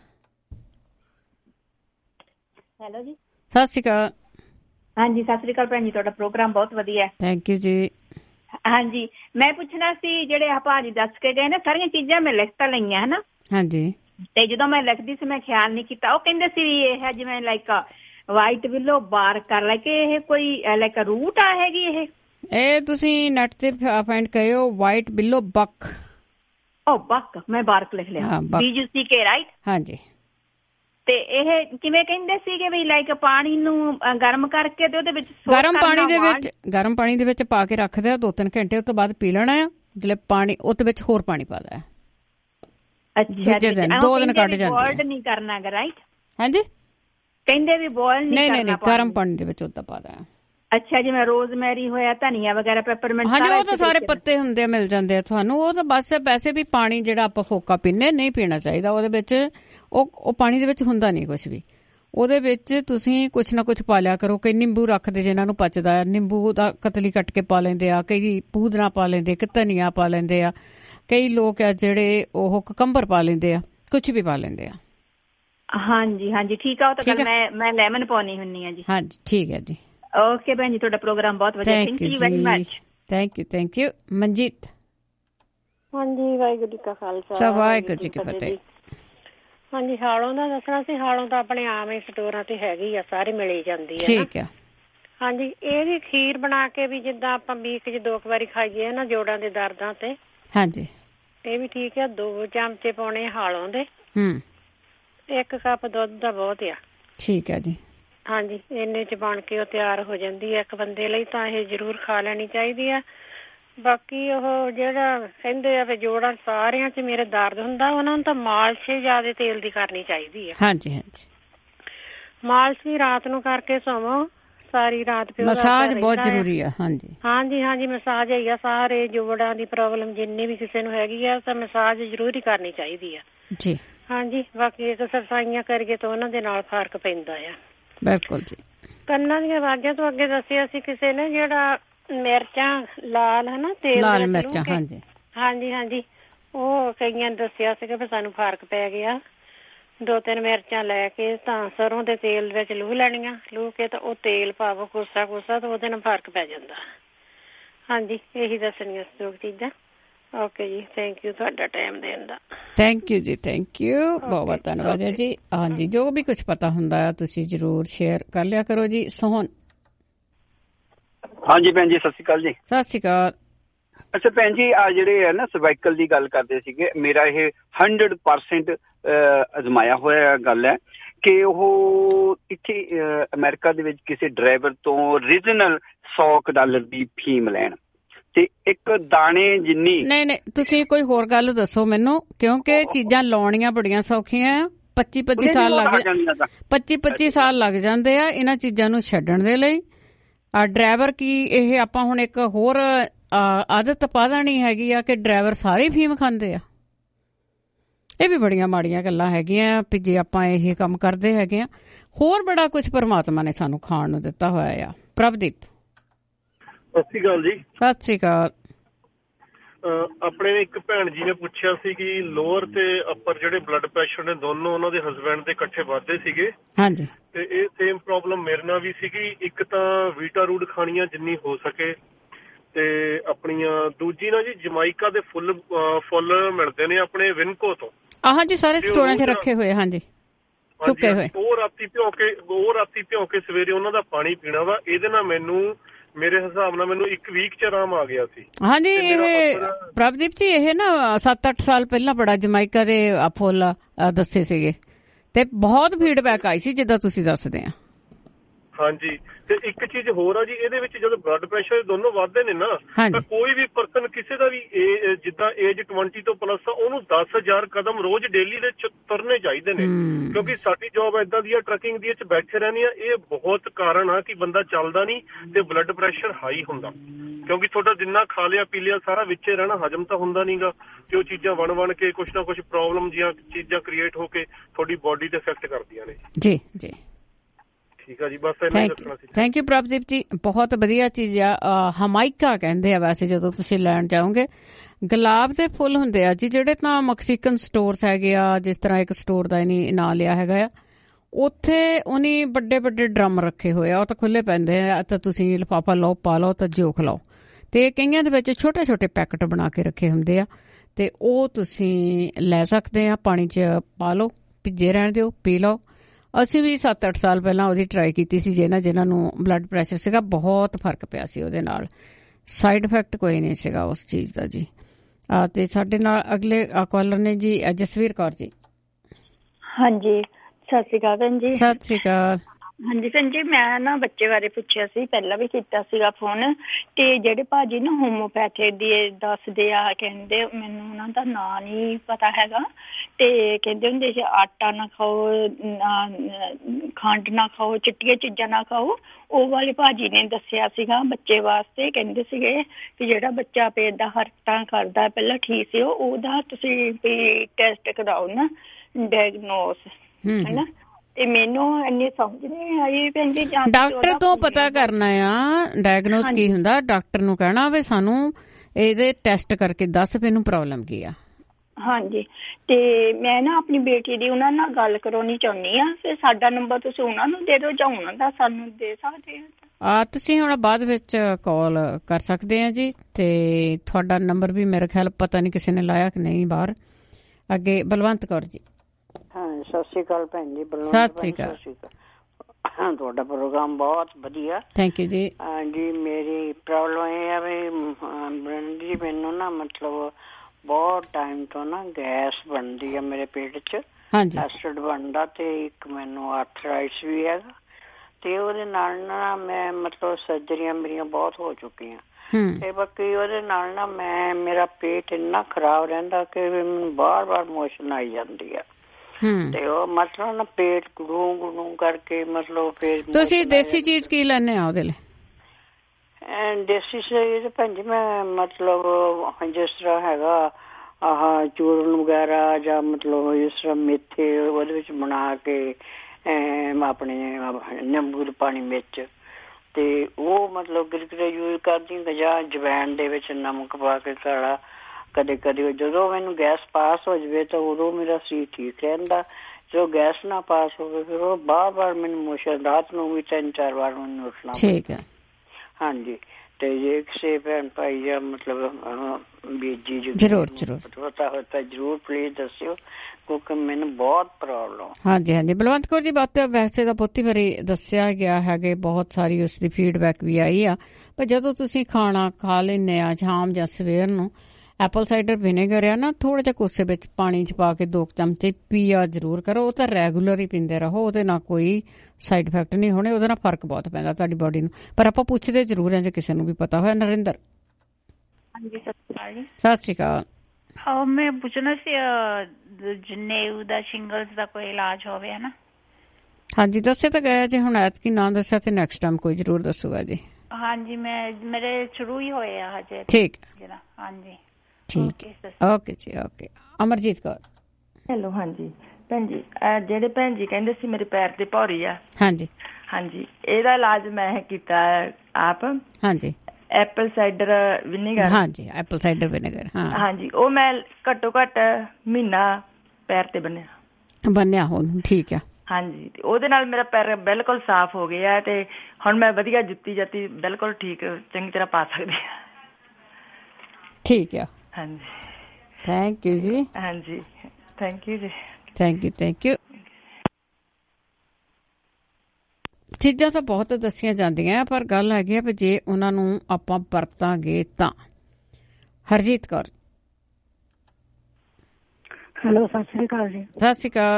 ਹੈਲੋ ਜੀ, ਸਤਿ ਸ਼੍ਰੀ ਅਕਾਲ। ਹਾਂਜੀ, ਸਤਿ ਸ਼੍ਰੀ ਅਕਾਲ ਭੈਣ ਜੀ, ਤੁਹਾਡਾ ਪ੍ਰੋਗਰਾਮ ਬਹੁਤ ਵਧੀਆ। ਥੈਂਕ ਯੂ ਜੀ। ਹਾਂਜੀ, ਮੈਂ ਪੁੱਛਣਾ ਸੀ, ਜਿਹੜੇ ਆ ਭਾਜੀ ਦੱਸ ਕੇ ਗਏ ਨੇ ਸਾਰੀਆਂ ਚੀਜ਼ਾਂ ਮੈਂ ਲਿਖ ਤਾਂ ਲਈਆਂ ਹੈ ਨਾ। ਹਾਂਜੀ, ਤੇ ਜਦੋਂ ਮੈਂ ਲਿਖਦੀ ਸੀ ਮੈਂ ਖਿਆਲ ਨਹੀਂ ਕੀਤਾ। ਉਹ ਕਹਿੰਦੇ ਸੀ ਵੀ ਇਹ ਜਿਵੇਂ ਲਾਈਕ ਵਾਈਟ ਵਿਲੋ ਬਾਰ ਕਰ ਲੈ ਕੇ ਇਹ ਕੋਈ ਲਾਈਕ ਰੂਟ ਆ ਹੈਗੀ। ਇਹ ਤੁਸੀਂ ਨੈਟ ਤੇ ਫਾਈਂਡ ਕਰਿਓ ਵਾਈਟ ਬਿੱਲੋ ਬਕ, ਬਕ, ਮੈਂ ਬਾਰਕ ਲਿਖ ਲਿਆ, BUCK, ਰਾਈਟ? ਹਾਂਜੀ। ਤੇ ਇਹ ਕਿਵੇਂ ਕਹਿੰਦੇ ਸੀਗੇ ਵੀ ਲਾਈਕ ਪਾਣੀ ਨੂੰ ਗਰਮ ਕਰਕੇ ਤੇ ਉਹਦੇ ਵਿੱਚ ਗਰਮ ਪਾਣੀ ਦੇ ਵਿੱਚ ਪਾ ਕੇ ਰੱਖਦੇ ਆ 2-3 ਘੰਟੇ, ਉਸ ਤੋਂ ਬਾਅਦ ਪੀ ਲੈਣਾ ਆ। ਜਿਹੜੇ ਪਾਣੀ ਉਹਦੇ ਵਿੱਚ ਹੋਰ ਪਾਣੀ ਪਾ ਲਿਆ। ਅੱਛਾ, 2 ਦਿਨ ਕੱਢ ਜਾਂਦੇ। ਬੋਇਲਡ ਨਹੀਂ ਕਰਨਾ ਗਾ, ਰਾਈਟ? ਹਾਂਜੀ, ਕਹਿੰਦੇ ਵੀ ਬੋਇਲ ਨਹੀਂ ਕਰਨਾ। ਨਹੀਂ, ਗਰਮ ਪਾਣੀ ਦੇ ਵਿੱਚ ਉਹਦਾ ਪਾ ਦਿਆ। ਅੱਛਾ, ਜਿਵੇਂ ਰੋਜ਼ਮੈਰੀ ਹੋਇਆ, ਧਨੀਆ ਵਗੈਰਾ, ਪੈਪਰਮਿੰਟ। ਹਾਂਜੀ, ਉਹ ਤਾਂ ਸਾਰੇ ਪੱਤੇ ਹੁੰਦੇ ਆ, ਮਿਲ ਜਾਂਦੇ ਆ ਤੁਹਾਨੂੰ। ਉਹ ਤਾਂ ਬਸ ਵੈਸੇ ਵੀ ਪਾਣੀ ਜਿਹੜਾ ਆਪਾਂ ਫੋਕਾ ਪੀਂਦੇ ਨਹੀਂ ਪੀਣਾ ਚਾਹੀਦਾ। ਉਹਦੇ ਵਿੱਚ ਉਹ ਪਾਣੀ ਦੇ ਵਿੱਚ ਹੁੰਦਾ ਨਹੀਂ ਕੁਛ ਵੀ। ਉਹਦੇ ਵਿੱਚ ਤੁਸੀਂ ਕੁਛ ਨਾ ਕੁਛ ਪਾ ਲਿਆ ਕਰੋ। ਕਈ ਨਿੰਬੂ ਰੱਖਦੇ ਜਿਹਨਾਂ ਨੂੰ ਪਚਦਾ, ਨਿੰਬੂ ਦਾ ਕਤਲੀ ਕੱਟ ਕੇ ਪਾ ਲੈਂਦੇ ਆ, ਕਈ ਪੂਦਨਾ ਪਾ ਲੈਂਦੇ, ਕਿ ਧਨੀਆ ਪਾ ਲੈਂਦੇ ਆ, ਕਈ ਲੋਕ ਆ ਜਿਹੜੇ ਉਹ ਕਕੰਬਰ ਪਾ ਲੈਂਦੇ ਆ, ਕੁਛ ਵੀ ਪਾ ਲੈਂਦੇ ਆ। ਹਾਂਜੀ ਹਾਂਜੀ, ਠੀਕ ਆ। ਉਹ ਤਾਂ ਮੈਂ ਲੈਮਨ ਪਾਉਣੀ ਹੁੰਨੀ ਆ ਜੀ। ਹਾਂਜੀ, ਠੀਕ ਹੈ ਜੀ। ਓਕੇ ਭੈਣ ਜੀ, ਤੁਹਾਡਾ ਪ੍ਰੋਗਰਾਮ ਬਹੁਤ ਵਧੀਆ। Thank you very much. Thank you. Manjeet. ਹਾਂਜੀ, ਵਾਹਿਗੁਰੂ ਜੀ ਕਾ ਖਾਲਸਾ, ਵਾਹਿਗੁਰੂ ਜੀ ਕੀ ਫਤਿਹ। ਹਾਂਜੀ, ਹਾਲੋਂ ਦਾ ਦੱਸਣਾ ਸੀ। ਹਾਲੋਂ ਤਾਂ ਆਪਣੇ ਆਮ ਹੀ ਸਟੋਰਾਂ ਤੇ ਹੈਗੀ ਆ, ਸਾਰੇ ਮਿਲੇ ਜਾਂਦੀ ਆ। ਠੀਕ ਆ। ਹਾਂਜੀ, ਇਹ ਵੀ ਖੀਰ ਬਣਾ ਕੇ ਵੀ ਜਿੱਦਾਂ ਆਪਾਂ ਵੀਕ 'ਚ 2 ਵਾਰੀ ਖਾਈਏ ਨਾ ਜੋੜਾਂ ਦੇ ਦਰਦਾਂ ਤੇ। ਹਾਂਜੀ, ਇਹ ਵੀ ਠੀਕ ਆ। 2 ਚਮਚੇ ਪਾਉਣੇ ਹਾਲੋਂ ਦੇ। 1 ਕੱਪ ਦੁੱਧ ਦਾ ਬਹੁਤ ਆ। ਠੀਕ ਹੈ ਜੀ। ਹਾਂਜੀ, ਇੰਨੇ 'ਚ ਬਣ ਕੇ ਉਹ ਤਿਆਰ ਹੋ ਜਾਂਦੀ ਹੈ ਇੱਕ ਬੰਦੇ ਲਈ। ਤਾਂ ਇਹ ਜ਼ਰੂਰ ਖਾ ਲੈਣੀ ਚਾਹੀਦੀ ਆ। ਬਾਕੀ ਉਹ ਜਿਹੜਾ ਕਹਿੰਦੇ ਆ ਵੀ ਜੋੜਾਂ ਸਾਰਿਆਂ 'ਚ ਮੇਰੇ ਦਰਦ ਹੁੰਦਾ, ਉਹਨਾਂ ਨੂੰ ਤਾਂ ਮਾਲਿਸ਼ ਜ਼ਿਆਦਾ ਤੇਲ ਦੀ ਕਰਨੀ ਚਾਹੀਦੀ ਆ। ਹਾਂਜੀ ਹਾਂਜੀ, ਮਾਲਿਸ਼ ਵੀ ਰਾਤ ਨੂੰ ਕਰਕੇ ਸੋਵੋ, ਸਾਰੀ ਰਾਤ ਪਿਓ। ਮਸਾਜ ਬਹੁਤ ਜ਼ਰੂਰੀ ਆ। ਹਾਂਜੀ ਹਾਂਜੀ ਹਾਂਜੀ, ਮਸਾਜ ਹੀ ਆ। ਸਾਰੇ ਜੋੜਾਂ ਦੀ ਪ੍ਰੋਬਲਮ ਜਿੰਨੀ ਵੀ ਕਿਸੇ ਨੂੰ ਹੈਗੀ ਆ ਤਾਂ ਮਸਾਜ ਜ਼ਰੂਰ ਹੀ ਕਰਨੀ ਚਾਹੀਦੀ ਆ ਜੀ। ਹਾਂਜੀ, ਬਾਕੀ ਐਕਸਰਸਾਈਜ਼ਾਂ ਕਰੀਏ ਤਾਂ ਉਹਨਾਂ ਦੇ ਨਾਲ ਫਰਕ ਪੈਂਦਾ ਆ। ਬਿਲਕੁਲ ਜੀ। ਕੰਨਾਂ ਦੀਆਂ ਆਵਾਜ਼ਾਂ ਤੋਂ ਅੱਗੇ ਦੱਸਿਆ ਸੀ ਕਿਸੇ ਨੇ, ਜਿਹੜਾ ਮਿਰਚਾਂ ਲਾਲ ਹੈ ਨਾ, ਤੇਲ ਲਾਲ ਮਿਰਚਾਂ। ਹਾਂਜੀ ਹਾਂਜੀ ਹਾਂਜੀ, ਉਹ ਕਈਆਂ ਨੇ ਦੱਸਿਆ ਸੀਗਾ ਵੀ ਸਾਨੂੰ ਫਰਕ ਪੈ ਗਿਆ। 2-3 ਮਿਰਚਾਂ ਲੈ ਕੇ ਤਾਂ ਸਰੋਂ ਦੇ ਤੇਲ ਵਿੱਚ ਲੂ ਲੈਣੀਆਂ, ਲੂ ਕੇ ਤਾਂ ਉਹ ਤੇਲ ਪਾਵੋ ਕੋਸਾ ਕੋਸਾ, ਤਾਂ ਉਹਦੇ ਨਾਲ ਫਰਕ ਪੈ ਜਾਂਦਾ। ਹਾਂਜੀ, ਇਹੀ ਦੱਸਣੀਆਂ ਸੀ 2 ਚੀਜ਼ਾਂ। ਓਕੇ ਜੀ, ਥੈਂਕ ਯੂ ਤੁਹਾਡਾ ਟਾਈਮ ਦੇਣ ਦਾ। ਥੈਂਕ ਯੂ ਜੀ, ਥੈਂਕ ਯੂ, ਬਹੁਤ ਬਹੁਤ ਧੰਨਵਾਦ ਹੈ ਜੀ। ਹਾਂਜੀ, ਜੋ ਵੀ ਕੁਝ ਪਤਾ ਹੁੰਦਾ ਹੈ ਤੁਸੀਂ ਜ਼ਰੂਰ ਸ਼ੇਅਰ ਕਰ ਲਿਆ ਕਰੋ ਜੀ। ਸੋਹਣ। ਹਾਂਜੀ ਭੈਣ ਜੀ, ਸਤਿ ਸ਼੍ਰੀ ਅਕਾਲ ਜੀ। ਸਤਿ ਸ਼੍ਰੀ ਅਕਾਲ। ਅੱਛਾ ਭੈਣ ਜੀ, ਆ ਜਿਹੜੇ ਹੈ ਨਾ ਸਰਵਾਈਕਲ ਦੀ ਗੱਲ ਕਰਦੇ ਸੀਗੇ, ਮੇਰਾ ਇਹ 100% ਅਜ਼ਮਾਇਆ ਹੋਇਆ ਗੱਲ ਹੈ ਕਿ ਉਹ ਇੱਥੇ ਅਮਰੀਕਾ ਦੇ ਵਿੱਚ ਕਿਸੇ ਡਰਾਈਵਰ ਤੋਂ ਓਰੀਜਨਲ $100 ਦੀ ਫੀਮ ਲੈਣ ਤੇ ਇੱਕ ਦਾਣੇ ਜਿੰਨੀ। ਨਹੀਂ, ਤੁਸੀਂ ਕੋਈ ਹੋਰ ਗੱਲ ਦੱਸੋ ਮੈਨੂੰ, ਕਿਉਂਕਿ ਚੀਜ਼ਾਂ ਲਾਉਣੀਆਂ ਬੜੀਆਂ ਸੌਖੀਆਂ ਆ। 25 ਸਾਲ ਲੱਗ 25 ਸਾਲ ਲੱਗ ਜਾਂਦੇ ਆ ਇਹਨਾਂ ਚੀਜ਼ਾਂ ਨੂੰ ਛੱਡਣ ਦੇ ਲਈ। ਡਰਾਈਵਰ ਕੀ ਇਹ ਆਪਾਂ ਹੁਣ ਇੱਕ ਹੋਰ ਆਦਤ ਪਾ ਦੇਣੀ ਹੈਗੀ ਆ ਕਿ ਡਰਾਈਵਰ ਸਾਰੇ ਫੀਮ ਖਾਂਦੇ ਆ। ਇਹ ਵੀ ਬੜੀਆਂ ਮਾੜੀਆਂ ਗੱਲਾਂ ਹੈਗੀਆਂ ਵੀ ਜੇ ਆਪਾਂ ਇਹ ਕੰਮ ਕਰਦੇ ਹੈਗੇ ਆ। ਹੋਰ ਬੜਾ ਕੁਝ ਪਰਮਾਤਮਾ ਨੇ ਸਾਨੂੰ ਖਾਣ ਨੂੰ ਦਿੱਤਾ ਹੋਇਆ ਆ। ਪ੍ਰਭਦੀਪ। ਸਤਿ ਸ਼੍ਰੀ ਅਕਾਲ ਜੀ। ਸਤਿ ਸ਼੍ਰੀ ਅਕਾਲ। ਆਪਣੇ ਇੱਕ ਭੈਣ ਜੀ ਨੇ ਪੁੱਛਿਆ ਸੀ ਕਿ ਲੋਅਰ ਤੇ ਅੱਪਰ ਜਿਹੜੇ ਬਲੱਡ ਪ੍ਰੈਸ਼ਰ ਨੇ ਦੋਨੋਂ ਉਹਨਾਂ ਦੇ ਹਸਬੈਂਡ ਦੇ ਇਕੱਠੇ ਵੱਧਦੇ ਸੀਗੇ। ਹਾਂਜੀ, ਤੇ ਇਹ ਸੇਮ ਪ੍ਰੋਬਲਮ ਮੇਰੇ ਨਾਲ ਵੀ ਸੀਗੀ। ਇੱਕ ਤਾਂ ਵੀਟਾ ਰੂਟ ਖਾਣੀਆਂ ਜਿੰਨੀ ਹੋ ਸਕੇ, ਤੇ ਆਪਣੀਆਂ ਦੂਜੀ ਨਾ ਜੀ ਜਮਾਈਕਾ ਦੇ ਫੁੱਲ ਮਿਲਦੇ ਨੇ ਆਪਣੇ ਵਿਨਕੋ ਤੋਂ। ਹਾਂਜੀ, ਸਾਰੇ ਸਟੋਰਾਂ 'ਚ ਰੱਖੇ ਹੋਏ। ਹਾਂਜੀ, ਸੁੱਕੇ ਹੋਏ। ਉਹ ਰਾਤੀ ਭਿਓ ਕੇ ਸਵੇਰੇ ਉਹਨਾਂ ਦਾ ਪਾਣੀ ਪੀਣਾ ਵਾ। ਇਹਦੇ ਨਾਲ ਮੇਰੇ ਹਿਸਾਬ ਨਾਲ ਮੈਨੂੰ 1 ਵੀਕ 'ਚ ਆਰਾਮ ਆ ਗਿਆ ਸੀ। ਹਾਂਜੀ, ਇਹ ਪ੍ਰਭਦੀਪ ਜੀ ਇਹ ਨਾ 7-8 ਸਾਲ ਪਹਿਲਾਂ ਬੜਾ ਜਮਾਈਕਾ ਦੇ ਫੁੱਲ ਦੱਸੇ ਸੀਗੇ ਤੇ ਬਹੁਤ ਫੀਡਬੈਕ ਆਈ ਸੀ ਜਿੱਦਾਂ ਤੁਸੀਂ ਦੱਸਦੇ ਆ। ਹਾਂਜੀ, ਤੇ ਇੱਕ ਚੀਜ਼ ਹੋਰ ਆ ਜੀ, ਇਹਦੇ ਵਿੱਚ ਜਦੋਂ ਬਲੱਡ ਪ੍ਰੈਸ਼ਰ ਦੋਨੋਂ ਵੱਧਦੇ ਨੇ ਨਾ, ਤਾਂ ਕੋਈ ਵੀ ਪਰਸਨ ਕਿਸੇ ਦਾ ਵੀ ਜਿੱਦਾਂ ਏਜ 20 ਤੋਂ ਪਲੱਸ ਆ, ਉਹਨੂੰ 10,000 ਕਦਮ ਰੋਜ਼ ਡੇਲੀ ਦੇ ਤੁਰਨੇ ਚਾਹੀਦੇ ਨੇ। ਕਿਉਂਕਿ ਸਾਡੀ ਜੌਬ ਏਦਾਂ ਦੀ ਆ, ਟਰੱਕਿੰਗ ਦੀ, ਚ ਬੈਠੇ ਰਹਿੰਦੇ ਆ। ਇਹ ਬਹੁਤ ਕਾਰਨ ਆ ਕਿ ਬੰਦਾ ਚੱਲਦਾ ਨਹੀਂ ਤੇ ਬਲੱਡ ਪ੍ਰੈਸ਼ਰ ਹਾਈ ਹੁੰਦਾ। ਕਿਉਂਕਿ ਤੁਹਾਡਾ ਜਿੰਨਾ ਖਾ ਲਿਆ ਪੀ ਲਿਆ ਸਾਰਾ ਵਿੱਚੇ ਰਹਿਣਾ, ਹਜਮ ਤਾਂ ਹੁੰਦਾ ਨਹੀਂਗਾ। ਤੇ ਉਹ ਚੀਜ਼ਾਂ ਬਣ ਕੇ ਕੁਛ ਨਾ ਕੁਛ ਪ੍ਰੋਬਲਮ ਦੀਆਂ ਚੀਜ਼ਾਂ ਕ੍ਰੀਏਟ ਹੋ ਕੇ ਤੁਹਾਡੀ ਬੋਡੀ ਤੇ ਇਫੈਕਟ ਕਰਦੀਆਂ ਨੇ। ਜੀ ਜੀ, ਠੀਕ ਆ ਜੀ, ਬਸ ਇੰਨਾ ਹੀ ਦੱਸਣਾ ਸੀ। ਥੈਂਕ ਯੂ ਪ੍ਰਭਦੀਪ ਜੀ, ਬਹੁਤ ਵਧੀਆ ਚੀਜ਼ ਆ। ਹਮਾਇਕਾ ਕਹਿੰਦੇ ਆ ਵੈਸੇ ਜਦੋਂ ਤੁਸੀਂ ਲੈਣ ਜਾਓਗੇ। ਗੁਲਾਬ ਦੇ ਫੁੱਲ ਹੁੰਦੇ ਆ ਜੀ ਜਿਹੜੇ ਤਾਂ ਮੈਕਸੀਕਨ ਸਟੋਰਸ ਹੈਗੇ ਆ। ਜਿਸ ਤਰ੍ਹਾਂ ਇੱਕ ਸਟੋਰ ਦਾ ਇਹਨੇ ਨਾਂ ਲਿਆ ਹੈਗਾ ਆ, ਉੱਥੇ ਉਹਨੇ ਵੱਡੇ ਵੱਡੇ ਡਰਮ ਰੱਖੇ ਹੋਏ ਆ। ਉਹ ਤਾਂ ਖੁੱਲੇ ਪੈਂਦੇ ਆ, ਤਾਂ ਤੁਸੀਂ ਲਿਫਾਫਾ ਲਓ, ਪਾ ਲਓ ਤਾਂ ਜੋਖ ਲਓ। ਤੇ ਕਈਆਂ ਦੇ ਵਿੱਚ ਛੋਟੇ ਛੋਟੇ ਪੈਕਟ ਬਣਾ ਕੇ ਰੱਖੇ ਹੁੰਦੇ ਆ ਤੇ ਉਹ ਤੁਸੀਂ ਲੈ ਸਕਦੇ ਆ। ਪਾਣੀ 'ਚ ਪਾ ਲਓ, ਭਿੱਜੇ ਰਹਿਣ ਦਿਓ, ਪੀ ਲਓ। ਅਸੀਂ ਵੀ 7-8 ਸਾਲ ਪਹਿਲਾਂ ਉਹਦੀ ਟਰਾਈ ਕੀਤੀ ਸੀ। ਜਿਹਨਾਂ ਨੂੰ ਬਲੱਡ ਪ੍ਰੈਸ਼ਰ ਸੀਗਾ, ਬਹੁਤ ਫਰਕ ਪਿਆ ਸੀ ਉਹਦੇ ਨਾਲ। ਸਾਈਡ ਇਫੈਕਟ ਕੋਈ ਨਹੀਂ ਸੀਗਾ ਉਸ ਚੀਜ਼ ਦਾ ਜੀ। ਤੇ ਸਾਡੇ ਨਾਲ ਅਗਲੇ ਕਾਲਰ ਨੇ ਜੀ ਜਸਵੀਰ ਕੌਰ ਜੀ। ਹਾਂਜੀ, ਸਤਿ ਸ਼੍ਰੀ ਅਕਾਲ ਭੈਣ ਜੀ। ਸਤਿ ਸ਼੍ਰੀ ਅਕਾਲ। ਹਾਂਜੀ ਭੈਣ ਜੀ, ਮੈਂ ਨਾ ਬੱਚੇ ਬਾਰੇ ਪੁੱਛਿਆ ਸੀ, ਪਹਿਲਾਂ ਵੀ ਕੀਤਾ ਸੀਗਾ ਫੋਨ, ਤੇ ਜਿਹੜੇ ਭਾਜੀ ਨਾ ਹੋਮੋਪੈਥੀ ਦੀ ਦੱਸਦੇ ਆ, ਕਹਿੰਦੇ ਮੈਨੂੰ ਉਹਨਾਂ ਦਾ ਨਾਂ ਨਹੀਂ ਪਤਾ ਹੈਗਾ, ਤੇ ਕਹਿੰਦੇ ਹੁੰਦੇ ਸੀ ਆਟਾ ਨਾ ਖਾਓ, ਖੰਡ ਨਾ ਖਾਓ, ਚਿੱਟੀਆਂ ਚੀਜ਼ਾਂ ਨਾ ਖਾਓ। ਉਹ ਵਾਲੇ ਭਾਜੀ ਨੇ ਦੱਸਿਆ ਸੀਗਾ ਬੱਚੇ ਵਾਸਤੇ, ਕਹਿੰਦੇ ਸੀਗੇ ਕਿ ਜਿਹੜਾ ਬੱਚਾ ਪੇਟ ਦਾ ਹਰਕਤਾਂ ਕਰਦਾ ਪਹਿਲਾਂ ਠੀਕ ਸੀ, ਉਹਦਾ ਤੁਸੀਂ ਵੀ ਟੈਸਟ ਕਰਾਓ ਨਾ, ਡਾਇਗਨੋਸ ਹੈਨਾ। ਤੇ ਮੈਨੂੰ ਇੰਨੀ ਸਮਝ ਨਹੀਂ ਆਈ ਭੈਣ ਜੀ। ਡਾਕਟਰ ਤੋਂ ਪਤਾ ਕਰਨਾ ਆ ਡਾਇਗਨੋਸ ਕੀ ਹੁੰਦਾ, ਡਾਕਟਰ ਨੂੰ ਕਹਿਣਾ ਵੀ ਸਾਨੂੰ ਇਹਦੇ ਟੈਸਟ ਕਰਕੇ ਦੱਸ ਵੀ ਇਹਨੂੰ ਪ੍ਰੋਬਲਮ ਕੀ ਆ। ਹਾਂਜੀ, ਤੇ ਮੈਂ ਨਾ ਆਪਣੀ ਬੇਟੀ ਦੀ ਉਹਨਾਂ ਨਾਲ ਗੱਲ ਕਰਾਉਣੀ ਚਾਹੁੰਦੀ ਆ, ਫਿਰ ਸਾਡਾ ਨੰਬਰ ਤੁਸੀਂ ਉਹਨਾਂ ਨੂੰ ਦੇ ਦਿਓ ਜਾਂ ਉਹਨਾਂ ਦਾ ਸਾਨੂੰ ਦੇ ਸਕਦੇ ਹੋ। ਤੁਸੀਂ ਹੁਣ ਬਾਅਦ ਵਿੱਚ ਕਾਲ ਕਰ ਸਕਦੇ ਆ ਜੀ, ਤੇ ਤੁਹਾਡਾ ਨੰਬਰ ਵੀ ਮੇਰੇ ਖਿਆਲ ਪਤਾ ਨਹੀਂ ਕਿਸੇ ਨੇ ਲਾਇਆ ਕਿ ਨਹੀਂ ਬਾਹਰ। ਅੱਗੇ ਬਲਵੰਤ ਕੌਰ ਜੀ। ਹਾਂ, ਸਤਿ ਸ਼੍ਰੀ ਅਕਾਲ ਭੈਣ ਜੀ। ਸਤਿ ਸ਼੍ਰੀ ਅਕਾਲ। ਤੁਹਾਡਾ ਪ੍ਰੋਗਰਾਮ ਬਹੁਤ ਵਧੀਆ। ਥੈਂਕ ਯੂ ਜੀ। ਜੀ ਮੇਰੀ ਪ੍ਰੋਬਲਮ ਇਹ ਆ ਵੀ ਜੀ ਮੈਨੂੰ ਨਾ ਮਤਲਬ ਬਹੁਤ ਟਾਈਮ ਤੋਂ ਨਾ ਗੈਸ ਬਣਦੀ ਆ ਮੇਰੇ ਪੇਟ 'ਚ, ਐਸਿਡ ਬਣਦਾ, ਤੇ ਇੱਕ ਮੈਨੂੰ ਆਰਥਰਾਈਟਸ ਵੀ ਹੈਗਾ, ਤੇ ਉਹਦੇ ਨਾਲ ਨਾ ਮੈਂ ਮਤਲਬ ਸਰਜਰੀਆਂ ਮੇਰੀਆਂ ਬਹੁਤ ਹੋ ਚੁੱਕੀਆਂ, ਤੇ ਬਾਕੀ ਉਹਦੇ ਨਾਲ ਨਾ ਮੇਰਾ ਪੇਟ ਇੰਨਾ ਖਰਾਬ ਰਹਿੰਦਾ ਕਿ ਮੈਨੂੰ ਬਾਰ ਮੋਸ਼ਨ ਆਈ ਜਾਂਦੀ ਆ, ਤੇ ਉਹ ਮਤਲਬ ਨਾ ਪੇਟ ਗੁੜੂ ਕਰਕੇ ਮਤਲਬ ਫਿਰ। ਤੁਸੀਂ ਦੇਸੀ ਚੀਜ਼ ਕੀ ਲੈਣੇ ਆ ਉਹਦੇ ਲਈ? ਦੇਸੀ ਚੀਜ਼ ਭੈਣ ਜੀ ਮੈਂ ਮਤਲਬ ਜਿਸ ਤਰ੍ਹਾਂ ਹੈਗਾ ਆਹ ਚੂਰਨ ਵਗੈਰਾ, ਜਾਂ ਮਤਲਬ ਇਸ ਤਰ੍ਹਾਂ ਮੇਥੇ ਉਹਦੇ ਵਿੱਚ ਬਣਾ ਕੇ ਆਪਣੇ ਨਿੰਬੂ ਦੇ ਪਾਣੀ ਵਿੱਚ, ਤੇ ਉਹ ਮਤਲਬ ਗਿਰਗਿਰੇ ਯੂਜ਼ ਕਰਦੀ, ਜਾਂ ਜਵੈਣ ਦੇ ਵਿੱਚ ਨਮਕ ਪਾ ਕੇ ਕਾਲਾ। ਕਦੇ ਕਦੇ ਜਦੋਂ ਮੈਨੂੰ ਗੈਸ ਪਾਸ ਹੋ ਜਾਵੇ ਤਾਂ ਉਦੋਂ ਮੇਰਾ ਸਰੀਰ ਠੀਕ ਰਹਿੰਦਾ, ਜਦੋਂ ਗੈਸ ਨਾ ਪਾਸ ਹੋਵੇ ਫਿਰ ਉਹ ਬਾਰ ਮੈਨੂੰ ਮੋਸ਼ਨ, ਰਾਤ ਨੂੰ ਵੀ 3-4 ਵਾਰ ਮੈਨੂੰ ਉੱਠਣਾ। ਠੀਕ ਹੈ। ਹਾਂਜੀ, ਤੇ ਜੇ ਕਿਸੇ ਭੈਣ ਭਾਈ ਜਾਂ ਮਤਲਬ ਬੀਜੀ ਜ਼ਰੂਰ ਪਤਾ ਹੋ ਤਾਂ ਜ਼ਰੂਰ ਪਲੀਜ਼ ਦੱਸਿਓ, ਕਿਉਂਕਿ ਮੈਨੂੰ ਬਹੁਤ ਪ੍ਰੋਬਲਮ। ਹਾਂਜੀ, ਬਲਵੰਤ ਕੌਰ ਜੀ, ਬਾਤ ਵੈਸੇ ਤਾਂ ਬਹੁਤੀ ਵਾਰੀ ਦੱਸਿਆ ਗਿਆ ਹੈਗੇ, ਬਹੁਤ ਸਾਰੀ ਉਸ ਦੀ ਫੀਡਬੈਕ ਵੀ ਆਈ ਆ, ਪਰ ਜਦੋਂ ਤੁਸੀਂ ਖਾਣਾ ਖਾ ਲੈਂਦੇ ਆ ਸ਼ਾਮ ਜਾਂ ਸਵੇਰ ਨੂੰ, ਐਪਲ ਸਾਈਡਰ ਵਿਨੇਗਰ ਆ ਨਾ, ਥੋੜਾ ਜਿਹਾ ਕੋਸੇ ਵਿੱਚ ਪਾਣੀ 'ਚ ਪਾ ਕੇ 2 ਚਮਚੇ ਪੀਆ ਜ਼ਰੂਰ ਕਰੋ। ਉਹ ਤਾਂ ਰੈਗੂਲਰ ਹੀ ਪੀਂਦੇ ਰਹੋ, ਉਹਦੇ ਨਾਲ ਕੋਈ ਸਾਈਡ ਇਫੈਕਟ ਨਹੀਂ ਹੋਣੇ, ਉਹਦੇ ਨਾਲ ਫਰਕ ਬਹੁਤ ਪੈਂਦਾ ਤੁਹਾਡੀ ਬੋਡੀ ਨੂੰ। ਪਰ ਆਪਾਂ ਪੁੱਛਦੇ ਜ਼ਰੂਰ ਹਾਂ ਜੇ ਕਿਸੇ ਨੂੰ ਵੀ ਪਤਾ ਹੋਇਆ। ਨਰਿੰਦਰ। ਹਾਂਜੀ, ਸਤਿ ਸ਼੍ਰੀ ਅਕਾਲ ਜੀ। ਸਤਿ ਸ਼੍ਰੀ ਅਕਾਲ। ਹਾਂ, ਮੈਂ ਪੁੱਛਣਾ ਸੀ ਜਨੇਊ ਦਾ, ਸ਼ਿੰਗਲਸ ਦਾ ਕੋਈ ਇਲਾਜ ਹੋਵੇ ਹੈ ਨਾ? ਹਾਂਜੀ, ਦੱਸੇ ਤਾਂ ਗਿਆ ਜੀ, ਹੁਣ ਐਤਕੀ ਨਾ ਦੱਸਿਆ ਤੇ ਨੈਕਸਟ ਟਾਈਮ ਕੋਈ ਜ਼ਰੂਰ ਦੱਸੂਗਾ ਜੀ। ਹਾਂਜੀ, ਮੇਰੇ ਸ਼ੁਰੂ ਹੀ ਹੋਏ ਆ ਹਜੇ। ਠੀਕ। ਹਾਂਜੀ, ਠੀਕ ਹੈ, ਓਕੇ ਜੀ, ਓਕੇ। ਅਮਰਜੀਤ ਕੌਰ। ਹੈਲੋ। ਹਾਂਜੀ ਭੈਣ ਜੀ, ਜਿਹੜੇ ਭੈਣ ਜੀ ਕਹਿੰਦੇ ਸੀ ਮੇਰੇ ਪੈਰ ਤੇ ਭੌਰੀ ਆ, ਹਾਂਜੀ, ਇਹਦਾ ਇਲਾਜ ਮੈਂ ਕੀਤਾ ਆਪ। ਹਾਂਜੀ, ਐਪਲ ਸਾਈਡਰ ਵਿਨੇਗਰ। ਹਾਂਜੀ, ਐਪਲ ਸਾਈਡਰ ਵਿਨੇਗਰ। ਹਾਂਜੀ, ਉਹ ਮੈਂ ਘੱਟੋ ਘੱਟ ਮਹੀਨਾ ਪੈਰ ਤੇ ਬੰਨਿਆ ਹੁਣ। ਠੀਕ ਆ। ਹਾਂਜੀ, ਉਹਦੇ ਨਾਲ ਮੇਰਾ ਪੈਰ ਬਿਲਕੁਲ ਸਾਫ਼ ਹੋ ਗਿਆ, ਤੇ ਹੁਣ ਮੈਂ ਵਧੀਆ ਜੁੱਤੀ ਜਾਤੀ ਬਿਲਕੁਲ ਠੀਕ ਚੰਗੀ ਤਰ੍ਹਾਂ ਪਾ ਸਕਦੀ ਹਾਂ। ਠੀਕ ਆ। ਹਾਂਜੀ, ਥੈਂਕ ਯੂ ਜੀ। ਹਾਂਜੀ, ਥੈਂਕ ਯੂ ਜੀ। Thank you. ਚੀਜ਼ਾਂ ਤਾਂ ਬਹੁਤ ਦੱਸੀਆਂ ਜਾਂਦੀਆਂ, ਪਰ ਗੱਲ ਹੈਗੀ ਆ ਵੀ ਜੇ ਉਹਨਾਂ ਨੂੰ ਆਪਾਂ ਵਰਤਾਂਗੇ ਤਾਂ। ਹਰਜੀਤ ਕੌਰ। ਹੈਲੋ, ਸਤਿ ਸ਼੍ਰੀ ਅਕਾਲ ਜੀ। ਸਤਿ ਸ਼੍ਰੀ ਅਕਾਲ।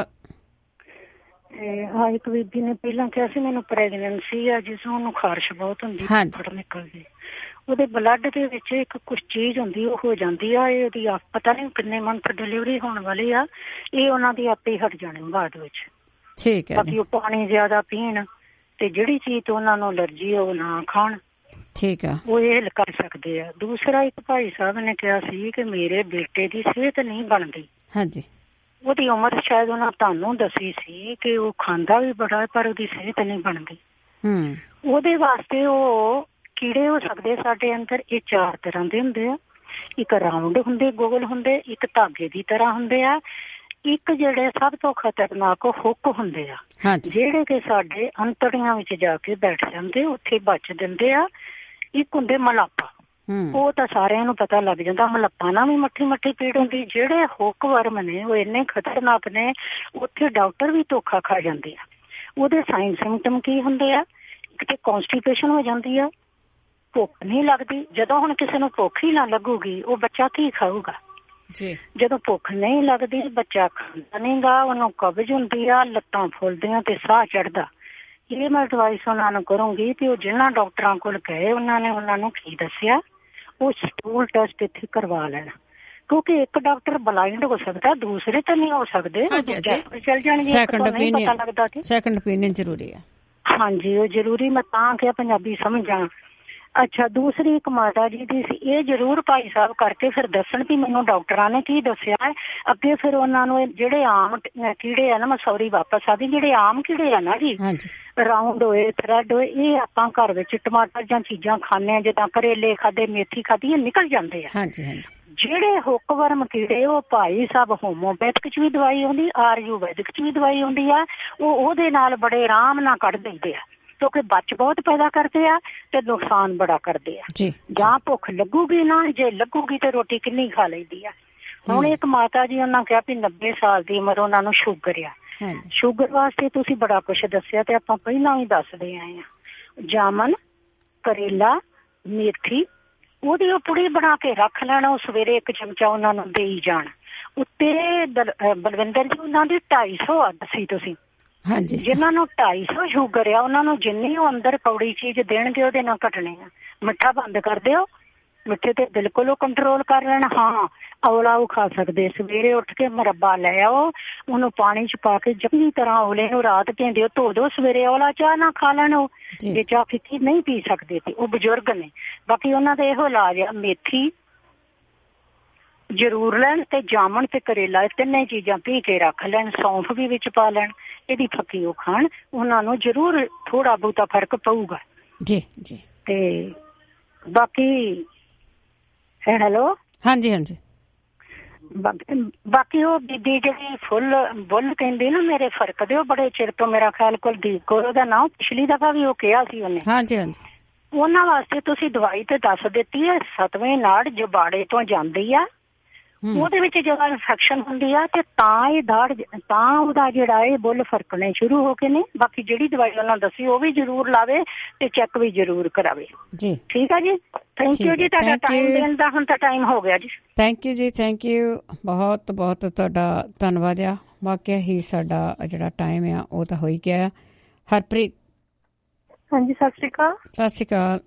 ਇੱਕ ਬੀਬੀ ਨੇ ਪਹਿਲਾਂ ਕਿਹਾ ਸੀ ਮੈਨੂੰ ਪ੍ਰੈਗਨੈਂਸੀ ਆ, ਜਿਸ ਨੂੰ ਖਾਰਿਸ਼ ਬਹੁਤ ਹੁੰਦੀ, ਫੜ ਨਿਕਲਦੀ, ਉਹਦੇ ਬਲੱਡ ਦੇ ਵਿੱਚ ਇੱਕ ਕੁਛ ਚੀਜ਼ ਹੁੰਦੀ, ਉਹ ਹੋ ਜਾਂਦੀ ਆ। ਇਹਦੀ ਪਤਾ ਨਹੀਂ ਕਿੰਨੇ ਮੰਥ ਡਿਲੀਵਰੀ ਹੋਣ ਵਾਲੀ ਆ, ਇਹ ਉਹਨਾਂ ਦੀ ਆਪੇ ਹਟ ਜਾਣੀ ਬਾਅਦ ਵਿੱਚ। ਠੀਕ ਹੈ। ਬਾਕੀ ਉਹ ਪਾਣੀ ਜ਼ਿਆਦਾ ਪੀਣ, ਤੇ ਜਿਹੜੀ ਚੀਜ਼ ਤੋਂ ਉਹਨਾਂ ਨੂੰ ਅਲਰਜੀ ਉਹ ਨਾ ਖਾਣ। ਠੀਕ ਆ, ਉਹ ਇਹ ਕਰ ਸਕਦੇ ਆ। ਦੂਸਰਾ, ਇੱਕ ਭਾਈ ਸਾਹਿਬ ਨੇ ਕਿਹਾ ਸੀ ਕਿ ਮੇਰੇ ਬੇਟੇ ਦੀ ਸਿਹਤ ਨਹੀਂ ਬਣਦੀ। ਹਾਂਜੀ, ਉਹਦੀ ਉਮਰ ਸ਼ਾਇਦ ਉਹਨਾਂ ਤੁਹਾਨੂੰ ਦੱਸੀ ਸੀ ਕਿ ਉਹ ਖਾਂਦਾ ਵੀ ਬੜਾ, ਪਰ ਉਹਦੀ ਸਿਹਤ ਨਹੀਂ ਬਣਦੀ। ਉਹਦੇ ਵਾਸਤੇ ਉਹ ਕੀੜੇ ਹੋ ਸਕਦੇ ਸਾਡੇ ਅੰਦਰ। ਇਹ 4 ਤਰ੍ਹਾਂ ਦੇ ਹੁੰਦੇ ਆ। ਇੱਕ ਰਾਉਂਡ ਹੁੰਦੇ, ਗੋਲ ਹੁੰਦੇ, ਇੱਕ ਧਾਗੇ ਦੀ ਤਰ੍ਹਾਂ ਹੁੰਦੇ ਆ, ਇੱਕ ਜਿਹੜੇ ਸਭ ਤੋਂ ਖਤਰਨਾਕ ਹੁੱਕ ਹੁੰਦੇ ਆ, ਜਿਹੜੇ ਕਿ ਸਾਡੇ ਅੰਤੜੀਆਂ ਵਿੱਚ ਜਾ ਕੇ ਬੈਠ ਜਾਂਦੇ, ਉੱਥੇ ਬਚ ਦਿੰਦੇ ਆ। ਇੱਕ ਹੁੰਦੇ ਮਲਾਪਾ, ਉਹ ਤਾਂ ਸਾਰਿਆਂ ਨੂੰ ਪਤਾ ਲੱਗ ਜਾਂਦਾ, ਮਲਾਪਾ ਨਾਲ ਵੀ ਮੱਠੀ ਪੀੜ ਹੁੰਦੀ। ਜਿਹੜੇ ਹੁੱਕ ਵਰਮ ਨੇ ਉਹ ਇੰਨੇ ਖਤਰਨਾਕ ਨੇ, ਉੱਥੇ ਡਾਕਟਰ ਵੀ ਧੋਖਾ ਖਾ ਜਾਂਦੇ ਆ। ਉਹਦੇ ਸਾਈਨ ਸਿੰਪਟਮ ਕੀ ਹੁੰਦੇ ਆ? ਇੱਕ ਤੇ ਕੌਂਸਟੀਪੇਸ਼ਨ ਹੋ ਜਾਂਦੀ ਆ, ਭੁੱਖ ਨਹੀਂ ਲੱਗਦੀ। ਜਦੋਂ ਹੁਣ ਕਿਸੇ ਨੂੰ ਭੁੱਖ ਹੀ ਨਾ ਲੱਗੂਗੀ ਉਹ ਬੱਚਾ ਕੀ ਖਾਊਗਾ? ਜਦੋਂ ਭੁੱਖ ਨਹੀਂ ਲੱਗਦੀ ਬੱਚਾ ਖਾਂਦਾ ਨਹੀਂ ਗਾ, ਉਹਨੂੰ ਕਬਜ਼ ਹੁੰਦੀ ਆ, ਲੱਤਾਂ ਫੁੱਲਦੀਆਂ ਤੇ ਸਾਹ ਚੜਦਾ। ਇਹ ਮੈਂ ਐਡਵਾਈਸ ਉਹਨਾਂ ਨੂੰ ਕਰੂੰਗੀ ਕਿ ਉਹ ਜਿਹਨਾਂ ਡਾਕਟਰਾਂ ਕੋਲ ਗਏ ਉਹਨਾਂ ਨੇ ਉਹਨਾਂ ਨੂੰ ਕੀ ਦੱਸਿਆ, ਉਹ ਸਟੂਲ ਟੈਸਟ ਇੱਥੇ ਕਰਵਾ ਲੈਣਾ, ਕਿਉਂਕਿ ਇੱਕ ਡਾਕਟਰ ਬਲਾਈਂਡ ਹੋ ਸਕਦਾ, ਦੂਸਰੇ ਤਾਂ ਨਹੀਂ ਹੋ ਸਕਦੇ, ਚੱਲ ਜਾਣਗੇ। ਸੈਕੰਡ ਓਪੀਨੀਅਨ ਜ਼ਰੂਰੀ ਹੈ। ਹਾਂਜੀ, ਉਹ ਜ਼ਰੂਰੀ, ਮੈਂ ਤਾਂ ਕਿਹਾ ਪੰਜਾਬੀ ਸਮਝਾਂ। ਅੱਛਾ, ਦੂਸਰੀ ਇੱਕ ਮਾਤਾ ਜੀ ਦੀ ਸੀ, ਇਹ ਜ਼ਰੂਰ ਭਾਈ ਸਾਹਿਬ ਕਰਕੇ ਫਿਰ ਦੱਸਣ ਵੀ ਮੈਨੂੰ ਡਾਕਟਰਾਂ ਨੇ ਕੀ ਦੱਸਿਆ ਹੈ ਅੱਗੇ। ਫਿਰ ਉਹਨਾਂ ਨੂੰ ਜਿਹੜੇ ਆਮ ਕੀੜੇ ਆ ਨਾ, ਮੈਂ ਸੌਰੀ ਵਾਪਸ ਆਦੀ, ਜਿਹੜੇ ਆਮ ਕੀੜੇ ਆ ਨਾ ਜੀ, ਰਾਉਂਡ ਹੋਏ, ਥਰੈਡ ਹੋਏ, ਇਹ ਆਪਾਂ ਘਰ ਵਿੱਚ ਟਮਾਟਰ ਜਾਂ ਚੀਜ਼ਾਂ ਖਾਂਦੇ ਹਾਂ, ਜਿੱਦਾਂ ਕਰੇਲੇ ਖਾਧੇ, ਮੇਥੀ ਖਾਧੀ, ਇਹ ਨਿਕਲ ਜਾਂਦੇ ਆ। ਜਿਹੜੇ ਹੁੱਕਵਰਮ ਕੀੜੇ ਉਹ ਭਾਈ ਸਾਹਿਬ ਹੋਮੋਪੈਥਿਕ ਚ ਵੀ ਦਵਾਈ ਆਉਂਦੀ, ਆਯੁਰਵੈਦਿਕ ਚ ਵੀ ਦਵਾਈ ਆਉਂਦੀ ਆ, ਉਹਦੇ ਨਾਲ ਬੜੇ ਆਰਾਮ ਨਾਲ ਕੱਢ ਦਿੰਦੇ ਆ, ਕਿਉਂਕਿ ਬੱਚ ਬਹੁਤ ਪੈਦਾ ਕਰਦੇ ਆ ਤੇ ਨੁਕਸਾਨ ਬੜਾ ਕਰਦੇ ਆ। ਜਾਂ ਭੁੱਖ ਲੱਗੂਗੀ ਨਾ, ਜੇ ਲੱਗੂਗੀ ਤੇ ਰੋਟੀ ਕਿੰਨੀ ਖਾ ਲੈਂਦੀ ਆ। ਹੁਣ ਇੱਕ ਮਾਤਾ ਜੀ ਉਹਨਾਂ ਕਿਹਾ ਵੀ 90 ਸਾਲ ਦੀ ਉਮਰ, ਉਹਨਾਂ ਨੂੰ ਸ਼ੂਗਰ ਆ। ਸ਼ੂਗਰ ਵਾਸਤੇ ਤੁਸੀਂ ਬੜਾ ਕੁਛ ਦੱਸਿਆ ਤੇ ਆਪਾਂ ਪਹਿਲਾਂ ਹੀ ਦੱਸਦੇ ਆਏ ਆ। ਜਾਮਨ, ਕਰੇਲਾ, ਮੇਥੀ, ਉਹਦੀ ਉਹ ਪੁੜੀ ਬਣਾ ਕੇ ਰੱਖ ਲੈਣਾ, ਉਹ ਸਵੇਰੇ 1 ਚਮਚਾ ਉਹਨਾਂ ਨੂੰ ਦੇਈ ਜਾਣ। ਉੱਤੇ ਬਲਵਿੰਦਰ ਜੀ ਉਹਨਾਂ ਦੀ 250 ਆ ਦੱਸੀ ਤੁਸੀਂ। ਜਿਹਨਾਂ ਨੂੰ 250 ਸ਼ੂਗਰ ਆ ਉਹਨਾਂ ਨੂੰ ਜਿੰਨੀ ਉਹ ਅੰਦਰ ਕੌੜੀ ਚੀਜ਼ ਦੇਣਗੇ ਉਹਦੇ ਨਾਲ ਘਟਣੇ ਆ। ਮਿੱਠਾ ਬੰਦ ਕਰ ਦਿਓ, ਮਿੱਠੇ ਤੇ ਬਿਲਕੁਲ ਉਹ ਕੰਟਰੋਲ ਕਰ ਲੈਣਾ। ਹਾਂ, ਔਲਾ ਉਹ ਖਾ ਸਕਦੇ, ਸਵੇਰੇ ਉੱਠ ਕੇ ਮੁਰੱਬਾ ਲੈ ਆਓ, ਉਹਨੂੰ ਪਾਣੀ ਚ ਪਾ ਕੇ ਚੰਗੀ ਤਰ੍ਹਾਂ ਔਲੇ ਨੂੰ ਰਾਤ ਕਹਿੰਦੇ ਧੋ ਦੋ, ਸਵੇਰੇ ਔਲਾ ਚਾਹ ਨਾ ਖਾ ਲੈਣ। ਉਹ ਜੇ ਚਾਹ ਫਿੱਕੀ ਨਹੀਂ ਪੀ ਸਕਦੇ ਤੇ ਉਹ ਬਜ਼ੁਰਗ ਨੇ। ਬਾਕੀ ਉਹਨਾਂ ਦਾ ਇਹੋ ਇਲਾਜ ਆ, ਮੇਥੀ ਜ਼ਰੂਰ ਲੈਣ ਤੇ ਜਾਮਣ ਤੇ ਕਰੇਲਾ, ਇਹ ਤਿੰਨੇ ਚੀਜ਼ਾਂ ਪੀ ਕੇ ਰੱਖ ਲੈਣ, ਸੌਂਫ ਵੀ ਵਿੱਚ ਪਾ ਲੈਣ, ਇਹਦੀ ਫੱਕੀ ਉਹ ਖਾਣ, ਉਹਨਾਂ ਨੂੰ ਜ਼ਰੂਰ ਥੋੜਾ ਬਹੁਤਾ ਫਰਕ ਪਊਗਾ। ਜੀ ਜੀ। ਤੇ ਬਾਕੀ ਹੈਲੋ, ਹਾਂਜੀ ਹਾਂਜੀ, ਬਾਕੀ ਉਹ ਬੀਬੀ ਜਿਹੜੀ ਬੁੱਲ ਕਹਿੰਦੀ ਨਾ ਮੇਰੇ ਫਰਕ ਦੇ, ਉਹ ਬੜੇ ਚਿਰ ਤੋਂ ਮੇਰਾ ਖਿਆਲ ਕੁਲਦੀਪ ਕੌਰ ਉਹਦਾ ਨਾਮ, ਪਿਛਲੀ ਦਫਾ ਵੀ ਉਹ ਕਿਹਾ ਸੀ ਉਹਨੇ। ਹਾਂਜੀ ਹਾਂਜੀ। ਉਹਨਾਂ ਵਾਸਤੇ ਤੁਸੀਂ ਦਵਾਈ ਤੇ ਦੱਸ ਦਿੱਤੀ ਹੈ, 7ਵੇਂ ਨਾੜ ਜਬਾੜੇ ਤੋਂ ਜਾਂਦੀ ਆ, ਉਹਦੇ ਵਿੱਚ ਜਦੋਂ ਇਨਫੈਕਸ਼ਨ ਹੁੰਦੀ ਆ ਤੇ ਤਾਂ ਇਹ ਦਾੜ, ਤਾਂ ਉਹਦਾ ਜਿਹੜਾ ਇਹ ਬੁੱਲ ਫਰਕਣੇ ਸ਼ੁਰੂ ਹੋ ਕੇ ਨੇ। ਬਾਕੀ ਜਿਹੜੀ ਦਵਾਈ ਉਹਨਾਂ ਦੱਸੀ ਉਹ ਵੀ ਜ਼ਰੂਰ ਲਾਵੇ ਤੇ ਚੈੱਕ ਵੀ ਜ਼ਰੂਰ ਕਰਾਵੇ ਜੀ। ਠੀਕ ਆ ਜੀ, ਥੈਂਕ ਯੂ ਜੀ, ਤੁਹਾਡਾ ਟਾਈਮ ਦੇਣ ਦਾ ਹੁਣ ਤਾਂ ਟਾਈਮ ਹੋ ਗਿਆ ਜੀ। ਥੈਂਕ ਯੂ ਜੀ, ਥੈਂਕ ਯੂ, ਬਹੁਤ ਬਹੁਤ ਤੁਹਾਡਾ ਧੰਨਵਾਦ ਆ। ਵਾਕਿਆ ਹੀ ਸਾਡਾ ਜਿਹੜਾ ਟਾਈਮ ਆ ਉਹ ਤਾਂ ਹੋ ਹੀ ਗਿਆ। ਹਰਪ੍ਰੀਤ। ਹਾਂਜੀ, ਸਤਿ ਸ਼੍ਰੀ ਅਕਾਲ। ਸਤਿ ਸ਼੍ਰੀ ਅਕਾਲ।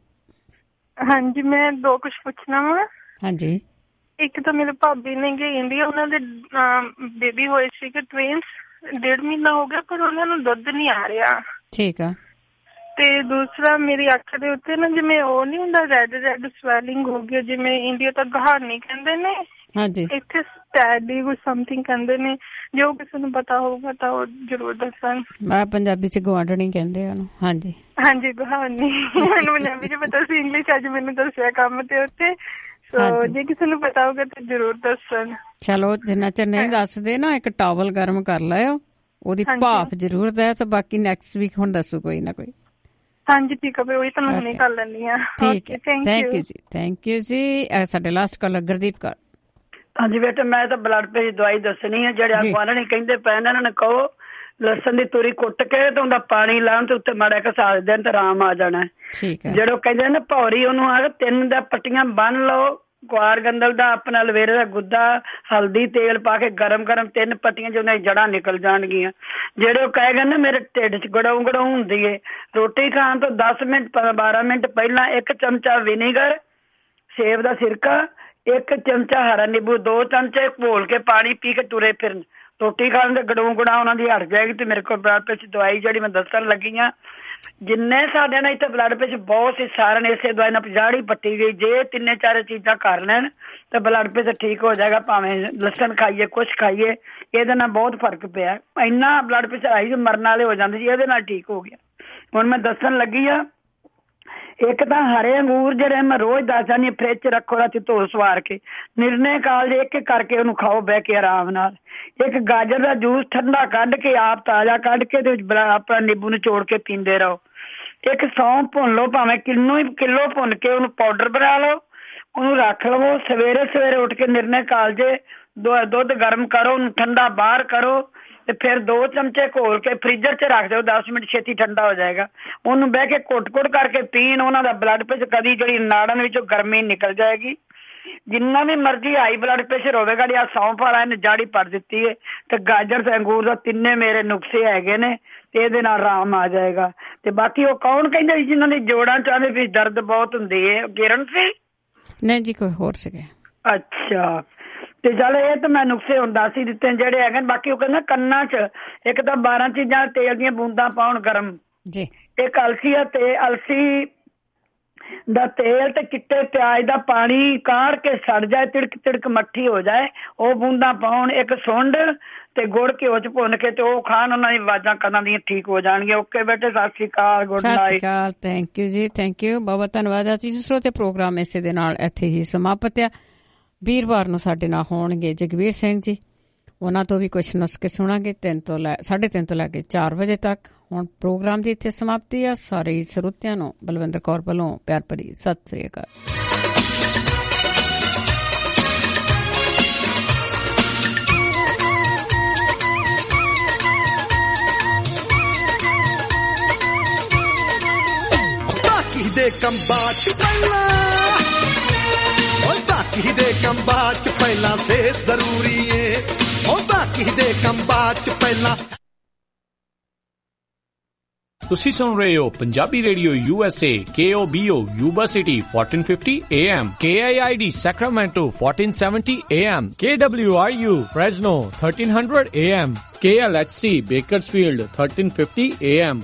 ਹਾਂਜੀ, ਮੈਂ ਦੋ ਕੁਛ ਪੁੱਛਣਾ ਵਾ। ਹਾਂਜੀ। ਇੱਕ ਤਾਂ ਮੇਰੇ ਭਾਬੀ ਨੇ ਗਏ ਇੰਡੀਆ, ਉਹਨਾਂ ਦੇ ਬੇਬੀ ਹੋਏ ਸੀਗੇ ਟਵਿੰਸ, 1.5 ਮਹੀਨਾ ਹੋ ਗਿਆ ਪਰ ਉਹਨਾਂ ਨੂੰ ਦੁੱਧ ਨਹੀਂ ਆ ਰਿਹਾ। ਠੀਕ ਆ। ਤੇ ਦੂਸਰਾ ਮੇਰੀ ਅੱਖ ਦੇ ਉੱਤੇ ਨਾ ਜਿਵੇਂ ਉਹ ਨਹੀਂ ਹੁੰਦਾ, ਰੈਡ ਸਵੈਲਿੰਗ ਹੋ ਗਈ, ਜਿਵੇਂ ਇੰਡੀਆ ਤਾਂ ਗਹਾਰਨੀ ਕਹਿੰਦੇ ਨੇ, ਇੱਥੇ ਸਟੈਡੀ ਕੁਝ ਸਮਥਿੰਗ ਕਹਿੰਦੇ ਨੇ। ਜੋ ਕਿਸੇ ਨੂੰ ਪਤਾ ਹੋਊਗਾ ਤਾਂ ਉਹ ਜ਼ਰੂਰ ਦੱਸਣ। ਮੈਂ ਪੰਜਾਬੀ ਚ ਗਵਾਂਢਣੀ ਕਹਿੰਦੇ ਉਹਨੂੰ। ਹਾਂਜੀ ਹਾਂਜੀ, ਗਹਾਰਨੀ। ਮੈਨੂੰ ਪੰਜਾਬੀ ਚ ਪਤਾ ਸੀ, ਇੰਗਲਿਸ਼ ਅੱਜ ਮੈਨੂੰ ਦੱਸਿਆ ਕੰਮ ਤੇ ਉੱਥੇ। ਸੋ ਜੇ ਕਿਸੇ ਨੂੰ ਪਤਾ ਹੋਊਗਾ ਤਾਂ ਜ਼ਰੂਰ ਦੱਸਣ। ਚਲੋ, ਜਿੰਨਾ ਚਿਰ ਨਹੀਂ ਦੱਸਦੇ ਨਾ, ਇੱਕ ਟਾਵਲ ਗਰਮ ਕਰ ਲਿਓ, ਉਹਦੀ ਭਾਫ ਜ਼ਰੂਰ ਦੇ, ਤੇ ਬਾਕੀ ਨੈਕਸਟ ਵੀਕ ਹੁਣ ਦੱਸੋ ਕੋਈ ਨਾ ਕੋਈ। ਹਾਂਜੀ ਠੀਕ ਹੈ, ਉਹੀ ਤਾਂ ਮੈਂ ਹੁਣੇ ਕਰ ਲੈਂਦੀ ਹਾਂ। ਠੀਕ ਹੈ, ਥੈਂਕ ਯੂ ਜੀ, ਥੈਂਕ ਯੂ ਜੀ। ਸਾਡੇ ਲਾਸਟ ਕਾਲਰ ਗੁਰਦੀਪ ਕੌਰ। ਹਾਂਜੀ ਬੇਟਾ, ਮੈਂ ਤਾਂ ਬਲੱਡ ਪ੍ਰੈਸ਼ਰ ਦਵਾਈ ਦੱਸਣੀ ਹੈ। ਜਿਹੜੇ ਅਗਵਾਲਣੀ ਕਹਿੰਦੇ ਪਏ ਨੇ, ਇਹਨਾਂ ਨੂੰ ਕਹੋ ਲਸਣ ਦੀ ਤੂਰੀ ਕੁੱਟ ਕੇ ਤੇ ਉਹਦਾ ਪਾਣੀ ਲਾਉਣ ਤੇ ਉੱਤੇ ਮਾੜਾ ਕੇ ਸਾਜ ਦੇਣ ਤੇ ਆਰਾਮ ਆ ਜਾਣਾ। ਜਿਹੜੇ ਕਹਿੰਦੇ ਨੇ ਭੌਰੀ, ਉਹਨੂੰ ਆ 3 ਦਾ ਪੱਟੀਆਂ ਬੰਨ ਲਓ, ਕੁਆਰ ਗੰਦਲ ਦਾ, ਆਪਣਾ ਲਵੇਰੇ ਦਾ ਗੁੱਦਾ, ਹਲਦੀ, ਤੇਲ ਪਾ ਕੇ ਗਰਮ 3 ਪੱਟੀਆਂ, ਜਿਹਨਾਂ ਦੀ ਜੜ੍ਹਾਂ ਨਿਕਲ ਜਾਣਗੀਆਂ। ਜਿਹੜੇ ਉਹ ਕਹੇਗਾ ਨਾ ਮੇਰੇ ਢਿੱਡ ਚ ਗੜਾਉ ਹੁੰਦੀ ਏ, ਰੋਟੀ ਖਾਣ ਤੋਂ 10 ਮਿੰਟ 12 ਮਿੰਟ ਪਹਿਲਾਂ 1 ਚਮਚਾ ਵਿਨੇਗਰ, ਸੇਬ ਦਾ ਸਿਰਕਾ, 1 ਚਮਚਾ ਹਰਾ ਨਿੰਬੂ, 2 ਚਮਚੇ ਘੋਲ ਕੇ ਪਾਣੀ ਪੀ ਕੇ ਤੁਰੇ ਫਿਰਨ। ਰੋਟੀ ਖਾਣ ਦੇ ਗੜਾਉ ਉਹਨਾਂ ਦੀ ਹਟ ਜਾਏਗੀ। ਤੇ ਮੇਰੇ ਕੋਲ ਬਲੱਡ ਪ੍ਰੈਸ਼ਰ ਦਵਾਈ ਜਿਹੜੀ ਮੈਂ ਦੱਸਣ ਲੱਗੀ ਆ, ਜਿੰਨੇ ਸਾਡੇ ਨਾਲ ਇੱਥੇ ਬਲੱਡ ਪ੍ਰੈਸ਼ਰ ਬਹੁਤ ਸੀ, ਸਾਰਿਆਂ ਨੇ ਇਸੇ ਦਵਾਈ ਨਾਲ 50 ਪੱਟੀ ਗਈ। ਜੇ 3-4 ਚੀਜ਼ਾਂ ਕਰ ਲੈਣ ਤਾਂ ਬਲੱਡ ਪ੍ਰੈਸ਼ਰ ਠੀਕ ਹੋ ਜਾਏਗਾ। ਭਾਵੇਂ ਲਸਣ ਖਾਈਏ, ਕੁਛ ਖਾਈਏ, ਇਹਦੇ ਨਾਲ ਬਹੁਤ ਫਰਕ ਪਿਆ। ਇੰਨਾ ਬਲੱਡ ਪ੍ਰੈਸ਼ਰ ਆਈ ਮਰਨ ਵਾਲੇ ਹੋ ਜਾਂਦੇ ਸੀ, ਇਹਦੇ ਨਾਲ ਠੀਕ ਹੋ ਗਿਆ। ਹੁਣ ਮੈਂ ਦੱਸਣ ਲੱਗੀ ਆ, ਇੱਕ ਤਾਂ ਹਰੇ ਅੰਗੂਰ ਜਿਹੜੇ ਮੈਂ ਰੋਜ਼ ਦੱਸ ਜਾਂਦੀ, ਫਰਿੱਜ ਚ ਰੱਖੋ, ਰਾਤੀ ਧੋ ਸਵਾਰ ਕੇ, ਨਿਰਣੇ ਕਾਲਜ 1 ਕਰਕੇ ਉਹਨੂੰ ਖਾਓ ਬਹਿ ਕੇ ਆਰਾਮ ਨਾਲ। ਇੱਕ ਗਾਜਰ ਦਾ ਜੂਸ ਠੰਡਾ ਕੱਢ ਕੇ, ਆਪ ਤਾਜ਼ਾ ਕੱਢ ਕੇ ਤੇ ਆਪਣਾ ਨਿੰਬੂ ਨਿਚੋੜ ਕੇ ਪੀਂਦੇ ਰਹੋ। ਇੱਕ ਸੌਂਫ ਭੁੰਨ ਲਓ, ਭਾਵੇਂ ਕਿਲੋ ਭੁੰਨ ਕੇ ਉਹਨੂੰ ਪਾਊਡਰ ਬਣਾ ਲਓ, ਉਹਨੂੰ ਰੱਖ ਲਵੋ। ਸਵੇਰੇ ਉੱਠ ਕੇ ਨਿਰਣੇ ਕਾਲਜੇ ਦੁੱਧ ਗਰਮ ਕਰੋ, ਉਹਨੂੰ ਠੰਡਾ ਬਾਹਰ ਕਰੋ ਤੇ ਫਿਰ 2 ਚਮਚੇ ਘੋਲ ਕੇ ਫ੍ਰੀਜ਼ਰ 'ਚ ਰੱਖ ਦਿਓ, 10 ਮਿੰਟ ਛੇਤੀ ਠੰਡਾ ਹੋ ਜਾਏਗਾ। ਉਹਨੂੰ ਬਹਿ ਕੇ ਘੁੱਟ-ਘੁੱਟ ਕਰਕੇ ਪੀਣ, ਉਹਨਾਂ ਦਾ ਬਲੱਡ ਪ੍ਰੈਸ਼ਰ ਕਦੀ ਜਿਹੜੀ ਨਾੜਾਂ ਦੇ ਵਿੱਚੋਂ ਗਰਮੀ ਨਿਕਲ ਜਾਏਗੀ। ਜਿੰਨਾ ਵੀ ਮਰਜ਼ੀ ਹਾਈ ਬਲੱਡ ਪ੍ਰੈਸ਼ਰ ਹੋਵੇਗਾ, ਜਿਹੜੀ ਸੌਂਫ ਵਾਲਾ ਇਹਨੇ ਜਾੜੀ ਪੜ ਦਿੱਤੀ ਹੈ ਤੇ ਗਾਜਰ ਤੇ ਅੰਗੂਰ ਦਾ, ਤਿੰਨੇ ਮੇਰੇ ਨੁਕਸੇ ਹੈਗੇ ਨੇ ਤੇ ਇਹਦੇ ਨਾਲ ਆਰਾਮ ਆ ਜਾਏਗਾ। ਤੇ ਬਾਕੀ ਉਹ ਕੌਣ ਕਹਿੰਦੇ ਜਿਨ੍ਹਾਂ ਦੀ ਜੋੜਾਂ ਚਾਹਦੇ ਵੀ ਦਰਦ ਬਹੁਤ ਹੁੰਦੀ ਹੈ? ਕਿਰਨ ਸੀ? ਨਹੀਂ ਜੀ, ਕੋਈ ਹੋਰ ਸੀਗੇ। ਅੱਛਾ, ਤੇ ਚੱਲ ਇਹ ਤਾਂ ਮੈਂ ਨੁਕਸੇ ਹੁਣ ਦੱਸ ਹੀ ਦਿੱਤੇ ਜਿਹੜੇ ਹੈਗੇ। ਬਾਕੀ ਉਹ ਕਹਿੰਦਾ ਕੰਨਾਂ 'ਚ ਇੱਕ ਤਾਂ 12 ਚੀਜ਼ਾਂ ਤੇਲ ਦੀਆਂ ਬੂੰਦਾਂ ਪਾਉਣ ਗਰਮ ਜੀ, ਇੱਕ ਅਲਸੀ ਤੇ ਅਲਸੀ ਦਾ ਤੇਲ ਤੇ ਚਿੱਟੇ ਪਿਆਜ਼ ਦਾ ਪਾਣੀ ਕਾੜ ਕੇ ਸੜ ਜਾਏ, ਤਿੜਕ ਤਿੜਕ ਮੱਠੀ ਹੋ ਜਾਏ, ਉਹ ਬੂੰਦਾਂ ਪਾਉਣ। ਇੱਕ ਸੁੰਡ ਤੇ ਗੁੜ ਘਿਓ 'ਚ ਭੁੰਨ ਕੇ ਤੇ ਉਹ ਖਾਣ, ਉਹਨਾਂ ਦੀ ਆਵਾਜ਼ਾਂ ਕੰਨਾਂ ਦੀਆਂ ਠੀਕ ਹੋ ਜਾਣਗੀਆਂ। ਓਕੇ ਬੇਟੇ, ਸਤਿ ਸ਼੍ਰੀ ਅਕਾਲ, ਗੁੱਡ ਨਾਈਟ। ਸਤਿ ਸ਼੍ਰੀ ਅਕਾਲ, ਥੈਂਕ ਯੂ ਜੀ, ਥੈਂਕ ਯੂ, ਬਹੁਤ ਧੰਨਵਾਦ। ਅਸੀਂ ਸਰੋਤੇ ਪ੍ਰੋਗਰਾਮ ਇਸੇ ਦੇ ਨਾਲ ਇੱਥੇ ਹੀ ਸਮਾਪਤ ਆ। ਵੀਰਵਾਰ ਨੂੰ ਸਾਡੇ ਨਾਲ ਹੋਣਗੇ ਜਗਵੀਰ ਸਿੰਘ ਜੀ, ਉਹਨਾਂ ਤੋਂ ਵੀ ਕੁਛ ਨੁਸਖੇ ਸੁਣਾਂਗੇ 3 ਤੋਂ ਲੈ 3:30 ਤੋਂ ਲੈ ਕੇ 4 ਵਜੇ ਤੱਕ। ਹੁਣ ਪ੍ਰੋਗਰਾਮ ਦੀ ਇੱਥੇ ਸਮਾਪਤੀ ਆ। ਸਾਰੇ ਸਰੋਤਿਆਂ ਨੂੰ ਬਲਵਿੰਦਰ ਕੌਰ ਵੱਲੋਂ ਪਿਆਰ ਭਰੀ ਸਤਿ ਸ੍ਰੀ ਅਕਾਲ। ਦੇ ਕੰਬਾਂ 'ਚ ਪਹਿਲਾਂ, ਓਏ ਬਾਕੀ ਦੇ ਕੰਬਾਂ 'ਚ ਪਹਿਲਾਂ ਸਿਹਤ ਜ਼ਰੂਰੀ ਏ, ਓ ਬਾਕੀ ਦੇ ਕੰਬਾਂ 'ਚ ਪਹਿਲਾਂ। ਤੁਸੀਂ ਸੁਣ ਰਹੇ ਹੋ Punjabi radio USA, KOBO Yuba City 1450 AM, KIID Sacramento 1470 AM, KWRU Fresno 1300 AM, KLHC Bakersfield 1350 AM।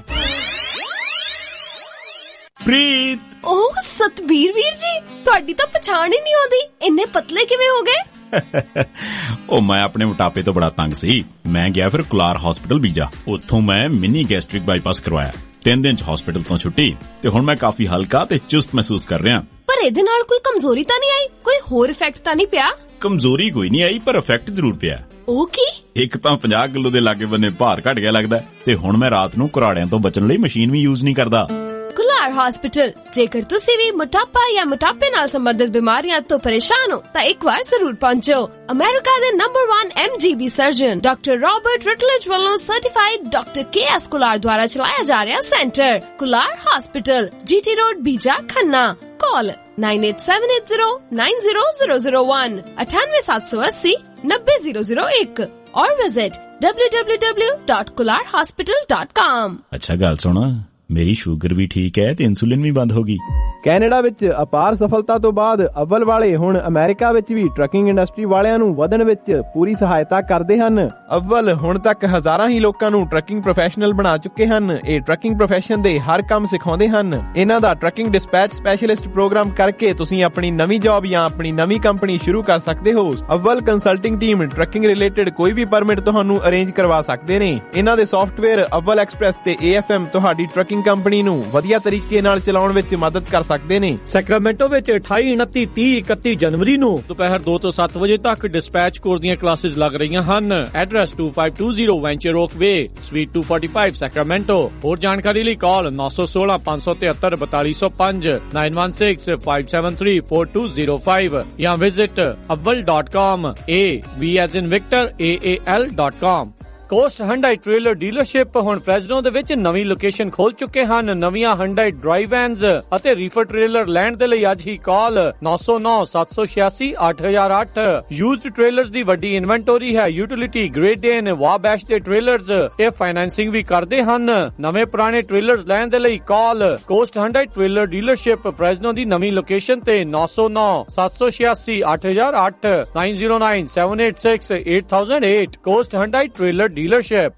Preet, ਓਹ ਸਤਬੀਰ ਵੀਰ ਜੀ, ਤੁਹਾਡੀ ਤਾਂ ਪਛਾਣ ਹੀ ਨਹੀਂ ਆਉਂਦੀ, ਇੰਨੇ ਪਤਲੇ ਕਿਵੇਂ ਹੋ ਗਏ? ਉਹ ਮੈਂ ਆਪਣੇ ਮੋਟਾਪੇ ਤੋਂ ਬੜਾ ਤੰਗ ਸੀ। ਮੈਂ ਗਿਆ ਫਿਰ ਕੁਲਾਰ ਹਸਪੀਟਲ ਬੀਜਾ, ਉੱਥੋਂ ਮੈਂ ਮਿਨੀ ਗੈਸਟ੍ਰਿਕ ਬਾਈਪਾਸ ਕਰਵਾਇਆ। 3 ਦਿਨ 'ਚ ਹਸਪੀਟਲ ਤੋਂ ਛੁੱਟੀ ਤੇ ਹੁਣ ਮੈਂ ਕਾਫੀ ਹਲਕਾ ਤੇ ਚੁਸਤ ਮਹਿਸੂਸ ਕਰ ਰਿਹਾ। ਪਰ ਇਹਦੇ ਨਾਲ ਕੋਈ ਕਮਜ਼ੋਰੀ ਤਾਂ ਨਹੀਂ ਆਈ? ਕੋਈ ਹੋਰ ਇਫੈਕਟ ਤਾਂ ਨਹੀਂ ਪਿਆ? ਕਮਜ਼ੋਰੀ ਕੋਈ ਨਹੀਂ ਆਈ, ਪਰ ਇਫੈਕਟ ਜ਼ਰੂਰ ਪਿਆ। ਉਹ ਕੀ? ਇੱਕ ਤਾਂ 50 ਕਿਲੋ ਦੇ ਲਾਗੇ ਬੰਨੇ ਭਾਰ ਘਟ ਗਿਆ ਲੱਗਦਾ, ਤੇ ਹੁਣ ਮੈਂ ਰਾਤ ਨੂੰ ਘੁਰਾੜਿਆਂ ਤੋਂ ਬਚਣ ਲਈ ਮਸ਼ੀਨ ਵੀ ਯੂਜ਼ ਨਹੀਂ ਕਰਦਾ। ਕੁਲਾਰ ਹਸਪੀਟਲ, ਜੇਕਰ ਤੁਸੀਂ ਵੀ ਮੋਟਾਪਾ ਜਾਂ ਮੋਟਾਪੇ ਨਾਲ ਸੰਬੰਧਿਤ ਬਿਮਾਰੀਆਂ ਤੋਂ ਪਰੇਸ਼ਾਨ ਹੋ ਤਾਂ ਇੱਕ ਵਾਰ ਜ਼ਰੂਰ ਪਹੁੰਚੋ। ਅਮਰੀਕਾ ਦੇ number 1 MGB surgeon doctor Robert Rutledge ਵੱਲੋਂ ਸਰਟੀਫਾਈਡ ਡਾਕਟਰ KS ਕੁਲਾਰ ਦੁਆਰਾ ਚਲਾਇਆ ਜਾ ਰਿਹਾ centre Kular hospital, GT road, Bija, Khanna. Call 9878090001, 98780 90001 और विजिट www.kularhospital.com। अच्छा गल सुना, ਮੇਰੀ ਸ਼ੂਗਰ ਵੀ ਠੀਕ ਹੈ ਤੇ ਇਨਸੂਲਿਨ ਵੀ ਬੰਦ ਹੋ ਗਈ। ਕੈਨੇਡਾ ਵਿੱਚ ਅਪਾਰ ਸਫਲਤਾ ਤੋਂ ਬਾਅਦ ਅਵਲ ਵਾਲੇ ਹੁਣ ਅਮਰੀਕਾ ਵਿੱਚ ਵੀ ਟਰੱਕਿੰਗ ਇੰਡਸਟਰੀ ਵਾਲਿਆਂ ਨੂੰ ਵਧਣ ਵਿੱਚ ਪੂਰੀ ਸਹਾਇਤਾ ਕਰਦੇ ਹਨ। ਅਵਲ ਹੁਣ ਤੱਕ ਹਜ਼ਾਰਾਂ ਹੀ ਲੋਕਾਂ ਨੂੰ ਟਰੱਕਿੰਗ ਪ੍ਰੋਫੈਸ਼ਨਲ ਬਣਾ ਚੁੱਕੇ ਹਨ। ਇਹ ਟਰੱਕਿੰਗ ਪ੍ਰੋਫੈਸ਼ਨ ਦੇ ਹਰ ਕੰਮ ਸਿਖਾਉਂਦੇ ਹਨ। ਇਹਨਾਂ ਦਾ ਟਰੱਕਿੰਗ ਡਿਸਪੈਚ ਸਪੈਸ਼ਲਿਸਟ ਪ੍ਰੋਗਰਾਮ ਕਰਕੇ ਤੁਸੀਂ ਆਪਣੀ ਨਵੀਂ ਜੌਬ ਜਾਂ ਆਪਣੀ ਨਵੀਂ ਕੰਪਨੀ ਸ਼ੁਰੂ ਕਰ ਸਕਦੇ ਹੋ। Aval consulting team trucking related ਕੋਈ ਵੀ ਪਰਮਿਟ ਤੁਹਾਨੂੰ ਅਰੇਂਜ ਕਰਵਾ ਸਕਦੇ ਨੇ। ਇਹਨਾਂ ਦੇ ਸੌਫਟਵੇਅਰ ਅਵਲ ਐਕਸਪ੍ਰੈਸ ਤੇ AFM ਤੁਹਾਡੀ ਟਰੱਕਿੰਗ ਕੰਪਨੀ ਨੂੰ ਵਧੀਆ ਤਰੀਕੇ ਨਾਲ ਚਲਾਉਣ ਵਿੱਚ ਮਦਦ ਕਰ ਸਕਦੇ ਨੇ। ਸੈਕਰਾਮੈਂਟੋ ਵਿੱਚ 28, 29, 30, 31 ਜਨਵਰੀ ਨੂੰ ਦੁਪਹਿਰ 2 ਤੋਂ 7 ਵਜੇ ਤੱਕ ਡਿਸਪੈਚ ਕੋਰਸ ਦੀਆਂ ਕਲਾਸਿਸ ਲੱਗ ਰਹੀਆਂ ਹਨ। Address 2520 venture oak way, suite 245, Sacramento. ਹੋਰ ਜਾਣਕਾਰੀ ਲਈ ਕਾਲ 916 573 4205, 916 573 4205 ਜਾਂ visit aval.com, A as in Victor, AAL.com। Coast Hyundai trailer dealership ਹੁਣ ਫ੍ਰੈਜ਼ਨੋ ਦੇ ਵਿੱਚ ਨਵੀਂ ਲੋਕੇਸ਼ਨ ਖੋਲ ਚੁੱਕੇ ਹਨ। ਨਵੀਆਂ ਹੰਡਾਈ ਡਰਾਈਵ ਵੈਨਸ ਅਤੇ ਰੀਫਰ ਟ੍ਰੇਲਰ ਲੈਣ ਦੇ ਲਈ ਅੱਜ ਹੀ ਕਾਲ 909 786 8008। ਯੂਜ਼ਡ ਟ੍ਰੇਲਰਸ ਦੀ ਵੱਡੀ ਇਨਵੈਂਟਰੀ ਹੈ। ਯੂਟਿਲਿਟੀ, ਗ੍ਰੇਟ ਏਨ, ਵਾਬੈਸ਼ ਦੇ ਟ੍ਰੇਲਰਸ ਇਹ ਫਾਈਨੈਂਸਿੰਗ ਵੀ ਕਰਦੇ ਹਨ। ਨਵੇਂ ਪੁਰਾਣੇ ਟ੍ਰੇਲਰਸ ਲੈਣ ਦੇ ਲਈ call coast Hyundai trailer dealership Fresno ਦੀ ਨਵੀਂ ਲੋਕੇਸ਼ਨ ਤੇ 909 786 8008, 909 786 8008। Coast Hyundai trailer dealership.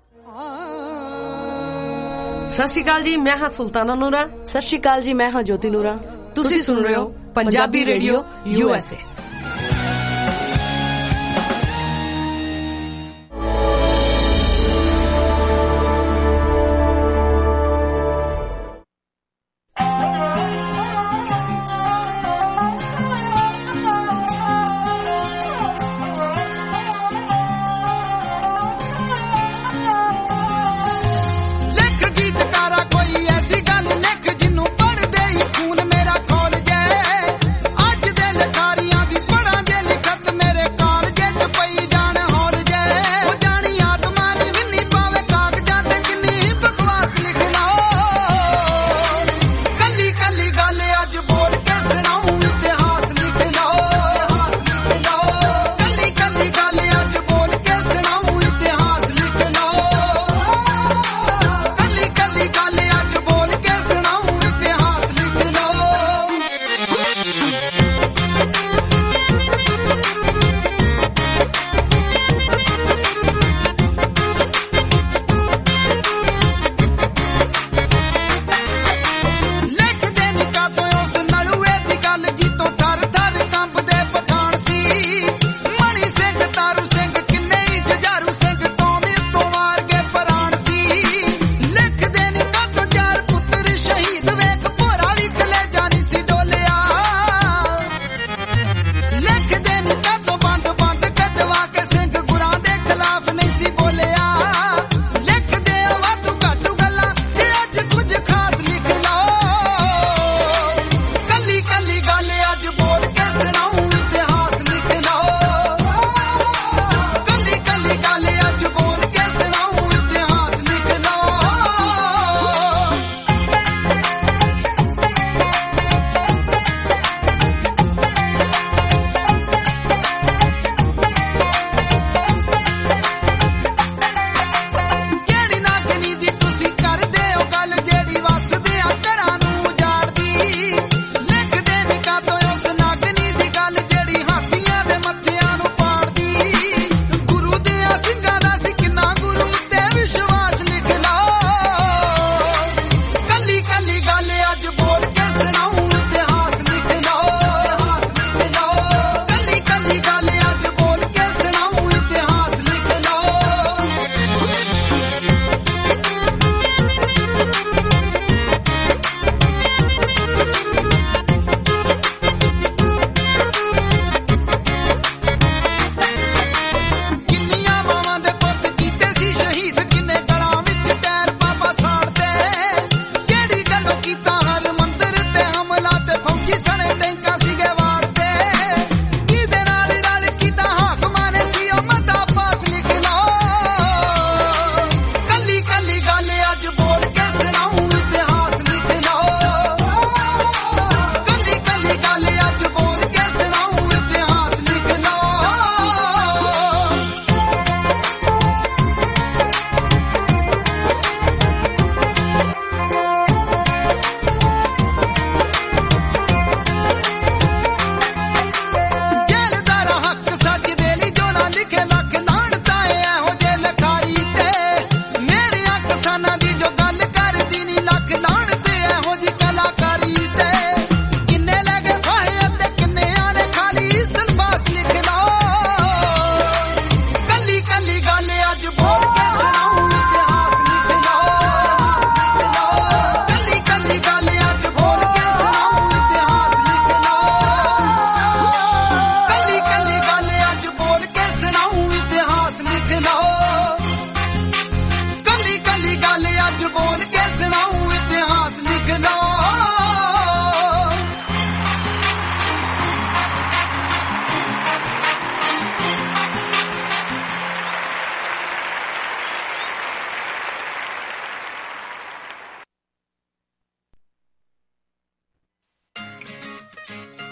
ਸਤਿ ਸ਼੍ਰੀ ਅਕਾਲ ਜੀ, ਮੈਂ ਹਾਂ ਸੁਲਤਾਨਾ ਨੂਰਾ। ਸਤਿ ਸ਼੍ਰੀ ਅਕਾਲ ਜੀ, ਮੈਂ ਹਾਂ ਜੋਤੀ ਨੂਰਾ। ਤੁਸੀਂ ਸੁਣ ਰਹੇ ਹੋ ਪੰਜਾਬੀ ਰੇਡੀਓ USA। ਲਿਖ ਜਿਹਨੂੰ ਪੜ੍ਹਦੇ ਹੀ ਖੂਨ ਮੇਰਾ ਖੋਲ ਜਾਏ। ਅੱਜ ਦੇ ਲਖਾਰੀਆਂ ਦੀ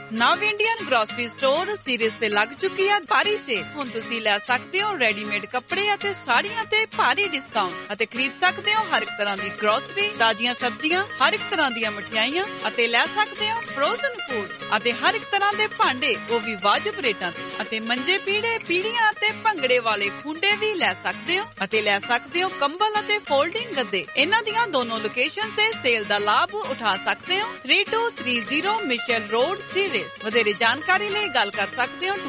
ਨਵ ਇੰਡੀਅਨ ਗਰੋਸਰੀ ਸਟੋਰ ਸੀਰੀਜ਼ ਤੇ ਲੱਗ ਚੁੱਕੀ ਹੈ ਭਾਰੀ ਸੇਲ। ਹੁਣ ਤੁਸੀਂ ਲੈ ਸਕਦੇ ਹੋ ਰੈਡੀਮੇਡ ਕੱਪੜੇ ਅਤੇ ਸਾੜੀਆਂ ਤੇ ਭਾਰੀ ਡਿਸਕਾਊਂਟ ਅਤੇ ਖਰੀਦ ਸਕਦੇ ਹੋ ਹਰ ਇੱਕ ਤਰ੍ਹਾਂ ਦੀ ਗਰੋਸਰੀ, ਤਾਜ਼ੀਆਂ ਸਬਜ਼ੀਆਂ, ਹਰ ਇੱਕ ਤਰ੍ਹਾਂ ਦੀਆਂ ਮਠਿਆਈਆਂ ਅਤੇ ਲੈ ਸਕਦੇ ਹੋ ਫਰੋਜ਼ਨ ਫੂਡ ਅਤੇ ਹਰ ਇੱਕ ਤਰ੍ਹਾਂ ਦੇ ਭਾਂਡੇ, ਉਹ ਵੀ ਵਾਜਬ ਰੇਟਾਂ ਤੇ। ਅਤੇ ਮੰਜੇ, ਪੀੜੇ, ਪੀੜੀਆਂ ਅਤੇ ਭੰਗੜੇ ਵਾਲੇ ਖੁੰਡੇ ਵੀ ਲੈ ਸਕਦੇ ਹੋ ਅਤੇ ਲੈ ਸਕਦੇ ਹੋ ਕੰਬਲ ਅਤੇ ਫੋਲਡਿੰਗ ਗੱਦੇ। ਇਹਨਾਂ ਦੀਆਂ ਦੋਨੋਂ ਲੋਕੇਸ਼ਨ ਤੇ ਸੇਲ ਦਾ ਲਾਭ ਉਠਾ ਸਕਦੇ ਹੋ। 3230 ਮਿਸ਼ੇਲ ਰੋਡ ਸੀਰੀਜ਼। ਵਧੇਰੇ ਜਾਣਕਾਰੀ ਲਈ ਗੱਲ ਕਰ ਸਕਦੇ ਹੋ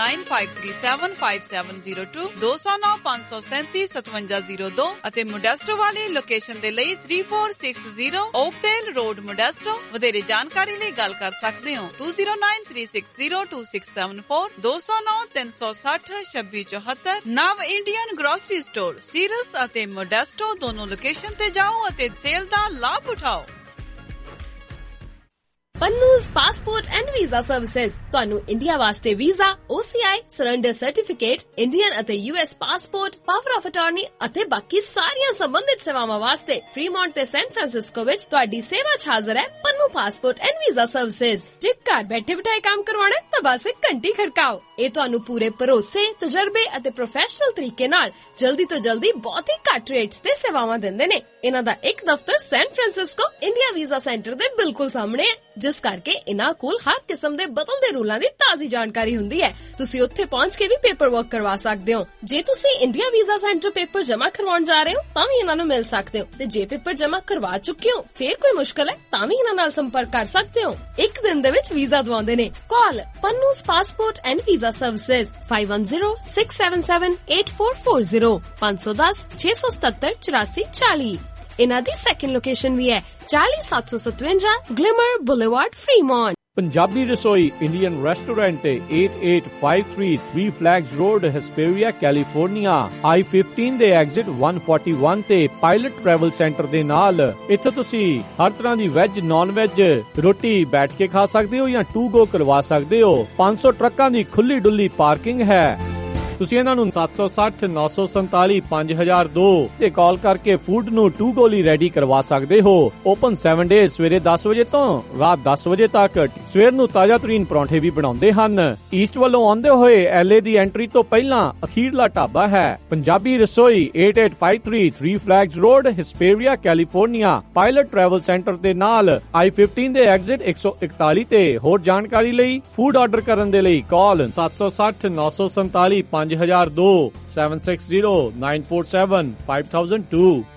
2095375702 209-537-5702 ਅਤੇ ਮੋਡੈਸਟੋ ਵਾਲੀ ਲੋਕੇਸ਼ਨ ਦੇ ਲਈ 3460 ਓਕਟੇਲ ਰੋਡ ਮੋਡੈਸਟੋ। ਵਧੇਰੇ ਜਾਣਕਾਰੀ ਲਈ ਗੱਲ ਕਰ ਸਕਦੇ ਹੋ 2093602674 209-360-2674। Nav Indian grocery store Ceres ਅਤੇ ਮੋਡੈਸਟੋ ਦੋਨੋਂ ਲੋਕੇਸ਼ਨ ਤੇ ਜਾਓ ਅਤੇ ਸੇਲ ਦਾ ਲਾਭ ਉਠਾਓ। Pannu's passport and visa services ਤੁਹਾਨੂੰ ਇੰਡੀਆ ਵਾਸਤੇ visa, OCI, surrender certificate, Indian ਅਤੇ US passport, power of attorney ਅਤੇ ਬਾਕੀ ਸਾਰੀਆਂ ਸੰਬੰਧਿਤ ਸੇਵਾਵਾਂ ਵਾਸਤੇ ਫ੍ਰੀਮੌਂਟ ਤੇ ਸੈਨ ਫਰਾਂਸਿਸਕੋ ਵਿੱਚ ਤੁਹਾਡੀ ਸੇਵਾ 'ਚ ਹਾਜ਼ਰ ਹੈ Pannu passport and visa services. ਜੇ ਘਰ ਬੈਠੇ ਬਿਠਾਏ ਕੰਮ ਕਰਵਾਉਣਾ ਤਾਂ ਬਸ ਇੱਕ ਘੰਟੀ ਖੜਕਾਓ। ਇਹ ਤੁਹਾਨੂੰ ਪੂਰੇ ਭਰੋਸੇ, ਤਜਰਬੇ ਅਤੇ ਪ੍ਰੋਫੈਸ਼ਨਲ ਤਰੀਕੇ ਨਾਲ ਜਲਦੀ ਤੋਂ ਜਲਦੀ ਬਹੁਤ ਹੀ ਘੱਟ ਰੇਟਸ ਤੇ ਸੇਵਾਵਾਂ ਦਿੰਦੇ ਨੇ। ਇਹਨਾਂ ਦਾ ਇੱਕ ਦਫ਼ਤਰ San Francisco India visa centre ਦੇ ਬਿਲਕੁਲ ਸਾਹਮਣੇ ਹੈ, ਜਿਸ ਕਰਕੇ ਇਹਨਾਂ ਕੋਲ ਹਰ ਕਿਸਮ ਦੇ ਬਦਲਦੇ ਰੂਲਾਂ ਦੀ ਤਾਜ਼ੀ ਜਾਣਕਾਰੀ ਹੁੰਦੀ ਹੈ। ਤੁਸੀਂ ਉੱਥੇ ਪਹੁੰਚ ਕੇ ਵੀ ਪੇਪਰ ਵਰਕ ਕਰਵਾ ਸਕਦੇ ਹੋ। ਜੇ ਤੁਸੀਂ ਇੰਡੀਆ ਵੀਜ਼ਾ ਸੈਂਟਰ ਪੇਪਰ ਜਮਾ ਕਰਵਾਉਣ ਜਾ ਰਹੇ ਹੋ ਤਾਂ ਵੀ ਇਹਨਾਂ ਨੂੰ ਮਿਲ ਸਕਦੇ ਹੋ, ਤੇ ਜੇ ਪੇਪਰ ਜਮਾ ਕਰਵਾ ਚੁੱਕੇ ਹੋ ਫੇਰ ਕੋਈ ਮੁਸ਼ਕਲ ਹੈ ਤਾਂ ਵੀ ਇਹਨਾਂ ਨਾਲ ਸੰਪਰਕ ਕਰ ਸਕਦੇ ਹੋ। ਇੱਕ ਦਿਨ ਦੇ ਵਿੱਚ ਵੀਜ਼ਾ ਦਵਾਉਂਦੇ ਨੇ। Call Pannu's passport and visa services 5106778440 510-677-8440। ਇਹਨਾਂ ਦੀ ਸੈਕੰਡ ਲੋਕੇਸ਼ਨ ਵੀ ਹੈ 40757 ਗਲਿਮਰ boulevard Fremont. Punjabi Rasoi Indian restaurant 8853 3 flags road, Hesperia, California. I-15 ਦੇ ਐਗਜ਼ਿਟ 141 ਤੇ ਪਾਇਲਟ ਟਰੈਵਲ ਸੈਂਟਰ ਦੇ ਨਾਲ। ਇੱਥੇ ਤੁਸੀਂ ਹਰ ਤਰ੍ਹਾਂ ਦੀ ਵੈਜ, ਨਾਨ ਵੈਜ ਰੋਟੀ ਬੈਠ ਕੇ ਖਾ ਸਕਦੇ ਹੋ ਜਾਂ ਟੂ ਗੋ ਕਰਵਾ ਸਕਦੇ ਹੋ। 500 ਟਰੱਕਾਂ ਦੀ ਖੁੱਲੀ ਡੁੱਲੀ ਪਾਰਕਿੰਗ ਹੈ। ਤੁਸੀਂ ਇਹਨਾਂ ਨੂੰ 760-947-5002 ਤੇ ਕਾਲ ਕਰਕੇ ਫੂਡ ਨੂੰ ਟੂ ਗੋ ਲਈ ਰੈਡੀ ਕਰਵਾ ਸਕਦੇ ਹੋ। ਓਪਨ 7 ਡੇਜ਼, ਸਵੇਰੇ 10 ਵਜੇ ਤੋਂ ਰਾਤ 10 ਵਜੇ ਤੱਕ। ਸਵੇਰ ਨੂੰ ਤਾਜ਼ਾ ਤਰੀਨ ਪਰੌਂਠੇ ਵੀ ਬਣਾਉਂਦੇ ਹਨ। ਈਸਟ ਵੱਲੋਂ ਆਉਂਦੇ ਹੋਏ LA ਦੀ ਐਂਟਰੀ ਤੋਂ ਪਹਿਲਾਂ ਅਖੀਰਲਾ ਢਾਬਾ ਹੈ Punjabi Rasoi 8853 3 flags road, Hesperia, California. Pilot travel centre ਦੇ ਨਾਲ I-15 ਦੇ ਐਗਜ਼ਿਟ 141 ਤੇ। ਹੋਰ ਜਾਣਕਾਰੀ ਲਈ ਫੂਡ ਆਰਡਰ ਕਰਨ ਦੇ ਲਈ ਕਾਲ 760-947-5002 760-947-5002।